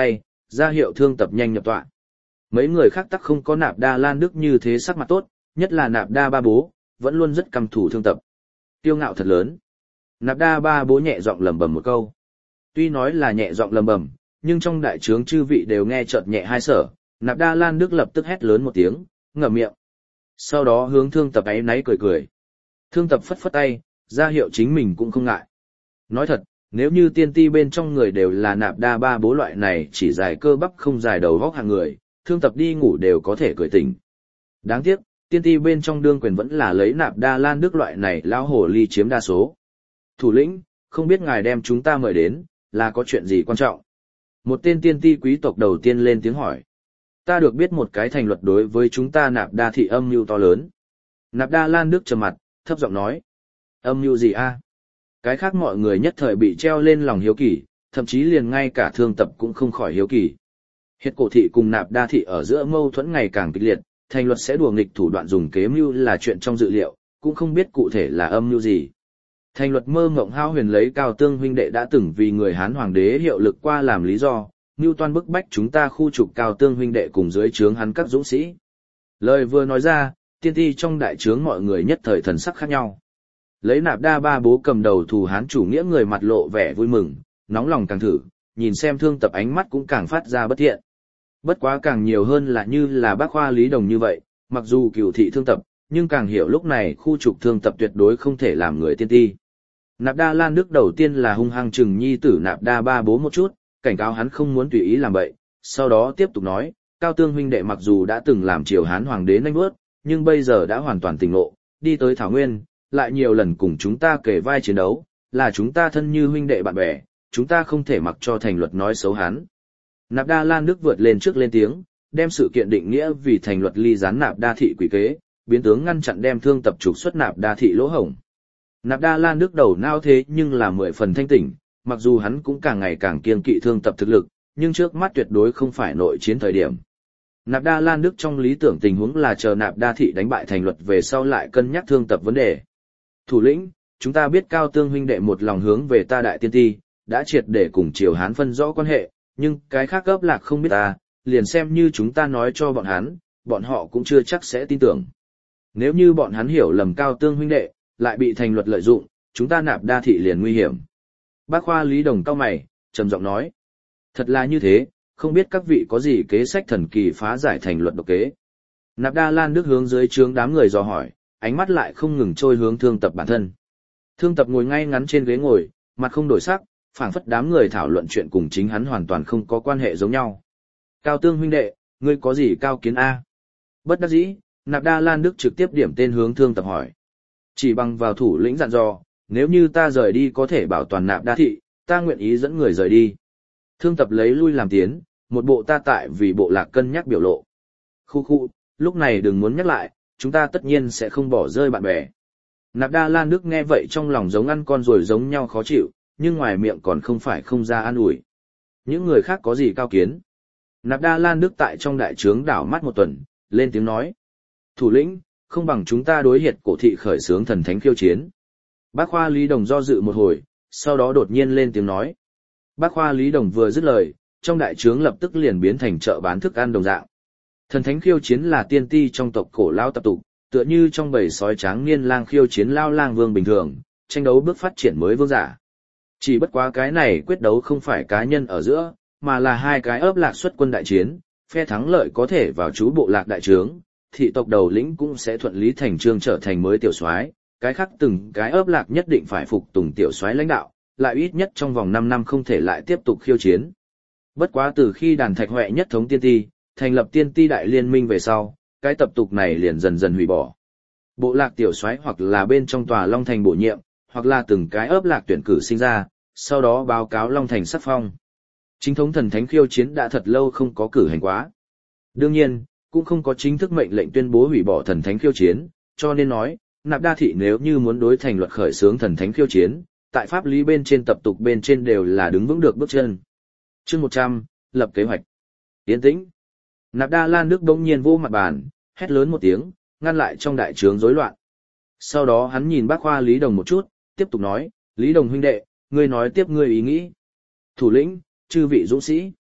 ra hiệu thương tập nhanh nhập tọa. Mấy người khác tắc không có Nạp Đa Lan Đức như thế sắc mặt tốt, nhất là Nạp Đa Ba Bố, vẫn luôn rất căm thù thương tập. Tiêu ngạo thật lớn. Nạp Đa Ba Bố nhẹ giọng lẩm bẩm một câu. Tuy nói là nhẹ giọng lẩm bẩm, nhưng trong đại trướng chư vị đều nghe chợt nhẹ hai sở, Nạp Đa Lan Đức lập tức hét lớn một tiếng, ngậm miệng. Sau đó hướng thương tập ấy náy cười cười. Thương tập phất phất tay, ra hiệu chính mình cũng không ngại. Nói thật, nếu như tiên ti bên trong người đều là Nạp Đa Ba Bố loại này chỉ dài cơ bắp không dài đầu vóc hàng người, thương tập đi ngủ đều có thể cười tỉnh. Đáng tiếc, tiên ti bên trong đương quyền vẫn là lấy Nạp Đa Lan Đức loại này lão hồ ly chiếm đa số. Thủ lĩnh, không biết ngài đem chúng ta mời đến, là có chuyện gì quan trọng? Một tên tiên ti quý tộc đầu tiên lên tiếng hỏi. Ta được biết một cái thành luật đối với chúng ta Nạp Đa thị âm mưu to lớn. Nạp Đa Lan Đức trầm mặt, thấp giọng nói. Âm mưu gì a? Cái khác mọi người nhất thời bị treo lên lòng hiếu kỳ, thậm chí liền ngay cả thương tập cũng không khỏi hiếu kỳ. Hiệt cổ thị cùng Nạp Đa thị ở giữa mâu thuẫn ngày càng kịch liệt, thành luật sẽ đùa nghịch thủ đoạn dùng kế mưu là chuyện trong dự liệu, cũng không biết cụ thể là âm mưu gì. Thành luật mơ mộng hao huyền lấy Cao Tương huynh đệ đã từng vì người Hán hoàng đế hiệu lực qua làm lý do, mưu toan bức bách chúng ta khu trục Cao Tương huynh đệ cùng dưới trướng hắn các dũng sĩ. Lời vừa nói ra, tiên ti trong đại trướng mọi người nhất thời thần sắc khác nhau. Lấy Nạp Đa Ba Bố cầm đầu thù Hán chủ nghĩa người mặt lộ vẻ vui mừng, nóng lòng càng thử, nhìn xem thương tập ánh mắt cũng càng phát ra bất thiện. Bất quá càng nhiều hơn là như là bác khoa Lý Đồng như vậy, mặc dù cửu thị thương tập, nhưng càng hiểu lúc này khu trục thương tập tuyệt đối không thể làm người tiên ti. Nạp Đa Lan Đức đầu tiên là hung hăng chừng nhi tử Nạp Đa Ba Bố một chút, cảnh cáo hắn không muốn tùy ý làm vậy, sau đó tiếp tục nói, Cao Tương huynh đệ mặc dù đã từng làm triều Hán hoàng đế nanh bước, nhưng bây giờ đã hoàn toàn tỉnh ngộ, đi tới Thảo Nguyên, lại nhiều lần cùng chúng ta kề vai chiến đấu, là chúng ta thân như huynh đệ bạn bè, chúng ta không thể mặc cho thành luật nói xấu hắn. Nạp Đa Lan Đức vượt lên trước lên tiếng, đem sự kiện định nghĩa vì thành luật ly gián Nạp Đa thị quỷ kế, biến tướng ngăn chặn đem thương tập trục xuất Nạp Đa thị lỗ hổng. Nạp Đa Lan Đức đầu nao thế nhưng là mười phần thanh tỉnh, mặc dù hắn cũng càng ngày càng kiêng kỵ thương tập thực lực, nhưng trước mắt tuyệt đối không phải nội chiến thời điểm. Nạp Đa Lan Đức trong lý tưởng tình huống là chờ Nạp Đa thị đánh bại thành luật về sau lại cân nhắc thương tập vấn đề. Thủ lĩnh, chúng ta biết Cao Tương huynh đệ một lòng hướng về ta đại tiên ti, đã triệt để cùng triều Hán phân rõ quan hệ, nhưng cái khác gấp lạc không biết ta, liền xem như chúng ta nói cho bọn hắn, bọn họ cũng chưa chắc sẽ tin tưởng. Nếu như bọn hắn hiểu lầm Cao Tương huynh đệ, lại bị thành luật lợi dụng, chúng ta Nạp Đa thị liền nguy hiểm. Bác khoa Lý Đồng cau mày, trầm giọng nói. Thật là như thế, không biết các vị có gì kế sách thần kỳ phá giải thành luật độc kế. Nạp Đa Lan Đức hướng dưới trướng đám người dò hỏi, ánh mắt lại không ngừng trôi hướng thương tập bản thân. Thương tập ngồi ngay ngắn trên ghế ngồi, mặt không đổi sắc, phảng phất đám người thảo luận chuyện cùng chính hắn hoàn toàn không có quan hệ giống nhau. Cao Tương huynh đệ, ngươi có gì cao kiến a? Bất đắc dĩ, Nạp Đa Lan Đức trực tiếp điểm tên hướng thương tập hỏi. Chỉ bằng vào thủ lĩnh dặn dò, nếu như ta rời đi có thể bảo toàn Nạp Đa thị, ta nguyện ý dẫn người rời đi. Thương tập lấy lui làm tiến, một bộ ta tại vì bộ lạc cân nhắc biểu lộ. Khu khu, lúc này đừng muốn nhắc lại, chúng ta tất nhiên sẽ không bỏ rơi bạn bè. Nạp Đa Lan Đức nghe vậy trong lòng giống ăn con rồi giống nhau khó chịu, nhưng ngoài miệng còn không phải không ra an ủi. Những người khác có gì cao kiến? Nạp Đa Lan Đức tại trong đại trướng đảo mắt một tuần, lên tiếng nói. Thủ lĩnh, không bằng chúng ta đối hiệt cổ thị khởi xướng thần thánh khiêu chiến. Bác khoa Lý Đồng do dự một hồi, sau đó đột nhiên lên tiếng nói. Bác khoa Lý Đồng vừa dứt lời, trong đại trướng lập tức liền biến thành chợ bán thức ăn đồng dạng. Thần thánh khiêu chiến là tiên ti trong tộc cổ lao tập tục, tựa như trong bầy sói tráng niên lang khiêu chiến lao lang vương bình thường, tranh đấu bước phát triển mới vương giả. Chỉ bất quá cái này quyết đấu không phải cá nhân ở giữa, mà là hai cái ấp lạc xuất quân đại chiến, phe thắng lợi có thể vào trú bộ lạc đại trướng, thị tộc đầu lĩnh cũng sẽ thuận lý thành trương trở thành mới tiểu soái, cái khác từng cái ấp lạc nhất định phải phục tùng tiểu soái lãnh đạo, lại ít nhất trong vòng năm năm không thể lại tiếp tục khiêu chiến. Bất quá từ khi đàn thạch huệ nhất thống tiên ti, thành lập tiên ti đại liên minh về sau, cái tập tục này liền dần dần hủy bỏ. Bộ lạc tiểu soái hoặc là bên trong tòa Long Thành bổ nhiệm, hoặc là từng cái ấp lạc tuyển cử sinh ra, sau đó báo cáo Long Thành sắc phong. Chính thống thần thánh khiêu chiến đã thật lâu không có cử hành quá. Đương nhiên, cũng không có chính thức mệnh lệnh tuyên bố hủy bỏ thần thánh khiêu chiến, cho nên nói, Nạp Đa thị nếu như muốn đối thành luật khởi xướng thần thánh khiêu chiến, tại pháp lý bên trên tập tục bên trên đều là đứng vững được bước chân. Chương một trăm, lập kế hoạch. Yên tĩnh. Nạp Đa Lan Đức bỗng nhiên vô mặt bàn, hét lớn một tiếng, ngăn lại trong đại trướng rối loạn. Sau đó hắn nhìn bác khoa Lý Đồng một chút, tiếp tục nói, Lý Đồng huynh đệ, ngươi nói tiếp ngươi ý nghĩ. Thủ lĩnh, chư vị dũng sĩ.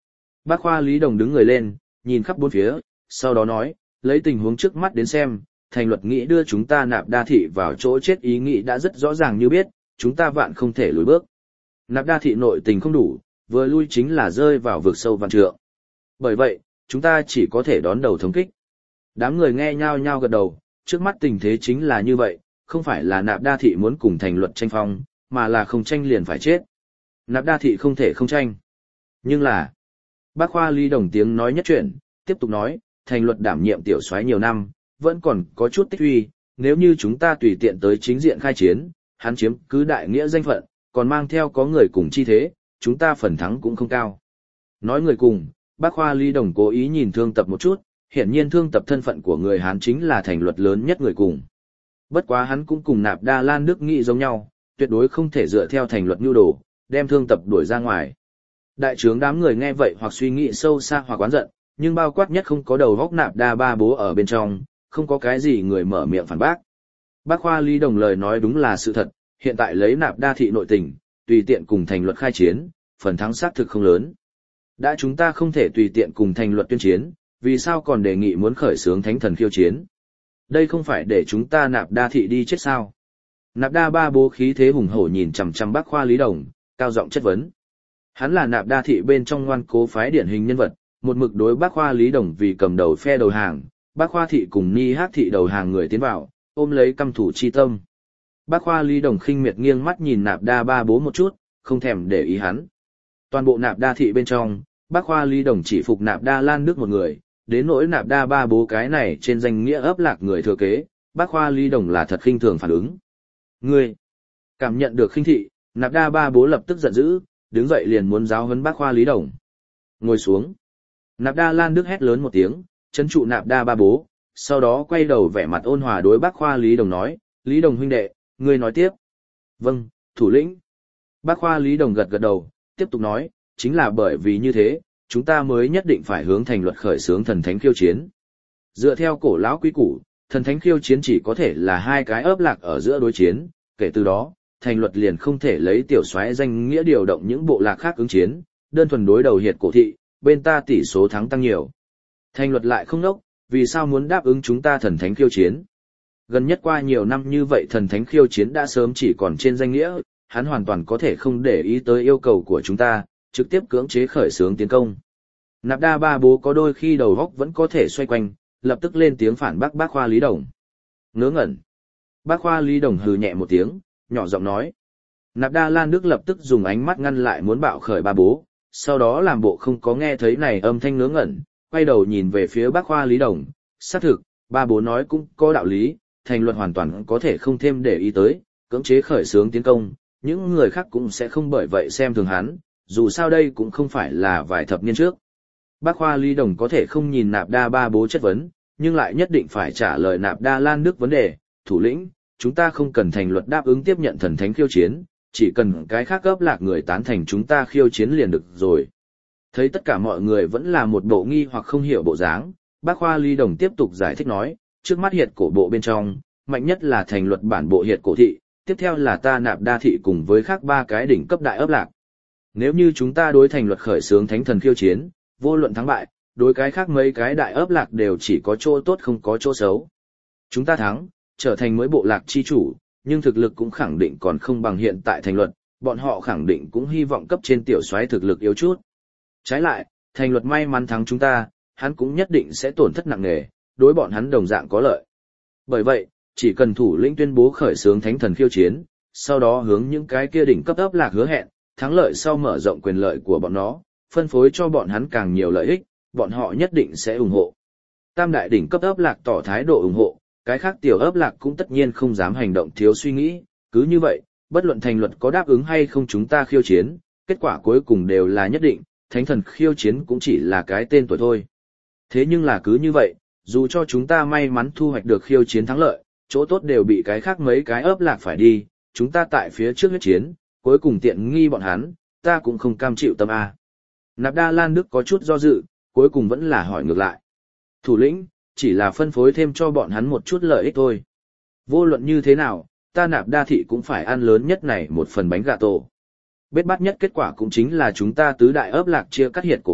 Bác Khoa Lý Đồng đứng người lên, nhìn khắp bốn phía, sau đó nói, lấy tình huống trước mắt đến xem, thành luật nghĩ đưa chúng ta Nạp Đa Thị vào chỗ chết ý nghĩ đã rất rõ ràng như biết, chúng ta vạn không thể lùi bước. Nạp Đa Thị nội tình không đủ, vừa lui chính là rơi vào vực sâu vạn trượng. Bởi vậy, chúng ta chỉ có thể đón đầu thống kích. Đám người nghe nhao nhao gật đầu, trước mắt tình thế chính là như vậy, không phải là Nạp Đa Thị muốn cùng thành luật tranh phong, mà là không tranh liền phải chết. Nạp Đa Thị không thể không tranh. Nhưng là, Bác Khoa Lý Đồng tiếng nói nhất chuyển, tiếp tục nói, thành luật đảm nhiệm tiểu soái nhiều năm, vẫn còn có chút tích uy, nếu như chúng ta tùy tiện tới chính diện khai chiến, hắn chiếm cứ đại nghĩa danh phận, còn mang theo có người cùng chi thế, chúng ta phần thắng cũng không cao. Nói người cùng, Bác Khoa Lý Đồng cố ý nhìn Thương Tập một chút, hiển nhiên Thương Tập thân phận của người Hán chính là thành luật lớn nhất người cùng. Bất quá hắn cũng cùng Nạp Đa Lan Đức nghĩ giống nhau, tuyệt đối không thể dựa theo thành luật nhu đồ, đem Thương Tập đuổi ra ngoài. Đại trướng đám người nghe vậy hoặc suy nghĩ sâu xa hoặc oán giận, nhưng bao quát nhất không có đầu góc Nạp Đa ba bố ở bên trong, không có cái gì người mở miệng phản bác. Bác Khoa Lý Đồng lời nói đúng là sự thật, hiện tại lấy Nạp Đa Thị nội tình, tùy tiện cùng thành luật khai chiến, phần thắng xác thực không lớn. Đã chúng ta không thể tùy tiện cùng thành luật tuyên chiến, vì sao còn đề nghị muốn khởi xướng thánh thần khiêu chiến? Đây không phải để chúng ta Nạp Đa Thị đi chết sao? Nạp Đa ba bố khí thế hùng hổ nhìn chằm chằm Bác Khoa Lý Đồng, cao giọng chất vấn. Hắn là Nạp Đa Thị bên trong ngoan cố phái điển hình nhân vật, một mực đối Bác Khoa Lý Đồng vì cầm đầu phe đầu hàng, Bác Khoa Thị cùng Ni Hắc Thị đầu hàng người tiến vào, ôm lấy căm thủ chi tâm. Bác Khoa Lý Đồng khinh miệt nghiêng mắt nhìn Nạp Đa ba bố một chút, không thèm để ý hắn. Toàn bộ Nạp Đa Thị bên trong, Bác Khoa Lý Đồng chỉ phục Nạp Đa Lan Đức một người, đến nỗi Nạp Đa ba bố cái này trên danh nghĩa ấp lạc người thừa kế, Bác Khoa Lý Đồng là thật khinh thường phản ứng. Ngươi! Cảm nhận được khinh thị, Nạp Đa ba bố lập tức giận dữ, đứng dậy liền muốn giáo huấn Bác Khoa Lý Đồng. Ngồi xuống. Nạp Đa Lan Đức hét lớn một tiếng, trấn trụ Nạp Đa ba bố, sau đó quay đầu vẻ mặt ôn hòa đối Bác Khoa Lý Đồng nói, Lý Đồng huynh đệ, ngươi nói tiếp. Vâng, thủ lĩnh. Bác Khoa Lý Đồng gật gật đầu, tiếp tục nói, chính là bởi vì như thế, chúng ta mới nhất định phải hướng thành luật khởi xướng thần thánh khiêu chiến. Dựa theo cổ lão quý củ, thần thánh khiêu chiến chỉ có thể là hai cái ấp lạc ở giữa đối chiến, kể từ đó, thành luật liền không thể lấy tiểu soái danh nghĩa điều động những bộ lạc khác ứng chiến, đơn thuần đối đầu hiệt cổ thị, bên ta tỷ số thắng tăng nhiều. Thành luật lại không nốc, vì sao muốn đáp ứng chúng ta thần thánh khiêu chiến? Gần nhất qua nhiều năm như vậy thần thánh khiêu chiến đã sớm chỉ còn trên danh nghĩa, hắn hoàn toàn có thể không để ý tới yêu cầu của chúng ta, trực tiếp cưỡng chế khởi xướng tiến công. Nạp Đa ba bố có đôi khi đầu góc vẫn có thể xoay quanh, lập tức lên tiếng phản bác Bác Khoa Lý Đồng. Ngớ ngẩn. Bác Khoa Lý Đồng hừ nhẹ một tiếng, nhỏ giọng nói. Nạp Đa Lan Đức lập tức dùng ánh mắt ngăn lại muốn bạo khởi ba bố, sau đó làm bộ không có nghe thấy này âm thanh ngớ ngẩn, quay đầu nhìn về phía Bác Khoa Lý Đồng. Xác thực, ba bố nói cũng có đạo lý, thành luật hoàn toàn có thể không thêm để ý tới, cưỡng chế khởi xướng tiến công, những người khác cũng sẽ không bởi vậy xem thường hắn, dù sao đây cũng không phải là vài thập niên trước. Bác Khoa Lý Đồng có thể không nhìn Nạp Đa ba bố chất vấn, nhưng lại nhất định phải trả lời Nạp Đa Lan Đức vấn đề, thủ lĩnh, chúng ta không cần thành luật đáp ứng tiếp nhận thần thánh khiêu chiến, chỉ cần cái khác gấp lạc người tán thành chúng ta khiêu chiến liền được rồi. Thấy tất cả mọi người vẫn là một bộ nghi hoặc không hiểu bộ dáng, Bác Khoa Lý Đồng tiếp tục giải thích nói, trước mắt hiệt cổ bộ bên trong, mạnh nhất là thành luật bản bộ hiệt cổ thị, tiếp theo là ta Nạp Đa Thị cùng với khác ba cái đỉnh cấp đại ấp lạc. Nếu như chúng ta đối thành luật khởi xướng thánh thần khiêu chiến, vô luận thắng bại, đối cái khác mấy cái đại ấp lạc đều chỉ có chỗ tốt không có chỗ xấu. Chúng ta thắng, trở thành mới bộ lạc chi chủ, nhưng thực lực cũng khẳng định còn không bằng hiện tại thành luật, bọn họ khẳng định cũng hy vọng cấp trên tiểu soái thực lực yếu chút. Trái lại, thành luật may mắn thắng chúng ta, hắn cũng nhất định sẽ tổn thất nặng nề, đối bọn hắn đồng dạng có lợi. Bởi vậy, chỉ cần thủ lĩnh tuyên bố khởi xướng thánh thần khiêu chiến, sau đó hướng những cái kia đỉnh cấp ấp lạc hứa hẹn, thắng lợi sau mở rộng quyền lợi của bọn nó, phân phối cho bọn hắn càng nhiều lợi ích, bọn họ nhất định sẽ ủng hộ. Tam đại đỉnh cấp ấp lạc tỏ thái độ ủng hộ, cái khác tiểu ấp lạc cũng tất nhiên không dám hành động thiếu suy nghĩ, cứ như vậy, bất luận thành luật có đáp ứng hay không chúng ta khiêu chiến, kết quả cuối cùng đều là nhất định, thánh thần khiêu chiến cũng chỉ là cái tên tuổi thôi. Thế nhưng là cứ như vậy, dù cho chúng ta may mắn thu hoạch được khiêu chiến thắng lợi, chỗ tốt đều bị cái khác mấy cái ấp lạc phải đi, chúng ta tại phía trước huyết chiến, cuối cùng tiện nghi bọn hắn, ta cũng không cam chịu tâm A. Nạp Đa Lan Đức có chút do dự, cuối cùng vẫn là hỏi ngược lại. Thủ lĩnh, chỉ là phân phối thêm cho bọn hắn một chút lợi ích thôi. Vô luận như thế nào, ta Nạp Đa Thị cũng phải ăn lớn nhất này một phần bánh gà tổ. Bết bát nhất kết quả cũng chính là chúng ta tứ đại ấp lạc chia cắt hiệt của bộ,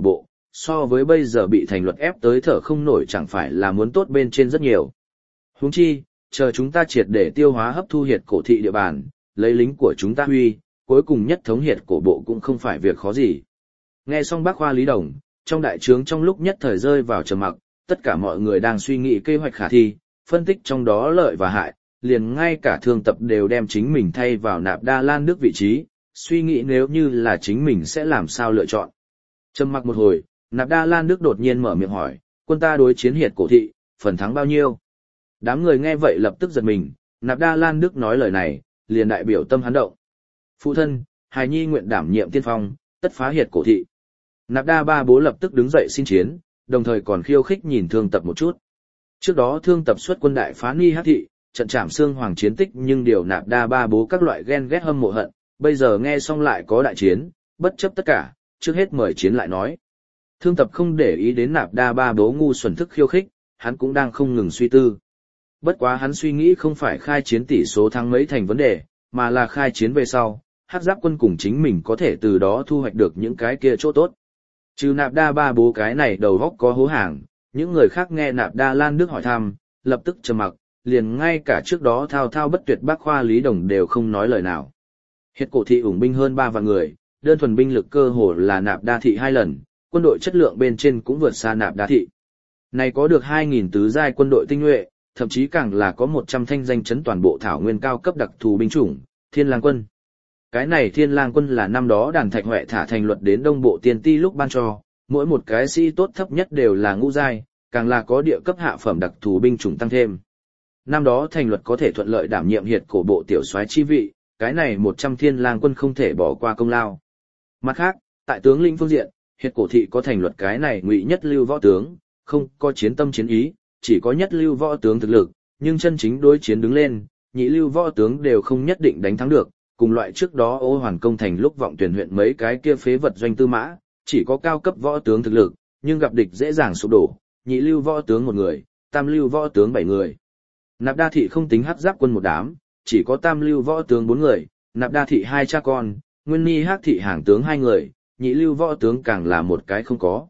so với bây giờ bị thành luật ép tới thở không nổi chẳng phải là muốn tốt bên trên rất nhiều. Huống chi, chờ chúng ta triệt để tiêu hóa hấp thu hiệt cổ thị địa bàn, lấy lính của chúng ta huy, cuối cùng nhất thống hiệt cổ bộ cũng không phải việc khó gì. Nghe xong bác Khoa Lý Đồng, trong đại trướng trong lúc nhất thời rơi vào trầm mặc, tất cả mọi người đang suy nghĩ kế hoạch khả thi, phân tích trong đó lợi và hại, liền ngay cả Thương Tập đều đem chính mình thay vào Nạp Đa Lan Đức vị trí, suy nghĩ nếu như là chính mình sẽ làm sao lựa chọn. Trầm mặc một hồi, Nạp Đa Lan Đức đột nhiên mở miệng hỏi, quân ta đối chiến hiệt cổ thị, phần thắng bao nhiêu? Đám người nghe vậy lập tức giật mình, Nạp Đa Lan Đức nói lời này, liền đại biểu tâm hắn động. Phụ thân, hài nhi nguyện đảm nhiệm tiên phong, tất phá hiệt cổ thị. Nạp Đa Ba Bố lập tức đứng dậy xin chiến, đồng thời còn khiêu khích nhìn Thương Tập một chút. Trước đó Thương Tập xuất quân đại phá Ni Hắc thị, trận trảm xương hoàng chiến tích nhưng điều Nạp Đa Ba Bố các loại ghen ghét hâm mộ hận, bây giờ nghe xong lại có đại chiến, bất chấp tất cả, trước hết mời chiến lại nói. Thương Tập không để ý đến Nạp Đa Ba Bố ngu xuẩn thức khiêu khích, hắn cũng đang không ngừng suy tư. Bất quá hắn suy nghĩ không phải khai chiến tỷ số thắng mấy thành vấn đề, mà là khai chiến về sau, Hắc Giáp quân cùng chính mình có thể từ đó thu hoạch được những cái kia chỗ tốt. Trừ Nạp Đa Ba Bố cái này đầu góc có hố hàng, những người khác nghe Nạp Đa Lan Đức hỏi thăm, lập tức trầm mặc, liền ngay cả trước đó thao thao bất tuyệt bác Khoa Lý Đồng đều không nói lời nào. Hiệt cổ thị ủng binh hơn ba vạn người, đơn thuần binh lực cơ hồ là Nạp Đa thị hai lần, quân đội chất lượng bên trên cũng vượt xa Nạp Đa thị. Này có được hai nghìn tứ giai quân đội tinh nhuệ, thậm chí càng là có một trăm thanh danh chấn toàn bộ thảo nguyên cao cấp đặc thù binh chủng, Thiên Lang quân. Cái này Thiên Lang quân là năm đó Đàn Thạch Huệ thả thành luật đến Đông Bộ Tiên Ti lúc ban cho, mỗi một cái sĩ tốt thấp nhất đều là ngũ giai, càng là có địa cấp hạ phẩm đặc thù binh chủng tăng thêm. Năm đó thành luật có thể thuận lợi đảm nhiệm hiệt cổ bộ tiểu soái chi vị, cái này một trăm Thiên Lang quân không thể bỏ qua công lao. Mặt khác, tại tướng lĩnh phương diện, hiệt cổ thị có thành luật cái này ngụy nhất lưu võ tướng, không có chiến tâm chiến ý, chỉ có nhất lưu võ tướng thực lực, nhưng chân chính đối chiến đứng lên, nhị lưu võ tướng đều không nhất định đánh thắng được, cùng loại trước đó Ô Hoàn công thành lúc vọng tuyển huyện mấy cái kia phế vật doanh tư mã, chỉ có cao cấp võ tướng thực lực, nhưng gặp địch dễ dàng sụp đổ, nhị lưu võ tướng một người, tam lưu võ tướng bảy người. Nạp Đa thị không tính Hắc Giáp quân một đám, chỉ có tam lưu võ tướng bốn người, Nạp Đa thị hai cha con, Nguyên Ni Hắc thị hàng tướng hai người, nhị lưu võ tướng càng là một cái không có.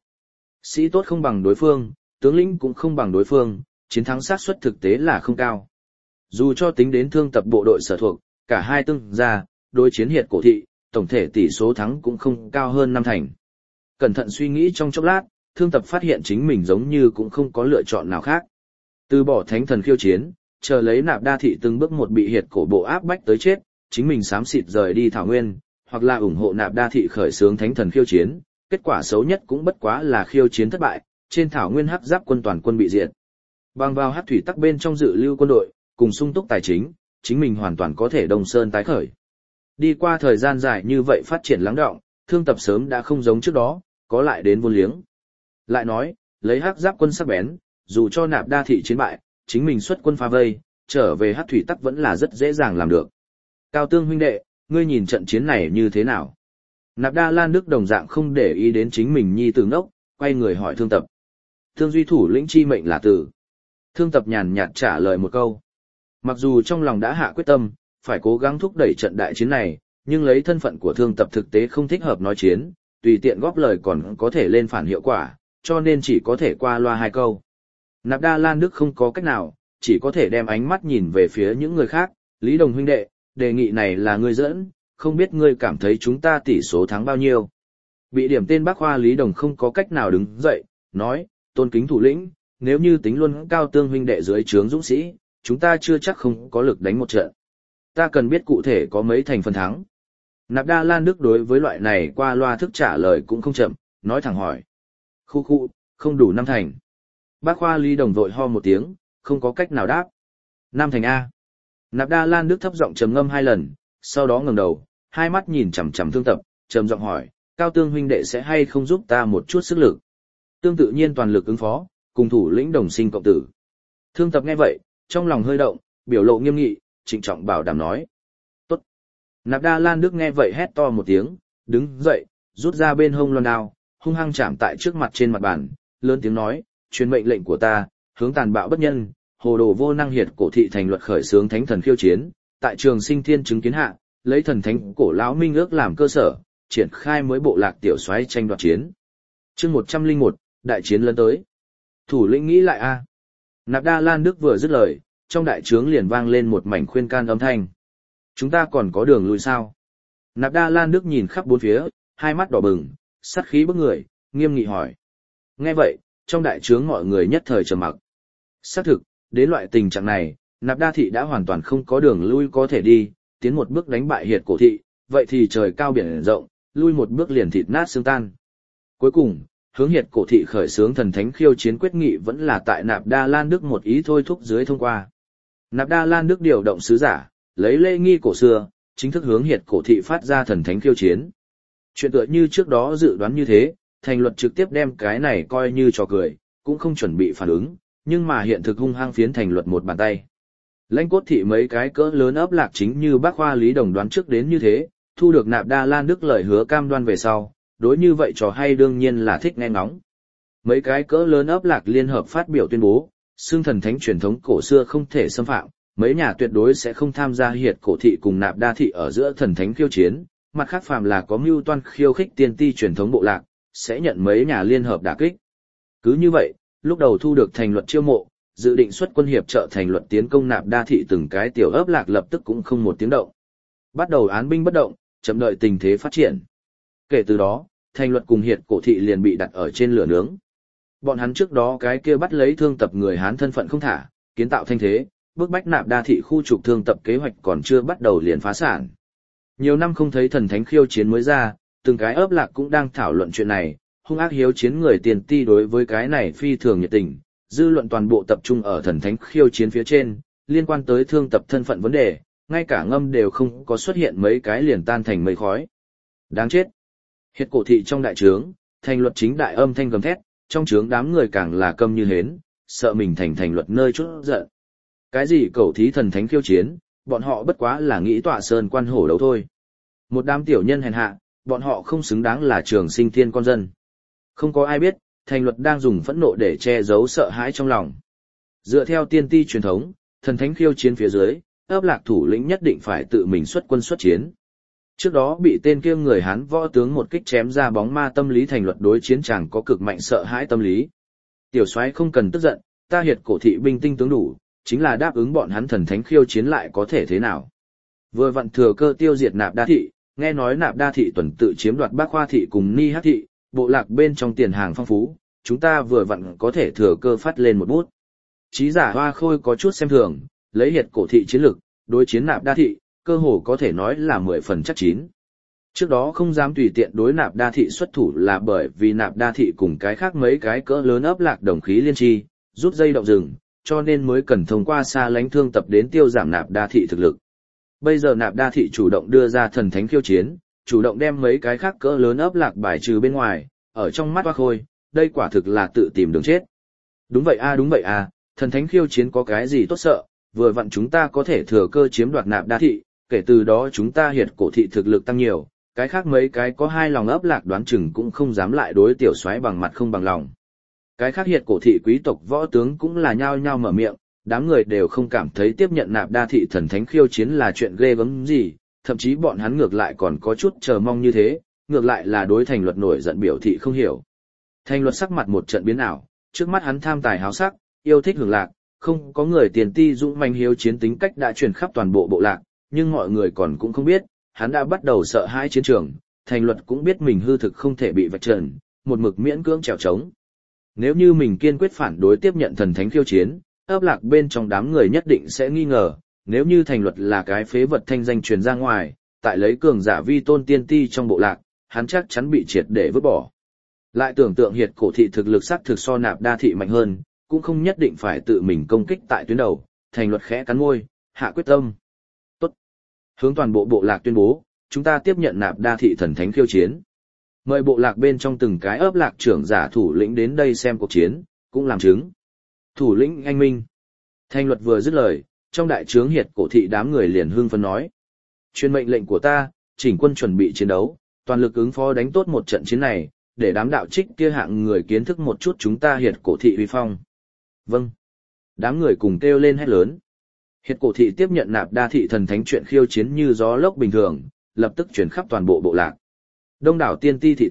Sĩ tốt không bằng đối phương, tướng lĩnh cũng không bằng đối phương, chiến thắng xác suất thực tế là không cao. Dù cho tính đến Thương Tập bộ đội sở thuộc, cả hai tương ra, đối chiến hiệt cổ thị, tổng thể tỷ số thắng cũng không cao hơn năm thành. Cẩn thận suy nghĩ trong chốc lát, Thương Tập phát hiện chính mình giống như cũng không có lựa chọn nào khác. Từ bỏ thánh thần khiêu chiến, chờ lấy Nạp Đa thị từng bước một bị hiệt cổ bộ áp bách tới chết, chính mình xám xịt rời đi thảo nguyên, hoặc là ủng hộ Nạp Đa thị khởi xướng thánh thần khiêu chiến, kết quả xấu nhất cũng bất quá là khiêu chiến thất bại, trên thảo nguyên Hắc Giáp quân toàn quân bị diệt. Bằng vào Hắc thủy tắc bên trong dự lưu quân đội, cùng sung túc tài chính, chính mình hoàn toàn có thể Đông Sơn tái khởi. Đi qua thời gian dài như vậy phát triển lắng đọng, Thương Tập sớm đã không giống trước đó, có lại đến vô liếng. Lại nói, lấy Hắc Giáp quân sắc bén, dù cho Nạp Đa thị chiến bại, chính mình xuất quân phá vây, trở về Hắc thủy tắc vẫn là rất dễ dàng làm được. Cao Tương huynh đệ, ngươi nhìn trận chiến này như thế nào? Nạp Đa Lan Đức đồng dạng không để ý đến chính mình nhi tử ngốc, quay người hỏi Thương Tập. Thương Duy thủ lĩnh chi mệnh là tử. Thương Tập nhàn nhạt trả lời một câu. Mặc dù trong lòng đã hạ quyết tâm, phải cố gắng thúc đẩy trận đại chiến này, nhưng lấy thân phận của Thương Tập thực tế không thích hợp nói chiến, tùy tiện góp lời còn có thể lên phản hiệu quả, cho nên chỉ có thể qua loa hai câu. Nạp Đa Lan Đức không có cách nào, chỉ có thể đem ánh mắt nhìn về phía những người khác, Lý Đồng huynh đệ, đề nghị này là ngươi dẫn, không biết ngươi cảm thấy chúng ta tỷ số thắng bao nhiêu. Bị điểm tên bác Khoa Lý Đồng không có cách nào đứng dậy, nói, tôn kính thủ lĩnh, nếu như tính luôn Cao Tương huynh đệ dưới trướng dũng sĩ, chúng ta chưa chắc không có lực đánh một trận. Ta cần biết cụ thể có mấy thành phần thắng. Nạp Đa Lan Đức đối với loại này qua loa thức trả lời cũng không chậm, nói thẳng hỏi. Khu khu, không đủ năm thành. Bác Khoa Lý Đồng vội ho một tiếng, không có cách nào đáp. Năm thành A. Nạp Đa Lan Đức thấp giọng trầm ngâm hai lần, sau đó ngẩng đầu, hai mắt nhìn chằm chằm Thương Tập, trầm giọng hỏi, Cao Tương huynh đệ sẽ hay không giúp ta một chút sức lực? Tương tự nhiên toàn lực ứng phó, cùng thủ lĩnh đồng sinh cộng tử. Thương Tập nghe vậy, trong lòng hơi động, biểu lộ nghiêm nghị, trịnh trọng bảo đảm nói. Tốt. Nạp Đa Lan Đức nghe vậy hét to một tiếng, đứng dậy, rút ra bên hông loan đao, hung hăng chạm tại trước mặt trên mặt bàn, lớn tiếng nói, truyền mệnh lệnh của ta, hướng tàn bạo bất nhân, hồ đồ vô năng hiệt cổ thị thành luật khởi xướng thánh thần khiêu chiến, tại Trường Sinh Thiên chứng kiến hạ, lấy thần thánh cổ lão minh ước làm cơ sở, triển khai mới bộ lạc tiểu soái tranh đoạt chiến. chương một trăm lẻ một, đại chiến lấn tới. Thủ lĩnh nghĩ lại a. Nạp Đa Lan Đức vừa dứt lời, trong đại trướng liền vang lên một mảnh khuyên can âm thanh. Chúng ta còn có đường lui sao? Nạp Đa Lan Đức nhìn khắp bốn phía, hai mắt đỏ bừng, sát khí bức người, nghiêm nghị hỏi. Nghe vậy, trong đại trướng mọi người nhất thời trầm mặc. Xác thực, đến loại tình trạng này, Nạp Đa thị đã hoàn toàn không có đường lui có thể đi, tiến một bước đánh bại Hiệt Cổ thị, vậy thì trời cao biển rộng, lui một bước liền thịt nát xương tan. Cuối cùng, hướng Hiệt Cổ thị khởi xướng thần thánh khiêu chiến quyết nghị vẫn là tại Nạp Đa Lan Đức một ý thôi thúc dưới thông qua. Nạp Đa Lan Đức điều động sứ giả, lấy lễ nghi cổ xưa, chính thức hướng Hiệt Cổ thị phát ra thần thánh khiêu chiến. Chuyện tựa như trước đó dự đoán như thế, thành luật trực tiếp đem cái này coi như trò cười, cũng không chuẩn bị phản ứng, nhưng mà hiện thực hung hăng phiến thành luật một bàn tay. Lãnh Cốt thị mấy cái cỡ lớn ấp lạc chính như bác Khoa Lý Đồng đoán trước đến như thế, thu được Nạp Đa Lan Đức lời hứa cam đoan về sau, đối như vậy trò hay đương nhiên là thích nghe ngóng. Mấy cái cỡ lớn ấp lạc liên hợp phát biểu tuyên bố, xương thần thánh truyền thống cổ xưa không thể xâm phạm, mấy nhà tuyệt đối sẽ không tham gia Hiệt Cổ thị cùng Nạp Đa thị ở giữa thần thánh khiêu chiến, mặt khác phàm là có mưu toan khiêu khích tiên ti truyền thống bộ lạc, sẽ nhận mấy nhà liên hợp đả kích. Cứ như vậy, lúc đầu thu được thành luật chiêu mộ, dự định xuất quân hiệp trợ thành luật tiến công Nạp Đa thị từng cái tiểu ấp lạc lập tức cũng không một tiếng động. Bắt đầu án binh bất động, chậm đợi tình thế phát triển. Kể từ đó, thành luật cùng Hiệt Cổ thị liền bị đặt ở trên lửa nướng. Bọn hắn trước đó cái kia bắt lấy thương tập người Hán thân phận không thả, kiến tạo thanh thế, bức bách Nạp Đa thị khu trục thương tập kế hoạch còn chưa bắt đầu liền phá sản. Nhiều năm không thấy thần thánh khiêu chiến mới ra, từng cái ấp lạc cũng đang thảo luận chuyện này, hung ác hiếu chiến người tiền ti đối với cái này phi thường nhiệt tình, dư luận toàn bộ tập trung ở thần thánh khiêu chiến phía trên, liên quan tới thương tập thân phận vấn đề, ngay cả ngâm đều không có xuất hiện mấy cái liền tan thành mây khói. Đáng chết. Hiệt Cổ thị trong đại trướng, thành luật chính đại âm thanh gầm thét, trong trướng đám người càng là câm như hến, sợ mình thành thành luật nơi chút giận. Cái gì cầu thí thần thánh khiêu chiến, bọn họ bất quá là nghĩ tọa sơn quan hổ đấu thôi. Một đám tiểu nhân hèn hạ, bọn họ không xứng đáng là trường sinh thiên con dân. Không có ai biết, thành luật đang dùng phẫn nộ để che giấu sợ hãi trong lòng. Dựa theo tiên ti truyền thống, thần thánh khiêu chiến phía dưới, ấp lạc thủ lĩnh nhất định phải tự mình xuất quân xuất chiến. Trước đó bị tên kia người Hán võ tướng một kích chém ra bóng ma tâm lý thành luật đối chiến chàng có cực mạnh sợ hãi tâm lý. Tiểu soái không cần tức giận, ta Hiệt Cổ thị binh tinh tướng đủ, chính là đáp ứng bọn hắn thần thánh khiêu chiến lại có thể thế nào. Vừa vặn thừa cơ tiêu diệt Nạp Đa thị, nghe nói Nạp Đa thị tuần tự chiếm đoạt Bác Khoa thị cùng Ni Hắc thị, bộ lạc bên trong tiền hàng phong phú, chúng ta vừa vặn có thể thừa cơ phát lên một bút. Chí giả Hoa Khôi có chút xem thường, lấy Hiệt Cổ thị chiến lực, đối chiến Nạp Đa thị, cơ hồ có thể nói là mười phần chắc chín. Trước đó không dám tùy tiện đối Nạp Đa thị xuất thủ là bởi vì Nạp Đa thị cùng cái khác mấy cái cỡ lớn ấp lạc đồng khí liên tri, rút dây động rừng, cho nên mới cần thông qua xa lánh thương tập đến tiêu giảm Nạp Đa thị thực lực. Bây giờ Nạp Đa thị chủ động đưa ra thần thánh khiêu chiến, chủ động đem mấy cái khác cỡ lớn ấp lạc bài trừ bên ngoài, ở trong mắt Hoa Khôi, đây quả thực là tự tìm đường chết. Đúng vậy a đúng vậy a, thần thánh khiêu chiến có cái gì tốt sợ, vừa vặn chúng ta có thể thừa cơ chiếm đoạt Nạp Đa thị, kể từ đó chúng ta Hiệt Cổ thị thực lực tăng nhiều, cái khác mấy cái có hai lòng ấp lạc đoán chừng cũng không dám lại đối tiểu soái bằng mặt không bằng lòng. Cái khác Hiệt Cổ thị quý tộc võ tướng cũng là nhao nhao mở miệng, đám người đều không cảm thấy tiếp nhận Nạp Đa thị thần thánh khiêu chiến là chuyện ghê gớm gì, thậm chí bọn hắn ngược lại còn có chút chờ mong như thế, ngược lại là đối thành luật nổi giận biểu thị không hiểu. Thành luật sắc mặt một trận biến ảo, trước mắt hắn tham tài háo sắc, yêu thích hưởng lạc, không có người tiền ti dũng manh hiếu chiến tính cách đã truyền khắp toàn bộ bộ lạc, nhưng mọi người còn cũng không biết, hắn đã bắt đầu sợ hãi chiến trường, thành luật cũng biết mình hư thực không thể bị vạch trần, một mực miễn cưỡng trèo trống. Nếu như mình kiên quyết phản đối tiếp nhận thần thánh khiêu chiến, ấp lạc bên trong đám người nhất định sẽ nghi ngờ, nếu như thành luật là cái phế vật thanh danh truyền ra ngoài, tại lấy cường giả vi tôn tiên ti trong bộ lạc, hắn chắc chắn bị triệt để vứt bỏ. Lại tưởng tượng Hiệt Cổ thị thực lực sắc thực so Nạp Đa thị mạnh hơn, cũng không nhất định phải tự mình công kích tại tuyến đầu, thành luật khẽ cắn môi, hạ quyết tâm. Tốt. Hướng toàn bộ bộ lạc tuyên bố, chúng ta tiếp nhận Nạp Đa thị thần thánh khiêu chiến. Mời bộ lạc bên trong từng cái ấp lạc trưởng giả thủ lĩnh đến đây xem cuộc chiến, cũng làm chứng. Thủ lĩnh anh minh. Thành luật vừa dứt lời, trong đại trướng Hiệt Cổ thị đám người liền hưng phấn nói. Truyền mệnh lệnh của ta, chỉnh quân chuẩn bị chiến đấu, toàn lực ứng phó đánh tốt một trận chiến này, để đám đạo trích kia hạng người kiến thức một chút chúng ta Hiệt Cổ thị uy phong. Vâng. Đám người cùng kêu lên hét lớn. Hiệt Cổ thị tiếp nhận Nạp Đa thị thần thánh chuyện khiêu chiến như gió lốc bình thường, lập tức chuyển khắp toàn bộ bộ lạc. Đông đảo tiên ti thị tộc,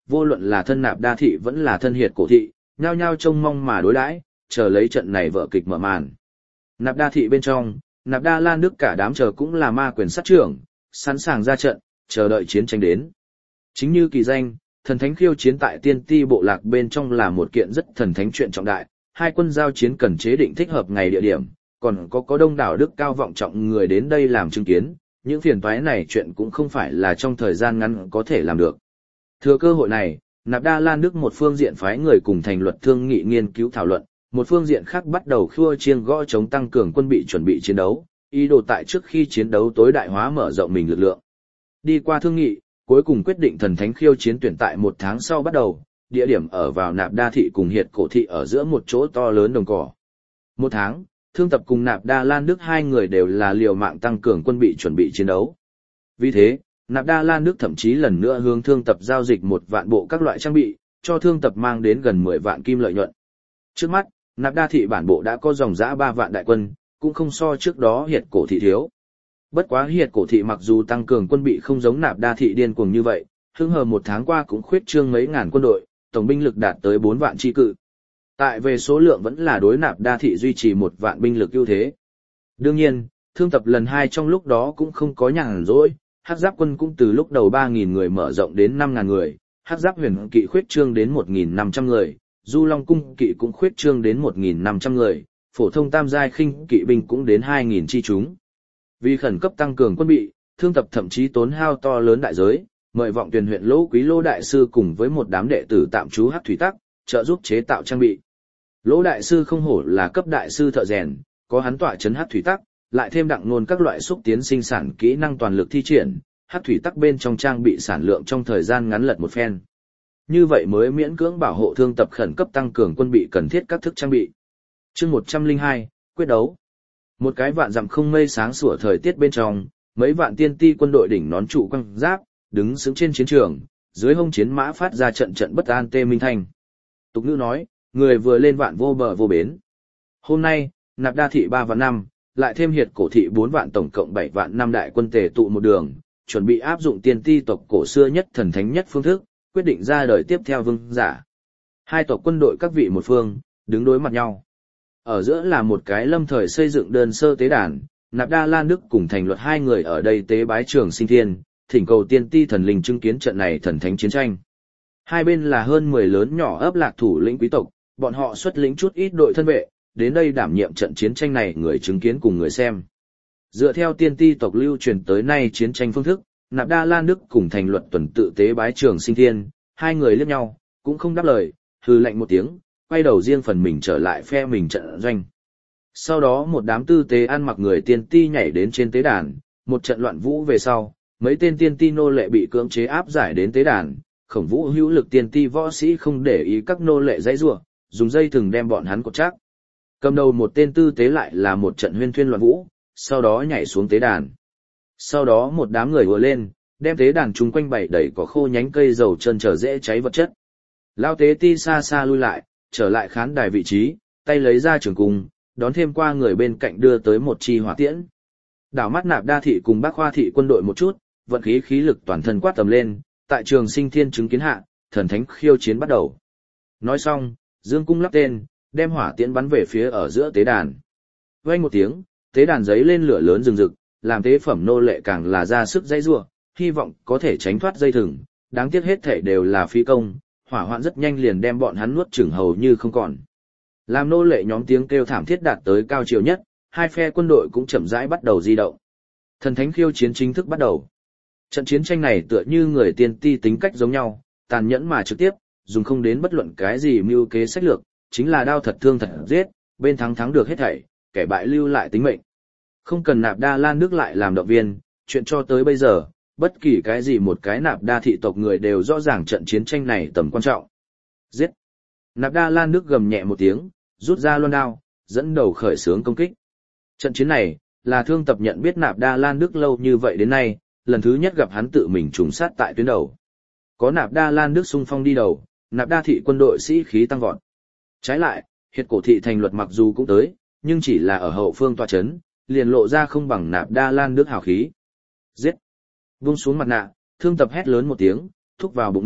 vô luận là thân Nạp Đa thị vẫn là thân Hiệt Cổ thị, nhao nhao trông mong mà đối đãi, chờ lấy trận này vở kịch mở màn. Nạp Đa thị bên trong, Nạp Đa Lan Đức cả đám chờ cũng là ma quyền sát trưởng, sẵn sàng ra trận, chờ đợi chiến tranh đến. Chính như kỳ danh, thần thánh khiêu chiến tại tiên ti bộ lạc bên trong là một kiện rất thần thánh chuyện trọng đại, hai quân giao chiến cần chế định thích hợp ngày địa điểm, còn có có đông đảo đức cao vọng trọng người đến đây làm chứng kiến, những phiền toái này chuyện cũng không phải là trong thời gian ngắn có thể làm được. Thừa cơ hội này, Nạp Đa Lan Đức một phương diện phái người cùng thành luật thương nghị nghiên cứu thảo luận, một phương diện khác bắt đầu khua chiêng gõ chống tăng cường quân bị chuẩn bị chiến đấu, ý đồ tại trước khi chiến đấu tối đại hóa mở rộng mình lực lượng. Đi qua thương nghị, cuối cùng quyết định thần thánh khiêu chiến tuyển tại một tháng sau bắt đầu, địa điểm ở vào Nạp Đa thị cùng Hiệt Cổ thị ở giữa một chỗ to lớn đồng cỏ. Một tháng, Thương Tập cùng Nạp Đa Lan Đức hai người đều là liều mạng tăng cường quân bị chuẩn bị chiến đấu. Vì thế, Nạp Đa Lan Đức thậm chí lần nữa hướng Thương Tập giao dịch một vạn bộ các loại trang bị, cho Thương Tập mang đến gần mười vạn kim lợi nhuận. Trước mắt, Nạp Đa thị bản bộ đã có dòng dã ba vạn đại quân, cũng không so trước đó Hiệt Cổ thị thiếu. Bất quá Hiệt Cổ thị mặc dù tăng cường quân bị không giống Nạp Đa thị điên cuồng như vậy, hưng hờ một tháng qua cũng khuyết trương mấy ngàn quân đội, tổng binh lực đạt tới bốn vạn chi cự. Tại về số lượng vẫn là đối Nạp Đa thị duy trì một vạn binh lực ưu thế. Đương nhiên, Thương Tập lần hai trong lúc đó cũng không có nhàn rỗi, Hắc Giáp quân cũng từ lúc đầu ba nghìn người mở rộng đến năm ngàn người, Hắc Giáp huyền kỵ khuyết trương đến một nghìn năm trăm người, Du Long cung kỵ cũng khuyết trương đến một nghìn năm trăm người, phổ thông tam giai khinh kỵ binh cũng đến hai nghìn chi chúng. Vì khẩn cấp tăng cường quân bị, Thương Tập thậm chí tốn hao to lớn đại giới, mời Vọng Tuyền huyện Lỗ Quý Lỗ đại sư cùng với một đám đệ tử tạm trú Hắc Thủy Tắc, trợ giúp chế tạo trang bị. Lỗ đại sư không hổ là cấp đại sư thợ rèn, có hắn tọa trấn Hắc Thủy Tắc, lại thêm đặng nôn các loại xúc tiến sinh sản kỹ năng toàn lực thi triển, Hắc Thủy Tắc bên trong trang bị sản lượng trong thời gian ngắn lật một phen. Như vậy mới miễn cưỡng bảo hộ Thương Tập khẩn cấp tăng cường quân bị cần thiết các thức trang bị. Chương một trăm lẻ hai, quyết đấu. Một cái vạn dặm không mây sáng sủa thời tiết bên trong, mấy vạn tiên ti quân đội đỉnh nón trụ quăng giáp, đứng sững trên chiến trường, dưới hông chiến mã phát ra trận trận bất an tê minh thanh. Tục ngữ nói, người vừa lên vạn vô bờ vô bến. Hôm nay, Nạp Đa thị ba vạn năm, lại thêm Hiệt Cổ thị bốn vạn tổng cộng bảy vạn năm đại quân tề tụ một đường, chuẩn bị áp dụng tiên ti tộc cổ xưa nhất thần thánh nhất phương thức, quyết định ra đời tiếp theo vương giả. Hai tộc quân đội các vị một phương, đứng đối mặt nhau. Ở giữa là một cái lâm thời xây dựng đơn sơ tế đàn, Nạp Đa Lan Đức cùng thành luật hai người ở đây tế bái Trường Sinh Thiên, thỉnh cầu tiên ti thần linh chứng kiến trận này thần thánh chiến tranh. Hai bên là hơn mười lớn nhỏ ấp lạc thủ lĩnh quý tộc, bọn họ xuất lĩnh chút ít đội thân vệ, đến đây đảm nhiệm trận chiến tranh này người chứng kiến cùng người xem. Dựa theo tiên ti tộc lưu truyền tới nay chiến tranh phương thức, Nạp Đa Lan Đức cùng thành luật tuần tự tế bái Trường Sinh Thiên, hai người liếc nhau, cũng không đáp lời, hừ lạnh một tiếng, quay đầu riêng phần mình trở lại phe mình trận doanh. Sau đó một đám tư tế ăn mặc người tiên ti nhảy đến trên tế đàn, một trận loạn vũ về sau, mấy tên tiên ti nô lệ bị cưỡng chế áp giải đến tế đàn, Khổng Vũ hữu lực tiên ti võ sĩ không để ý các nô lệ dãy rủa, dùng dây thừng đem bọn hắn cột chắc. Cầm đầu một tên tư tế lại là một trận huyên thuyên loạn vũ, sau đó nhảy xuống tế đàn. Sau đó một đám người ùa lên, đem tế đàn chung quanh bày đầy có khô nhánh cây dầu chân trở dễ cháy vật chất. Lao tế ti xa xa lui lại, trở lại khán đài vị trí, tay lấy ra trường cung, đón thêm qua người bên cạnh đưa tới một chi hỏa tiễn. Đảo mắt Nạp Đa thị cùng Bác Khoa thị quân đội một chút, vận khí khí lực toàn thân quát tầm lên, tại Trường Sinh Thiên chứng kiến hạ, thần thánh khiêu chiến bắt đầu. Nói xong, dương cung lắp tên, đem hỏa tiễn bắn về phía ở giữa tế đàn. Vang một tiếng, tế đàn giấy lên lửa lớn rừng rực, làm tế phẩm nô lệ càng là ra sức dãy rủa, hy vọng có thể tránh thoát dây thừng, đáng tiếc hết thể đều là phí công, hỏa hoạn rất nhanh liền đem bọn hắn nuốt chửng hầu như không còn. Làm nô lệ nhóm tiếng kêu thảm thiết đạt tới cao chiều nhất, hai phe quân đội cũng chậm rãi bắt đầu di động. Thần thánh khiêu chiến chính thức bắt đầu. Trận chiến tranh này tựa như người tiên ti tính cách giống nhau, tàn nhẫn mà trực tiếp, dùng không đến bất luận cái gì mưu kế sách lược, chính là đao thật thương thật giết, bên thắng thắng được hết thảy, kẻ bại lưu lại tính mệnh. Không cần Nạp Đa Lan Đức lại làm động viên, chuyện cho tới bây giờ, bất kỳ cái gì một cái Nạp Đa thị tộc người đều rõ ràng trận chiến tranh này tầm quan trọng. Giết! Nạp Đa Lan Đức gầm nhẹ một tiếng, rút ra loan đao, dẫn đầu khởi xướng công kích. Trận chiến này, là Thương Tập nhận biết Nạp Đa Lan Đức lâu như vậy đến nay, lần thứ nhất gặp hắn tự mình trùng sát tại tuyến đầu. Có Nạp Đa Lan Đức xung phong đi đầu, Nạp Đa thị quân đội sĩ khí tăng vọt. Trái lại, Hiệt Cổ thị thành luật mặc dù cũng tới, nhưng chỉ là ở hậu phương tọa chấn, liền lộ ra không bằng Nạp Đa Lan Đức hào khí. Giết! Vung xuống mặt nạ, Thương Tập hét lớn một tiếng, thúc vào bụng ngựa,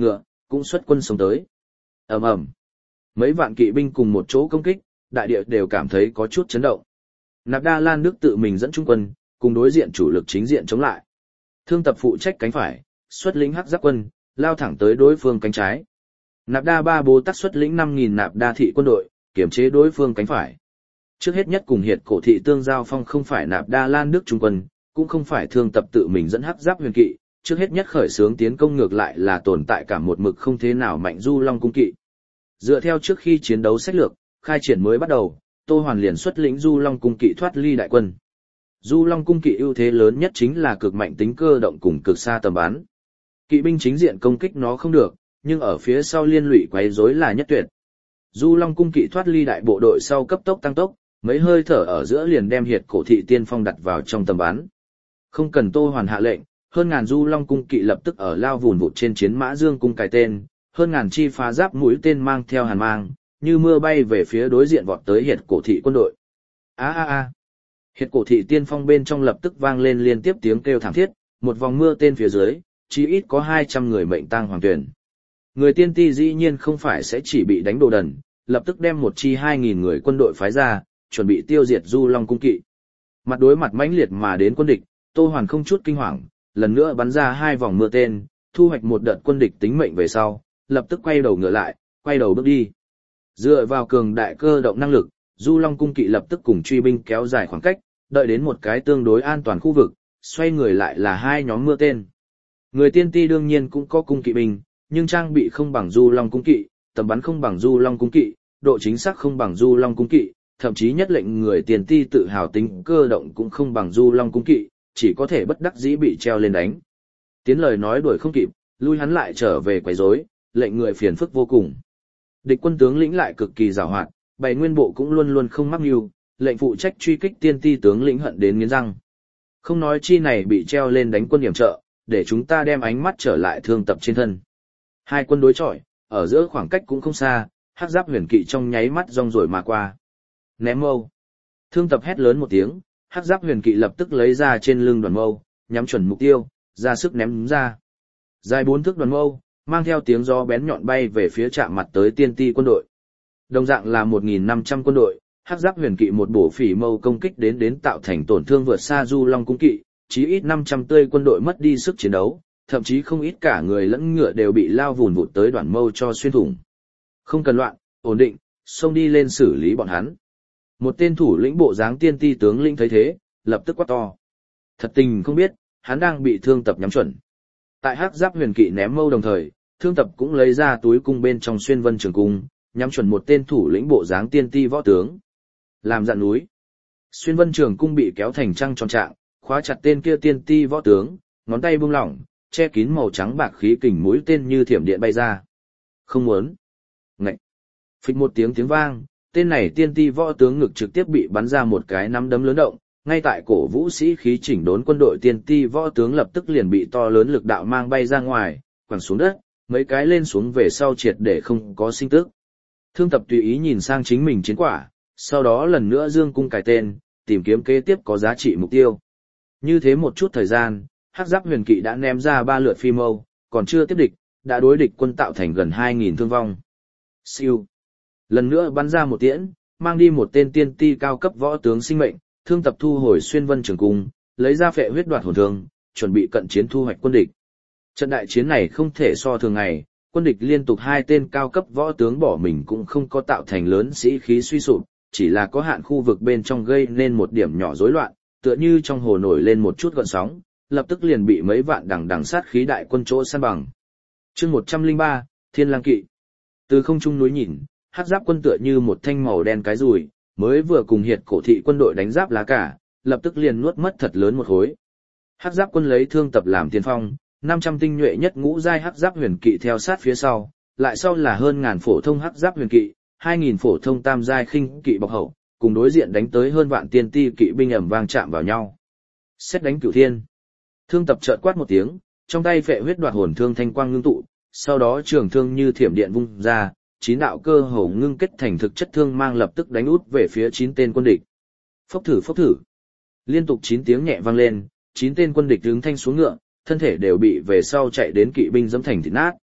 cũng xuất quân sống tới. Ầm ầm. Mấy vạn kỵ binh cùng một chỗ công kích, đại địa đều cảm thấy có chút chấn động. Nạp Đa Lan Đức tự mình dẫn trung quân, cùng đối diện chủ lực chính diện chống lại. Thương Tập phụ trách cánh phải, xuất lĩnh Hắc Giáp quân, lao thẳng tới đối phương cánh trái. Nạp Đa Ba Bố Tát xuất lĩnh năm nghìn Nạp Đa thị quân đội, kiểm chế đối phương cánh phải. Trước hết nhất cùng Hiệt Cổ thị tương giao phong không phải Nạp Đa Lan Đức trung quân, cũng không phải Thương Tập tự mình dẫn Hắc Giáp huyền kỵ, trước hết nhất khởi xướng tiến công ngược lại là tồn tại cả một mực không thế nào mạnh Du Long cung kỵ. Dựa theo trước khi chiến đấu sách lược, khai triển mới bắt đầu, Tô Hoàn liền xuất lĩnh Du Long cung kỵ thoát ly đại quân. Du Long cung kỵ ưu thế lớn nhất chính là cực mạnh tính cơ động cùng cực xa tầm bắn. Kỵ binh chính diện công kích nó không được, nhưng ở phía sau liên lụy quấy rối là nhất tuyệt. Du Long cung kỵ thoát ly đại bộ đội sau cấp tốc tăng tốc, mấy hơi thở ở giữa liền đem Hiệt Cổ thị tiên phong đặt vào trong tầm bắn. Không cần Tô Hoàn hạ lệnh, hơn ngàn Du Long cung kỵ lập tức ở lao vùn vụt trên chiến mã dương cung cài tên, hơn ngàn chi phá giáp mũi tên mang theo hàn mang, như mưa bay về phía đối diện vọt tới Hiệt Cổ thị quân đội. A a a. Hiệt Cổ thị tiên phong bên trong lập tức vang lên liên tiếp tiếng kêu thảm thiết, một vòng mưa tên phía dưới, chí ít có hai trăm người mệnh tang hoàng tuyển. Người tiên ti dĩ nhiên không phải sẽ chỉ bị đánh đồ đần, lập tức đem một chi hai nghìn người quân đội phái ra, chuẩn bị tiêu diệt Du Long cung kỵ. Mặt đối mặt mãnh liệt mà đến quân địch, Tô Hoàn không chút kinh hoàng, lần nữa bắn ra hai vòng mưa tên, thu hoạch một đợt quân địch tính mệnh về sau, lập tức quay đầu ngựa lại, quay đầu bước đi. Dựa vào cường đại cơ động năng lực, Du Long cung kỵ lập tức cùng truy binh kéo dài khoảng cách, đợi đến một cái tương đối an toàn khu vực, xoay người lại là hai nhóm mưa tên. Người tiên ti đương nhiên cũng có cung kỵ binh, nhưng trang bị không bằng Du Long cung kỵ, tầm bắn không bằng Du Long cung kỵ, độ chính xác không bằng Du Long cung kỵ, thậm chí nhất lệnh người tiên ti tự hào tính cơ động cũng không bằng Du Long cung kỵ, chỉ có thể bất đắc dĩ bị treo lên đánh. Tiến lời nói đuổi không kịp, lui hắn lại trở về quấy rối, lệnh người phiền phức vô cùng. Địch quân tướng lĩnh lại cực kỳ giàu hoạt, bày nguyên bộ cũng luôn luôn không mắc mưu, lệnh phụ trách truy kích tiên ti tướng lĩnh hận đến nghiến răng. Không nói chi này bị treo lên đánh quân điểm trợ, để chúng ta đem ánh mắt trở lại Thương Tập trên thân. Hai quân đối chọi, ở giữa khoảng cách cũng không xa, Hắc Giáp huyền kỵ trong nháy mắt rong rồi mà qua. Ném mâu. Thương Tập hét lớn một tiếng, Hắc Giáp huyền kỵ lập tức lấy ra trên lưng đoàn mâu, nhắm chuẩn mục tiêu, ra sức ném ra. Dài bốn thước đoàn mâu, mang theo tiếng gió bén nhọn bay về phía chạm mặt tới tiên ti quân đội. Đồng dạng là một nghìn năm trăm quân đội, Hắc Giáp huyền kỵ một bổ phỉ mâu công kích đến đến tạo thành tổn thương vượt xa Du Long cung kỵ, chí ít năm trăm tươi quân đội mất đi sức chiến đấu, thậm chí không ít cả người lẫn ngựa đều bị lao vùn vụt tới đoàn mâu cho xuyên thủng. Không cần loạn, ổn định, xông đi lên xử lý bọn hắn. Một tên thủ lĩnh bộ dáng tiên ti tướng lĩnh thấy thế, lập tức quát to. Thật tình không biết, hắn đang bị Thương Tập nhắm chuẩn. Tại Hắc Giáp huyền kỵ ném mâu đồng thời, Thương Tập cũng lấy ra túi cung bên trong xuyên vân trường cung, nhắm chuẩn một tên thủ lĩnh bộ dáng tiên ti võ tướng. Làm dạn núi. Xuyên vân trường cung bị kéo thành trăng tròn trạng, khóa chặt tên kia tiên ti võ tướng, ngón tay buông lỏng, che kín màu trắng bạc khí kình mũi tên như thiểm điện bay ra. Không muốn. Ngậy. Phịch một tiếng tiếng vang, tên này tiên ti võ tướng ngực trực tiếp bị bắn ra một cái nắm đấm lớn động, ngay tại cổ vũ sĩ khí chỉnh đốn quân đội tiên ti võ tướng lập tức liền bị to lớn lực đạo mang bay ra ngoài, quẳng xuống đất, mấy cái lên xuống về sau triệt để không có sinh tức. Thương Tập tùy ý nhìn sang chính mình chiến quả, sau đó lần nữa dương cung cài tên, tìm kiếm kế tiếp có giá trị mục tiêu. Như thế một chút thời gian, Hắc Giáp huyền kỵ đã ném ra ba lượt phi mâu, còn chưa tiếp địch, đã đối địch quân tạo thành gần hai nghìn thương vong. Siêu. Lần nữa bắn ra một tiễn, mang đi một tên tiên ti cao cấp võ tướng sinh mệnh, Thương Tập thu hồi xuyên vân trường cung, lấy ra phệ huyết đoạt hồn thương, chuẩn bị cận chiến thu hoạch quân địch. Trận đại chiến này không thể so thường ngày, quân địch liên tục hai tên cao cấp võ tướng bỏ mình cũng không có tạo thành lớn sĩ khí suy sụp, chỉ là có hạn khu vực bên trong gây nên một điểm nhỏ rối loạn, tựa như trong hồ nổi lên một chút gợn sóng, lập tức liền bị mấy vạn đằng đằng sát khí đại quân chỗ san bằng. Chương một trăm lẻ ba, Thiên Lang kỵ. Từ không trung núi nhìn, Hắc Giáp quân tựa như một thanh màu đen cái rùi, mới vừa cùng Hiệt Cổ thị quân đội đánh giáp lá cả, lập tức liền nuốt mất thật lớn một khối. Hắc Giáp quân lấy Thương Tập làm tiền phong, năm trăm tinh nhuệ nhất ngũ giai Hắc Giáp huyền kỵ theo sát phía sau, lại sau là hơn ngàn phổ thông Hắc Giáp huyền kỵ, hai nghìn phổ thông tam giai khinh kỵ bọc hậu, cùng đối diện đánh tới hơn vạn tiên ti kỵ binh ầm vang chạm vào nhau. Xét đánh cửu thiên. Thương Tập chợt quát một tiếng, trong tay phệ huyết đoạt hồn thương thanh quang ngưng tụ, sau đó trường thương như thiểm điện vung ra, chín đạo cơ hồ ngưng kết thành thực chất thương mang lập tức đánh út về phía chín tên quân địch. Phốc thử phốc thử. Liên tục chín tiếng nhẹ vang lên, chín tên quân địch đứng thanh xuống ngựa, thân thể đều bị về sau chạy đến kỵ binh dẫm thành thịt nát.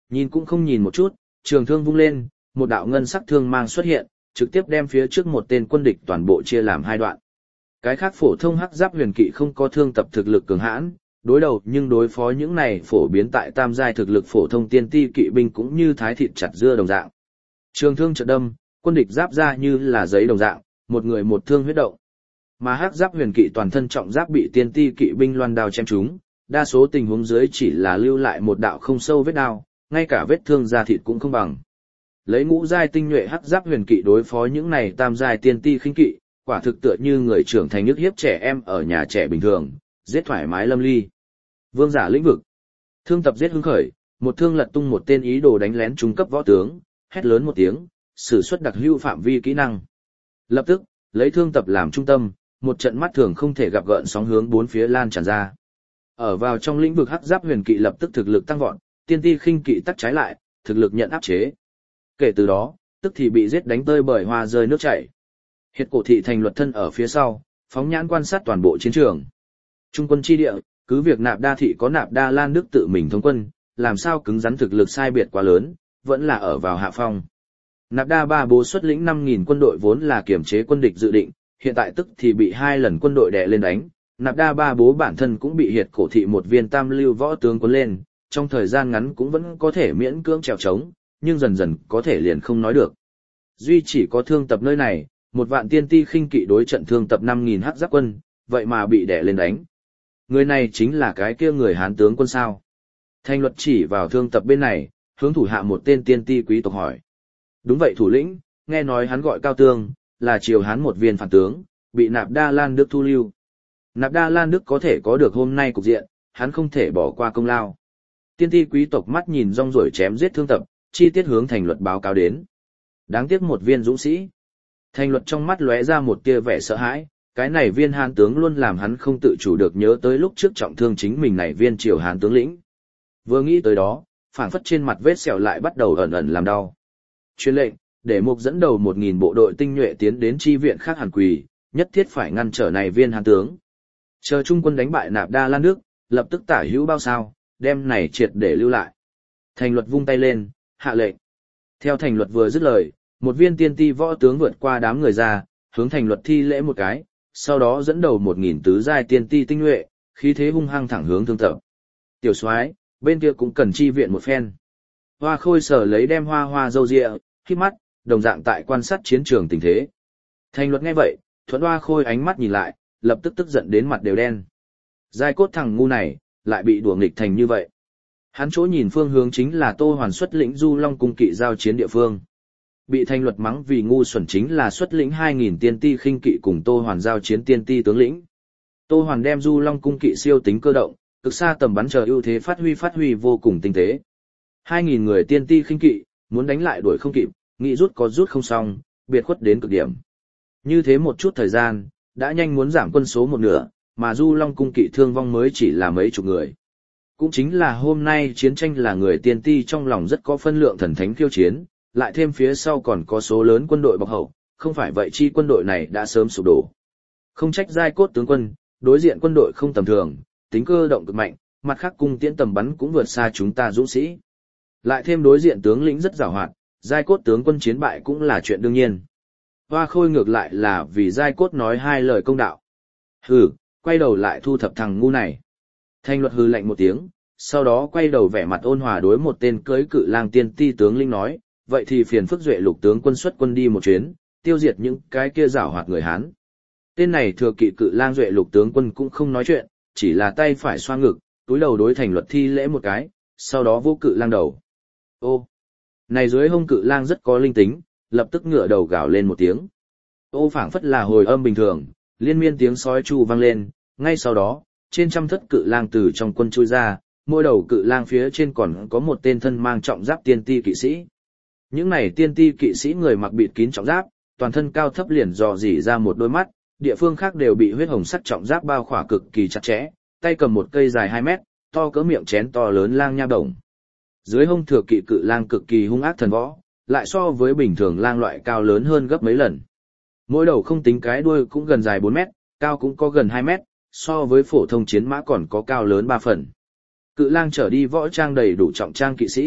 Nhìn cũng không nhìn một chút, trường thương vung lên, một đạo ngân sắc thương mang xuất hiện, trực tiếp đem phía trước một tên quân địch toàn bộ chia làm hai đoạn. Cái khác phổ thông hắc giáp huyền kỵ không có thương tập thực lực cường hãn, đối đầu nhưng đối phó những này phổ biến tại tam giai thực lực phổ thông tiên ti kỵ binh cũng như thái thịt chặt dưa đồng dạng. Trường thương chợt đâm, quân địch giáp ra như là giấy đồng dạng, một người một thương huyết động. Mà hắc giáp huyền kỵ toàn thân trọng giáp bị tiên ti kỵ binh loan đao chém trúng, đa số tình huống dưới chỉ là lưu lại một đạo không sâu vết đao, ngay cả vết thương da thịt cũng không bằng. Lấy ngũ giai tinh nhuệ hắc giáp huyền kỵ đối phó những này tam giai tiên ti khinh kỵ, quả thực tựa như người trưởng thành nhức hiếp trẻ em ở nhà trẻ bình thường, giết thoải mái lâm ly. Vương giả lĩnh vực. Thương tập giết hứng khởi, một thương lật tung một tên ý đồ đánh lén trung cấp võ tướng, hét lớn một tiếng, sử xuất đặc hữu phạm vi kỹ năng. Lập tức, lấy thương tập làm trung tâm, một trận mắt thường không thể gặp gợn sóng hướng bốn phía lan tràn ra. Ở vào trong lĩnh vực hắc giáp huyền kỵ lập tức thực lực tăng vọt, tiên ti khinh kỵ tắc trái lại, thực lực nhận áp chế. Kể từ đó, tức thì bị giết đánh tơi bời hoa rơi nước chảy. Hiệt cổ thị thành luật thân ở phía sau, phóng nhãn quan sát toàn bộ chiến trường. Trung quân chi địa, cứ việc Nạp Đa thị có Nạp Đa Lan Đức tự mình thống quân, làm sao cứng rắn thực lực sai biệt quá lớn, vẫn là ở vào hạ phong. Nạp Đa Ba Bố xuất lĩnh năm nghìn quân đội vốn là kiểm chế quân địch dự định, hiện tại tức thì bị hai lần quân đội đè lên đánh. Nạp Đa Ba Bố bản thân cũng bị hiệt cổ thị một viên tam lưu võ tướng cuốn lên, trong thời gian ngắn cũng vẫn có thể miễn cưỡng trèo trống, nhưng dần dần có thể liền không nói được. Duy chỉ có thương tập nơi này, một vạn tiên ti khinh kỵ đối trận thương tập năm nghìn hắc giáp quân, vậy mà bị đè lên đánh. Người này chính là cái kia người Hán tướng quân sao? Thanh luật chỉ vào thương tập bên này, hướng thủ hạ một tên tiên ti quý tộc hỏi. Đúng vậy thủ lĩnh, nghe nói hắn gọi Cao Tương, là triều Hán một viên phản tướng, bị Nạp Đa Lan Đức thu lưu. Nạp Đa Lan Đức có thể có được hôm nay cục diện, hắn không thể bỏ qua công lao. Tiên ti quý tộc mắt nhìn rong ruổi chém giết thương tập, chi tiết hướng thành luật báo cáo đến. Đáng tiếc một viên dũng sĩ. Thành luật trong mắt lóe ra một tia vẻ sợ hãi, cái này viên Hán tướng luôn làm hắn không tự chủ được nhớ tới lúc trước trọng thương chính mình này viên triều Hán tướng lĩnh. Vừa nghĩ tới đó, phảng phất trên mặt vết sẹo lại bắt đầu ẩn ẩn làm đau. Truyền lệnh, để Mục dẫn đầu một nghìn bộ đội tinh nhuệ tiến đến chi viện khác Hàn Quỳ, nhất thiết phải ngăn trở này viên Hán tướng. Chờ Trung quân đánh bại Nạp Đa Lan Đức, lập tức tả hữu bao sao, đem này triệt để lưu lại. Thành luật vung tay lên, hạ lệnh. Theo thành luật vừa dứt lời, một viên tiên ti võ tướng vượt qua đám người ra, hướng thành luật thi lễ một cái, sau đó dẫn đầu một nghìn tứ giai tiên ti tinh nhuệ, khí thế hung hăng thẳng hướng thương tập. Tiểu soái, bên kia cũng cần chi viện một phen. Hoa Khôi sở lấy đem hoa hoa râu ria, khít mắt, đồng dạng tại quan sát chiến trường tình thế. Thành luật nghe vậy, thuận Hoa Khôi ánh mắt nhìn lại, lập tức tức giận đến mặt đều đen. Giai cốt thằng ngu này, lại bị đùa nghịch thành như vậy. Hắn chỗ nhìn phương hướng chính là Tô Hoàn xuất lĩnh Du Long cung kỵ giao chiến địa phương. Bị thành luật mắng vì ngu xuẩn chính là xuất lĩnh hai nghìn tiên ti khinh kỵ cùng Tô Hoàn giao chiến tiên ti tướng lĩnh. Tô Hoàn đem Du Long cung kỵ siêu tính cơ động, cực xa tầm bắn chờ ưu thế phát huy phát huy vô cùng tinh tế. hai nghìn người tiên ti khinh kỵ, muốn đánh lại đuổi không kịp, nghĩ rút có rút không xong, biệt khuất đến cực điểm. Như thế một chút thời gian, đã nhanh muốn giảm quân số một nửa, mà Du Long cung kỵ thương vong mới chỉ là mấy chục người. Cũng chính là hôm nay chiến tranh là người tiên ti trong lòng rất có phân lượng thần thánh khiêu chiến, lại thêm phía sau còn có số lớn quân đội bọc hậu, không phải vậy chi quân đội này đã sớm sụp đổ. Không trách giai cốt tướng quân, đối diện quân đội không tầm thường, tính cơ động cực mạnh, mặt khác cung tiễn tầm bắn cũng vượt xa chúng ta dũng sĩ. Lại thêm đối diện tướng lĩnh rất giàu hoạt, giai cốt tướng quân chiến bại cũng là chuyện đương nhiên. Hoa Khôi ngược lại là vì giai cốt nói hai lời công đạo. Hừ, quay đầu lại thu thập thằng ngu này. Thanh luật hừ lạnh một tiếng, sau đó quay đầu vẻ mặt ôn hòa đối một tên cưới cự lang tiên ti tướng lĩnh nói, vậy thì phiền phức duệ lục tướng quân xuất quân đi một chuyến, tiêu diệt những cái kia giảo hoạt người Hán. Tên này thừa kỵ cự lang duệ lục tướng quân cũng không nói chuyện, chỉ là tay phải xoa ngực, túi đầu đối thành luật thi lễ một cái, sau đó vô cự lang đầu. Ô, này dưới hông cự lang rất có linh tính, lập tức ngửa đầu gào lên một tiếng. Ô phảng phất là hồi âm bình thường, liên miên tiếng sói chu vang lên, ngay sau đó, trên trăm thất cự lang từ trong quân chui ra, mỗi đầu cự lang phía trên còn có một tên thân mang trọng giáp tiên ti kỵ sĩ. Những này tiên ti kỵ sĩ người mặc bịt kín trọng giáp, toàn thân cao thấp liền dò dỉ ra một đôi mắt, địa phương khác đều bị huyết hồng sắc trọng giáp bao khỏa cực kỳ chặt chẽ, tay cầm một cây dài hai mét, to cỡ miệng chén to lớn lang nha đồng. Dưới hông thừa kỵ cự lang cực kỳ hung ác thần võ, lại so với bình thường lang loại cao lớn hơn gấp mấy lần. Mỗi đầu không tính cái đuôi cũng gần dài bốn mét, cao cũng có gần hai mét, so với phổ thông chiến mã còn có cao lớn ba phần. Cự lang trở đi võ trang đầy đủ trọng trang kỵ sĩ,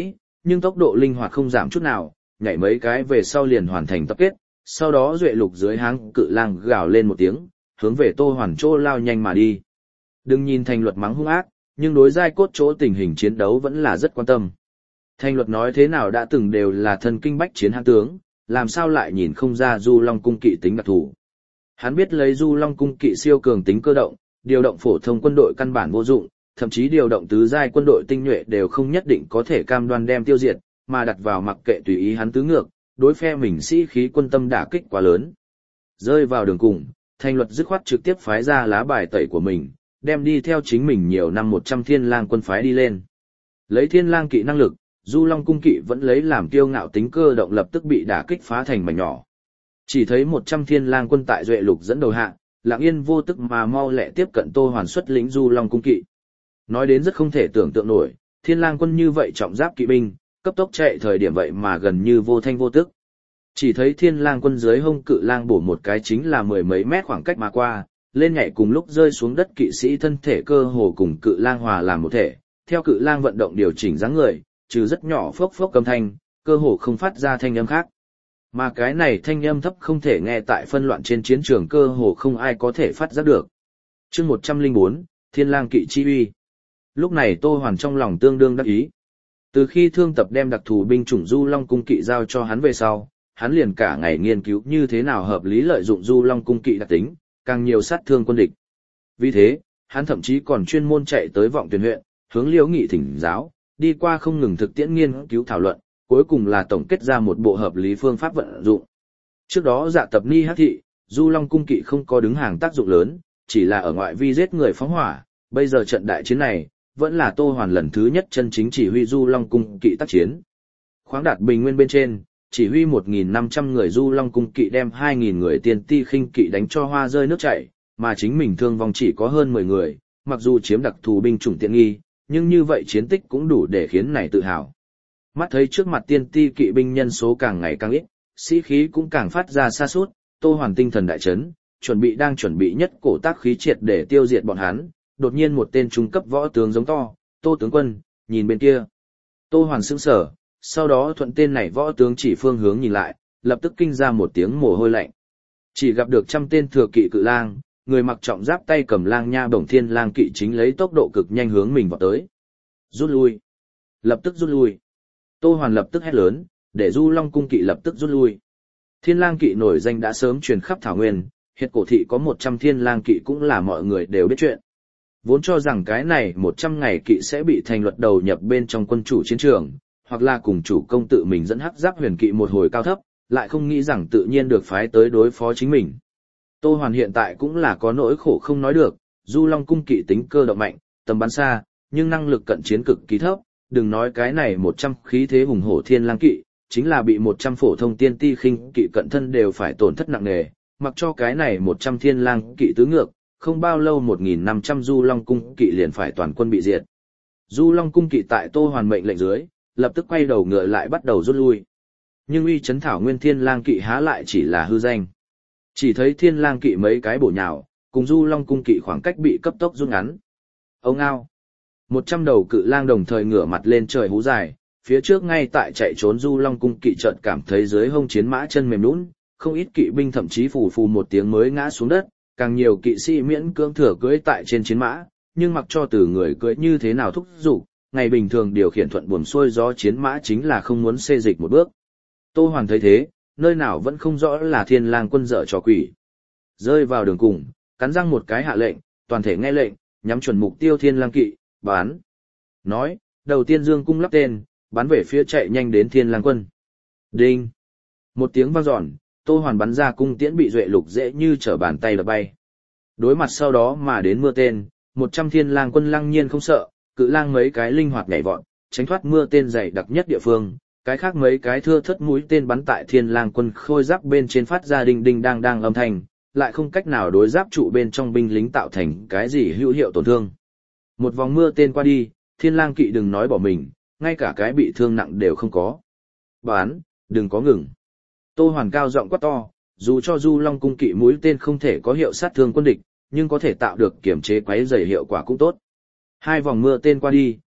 nhưng tốc độ linh hoạt không giảm chút nào, nhảy mấy cái về sau liền hoàn thành tập kết, sau đó duệ lục dưới háng cự lang gào lên một tiếng, hướng về Tô Hoàn chỗ lao nhanh mà đi. Đừng nhìn Thành Luật mắng hung ác, nhưng đối giai cốt chỗ tình hình chiến đấu vẫn là rất quan tâm. Thành Luật nói thế nào đã từng đều là thân kinh bách chiến hãn tướng, làm sao lại nhìn không ra Du Long cung kỵ tính đặc thù. Hắn biết lấy Du Long cung kỵ siêu cường tính cơ động, điều động phổ thông quân đội căn bản vô dụng, thậm chí điều động tứ giai quân đội tinh nhuệ đều không nhất định có thể cam đoan đem tiêu diệt, mà đặt vào mặc kệ tùy ý hắn tứ ngược, đối phe mình sĩ khí quân tâm đả kích quá lớn. Rơi vào đường cùng, Thành Luật dứt khoát trực tiếp phái ra lá bài tẩy của mình, đem đi theo chính mình nhiều năm một trăm thiên lang quân phái đi lên. Lấy thiên lang kỵ năng lực, Du Long cung kỵ vẫn lấy làm kiêu ngạo tính cơ động lập tức bị đả kích phá thành mảnh nhỏ. Chỉ thấy một trăm thiên lang quân tại duệ lục dẫn đầu hạ, lặng yên vô tức mà mau lẹ tiếp cận Tô Hoàn xuất lĩnh Du Long cung kỵ. Nói đến rất không thể tưởng tượng nổi, thiên lang quân như vậy trọng giáp kỵ binh, cấp tốc chạy thời điểm vậy mà gần như vô thanh vô tức. Chỉ thấy thiên lang quân dưới hông cự lang bổ một cái chính là mười mấy mét khoảng cách mà qua, lên nhảy cùng lúc rơi xuống đất kỵ sĩ thân thể cơ hồ cùng cự lang hòa làm một thể, theo cự lang vận động điều chỉnh dáng người, trừ rất nhỏ phốc phốc âm thanh, cơ hồ không phát ra thanh âm khác. Mà cái này thanh âm thấp không thể nghe tại phân loạn trên chiến trường cơ hồ không ai có thể phát giác được. Chương một trăm lẻ bốn, Thiên lang kỵ chi uy. Lúc này Tô Hoàn trong lòng tương đương đắc ý. Từ khi thương tập đem đặc thù binh chủng Du Long cung kỵ giao cho hắn về sau, hắn liền cả ngày nghiên cứu như thế nào hợp lý lợi dụng Du Long cung kỵ đặc tính, càng nhiều sát thương quân địch. Vì thế, hắn thậm chí còn chuyên môn chạy tới Vọng Tuyền huyện, hướng Liễu Nghị thỉnh giáo, đi qua không ngừng thực tiễn nghiên cứu thảo luận, cuối cùng là tổng kết ra một bộ hợp lý phương pháp vận dụng. Trước đó Dạ Tập Ni hắc thị, Du Long cung kỵ không có đứng hàng tác dụng lớn, chỉ là ở ngoại vi giết người phóng hỏa, bây giờ trận đại chiến này, vẫn là Tô Hoàn lần thứ nhất chân chính chỉ huy Du Long cung kỵ tác chiến. Khoáng đạt bình nguyên bên trên, chỉ huy một nghìn năm trăm người Du Long cung kỵ đem hai nghìn người tiên ti khinh kỵ đánh cho hoa rơi nước chảy, mà chính mình thương vong chỉ có hơn mười người, mặc dù chiếm đặc thù binh chủng tiện nghi, nhưng như vậy chiến tích cũng đủ để khiến này tự hào. Mắt thấy trước mặt tiên ti kỵ binh nhân số càng ngày càng ít, sĩ khí cũng càng phát ra sa sút, Tô Hoàn tinh thần đại chấn, chuẩn bị đang chuẩn bị nhất cổ tác khí triệt để tiêu diệt bọn hắn, đột nhiên một tên trung cấp võ tướng giống to, Tô tướng quân, nhìn bên kia. Tô Hoàn sững sờ, sau đó thuận tên này võ tướng chỉ phương hướng nhìn lại, lập tức kinh ra một tiếng mồ hôi lạnh. Chỉ gặp được trăm tên thừa kỵ cự lang, người mặc trọng giáp tay cầm lang nha bổng thiên lang kỵ chính lấy tốc độ cực nhanh hướng mình vào tới. Rút lui. Lập tức rút lui. Tô Hoàn lập tức hét lớn, để Du Long cung kỵ lập tức rút lui. Thiên lang kỵ nổi danh đã sớm truyền khắp thảo nguyên, hiện cổ thị có một trăm thiên lang kỵ cũng là mọi người đều biết chuyện. Vốn cho rằng cái này một trăm ngày kỵ sẽ bị Thành Luật đầu nhập bên trong quân chủ chiến trường, hoặc là cùng chủ công tự mình dẫn hắc giáp huyền kỵ một hồi cao thấp, lại không nghĩ rằng tự nhiên được phái tới đối phó chính mình. Tô Hoàn hiện tại cũng là có nỗi khổ không nói được, Du Long cung kỵ tính cơ động mạnh, tầm bắn xa, nhưng năng lực cận chiến cực kỳ thấp, đừng nói cái này một trăm khí thế hùng hổ thiên lang kỵ, chính là bị một trăm phổ thông tiên ti khinh kỵ cận thân đều phải tổn thất nặng nề, mặc cho cái này một trăm thiên lang kỵ tứ ngược, không bao lâu một nghìn năm trăm Du Long cung kỵ liền phải toàn quân bị diệt. Du Long cung kỵ tại Tô Hoàn mệnh lệnh dưới, lập tức quay đầu ngựa lại bắt đầu rút lui. Nhưng uy chấn thảo nguyên thiên lang kỵ há lại chỉ là hư danh. Chỉ thấy thiên lang kỵ mấy cái bổ nhào, cùng Du Long cung kỵ khoảng cách bị cấp tốc rút ngắn. Ông ao. Một trăm đầu cự lang đồng thời ngửa mặt lên trời hú dài, phía trước ngay tại chạy trốn Du Long cung kỵ chợt cảm thấy dưới hông chiến mã chân mềm nhũn, không ít kỵ binh thậm chí phù phù một tiếng mới ngã xuống đất, càng nhiều kỵ sĩ miễn cưỡng thừa cưỡi tại trên chiến mã, nhưng mặc cho từ người cưỡi như thế nào thúc giục, ngày bình thường điều khiển thuận buồm xuôi gió chiến mã chính là không muốn xê dịch một bước. Tô Hoàn thấy thế, nơi nào vẫn không rõ là thiên lang quân dở trò quỷ. Rơi vào đường cùng, cắn răng một cái hạ lệnh, toàn thể nghe lệnh, nhắm chuẩn mục tiêu thiên lang kỵ, bắn. Nói, đầu tiên dương cung lắp tên, bắn về phía chạy nhanh đến thiên lang quân. Đinh. Một tiếng vang dọn, Tô Hoàn bắn ra cung tiễn bị duệ lục dễ như trở bàn tay đập bay. Đối mặt sau đó mà đến mưa tên, một trăm thiên lang quân lăng nhiên không sợ, cự lang mấy cái linh hoạt nhảy vọt, tránh thoát mưa tên dày đặc nhất địa phương, cái khác mấy cái thưa thất mũi tên bắn tại thiên lang quân khôi giáp bên trên phát ra đinh đinh đang đang âm thanh, lại không cách nào đối giáp trụ bên trong binh lính tạo thành cái gì hữu hiệu tổn thương. Một vòng mưa tên qua đi, thiên lang kỵ đừng nói bỏ mình, ngay cả cái bị thương nặng đều không có. Bán, đừng có ngừng. Tô Hoàn cao giọng quát to, dù cho Du Long cung kỵ mũi tên không thể có hiệu sát thương quân địch, nhưng có thể tạo được kiểm chế quấy rầy hiệu quả cũng tốt. Hai vòng mưa tên qua đi,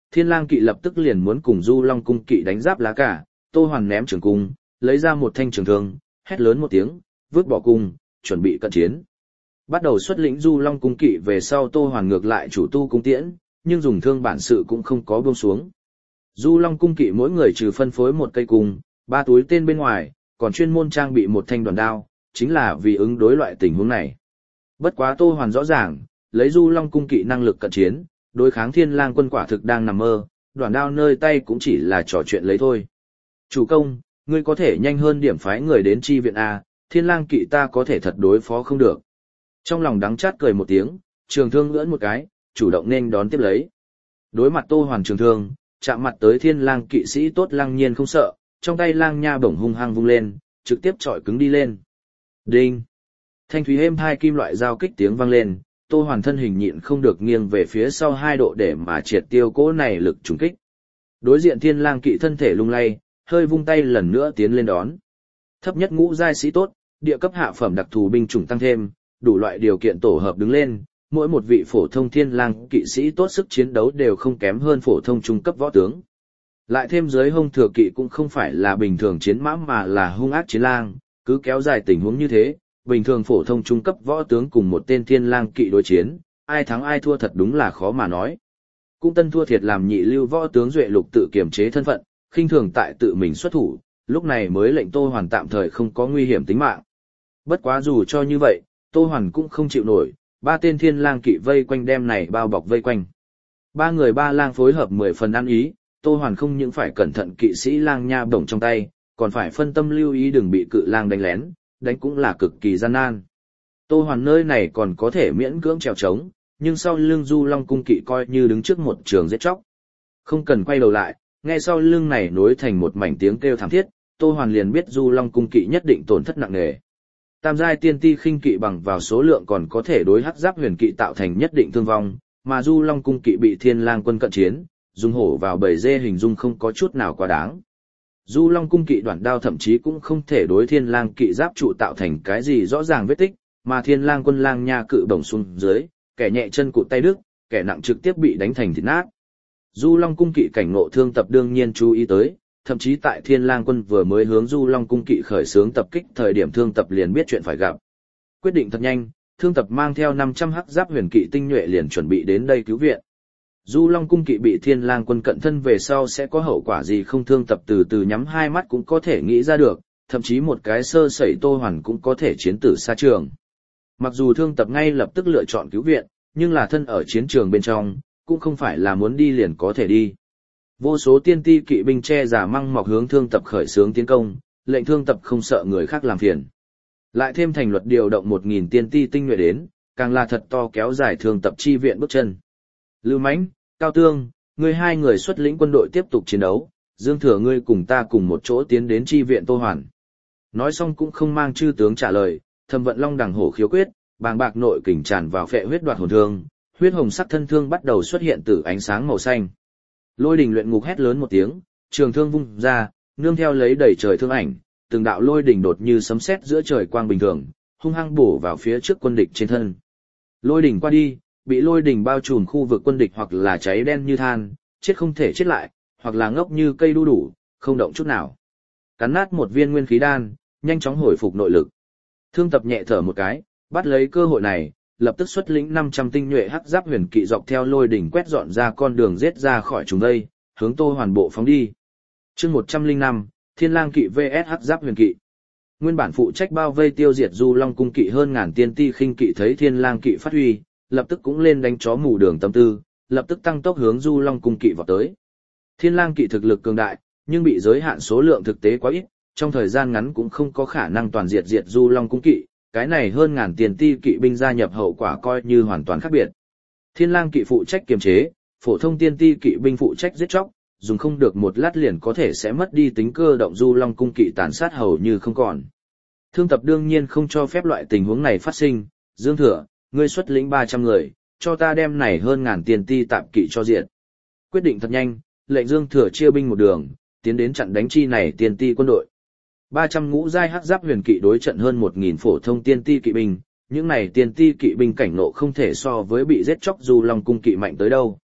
Thiên Lang kỵ lập tức liền muốn cùng Du Long cung kỵ đánh giáp lá cả, Tô Hoàn ném trường cung, lấy ra một thanh trường thương, hét lớn một tiếng, vứt bỏ cung, chuẩn bị cận chiến. Bắt đầu xuất lĩnh Du Long cung kỵ về sau Tô Hoàn ngược lại chủ tu cung tiễn, nhưng dùng thương bản sự cũng không có buông xuống. Du Long cung kỵ mỗi người trừ phân phối một cây cung, ba túi tên bên ngoài, còn chuyên môn trang bị một thanh đoàn đao, chính là vì ứng đối loại tình huống này. Bất quá Tô Hoàn rõ ràng, lấy Du Long cung kỵ năng lực cận chiến, đối kháng Thiên Lang quân quả thực đang nằm mơ, đoàn đao nơi tay cũng chỉ là trò chuyện lấy thôi. Chủ công, ngươi có thể nhanh hơn điểm phái người đến chi viện A, Thiên Lang kỵ ta có thể thật đối phó không được. Trong lòng đắng chát cười một tiếng, trường thương lưỡn một cái, chủ động nên đón tiếp lấy. Đối mặt Tô Hoàn trường thương, chạm mặt tới Thiên Lang kỵ sĩ tốt lăng nhiên không sợ, trong tay lang nha bổng hung hăng vung lên, trực tiếp chọi cứng đi lên. Đinh! Thanh thúy êm hai kim loại giao kích tiếng vang lên, Tô Hoàn thân hình nhịn không được nghiêng về phía sau hai độ để mà triệt tiêu cỗ này lực trùng kích. Đối diện Thiên Lang kỵ thân thể lung lay, hơi vung tay lần nữa tiến lên đón. Thấp nhất ngũ giai sĩ tốt, địa cấp hạ phẩm đặc thù binh chủng tăng thêm, đủ loại điều kiện tổ hợp đứng lên, mỗi một vị phổ thông Thiên Lang kỵ sĩ tốt sức chiến đấu đều không kém hơn phổ thông trung cấp võ tướng. Lại thêm dưới hông thừa kỵ cũng không phải là bình thường chiến mã mà là hung ác chiến lang, cứ kéo dài tình huống như thế, bình thường phổ thông trung cấp võ tướng cùng một tên Thiên Lang kỵ đối chiến, ai thắng ai thua thật đúng là khó mà nói. Cũng tân thua thiệt làm nhị lưu võ tướng Duệ Lục tự kiềm chế thân phận, khinh thường tại tự mình xuất thủ, lúc này mới lệnh Tô Hoàn tạm thời không có nguy hiểm tính mạng. Bất quá dù cho như vậy, Tô Hoàn cũng không chịu nổi, ba tên Thiên Lang kỵ vây quanh đem này bao bọc vây quanh. Ba người ba lang phối hợp mười phần ăn ý, Tô Hoàn không những phải cẩn thận kỵ sĩ lang nha bổng trong tay, còn phải phân tâm lưu ý đừng bị cự lang đánh lén, đánh cũng là cực kỳ gian nan. Tô Hoàn nơi này còn có thể miễn cưỡng trèo trống, nhưng sau lưng Du Long cung kỵ coi như đứng trước một trường giết chóc. Không cần quay đầu lại, nghe sau lưng này nối thành một mảnh tiếng kêu thảm thiết, Tô Hoàn liền biết Du Long cung kỵ nhất định tổn thất nặng nề. Tam giai tiên ti khinh kỵ bằng vào số lượng còn có thể đối hắc giáp huyền kỵ tạo thành nhất định thương vong, mà Du Long cung kỵ bị Thiên Lang quân cận chiến, dùng hổ vào bầy dê hình dung không có chút nào quá đáng. Du Long cung kỵ đoạn đao thậm chí cũng không thể đối Thiên Lang kỵ giáp trụ tạo thành cái gì rõ ràng vết tích, mà Thiên Lang quân lang nha cự bổng xuống dưới, kẻ nhẹ chân cụt tay đứt, kẻ nặng trực tiếp bị đánh thành thịt nát. Du Long cung kỵ cảnh ngộ thương tập đương nhiên chú ý tới, thậm chí tại Thiên Lang quân vừa mới hướng Du Long cung kỵ khởi xướng tập kích thời điểm thương tập liền biết chuyện phải gặp. Quyết định thật nhanh, thương tập mang theo năm trăm hắc giáp huyền kỵ tinh nhuệ liền chuẩn bị đến đây cứu viện. Du Long cung kỵ bị Thiên Lang quân cận thân về sau sẽ có hậu quả gì không, thương tập từ từ nhắm hai mắt cũng có thể nghĩ ra được, thậm chí một cái sơ sẩy Tô Hoàn cũng có thể chiến tử xa trường. Mặc dù thương tập ngay lập tức lựa chọn cứu viện, nhưng là thân ở chiến trường bên trong, cũng không phải là muốn đi liền có thể đi. Vô số tiên ti kỵ binh che giả măng mọc hướng thương tập khởi xướng tiến công, lệnh thương tập không sợ người khác làm phiền. Lại thêm thành luật điều động một nghìn tiên ti tinh nhuệ đến, càng là thật to kéo dài thương tập chi viện bước chân. Lưu Mãnh, Cao Tương, ngươi hai người xuất lĩnh quân đội tiếp tục chiến đấu, Dương Thừa ngươi cùng ta cùng một chỗ tiến đến chi viện Tô Hoàn. Nói xong cũng không mang chư tướng trả lời, Thẩm Vận Long đằng hổ khiếu quyết, bàng bạc nội kình tràn vào phệ huyết đoạt hồn thương, huyết hồng sắc thân thương bắt đầu xuất hiện từ ánh sáng màu xanh. Lôi Đình luyện ngục hét lớn một tiếng, trường thương vung ra, nương theo lấy đầy trời thương ảnh, từng đạo lôi đình đột như sấm sét giữa trời quang bình thường, hung hăng bổ vào phía trước quân địch trên thân. Lôi đình qua đi, bị lôi đình bao trùm khu vực quân địch hoặc là cháy đen như than, chết không thể chết lại, hoặc là ngốc như cây đu đủ, không động chút nào. Cắn nát một viên nguyên khí đan, nhanh chóng hồi phục nội lực. Thương tập nhẹ thở một cái, bắt lấy cơ hội này, lập tức xuất lĩnh năm trăm tinh nhuệ hắc giáp huyền kỵ dọc theo lôi đỉnh quét dọn ra con đường giết ra khỏi chúng đây, hướng Tô Hoàn bộ phóng đi. Chương một trăm lẻ năm, Thiên Lang kỵ vs hắc giáp huyền kỵ. Nguyên bản phụ trách bao vây tiêu diệt Du Long cung kỵ hơn ngàn tiên ti khinh kỵ thấy Thiên Lang kỵ phát huy, lập tức cũng lên đánh chó mù đường tâm tư, lập tức tăng tốc hướng Du Long cung kỵ vọt tới. Thiên Lang kỵ thực lực cường đại, nhưng bị giới hạn số lượng thực tế quá ít, trong thời gian ngắn cũng không có khả năng toàn diệt diệt Du Long cung kỵ, cái này hơn ngàn tiền ti kỵ binh gia nhập hậu quả coi như hoàn toàn khác biệt. Thiên Lang kỵ phụ trách kiềm chế, phổ thông tiên ti kỵ binh phụ trách giết chóc, dùng không được một lát liền có thể sẽ mất đi tính cơ động, Du Long cung kỵ tàn sát hầu như không còn. Thương tập đương nhiên không cho phép loại tình huống này phát sinh, Dương Thừa, ngươi xuất lĩnh ba trăm người, cho ta đem này hơn ngàn tiền ti tạm kỵ cho diệt. Quyết định thật nhanh, lệnh Dương Thừa chia binh một đường, tiến đến chặn đánh chi này tiền ti quân đội. ba trăm ngũ giai hắc giáp huyền kỵ đối trận hơn một nghìn phổ thông tiên ti kỵ binh, những này tiên ti kỵ binh cảnh nộ không thể so với bị giết chóc Du Long cung kỵ mạnh tới đâu.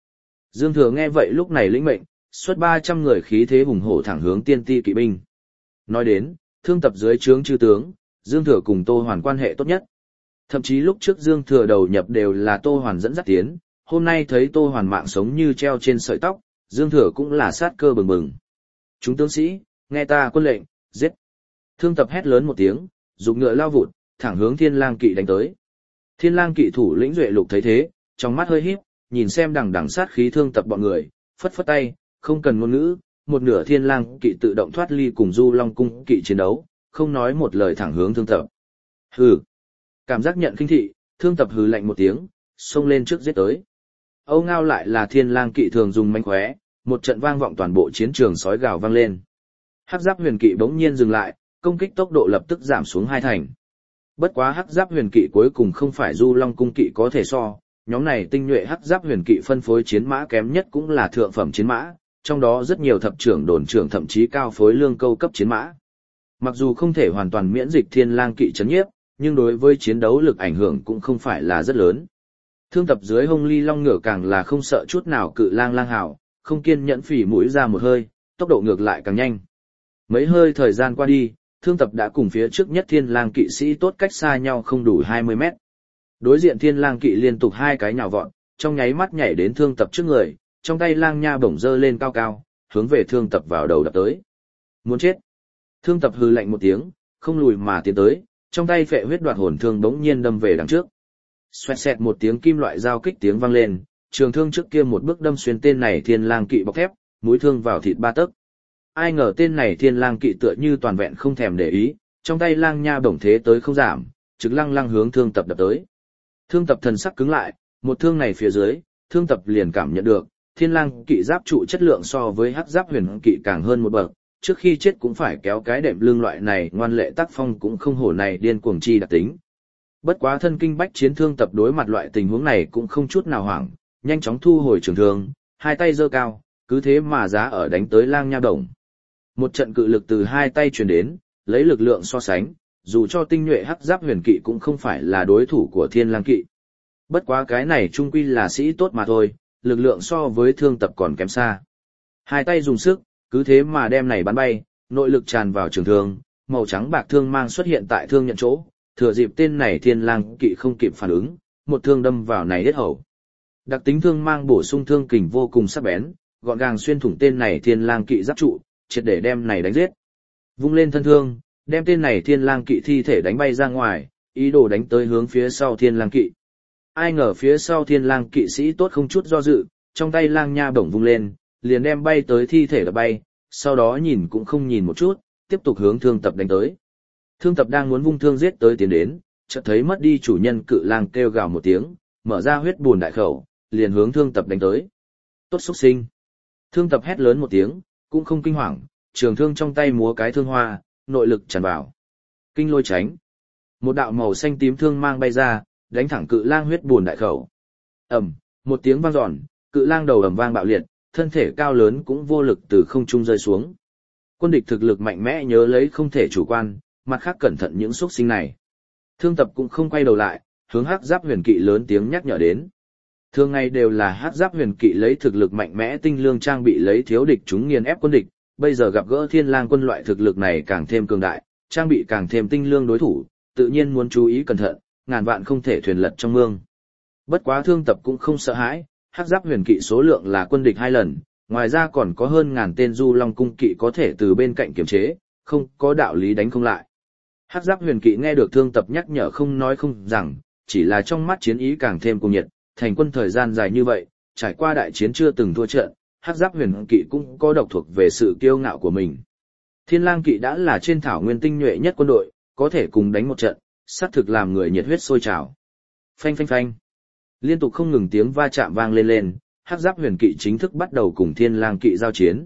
Dương Thừa nghe vậy lúc này lĩnh mệnh, xuất ba trăm người khí thế hùng hổ thẳng hướng tiên ti kỵ binh. Nói đến, thương tập dưới trướng chư tướng, Dương Thừa cùng Tô Hoàn quan hệ tốt nhất. Thậm chí lúc trước Dương Thừa đầu nhập đều là Tô Hoàn dẫn dắt tiến, hôm nay thấy Tô Hoàn mạng sống như treo trên sợi tóc, Dương Thừa cũng là sát cơ bừng bừng. Chúng tướng sĩ, nghe ta quân lệnh, giết. Thương tập hét lớn một tiếng, dùng ngựa lao vụt, thẳng hướng Thiên Lang kỵ đánh tới. Thiên Lang kỵ thủ lĩnh Duệ Lục thấy thế, trong mắt hơi híp, nhìn xem đằng đằng sát khí thương tập bọn người, phất phất tay, không cần ngôn ngữ, một nửa Thiên Lang kỵ tự động thoát ly cùng Du Long cung kỵ chiến đấu, không nói một lời thẳng hướng thương tập. Hừ. Cảm giác nhận khinh thị, thương tập hừ lạnh một tiếng, xông lên trước giết tới. Âu Ngao lại là Thiên Lang kỵ thường dùng mánh khóe, một trận vang vọng toàn bộ chiến trường sói gào vang lên. Hắc Giáp Huyền kỵ bỗng nhiên dừng lại, công kích tốc độ lập tức giảm xuống hai thành. Bất quá Hắc Giáp Huyền kỵ cuối cùng không phải Du Long cung kỵ có thể so, nhóm này tinh nhuệ Hắc Giáp Huyền kỵ phân phối chiến mã kém nhất cũng là thượng phẩm chiến mã, trong đó rất nhiều thập trưởng đồn trưởng thậm chí cao phối lương câu cấp chiến mã. Mặc dù không thể hoàn toàn miễn dịch Thiên Lang kỵ chấn nhiếp, nhưng đối với chiến đấu lực ảnh hưởng cũng không phải là rất lớn. Thương tập dưới hông ly long ngựa càng là không sợ chút nào cự lang lang hào, không kiên nhẫn phỉ mũi ra một hơi, tốc độ ngược lại càng nhanh. Mấy hơi thời gian qua đi, thương tập đã cùng phía trước nhất Thiên Lang kỵ sĩ tốt cách xa nhau không đủ hai mươi mét. Đối diện Thiên Lang kỵ liên tục hai cái nhào vọt, trong nháy mắt nhảy đến thương tập trước người, trong tay lang nha bổng dơ lên cao cao, hướng về thương tập vào đầu đập tới. Muốn chết. Thương tập hừ lạnh một tiếng, không lùi mà tiến tới, trong tay phệ huyết đoạt hồn thương bỗng nhiên đâm về đằng trước. Xoẹt xẹt một tiếng kim loại giao kích tiếng vang lên, trường thương trước kia một bước đâm xuyên tên này Thiên Lang kỵ bọc thép, mũi thương vào thịt ba tấc. Ai ngờ tên này Thiên Lang kỵ tựa như toàn vẹn không thèm để ý, trong tay lang nha bổng thế tới không giảm, trực lăng lăng hướng thương tập đập tới. Thương tập thần sắc cứng lại, một thương này phía dưới, thương tập liền cảm nhận được, Thiên Lang kỵ giáp trụ chất lượng so với Hắc Giáp Huyền kỵ càng hơn một bậc, trước khi chết cũng phải kéo cái đệm lưng loại này, ngoan lệ tác phong cũng không hổ này điên cuồng chi đặc tính. Bất quá thân kinh bách chiến thương tập đối mặt loại tình huống này cũng không chút nào hoảng, nhanh chóng thu hồi trường thương, hai tay giơ cao, cứ thế mà giá ở đánh tới lang nha đồng. Một trận cự lực từ hai tay truyền đến, lấy lực lượng so sánh, dù cho tinh nhuệ Hắc Giáp Huyền kỵ cũng không phải là đối thủ của Thiên Lang kỵ. Bất quá cái này trung quy là sĩ tốt mà thôi, lực lượng so với thương tập còn kém xa. Hai tay dùng sức, cứ thế mà đem này bắn bay, nội lực tràn vào trường thương, màu trắng bạc thương mang xuất hiện tại thương nhận chỗ, thừa dịp tên này Thiên Lang kỵ không kịp phản ứng, một thương đâm vào này yết hầu. Đặc tính thương mang bổ sung thương kình vô cùng sắc bén, gọn gàng xuyên thủng tên này Thiên Lang kỵ giáp trụ, triệt để đem này đánh giết. Vung lên thân thương, đem tên này Thiên Lang kỵ thi thể đánh bay ra ngoài, ý đồ đánh tới hướng phía sau Thiên Lang kỵ. Ai ngờ phía sau Thiên Lang kỵ sĩ tốt không chút do dự, trong tay lang nha bổng vung lên, liền đem bay tới thi thể đập bay, sau đó nhìn cũng không nhìn một chút, tiếp tục hướng thương tập đánh tới. Thương tập đang muốn vung thương giết tới tiến đến, chợt thấy mất đi chủ nhân cự lang kêu gào một tiếng, mở ra huyết bùn đại khẩu, liền hướng thương tập đánh tới. Tốt xuất sinh. Thương tập hét lớn một tiếng, cũng không kinh hoàng, trường thương trong tay múa cái thương hoa, nội lực tràn vào. Kinh lôi tránh. Một đạo màu xanh tím thương mang bay ra, đánh thẳng cự lang huyết bùn đại khẩu. Ầm, một tiếng vang dọn, cự lang đầu ầm vang bạo liệt, thân thể cao lớn cũng vô lực từ không trung rơi xuống. Quân địch thực lực mạnh mẽ nhớ lấy không thể chủ quan, mặt khác cẩn thận những xuất sinh này. Thương tập cũng không quay đầu lại, hướng Hắc Giáp Huyền kỵ lớn tiếng nhắc nhở đến. Thường ngày đều là Hắc Giáp Huyền kỵ lấy thực lực mạnh mẽ tinh lương trang bị lấy thiếu địch chúng nghiền ép quân địch, bây giờ gặp gỡ Thiên Lang quân loại thực lực này càng thêm cường đại, trang bị càng thêm tinh lương đối thủ, tự nhiên muốn chú ý cẩn thận, ngàn vạn không thể thuyền lật trong mương. Bất quá thương tập cũng không sợ hãi, Hắc Giáp Huyền kỵ số lượng là quân địch hai lần, ngoài ra còn có hơn ngàn tên Du Long cung kỵ có thể từ bên cạnh kiểm chế, không có đạo lý đánh không lại. Hắc Giáp Huyền kỵ nghe được thương tập nhắc nhở không nói không rằng, chỉ là trong mắt chiến ý càng thêm cuồng nhiệt, thành quân thời gian dài như vậy, trải qua đại chiến chưa từng thua trận, Hắc Giáp Huyền kỵ cũng có độc thuộc về sự kiêu ngạo của mình. Thiên Lang kỵ đã là trên thảo nguyên tinh nhuệ nhất quân đội, có thể cùng đánh một trận, xác thực làm người nhiệt huyết sôi trào. Phanh phanh phanh. Liên tục không ngừng tiếng va chạm vang lên lên, Hắc Giáp Huyền kỵ chính thức bắt đầu cùng Thiên Lang kỵ giao chiến.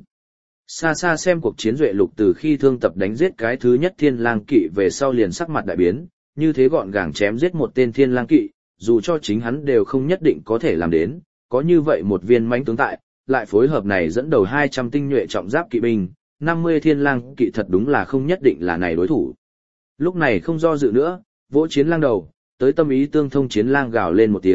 Xa xa xem cuộc chiến Duệ Lục từ khi thương tập đánh giết cái thứ nhất Thiên Lang kỵ về sau liền sắc mặt đại biến, như thế gọn gàng chém giết một tên Thiên Lang kỵ, dù cho chính hắn đều không nhất định có thể làm đến, có như vậy một viên mãnh tướng tại, lại phối hợp này dẫn đầu hai trăm tinh nhuệ trọng giáp kỵ binh, năm mươi Thiên Lang kỵ thật đúng là không nhất định là này đối thủ. Lúc này không do dự nữa, vỗ chiến lang đầu, tới tâm ý tương thông chiến lang gào lên một tiếng,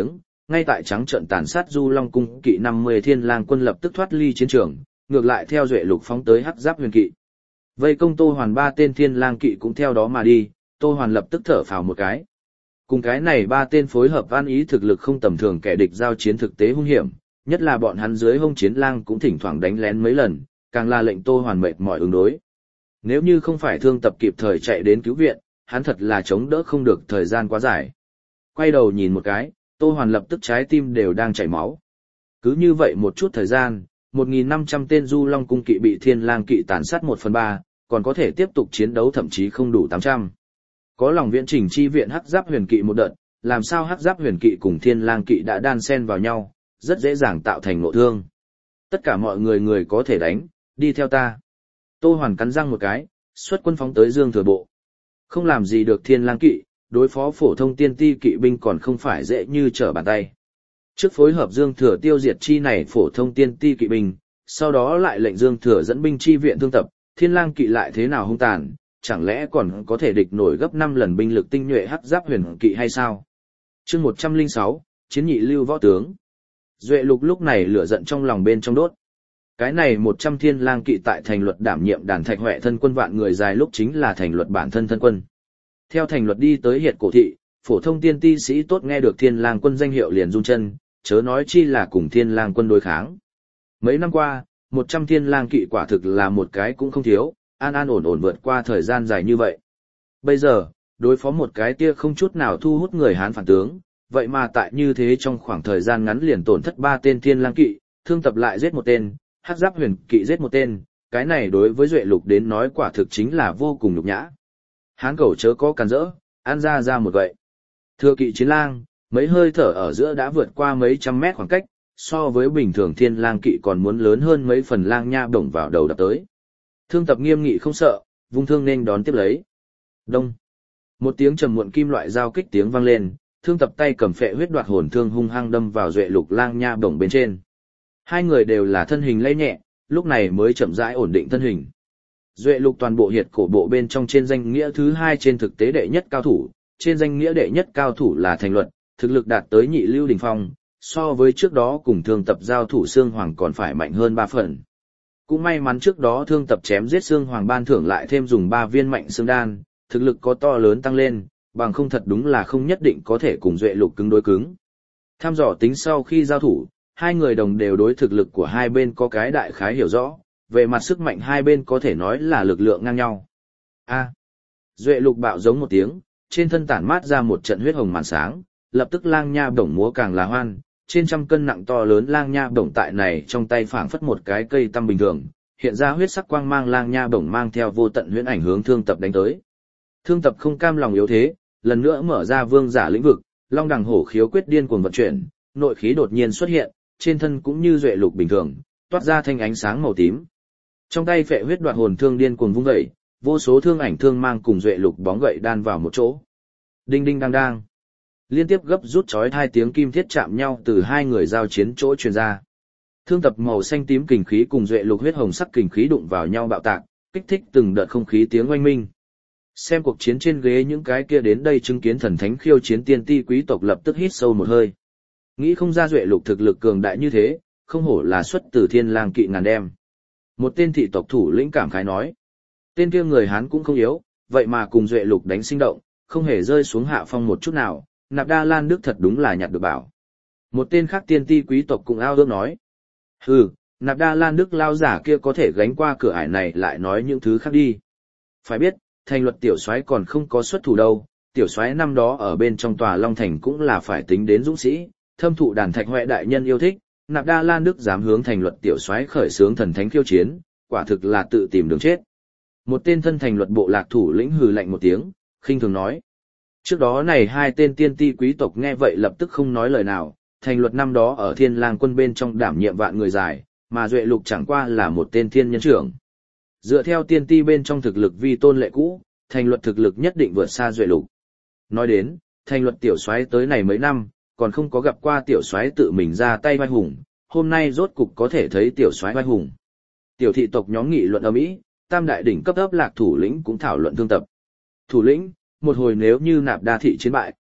ngay tại trắng trận tàn sát Du Long cung kỵ năm mươi thiên lang quân lập tức thoát ly chiến trường, ngược lại theo Duệ Lục phóng tới Hắc Giáp Huyền kỵ. Vây công Tô Hoàn ba tên thiên lang kỵ cũng theo đó mà đi, Tô Hoàn lập tức thở phào một cái. Cùng cái này ba tên phối hợp an ý thực lực không tầm thường kẻ địch giao chiến thực tế hung hiểm, nhất là bọn hắn dưới hông chiến lang cũng thỉnh thoảng đánh lén mấy lần, càng là lệnh Tô Hoàn mệt mỏi ứng đối. Nếu như không phải Thương Tập kịp thời chạy đến cứu viện, hắn thật là chống đỡ không được thời gian quá dài. Quay đầu nhìn một cái, Tô Hoàn lập tức trái tim đều đang chảy máu. Cứ như vậy một chút thời gian, một nghìn năm trăm tên Du Long cung kỵ bị thiên lang kỵ tàn sát một phần ba, còn có thể tiếp tục chiến đấu thậm chí không đủ tám trăm. Có lòng viễn trình chi viện Hắc Giáp Huyền kỵ một đợt, làm sao Hắc Giáp Huyền kỵ cùng thiên lang kỵ đã đan xen vào nhau, rất dễ dàng tạo thành nội thương. Tất cả mọi người người có thể đánh, đi theo ta. Tô Hoàn cắn răng một cái, xuất quân phóng tới Dương Thừa bộ. Không làm gì được thiên lang kỵ, đối phó phổ thông tiên ti kỵ binh còn không phải dễ như trở bàn tay. Trước phối hợp Dương Thừa tiêu diệt chi này phổ thông tiên ti kỵ binh, sau đó lại lệnh Dương Thừa dẫn binh chi viện Thương Tập, thiên lang kỵ lại thế nào hung tàn, chẳng lẽ còn có thể địch nổi gấp năm lần binh lực tinh nhuệ Hắc Giáp Huyền kỵ hay sao? Chương một trăm lẻ sáu, Chiến nhị lưu võ tướng. Duệ Lục lúc này lửa giận trong lòng bên trong đốt. Cái này một trăm thiên lang kỵ tại thành luật đảm nhiệm đàn thạch huệ thân quân vạn người dài lúc chính là thành luật bản thân thân quân. Theo thành luật đi tới Hiệt Cổ thị, phổ thông tiên ti sĩ tốt nghe được thiên lang quân danh hiệu liền run chân, chớ nói chi là cùng thiên lang quân đối kháng. Mấy năm qua, một trăm thiên lang kỵ quả thực là một cái cũng không thiếu, an an ổn ổn vượt qua thời gian dài như vậy. Bây giờ, đối phó một cái tia không chút nào thu hút người Hán phản tướng, vậy mà tại như thế trong khoảng thời gian ngắn liền tổn thất ba tên thiên lang kỵ, Thương Tập lại giết một tên, Hắc Giáp Huyền kỵ giết một tên, cái này đối với Duệ Lục đến nói quả thực chính là vô cùng nhục nhã. Hán cẩu chớ có càn rỡ, ăn ra ra một gậy. Thừa kỵ chiến lang, mấy hơi thở ở giữa đã vượt qua mấy trăm mét khoảng cách, so với bình thường thiên lang kỵ còn muốn lớn hơn mấy phần lang nha bổng vào đầu đập tới. Thương Tập nghiêm nghị không sợ, vung thương nên đón tiếp lấy. Đông. Một tiếng trầm muộn kim loại giao kích tiếng vang lên, Thương Tập tay cầm phệ huyết đoạt hồn thương hung hăng đâm vào Duệ Lục lang nha bổng bên trên. Hai người đều là thân hình lay nhẹ, lúc này mới chậm rãi ổn định thân hình. Duệ Lục toàn bộ Hiệt Cổ bộ bên trong trên danh nghĩa thứ hai trên thực tế đệ nhất cao thủ, trên danh nghĩa đệ nhất cao thủ là Thành Luật, thực lực đạt tới nhị lưu đỉnh phong, so với trước đó cùng Thương Tập giao thủ Xương Hoàng còn phải mạnh hơn ba phần. Cũng may mắn trước đó Thương Tập chém giết Xương Hoàng ban thưởng lại thêm dùng ba viên mạnh xương đan, thực lực có to lớn tăng lên, bằng không thật đúng là không nhất định có thể cùng Duệ Lục cứng đối cứng. Tham dò tính sau khi giao thủ, hai người đồng đều đối thực lực của hai bên có cái đại khái hiểu rõ, về mặt sức mạnh hai bên có thể nói là lực lượng ngang nhau. A. Duệ Lục bạo giống một tiếng, trên thân tản mát ra một trận huyết hồng màn sáng, lập tức lang nha bổng múa càng là hoan, trên trăm cân nặng to lớn lang nha bổng tại này trong tay phảng phất một cái cây tăm bình thường, hiện ra huyết sắc quang mang lang nha bổng mang theo vô tận huyễn ảnh hướng Thương Tập đánh tới. Thương Tập không cam lòng yếu thế, lần nữa mở ra vương giả lĩnh vực, Long Đằng Hổ khiếu quyết điên cuồng vận chuyển, nội khí đột nhiên xuất hiện, trên thân cũng như Duệ Lục bình thường, toát ra thanh ánh sáng màu tím. Trong tay phệ huyết đoạt hồn thương điên cuồng vung dậy, vô số thương ảnh thương mang cùng Duệ Lục bóng gậy đan vào một chỗ. Đinh đinh đang đang. Liên tiếp gấp rút chói hai tiếng kim thiết chạm nhau từ hai người giao chiến chỗ truyền ra. Thương Tập màu xanh tím kình khí cùng Duệ Lục huyết hồng sắc kình khí đụng vào nhau bạo tạc, kích thích từng đợt không khí tiếng oanh minh. Xem cuộc chiến trên ghế những cái kia đến đây chứng kiến thần thánh khiêu chiến tiên ti quý tộc lập tức hít sâu một hơi. Nghĩ không ra Duệ Lục thực lực cường đại như thế, không hổ là xuất từ thiên lang kỵ ngàn đem. Một tên thị tộc thủ lĩnh cảm khái nói. Tên kia người Hán cũng không yếu, vậy mà cùng Duệ Lục đánh sinh động, không hề rơi xuống hạ phong một chút nào, Nạp Đa Lan Đức thật đúng là nhặt được bảo. Một tên khác tiên ti quý tộc cũng ao ước nói. Hừ, Nạp Đa Lan Đức lao giả kia có thể gánh qua cửa ải này lại nói những thứ khác đi. Phải biết, Thành Luật tiểu soái còn không có xuất thủ đâu, tiểu soái năm đó ở bên trong tòa Long Thành cũng là phải tính đến dũng sĩ, thâm thụ đàn thạch huệ đại nhân yêu thích, Nạp Đa Lan Đức dám hướng Thành Luật tiểu soái khởi xướng thần thánh khiêu chiến, quả thực là tự tìm đường chết. Một tên thân Thành Luật bộ lạc thủ lĩnh hừ lạnh một tiếng, khinh thường nói. Trước đó này hai tên tiên ti quý tộc nghe vậy lập tức không nói lời nào, Thành Luật năm đó ở Thiên Lang quân bên trong đảm nhiệm vạn người dài, mà Duệ Lục chẳng qua là một tên thiên nhân trưởng. Dựa theo tiên ti bên trong thực lực vi tôn lệ cũ, Thành Luật thực lực nhất định vượt xa Duệ Lục. Nói đến, Thành Luật tiểu soái tới này mấy năm, còn không có gặp qua tiểu soái tự mình ra tay vai hùng, hôm nay rốt cục có thể thấy tiểu soái vai hùng. Tiểu thị tộc nhóm nghị luận ầm ĩ, tam đại đỉnh cấp ấp lạc thủ lĩnh cũng thảo luận Thương Tập. Thủ lĩnh, một hồi nếu như Nạp Đa thị chiến bại,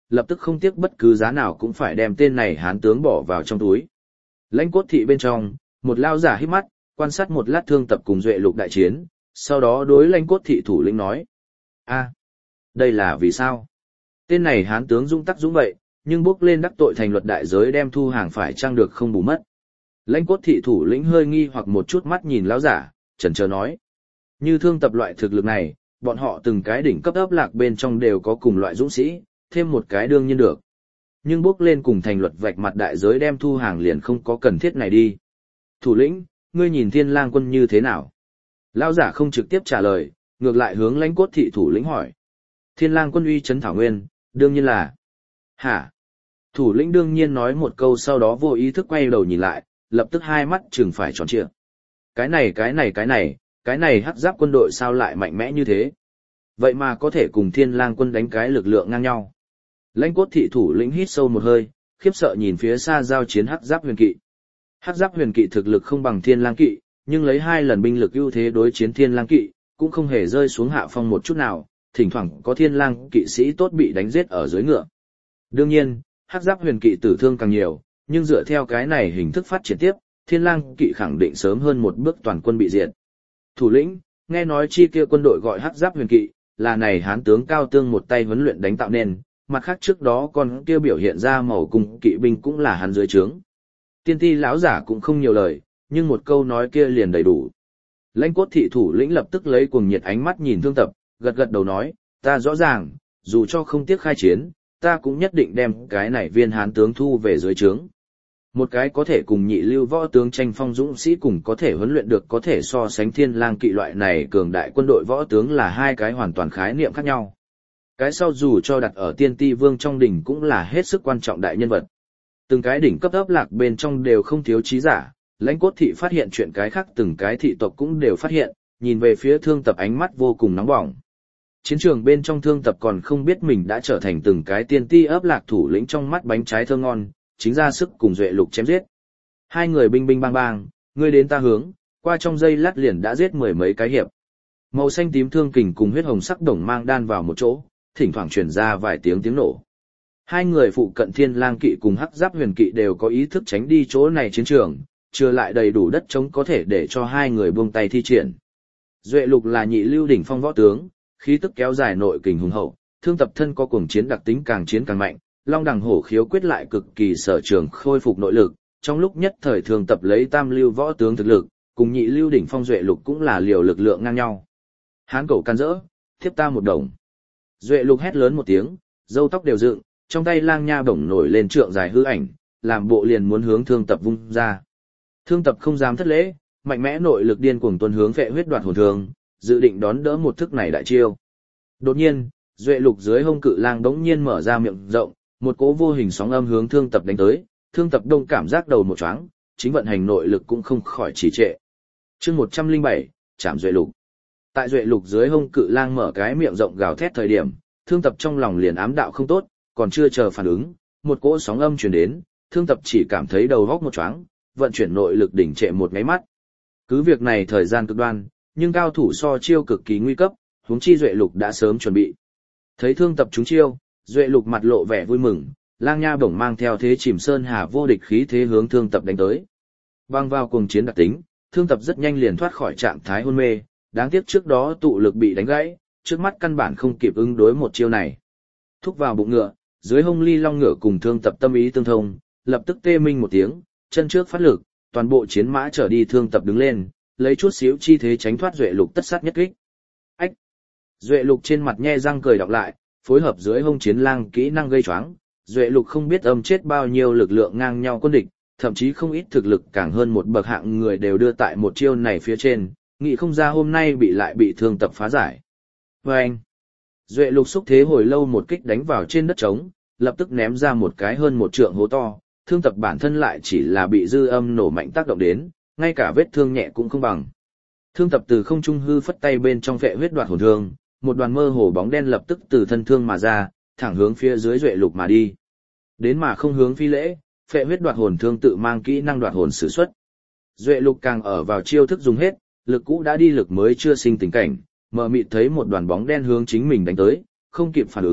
lập tức không tiếc bất cứ giá nào cũng phải đem tên này hán tướng bỏ vào trong túi. Lãnh cốt thị bên trong, một lao giả hít mắt, quan sát một lát Thương Tập cùng Duệ Lục đại chiến, sau đó đối lãnh cốt thị thủ lĩnh nói: "A, đây là vì sao? Tên này hán tướng dũng tắc dũng vậy, nhưng bước lên đắc tội thành luật đại giới đem thu hàng phải chăng được không bù mất?" Lãnh cốt thị thủ lĩnh hơi nghi hoặc một chút mắt nhìn lão giả, chần chờ nói: "Như Thương Tập loại thực lực này, bọn họ từng cái đỉnh cấp ấp lạc bên trong đều có cùng loại dũng sĩ, thêm một cái đương nhiên được. Nhưng bước lên cùng thành luật vạch mặt đại giới đem thu hàng liền không có cần thiết này đi. Thủ lĩnh, ngươi nhìn Thiên Lang quân như thế nào?" Lão giả không trực tiếp trả lời, ngược lại hướng lãnh cốt thị thủ lĩnh hỏi: "Thiên Lang quân uy chấn thảo nguyên, đương nhiên là..." "Hả?" Thủ lĩnh đương nhiên nói một câu, sau đó vô ý thức quay đầu nhìn lại, lập tức hai mắt trừng phải tròn trịa. Cái này cái này cái này, cái này hắc giáp quân đội sao lại mạnh mẽ như thế? Vậy mà có thể cùng Thiên Lang quân đánh cái lực lượng ngang nhau. Lãnh cốt thị thủ lĩnh hít sâu một hơi, khiếp sợ nhìn phía xa giao chiến hắc giáp huyền kỵ. Hắc giáp huyền kỵ thực lực không bằng Thiên Lang kỵ, nhưng lấy hai lần binh lực ưu thế đối chiến Thiên Lang kỵ, cũng không hề rơi xuống hạ phong một chút nào, thỉnh thoảng có Thiên Lang kỵ sĩ tốt bị đánh giết ở dưới ngựa. Đương nhiên, hắc giáp huyền kỵ tử thương càng nhiều, nhưng dựa theo cái này hình thức phát triển tiếp, Thiên Lang kỵ khẳng định sớm hơn một bước toàn quân bị diệt. Thủ lĩnh, nghe nói chi kia quân đội gọi hắc giáp huyền kỵ, là này hán tướng Cao Tương một tay huấn luyện đánh tạo nên, mặt khác trước đó còn kia biểu hiện ra màu cùng kỵ binh cũng là hắn dưới trướng. Tiên ti lão giả cũng không nhiều lời, nhưng một câu nói kia liền đầy đủ. Lãnh cốt thị thủ lĩnh lập tức lấy cuồng nhiệt ánh mắt nhìn Thương Tập, gật gật đầu nói: "Ta rõ ràng, dù cho không tiếc khai chiến, ta cũng nhất định đem cái này viên hán tướng thu về dưới trướng." Một cái có thể cùng nhị lưu võ tướng tranh phong dũng sĩ cùng có thể huấn luyện được có thể so sánh Thiên Lang kỵ loại này cường đại quân đội võ tướng là hai cái hoàn toàn khái niệm khác nhau. Cái sau dù cho đặt ở Tiên Ti Vương trong đỉnh cũng là hết sức quan trọng đại nhân vật. Từng cái đỉnh cấp ấp lạc bên trong đều không thiếu trí giả, lãnh cốt thị phát hiện chuyện cái khác từng cái thị tộc cũng đều phát hiện, nhìn về phía Thương Tập ánh mắt vô cùng nóng bỏng. Chiến trường bên trong Thương Tập còn không biết mình đã trở thành từng cái tiên ti ấp lạc thủ lĩnh trong mắt bánh trái thơ ngon, chính ra sức cùng Duệ Lục chém giết. Hai người binh binh bang bang, ngươi đến ta hướng, qua trong giây lát liền đã giết mười mấy cái hiệp. Màu xanh tím thương kình cùng huyết hồng sắc đồng mang đan vào một chỗ, thỉnh thoảng truyền ra vài tiếng tiếng nổ. Hai người phụ cận Thiên Lang kỵ cùng hắc giáp huyền kỵ đều có ý thức tránh đi chỗ này chiến trường, chưa lại đầy đủ đất trống có thể để cho hai người buông tay thi triển. Duệ Lục là nhị lưu đỉnh phong võ tướng, khí tức kéo dài nội kình hùng hậu, Thương Tập thân có cuồng chiến đặc tính càng chiến càng mạnh, Long Đằng Hổ khiếu quyết lại cực kỳ sở trường khôi phục nội lực, trong lúc nhất thời Thương Tập lấy tam lưu võ tướng thực lực, cùng nhị lưu đỉnh phong Duệ Lục cũng là liều lực lượng ngang nhau. Hán cẩu can dỡ, thiếp ta một đồng. Duệ Lục hét lớn một tiếng, râu tóc đều dựng, trong tay lang nha bổng nổi lên trượng dài hư ảnh, làm bộ liền muốn hướng Thương Tập vung ra. Thương Tập không dám thất lễ, mạnh mẽ nội lực điên cuồng tuôn hướng Phệ Huyết Đoạt Hồn Thương, dự định đón đỡ một thức này đại chiêu. Đột nhiên, Duệ Lục dưới hông cự lang đống nhiên mở ra miệng rộng, một cỗ vô hình sóng âm hướng Thương Tập đánh tới, Thương Tập đông cảm giác đầu một choáng, chính vận hành nội lực cũng không khỏi trì trệ. Chương một trăm lẻ bảy, chạm Duệ Lục. Tại Duệ Lục dưới hông cự lang mở cái miệng rộng gào thét thời điểm, Thương Tập trong lòng liền ám đạo không tốt, còn chưa chờ phản ứng, một cỗ sóng âm truyền đến, Thương Tập chỉ cảm thấy đầu óc một choáng, vận chuyển nội lực đỉnh trệ một cái mắt. Cứ việc này thời gian cực đoan, nhưng cao thủ so chiêu cực kỳ nguy cấp, huống chi Duệ Lục đã sớm chuẩn bị. Thấy Thương Tập trúng chiêu, Duệ Lục mặt lộ vẻ vui mừng, lang nha bổng mang theo thế chìm sơn hà vô địch khí thế hướng Thương Tập đánh tới. Băng vào cuồng chiến đặc tính, Thương Tập rất nhanh liền thoát khỏi trạng thái hôn mê, đáng tiếc trước đó tụ lực bị đánh gãy, trước mắt căn bản không kịp ứng đối một chiêu này. Thúc vào bụng ngựa, dưới hông ly long ngựa cùng Thương Tập tâm ý tương thông, lập tức tê minh một tiếng, chân trước phát lực, toàn bộ chiến mã trở đi Thương Tập đứng lên, lấy chút xíu chi thế tránh thoát Duệ Lục tất sát nhất kích. Ách! Duệ Lục trên mặt nhe răng cười đọc lại, phối hợp dưới hông chiến lang kỹ năng gây choáng, Duệ Lục không biết âm chết bao nhiêu lực lượng ngang nhau quân địch, thậm chí không ít thực lực càng hơn một bậc hạng người đều đưa tại một chiêu này phía trên, nghĩ không ra hôm nay bị lại bị Thương Tập phá giải. Và anh! Duệ Lục xúc thế hồi lâu một kích đánh vào trên đất trống, lập tức ném ra một cái hơn một trượng hố to, Thương Tập bản thân lại chỉ là bị dư âm nổ mạnh tác động đến, ngay cả vết thương nhẹ cũng không bằng. Thương Tập từ không trung hư phất tay bên trong Phệ Huyết Đoạt Hồn Thương, một đoàn mơ hồ bóng đen lập tức từ thân thương mà ra, thẳng hướng phía dưới Duệ Lục mà đi. Đến mà không hướng phi lễ, Phệ Huyết Đoạt Hồn Thương tự mang kỹ năng đoạt hồn sử xuất. Duệ Lục càng ở vào chiêu thức dùng hết, lực cũ đã đi lực mới chưa sinh tình cảnh, mờ mịt thấy một đoàn bóng đen hướng chính mình đánh tới, không kịp phản ứng,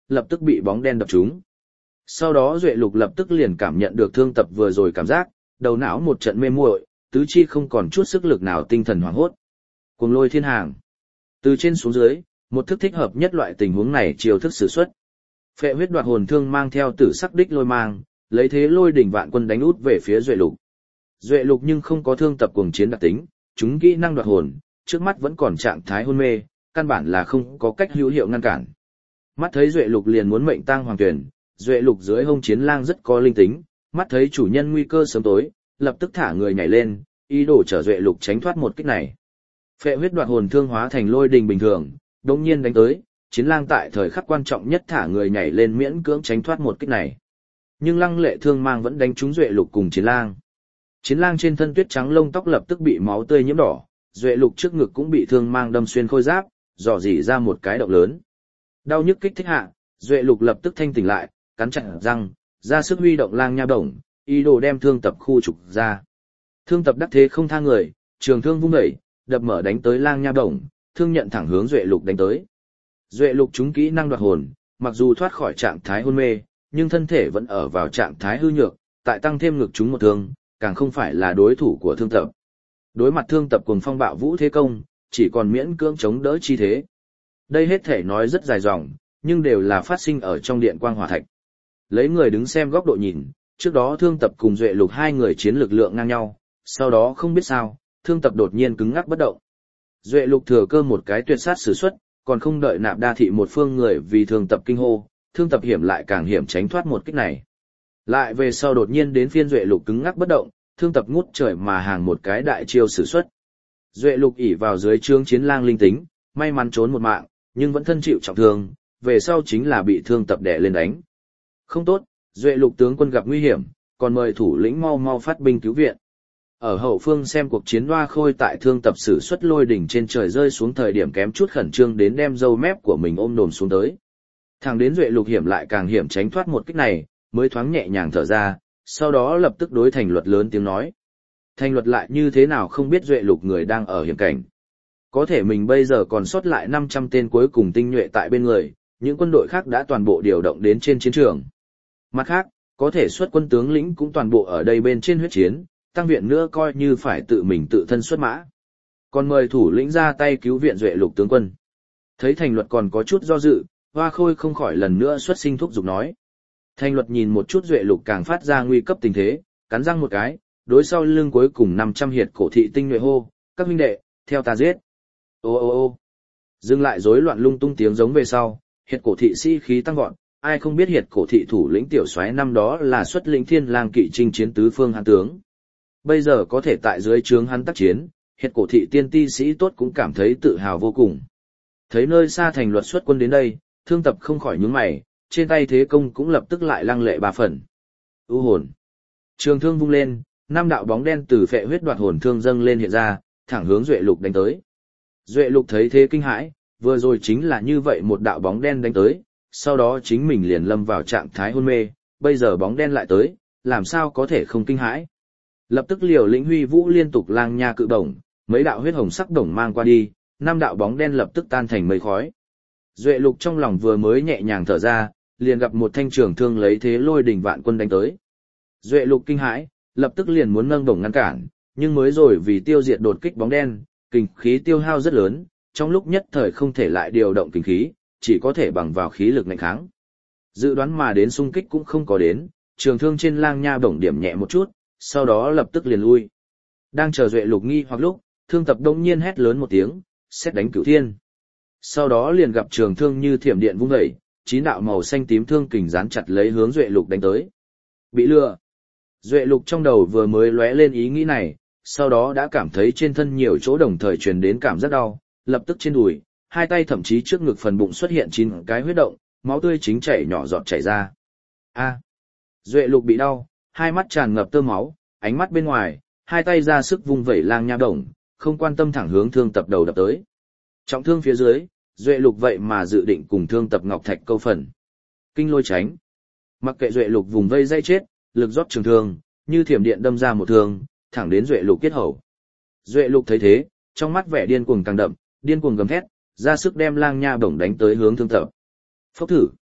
lập tức bị bóng đen đập trúng. Sau đó Duệ Lục lập tức liền cảm nhận được thương tập vừa rồi cảm giác, đầu não một trận mê muội, tứ chi không còn chút sức lực nào, tinh thần hoảng hốt. Cuồng lôi thiên hàng. Từ trên xuống dưới, một thức thích hợp nhất loại tình huống này chiêu thức sử xuất. Phệ huyết đoạt hồn thương mang theo tử sắc đích lôi mang, lấy thế lôi đỉnh vạn quân đánh út về phía Duệ Lục. Duệ Lục nhưng không có thương tập cuồng chiến đặc tính, chúng kỹ năng đoạt hồn, trước mắt vẫn còn trạng thái hôn mê, căn bản là không có cách hữu hiệu ngăn cản. Mắt thấy Duệ Lục liền muốn mệnh tang hoàng tuyển, Duệ Lục dưới hông chiến lang rất có linh tính, mắt thấy chủ nhân nguy cơ sớm tối, lập tức thả người nhảy lên, ý đồ chở Duệ Lục tránh thoát một kích này. Phệ huyết đoạt hồn thương hóa thành lôi đình bình thường, đột nhiên đánh tới, chiến lang tại thời khắc quan trọng nhất thả người nhảy lên miễn cưỡng tránh thoát một kích này. Nhưng lăng lệ thương mang vẫn đánh trúng Duệ Lục cùng chiến lang. Chiến lang trên thân tuyết trắng lông tóc lập tức bị máu tươi nhiễm đỏ, Duệ Lục trước ngực cũng bị thương mang đâm xuyên khôi giáp, rò rỉ ra một cái động lớn. Đau nhức kích thích hạ, Duệ Lục lập tức thanh tỉnh lại, cắn chặt răng, ra sức huy động lang nha bổng, ý đồ đem thương tập khu trục ra. Thương tập đắc thế không tha người, trường thương vung đẩy, đập mở đánh tới lang nha bổng, thương nhận thẳng hướng Duệ Lục đánh tới. Duệ Lục chúng kỹ năng đoạt hồn, mặc dù thoát khỏi trạng thái hôn mê, nhưng thân thể vẫn ở vào trạng thái hư nhược, tại tăng thêm ngực chúng một thương, càng không phải là đối thủ của thương tập. Đối mặt thương tập cùng phong bạo vũ thế công, chỉ còn miễn cưỡng chống đỡ chi thế. Đây hết thể nói rất dài dòng, nhưng đều là phát sinh ở trong điện quang hỏa thạch. Lấy người đứng xem góc độ nhìn, trước đó thương tập cùng Duệ Lục hai người chiến lực lượng ngang nhau, sau đó không biết sao, thương tập đột nhiên cứng ngắc bất động. Duệ Lục thừa cơ một cái tuyệt sát sử xuất, còn không đợi nạp đa thị một phương người vì thương tập kinh hô, thương tập hiểm lại càng hiểm tránh thoát một kích này. Lại về sau đột nhiên đến phiên Duệ Lục cứng ngắc bất động, thương tập ngút trời mà hàng một cái đại chiêu sử xuất. Duệ Lục ỉ vào dưới trướng chiến lang linh tính, may mắn trốn một mạng, nhưng vẫn thân chịu trọng thương, về sau chính là bị thương tập đè lên đánh. Không tốt, Duệ Lục tướng quân gặp nguy hiểm, còn mời thủ lĩnh mau mau phát binh cứu viện. Ở hậu phương xem cuộc chiến Hoa Khôi tại thương tập sử xuất lôi đỉnh trên trời rơi xuống thời điểm kém chút khẩn trương đến đem râu mép của mình ôm đồm xuống tới. Thằng đến Duệ Lục hiểm lại càng hiểm tránh thoát một kích này, mới thoáng nhẹ nhàng thở ra, sau đó lập tức đối Thành Luật lớn tiếng nói. Thành Luật lại như thế nào không biết Duệ Lục người đang ở hiểm cảnh. Có thể mình bây giờ còn sót lại năm trăm tên cuối cùng tinh nhuệ tại bên người, những quân đội khác đã toàn bộ điều động đến trên chiến trường. Mặt khác, có thể xuất quân tướng lĩnh cũng toàn bộ ở đây bên trên huyết chiến, tăng viện nữa coi như phải tự mình tự thân xuất mã. Còn mời thủ lĩnh ra tay cứu viện Duệ Lục tướng quân. Thấy Thành Luật còn có chút do dự, Hoa Khôi không khỏi lần nữa xuất sinh thúc giục nói. Thành Luật nhìn một chút Duệ Lục càng phát ra nguy cấp tình thế, cắn răng một cái, đối sau lưng cuối cùng năm trăm hiệt cổ thị tinh nhuệ hô, các huynh đệ, theo ta giết. Ô ô ô dừng lại rối loạn lung tung tiếng giống về sau, hiệt cổ thị sĩ khí tăng vọt, ai không biết hiệt cổ thị thủ lĩnh tiểu soái năm đó là xuất lĩnh thiên lang kỵ chinh chiến tứ phương hán tướng. Bây giờ có thể tại dưới trướng hắn tác chiến, hiệt cổ thị tiên ti sĩ tốt cũng cảm thấy tự hào vô cùng. Thấy nơi xa Thành Luật xuất quân đến đây, thương tập không khỏi nhướng mày, trên tay thế công cũng lập tức lại lăng lệ ba phần. U hồn. Trường thương vung lên, năm đạo bóng đen từ phệ huyết đoạt hồn thương dâng lên hiện ra, thẳng hướng Duệ Lục đánh tới. Duệ Lục thấy thế kinh hãi, vừa rồi chính là như vậy một đạo bóng đen đánh tới, sau đó chính mình liền lâm vào trạng thái hôn mê, bây giờ bóng đen lại tới, làm sao có thể không kinh hãi. Lập tức liều lĩnh huy vũ liên tục lang nha cự đồng, mấy đạo huyết hồng sắc đồng mang qua đi, năm đạo bóng đen lập tức tan thành mây khói. Duệ Lục trong lòng vừa mới nhẹ nhàng thở ra, liền gặp một thanh trường thương lấy thế lôi đỉnh vạn quân đánh tới. Duệ Lục kinh hãi, lập tức liền muốn nâng đồng ngăn cản, nhưng mới rồi vì tiêu diệt đột kích bóng đen, kinh khí tiêu hao rất lớn, trong lúc nhất thời không thể lại điều động kinh khí, chỉ có thể bằng vào khí lực nghênh kháng. Dự đoán mà đến xung kích cũng không có đến, trường thương trên lang nha bổng điểm nhẹ một chút, sau đó lập tức liền lui. Đang chờ Duệ Lục nghi hoặc lúc, thương tập đông nhiên hét lớn một tiếng, xét đánh cửu thiên. Sau đó liền gặp trường thương như thiểm điện vung dậy, chín đạo màu xanh tím thương kình dán chặt lấy hướng Duệ Lục đánh tới. Bị lừa. Duệ Lục trong đầu vừa mới lóe lên ý nghĩ này, sau đó đã cảm thấy trên thân nhiều chỗ đồng thời truyền đến cảm giác đau, lập tức trên đùi, hai tay thậm chí trước ngực phần bụng xuất hiện chín cái huyết động, máu tươi chính chảy nhỏ giọt chảy ra. A. Duệ Lục bị đau, hai mắt tràn ngập tơ máu, ánh mắt bên ngoài, hai tay ra sức vung vẩy lang nha đồng, không quan tâm thẳng hướng thương tập đầu đập tới. Trọng thương phía dưới, Duệ Lục vậy mà dự định cùng thương tập ngọc thạch câu phần. Kinh lôi tránh. Mặc kệ Duệ Lục vùng vây dây chết, lực rót trường thương, như thiểm điện đâm ra một thương, thẳng đến Duệ Lục kết hầu. Duệ Lục thấy thế, trong mắt vẻ điên cuồng càng đậm, điên cuồng gầm thét, ra sức đem lang nha bổng đánh tới hướng thương tập. Phốc thử.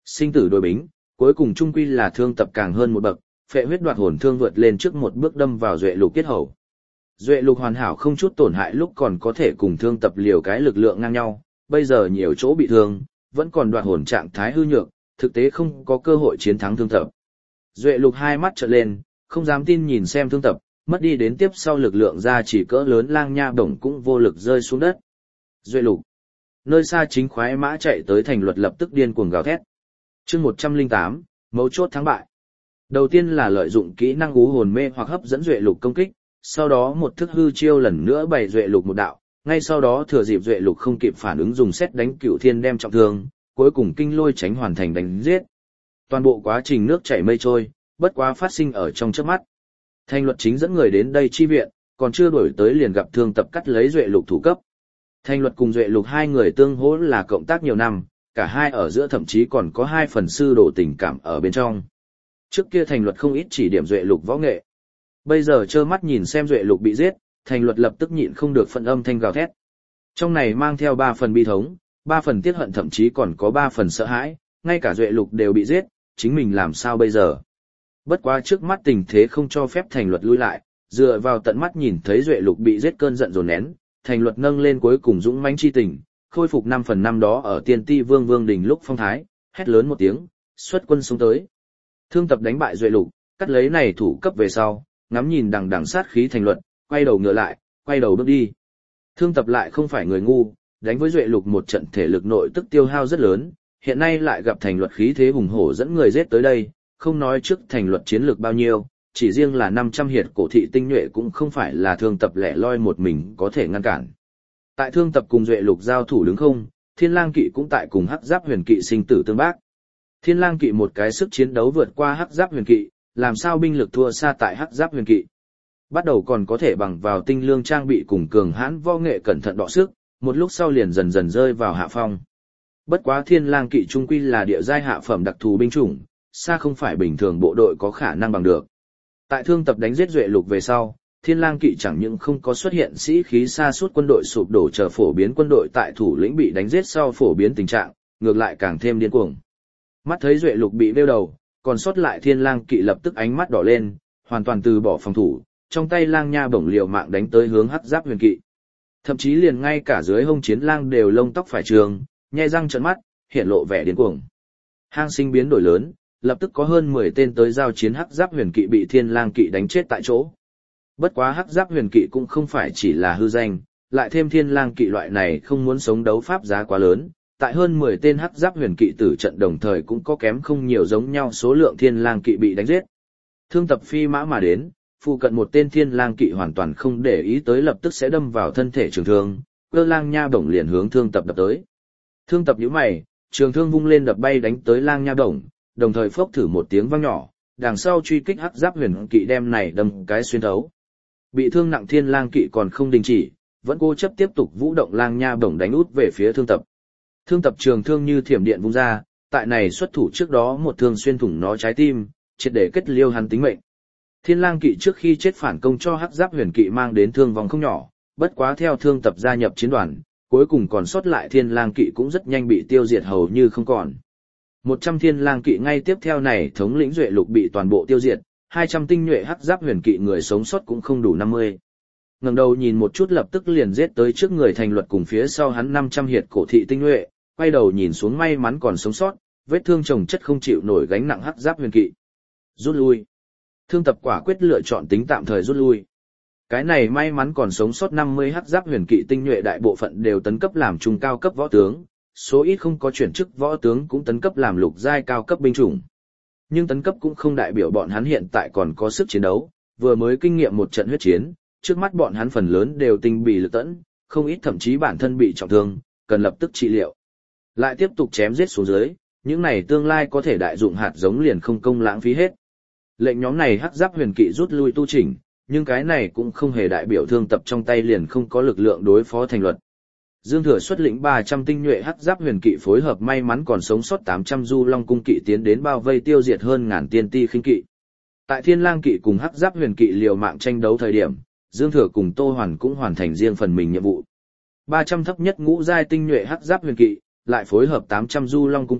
Sinh tử đối bính, cuối cùng trung quy là Thương Tập càng hơn một bậc, phệ huyết đoạt hồn thương vượt lên trước một bước đâm vào Duệ Lục tiết hầu. Duệ Lục hoàn hảo không chút tổn hại lúc còn có thể cùng Thương Tập liều cái lực lượng ngang nhau, bây giờ nhiều chỗ bị thương, vẫn còn đoạt hồn trạng thái hư nhược, thực tế không có cơ hội chiến thắng Thương Tập. Duệ Lục hai mắt trợn lên, không dám tin nhìn xem Thương Tập, mất đi đến tiếp sau lực lượng ra chỉ cỡ lớn lang nha bổng cũng vô lực rơi xuống đất. Duệ Lục. Nơi xa chính khoái mã chạy tới Thành Luật lập tức điên cuồng gào thét. Chương một trăm lẻ tám, mấu chốt thắng bại. Đầu tiên là lợi dụng kỹ năng ú hồn mê hoặc hấp dẫn Duệ Lục công kích, sau đó một thức hư chiêu lần nữa bày Duệ Lục một đạo, ngay sau đó thừa dịp Duệ Lục không kịp phản ứng dùng sét đánh Cửu Thiên đem trọng thương, cuối cùng kinh lôi tránh hoàn thành đánh giết. Toàn bộ quá trình nước chảy mây trôi, bất quá phát sinh ở trong chớp mắt. Thành Luật chính dẫn người đến đây chi viện, còn chưa đuổi tới liền gặp Thương Tập cắt lấy Duệ Lục thủ cấp. Thành Luật cùng Duệ Lục hai người tương hỗ là cộng tác nhiều năm, cả hai ở giữa thậm chí còn có hai phần sư đồ tình cảm ở bên trong. Trước kia Thành Luật không ít chỉ điểm Duệ Lục võ nghệ. Bây giờ trơ mắt nhìn xem Duệ Lục bị giết, Thành Luật lập tức nhịn không được phẫn âm thanh gào thét. Trong này mang theo ba phần bi thống, ba phần tiếc hận thậm chí còn có ba phần sợ hãi, ngay cả Duệ Lục đều bị giết, chính mình làm sao bây giờ? Bất quá trước mắt tình thế không cho phép Thành Luật lui lại, dựa vào tận mắt nhìn thấy Duệ Lục bị giết cơn giận dồn nén, Thành Luật nâng lên cuối cùng dũng mãnh chi tình, khôi phục năm phần năm đó ở Tiên Ti Vương Vương đỉnh lúc phong thái, hét lớn một tiếng, xuất quân xuống tới. Thương Tập đánh bại Duệ Lục, cắt lấy này thủ cấp về sau, ngắm nhìn đằng đằng sát khí Thành Luật, quay đầu ngựa lại, quay đầu bước đi. Thương Tập lại không phải người ngu, đánh với Duệ Lục một trận thể lực nội tức tiêu hao rất lớn, hiện nay lại gặp Thành Luật khí thế hùng hổ dẫn người giết tới đây, không nói trước Thành Luật chiến lược bao nhiêu, chỉ riêng là năm trăm hiệt cổ thị tinh nhuệ cũng không phải là Thương Tập lẻ loi một mình có thể ngăn cản. Tại Thương Tập cùng Duệ Lục giao thủ đứng không, Thiên Lang Kỵ cũng tại cùng Hắc Giáp Huyền Kỵ sinh tử tương bác. Thiên Lang Kỵ một cái sức chiến đấu vượt qua Hắc Giáp Huyền Kỵ, làm sao binh lực thua xa tại Hắc Giáp Huyền Kỵ. Bắt đầu còn có thể bằng vào tinh lương trang bị cùng cường hãn võ nghệ cẩn thận đọ sức, một lúc sau liền dần dần rơi vào hạ phong. Bất quá Thiên Lang Kỵ trung quy là địa giai hạ phẩm đặc thù binh chủng, xa không phải bình thường bộ đội có khả năng bằng được. Tại Thương Tập đánh giết Duệ Lục về sau, Thiên Lang Kỵ chẳng những không có xuất hiện sĩ khí sa sút quân đội sụp đổ chờ phổ biến quân đội tại thủ lĩnh bị đánh giết sau phổ biến tình trạng, ngược lại càng thêm điên cuồng. Mắt thấy Duệ Lục bị vêu đầu, còn sót lại Thiên Lang Kỵ lập tức ánh mắt đỏ lên, hoàn toàn từ bỏ phòng thủ, trong tay lang nha bổng liều mạng đánh tới hướng Hắc Giáp Huyền Kỵ. Thậm chí liền ngay cả dưới hông chiến lang đều lông tóc phải trường, nhe răng trợn mắt, hiện lộ vẻ điên cuồng. Hang sinh biến đổi lớn, lập tức có hơn mười tên tới giao chiến Hắc Giáp Huyền Kỵ bị Thiên Lang Kỵ đánh chết tại chỗ. Bất quá Hắc Giáp Huyền Kỵ cũng không phải chỉ là hư danh, lại thêm Thiên Lang Kỵ loại này không muốn sống đấu pháp giá quá lớn, tại hơn mười tên Hắc Giáp Huyền Kỵ tử trận đồng thời cũng có kém không nhiều giống nhau số lượng Thiên Lang Kỵ bị đánh giết. Thương Tập phi mã mà đến, phụ cận một tên Thiên Lang Kỵ hoàn toàn không để ý tới lập tức sẽ đâm vào thân thể trường thương, cơ lang nha bổng liền hướng Thương Tập đập tới. Thương Tập nhíu mày, trường thương vung lên đập bay đánh tới lang nha bổng, đồng thời phốc thử một tiếng vang nhỏ, đằng sau truy kích Hắc Giáp Huyền Kỵ đem này đâm cái xuyên thấu. Bị thương nặng Thiên Lang Kỵ còn không đình chỉ, vẫn cố chấp tiếp tục vũ động lang nha bổng đánh út về phía Thương Tập. Thương Tập trường thương như thiểm điện vung ra, tại này xuất thủ trước đó một thương xuyên thủng nó trái tim, triệt để kết liêu hắn tính mệnh. Thiên Lang Kỵ trước khi chết phản công cho Hắc Giáp Huyền Kỵ mang đến thương vong không nhỏ, bất quá theo Thương Tập gia nhập chiến đoàn, cuối cùng còn sót lại Thiên Lang Kỵ cũng rất nhanh bị tiêu diệt hầu như không còn. một trăm Thiên Lang Kỵ ngay tiếp theo này thống lĩnh Duệ Lục bị toàn bộ tiêu diệt, hai trăm tinh nhuệ Hắc Giáp Huyền Kỵ người sống sót cũng không đủ năm mươi. Ngẩng đầu nhìn một chút lập tức liền giết tới trước người Thành Luật cùng phía sau hắn năm trăm hiệt cổ thị tinh nhuệ, quay đầu nhìn xuống may mắn còn sống sót, vết thương chồng chất không chịu nổi gánh nặng Hắc Giáp Huyền Kỵ. Rút lui. Thương Tập quả quyết lựa chọn tính tạm thời rút lui. Cái này may mắn còn sống sót năm mươi Hắc Giáp Huyền Kỵ tinh nhuệ đại bộ phận đều tấn cấp làm trung cao cấp võ tướng, số ít không có chuyển chức võ tướng cũng tấn cấp làm lục giai cao cấp binh chủng. Nhưng tấn cấp cũng không đại biểu bọn hắn hiện tại còn có sức chiến đấu, vừa mới kinh nghiệm một trận huyết chiến, trước mắt bọn hắn phần lớn đều tinh bị lực tẫn, không ít thậm chí bản thân bị trọng thương, cần lập tức trị liệu. Lại tiếp tục chém giết xuống dưới, những này tương lai có thể đại dụng hạt giống liền không công lãng phí hết. Lệnh nhóm này Hắc Giáp Huyền Kỵ rút lui tu chỉnh, nhưng cái này cũng không hề đại biểu Thương Tập trong tay liền không có lực lượng đối phó Thành Luật. Dương Thừa xuất lĩnh ba trăm tinh nhuệ Hắc Giáp Huyền Kỵ phối hợp may mắn còn sống sót tám trăm Du Long cung kỵ tiến đến bao vây tiêu diệt hơn ngàn tiên ti khinh kỵ. Tại Thiên Lang Kỵ cùng Hắc Giáp Huyền Kỵ liều mạng tranh đấu thời điểm, Dương Thừa cùng Tô Hoàn cũng hoàn thành riêng phần mình nhiệm vụ. ba trăm thấp nhất ngũ giai tinh nhuệ Hắc Giáp Huyền Kỵ, lại phối hợp tám trăm Du Long cung kỵ,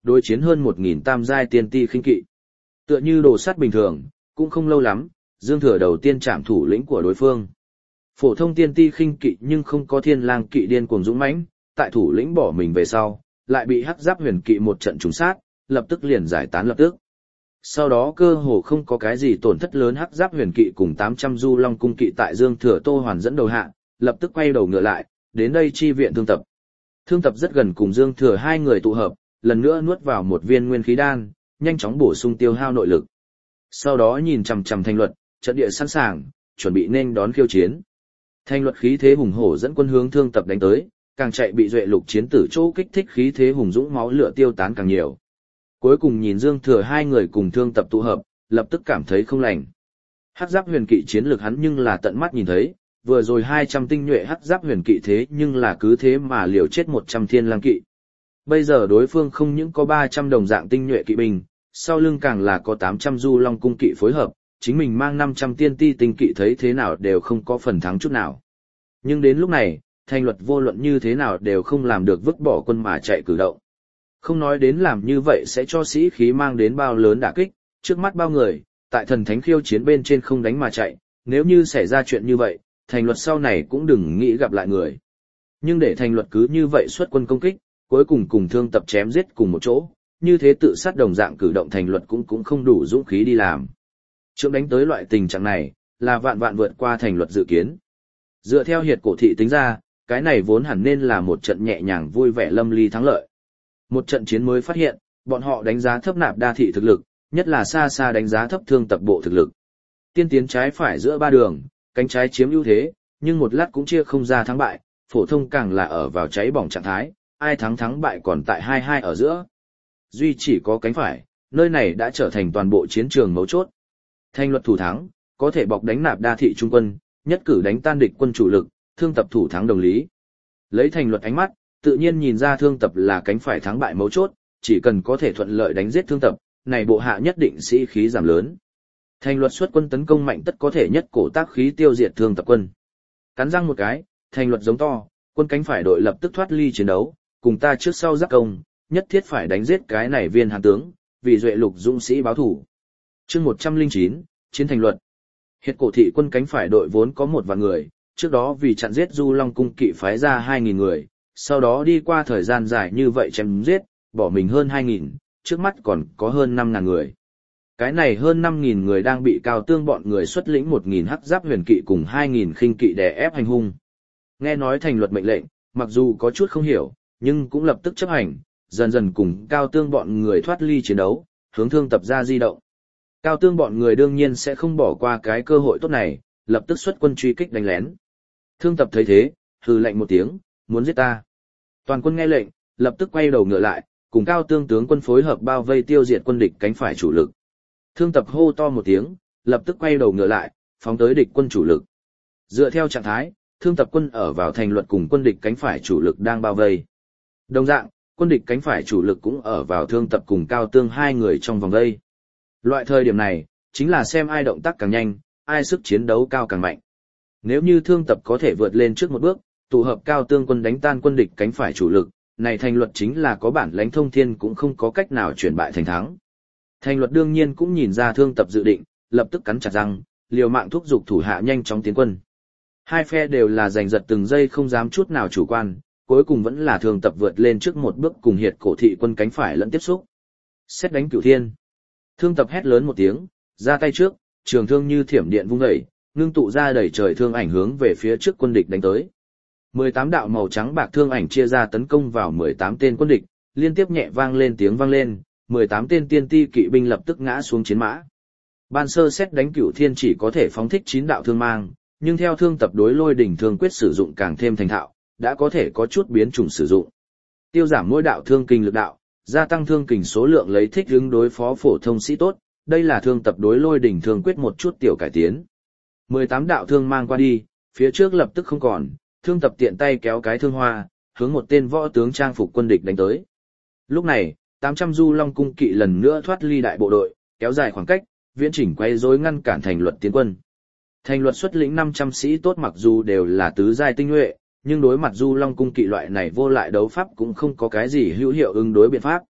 đối chiến hơn một nghìn tam giai tiên ti khinh kỵ. Tựa như đồ sắt bình thường, cũng không lâu lắm, Dương Thừa đầu tiên chạm thủ lĩnh của đối phương. Phổ thông tiên ti khinh kỵ nhưng không có thiên lang kỵ điên cuồng dũng mãnh, tại thủ lĩnh bỏ mình về sau, lại bị hắc giáp huyền kỵ một trận trúng sát, lập tức liền giải tán lập tức. Sau đó cơ hồ không có cái gì tổn thất lớn, hắc giáp huyền kỵ cùng tám trăm du long cung kỵ tại Dương Thừa Tô Hoàn dẫn đầu hạ, lập tức quay đầu ngựa lại, đến đây chi viện Thương Tập. Thương Tập rất gần cùng Dương Thừa hai người tụ hợp, lần nữa nuốt vào một viên nguyên khí đan, nhanh chóng bổ sung tiêu hao nội lực. Sau đó nhìn chằm chằm Thành Luật, trận địa sẵn sàng, chuẩn bị nên đón khiêu chiến. Thành Luật khí thế hùng hổ dẫn quân hướng Thương Tập đánh tới, càng chạy bị Duệ Lục chiến tử chỗ kích thích khí thế hùng dũng, máu lửa tiêu tán càng nhiều. Cuối cùng nhìn Dương Thừa hai người cùng Thương Tập tụ hợp, lập tức cảm thấy không lành. Hắc giáp huyền kỵ chiến lược hắn nhưng là tận mắt nhìn thấy, vừa rồi hai trăm tinh nhuệ hắc giáp huyền kỵ thế nhưng là cứ thế mà liều chết một trăm thiên lang kỵ. Bây giờ đối phương không những có ba trăm đồng dạng tinh nhuệ kỵ binh, sau lưng càng là có tám trăm du long cung kỵ phối hợp, chính mình mang năm trăm tiên ti tinh kỵ thấy thế nào đều không có phần thắng chút nào. Nhưng đến lúc này, Thành Luật vô luận như thế nào đều không làm được vứt bỏ quân mà chạy cử động. Không nói đến làm như vậy sẽ cho sĩ khí mang đến bao lớn đả kích, trước mắt bao người, tại thần thánh khiêu chiến bên trên không đánh mà chạy, nếu như xảy ra chuyện như vậy, Thành Luật sau này cũng đừng nghĩ gặp lại người. Nhưng để Thành Luật cứ như vậy xuất quân công kích, cuối cùng cùng Thương Tập chém giết cùng một chỗ, như thế tự sát đồng dạng cử động Thành Luật cũng cũng không đủ dũng khí đi làm. Trước đánh tới loại tình trạng này, là vạn vạn vượt qua Thành Luật dự kiến. Dựa theo hiệt cổ thị tính ra, cái này vốn hẳn nên là một trận nhẹ nhàng vui vẻ lâm ly thắng lợi. Một trận chiến mới phát hiện, bọn họ đánh giá thấp Nạp Đa thị thực lực, nhất là xa xa đánh giá thấp Thương Tập bộ thực lực. Tiên tiến trái phải giữa ba đường, cánh trái chiếm ưu thế, nhưng một lát cũng chia không ra thắng bại, phổ thông càng là ở vào cháy bỏng trạng thái, ai thắng thắng bại còn tại hai hai ở giữa. Duy chỉ có cánh phải, nơi này đã trở thành toàn bộ chiến trường mấu chốt. Thành Luật thủ thắng, có thể bọc đánh Nạp Đa thị trung quân, nhất cử đánh tan địch quân chủ lực, Thương Tập thủ thắng đồng lý. Lấy Thành Luật ánh mắt, tự nhiên nhìn ra Thương Tập là cánh phải thắng bại mấu chốt, chỉ cần có thể thuận lợi đánh giết Thương Tập, này bộ hạ nhất định sĩ khí giảm lớn. Thành Luật xuất quân tấn công mạnh tất có thể nhất cổ tác khí tiêu diệt Thương Tập quân. Cắn răng một cái, Thành Luật giống to, quân cánh phải đội lập tức thoát ly chiến đấu, cùng ta trước sau giáp công, nhất thiết phải đánh giết cái này viên hàn tướng, vì Duệ Lục dũng sĩ báo thủ. Chương một trăm lẻ chín, Chiến Thành Luật. Hiệt cổ thị quân cánh phải đội vốn có một vạn người, trước đó vì chặn giết Du Long cung kỵ phái ra hai nghìn người, sau đó đi qua thời gian dài như vậy chém giết, bỏ mình hơn hai nghìn, trước mắt còn có hơn năm ngàn người. Cái này hơn năm nghìn người đang bị Cao Tương bọn người xuất lĩnh một nghìn hắc giáp huyền kỵ cùng hai nghìn khinh kỵ đè ép hành hung. Nghe nói Thành Luật mệnh lệnh, mặc dù có chút không hiểu, nhưng cũng lập tức chấp hành, dần dần cùng Cao Tương bọn người thoát ly chiến đấu, hướng Thương Tập ra di động. Cao Tương bọn người đương nhiên sẽ không bỏ qua cái cơ hội tốt này, lập tức xuất quân truy kích đánh lén. Thương Tập thấy thế, hừ lạnh một tiếng, muốn giết ta. Toàn quân nghe lệnh, lập tức quay đầu ngựa lại, cùng Cao Tương tướng quân phối hợp bao vây tiêu diệt quân địch cánh phải chủ lực. Thương Tập hô to một tiếng, lập tức quay đầu ngựa lại, phóng tới địch quân chủ lực. Dựa theo trạng thái, Thương Tập quân ở vào Thành Luật cùng quân địch cánh phải chủ lực đang bao vây. Đồng dạng, quân địch cánh phải chủ lực cũng ở vào Thương Tập cùng Cao Tương hai người trong vòng vây. Loại thời điểm này, chính là xem ai động tác càng nhanh, ai sức chiến đấu cao càng mạnh. Nếu như Thương Tập có thể vượt lên trước một bước, tụ hợp Cao Tương quân đánh tan quân địch cánh phải chủ lực, này Thành Luật chính là có bản lãnh thông thiên cũng không có cách nào chuyển bại thành thắng. Thành Luật đương nhiên cũng nhìn ra Thương Tập dự định, lập tức cắn chặt răng, liều mạng thúc giục thủ hạ nhanh chóng tiến quân. Hai phe đều là giành giật từng giây không dám chút nào chủ quan, cuối cùng vẫn là Thương Tập vượt lên trước một bước cùng hiệt cổ thị quân cánh phải lẫn tiếp xúc. Xét đánh cửu thiên. Thương Tập hét lớn một tiếng, ra tay trước, trường thương như thiểm điện vung dậy, ngưng tụ ra đẩy trời thương ảnh hướng về phía trước quân địch đánh tới. mười tám đạo màu trắng bạc thương ảnh chia ra tấn công vào mười tám tên quân địch, liên tiếp nhẹ vang lên tiếng vang lên, mười tám tên tiên ti kỵ binh lập tức ngã xuống chiến mã. Ban sơ xét đánh cửu thiên chỉ có thể phóng thích chín đạo thương mang, nhưng theo Thương Tập đối lôi đỉnh thương quyết sử dụng càng thêm thành thạo, đã có thể có chút biến chủng sử dụng. Tiêu giảm mỗi đạo thương kình lực đạo, gia tăng thương kình số lượng lấy thích ứng đối phó phổ thông sĩ tốt, đây là Thương Tập đối lôi đỉnh thương quyết một chút tiểu cải tiến. mười tám đạo thương mang qua đi, phía trước lập tức không còn, Thương Tập tiện tay kéo cái thương hoa, hướng một tên võ tướng trang phục quân địch đánh tới. Lúc này, tám trăm du long cung kỵ lần nữa thoát ly đại bộ đội, kéo dài khoảng cách, viễn chỉnh quay rối ngăn cản Thành Luật tiến quân. Thành Luật xuất lĩnh năm trăm sĩ tốt mặc dù đều là tứ giai tinh nhuệ, nhưng đối mặt du long cung kỵ loại này vô lại đấu pháp cũng không có cái gì hữu hiệu ứng đối biện pháp.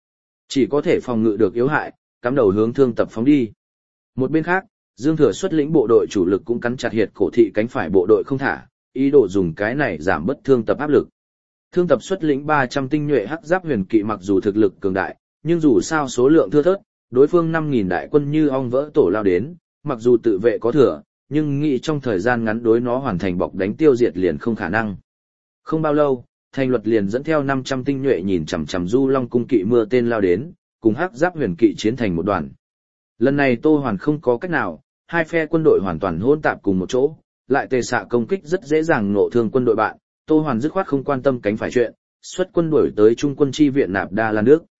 Chỉ có thể phòng ngự được yếu hại, cắm đầu hướng thương tập phóng đi. Một bên khác, Dương Thừa xuất lĩnh bộ đội chủ lực cũng cắn chặt hiệt cổ thị cánh phải bộ đội không thả, ý đồ dùng cái này giảm bớt thương tập áp lực. Thương tập xuất lĩnh ba trăm tinh nhuệ hắc giáp huyền kỵ mặc dù thực lực cường đại, nhưng dù sao số lượng thưa thớt, đối phương năm nghìn đại quân như ong vỡ tổ lao đến, mặc dù tự vệ có thừa, nhưng nghĩ trong thời gian ngắn đối nó hoàn thành bọc đánh tiêu diệt liền không khả năng. Không bao lâu, Thành Luật liền dẫn theo năm trăm tinh nhuệ nhìn chằm chằm Du Long cung kỵ mưa tên lao đến, cùng hắc giáp huyền kỵ chiến thành một đoàn. Lần này Tô Hoàn không có cách nào, hai phe quân đội hoàn toàn hỗn tạp cùng một chỗ, lại tề xạ công kích rất dễ dàng nộ thương quân đội bạn, Tô Hoàn dứt khoát không quan tâm cánh phải chuyện, xuất quân đuổi tới trung quân chi viện Nạp Đa Lan nước.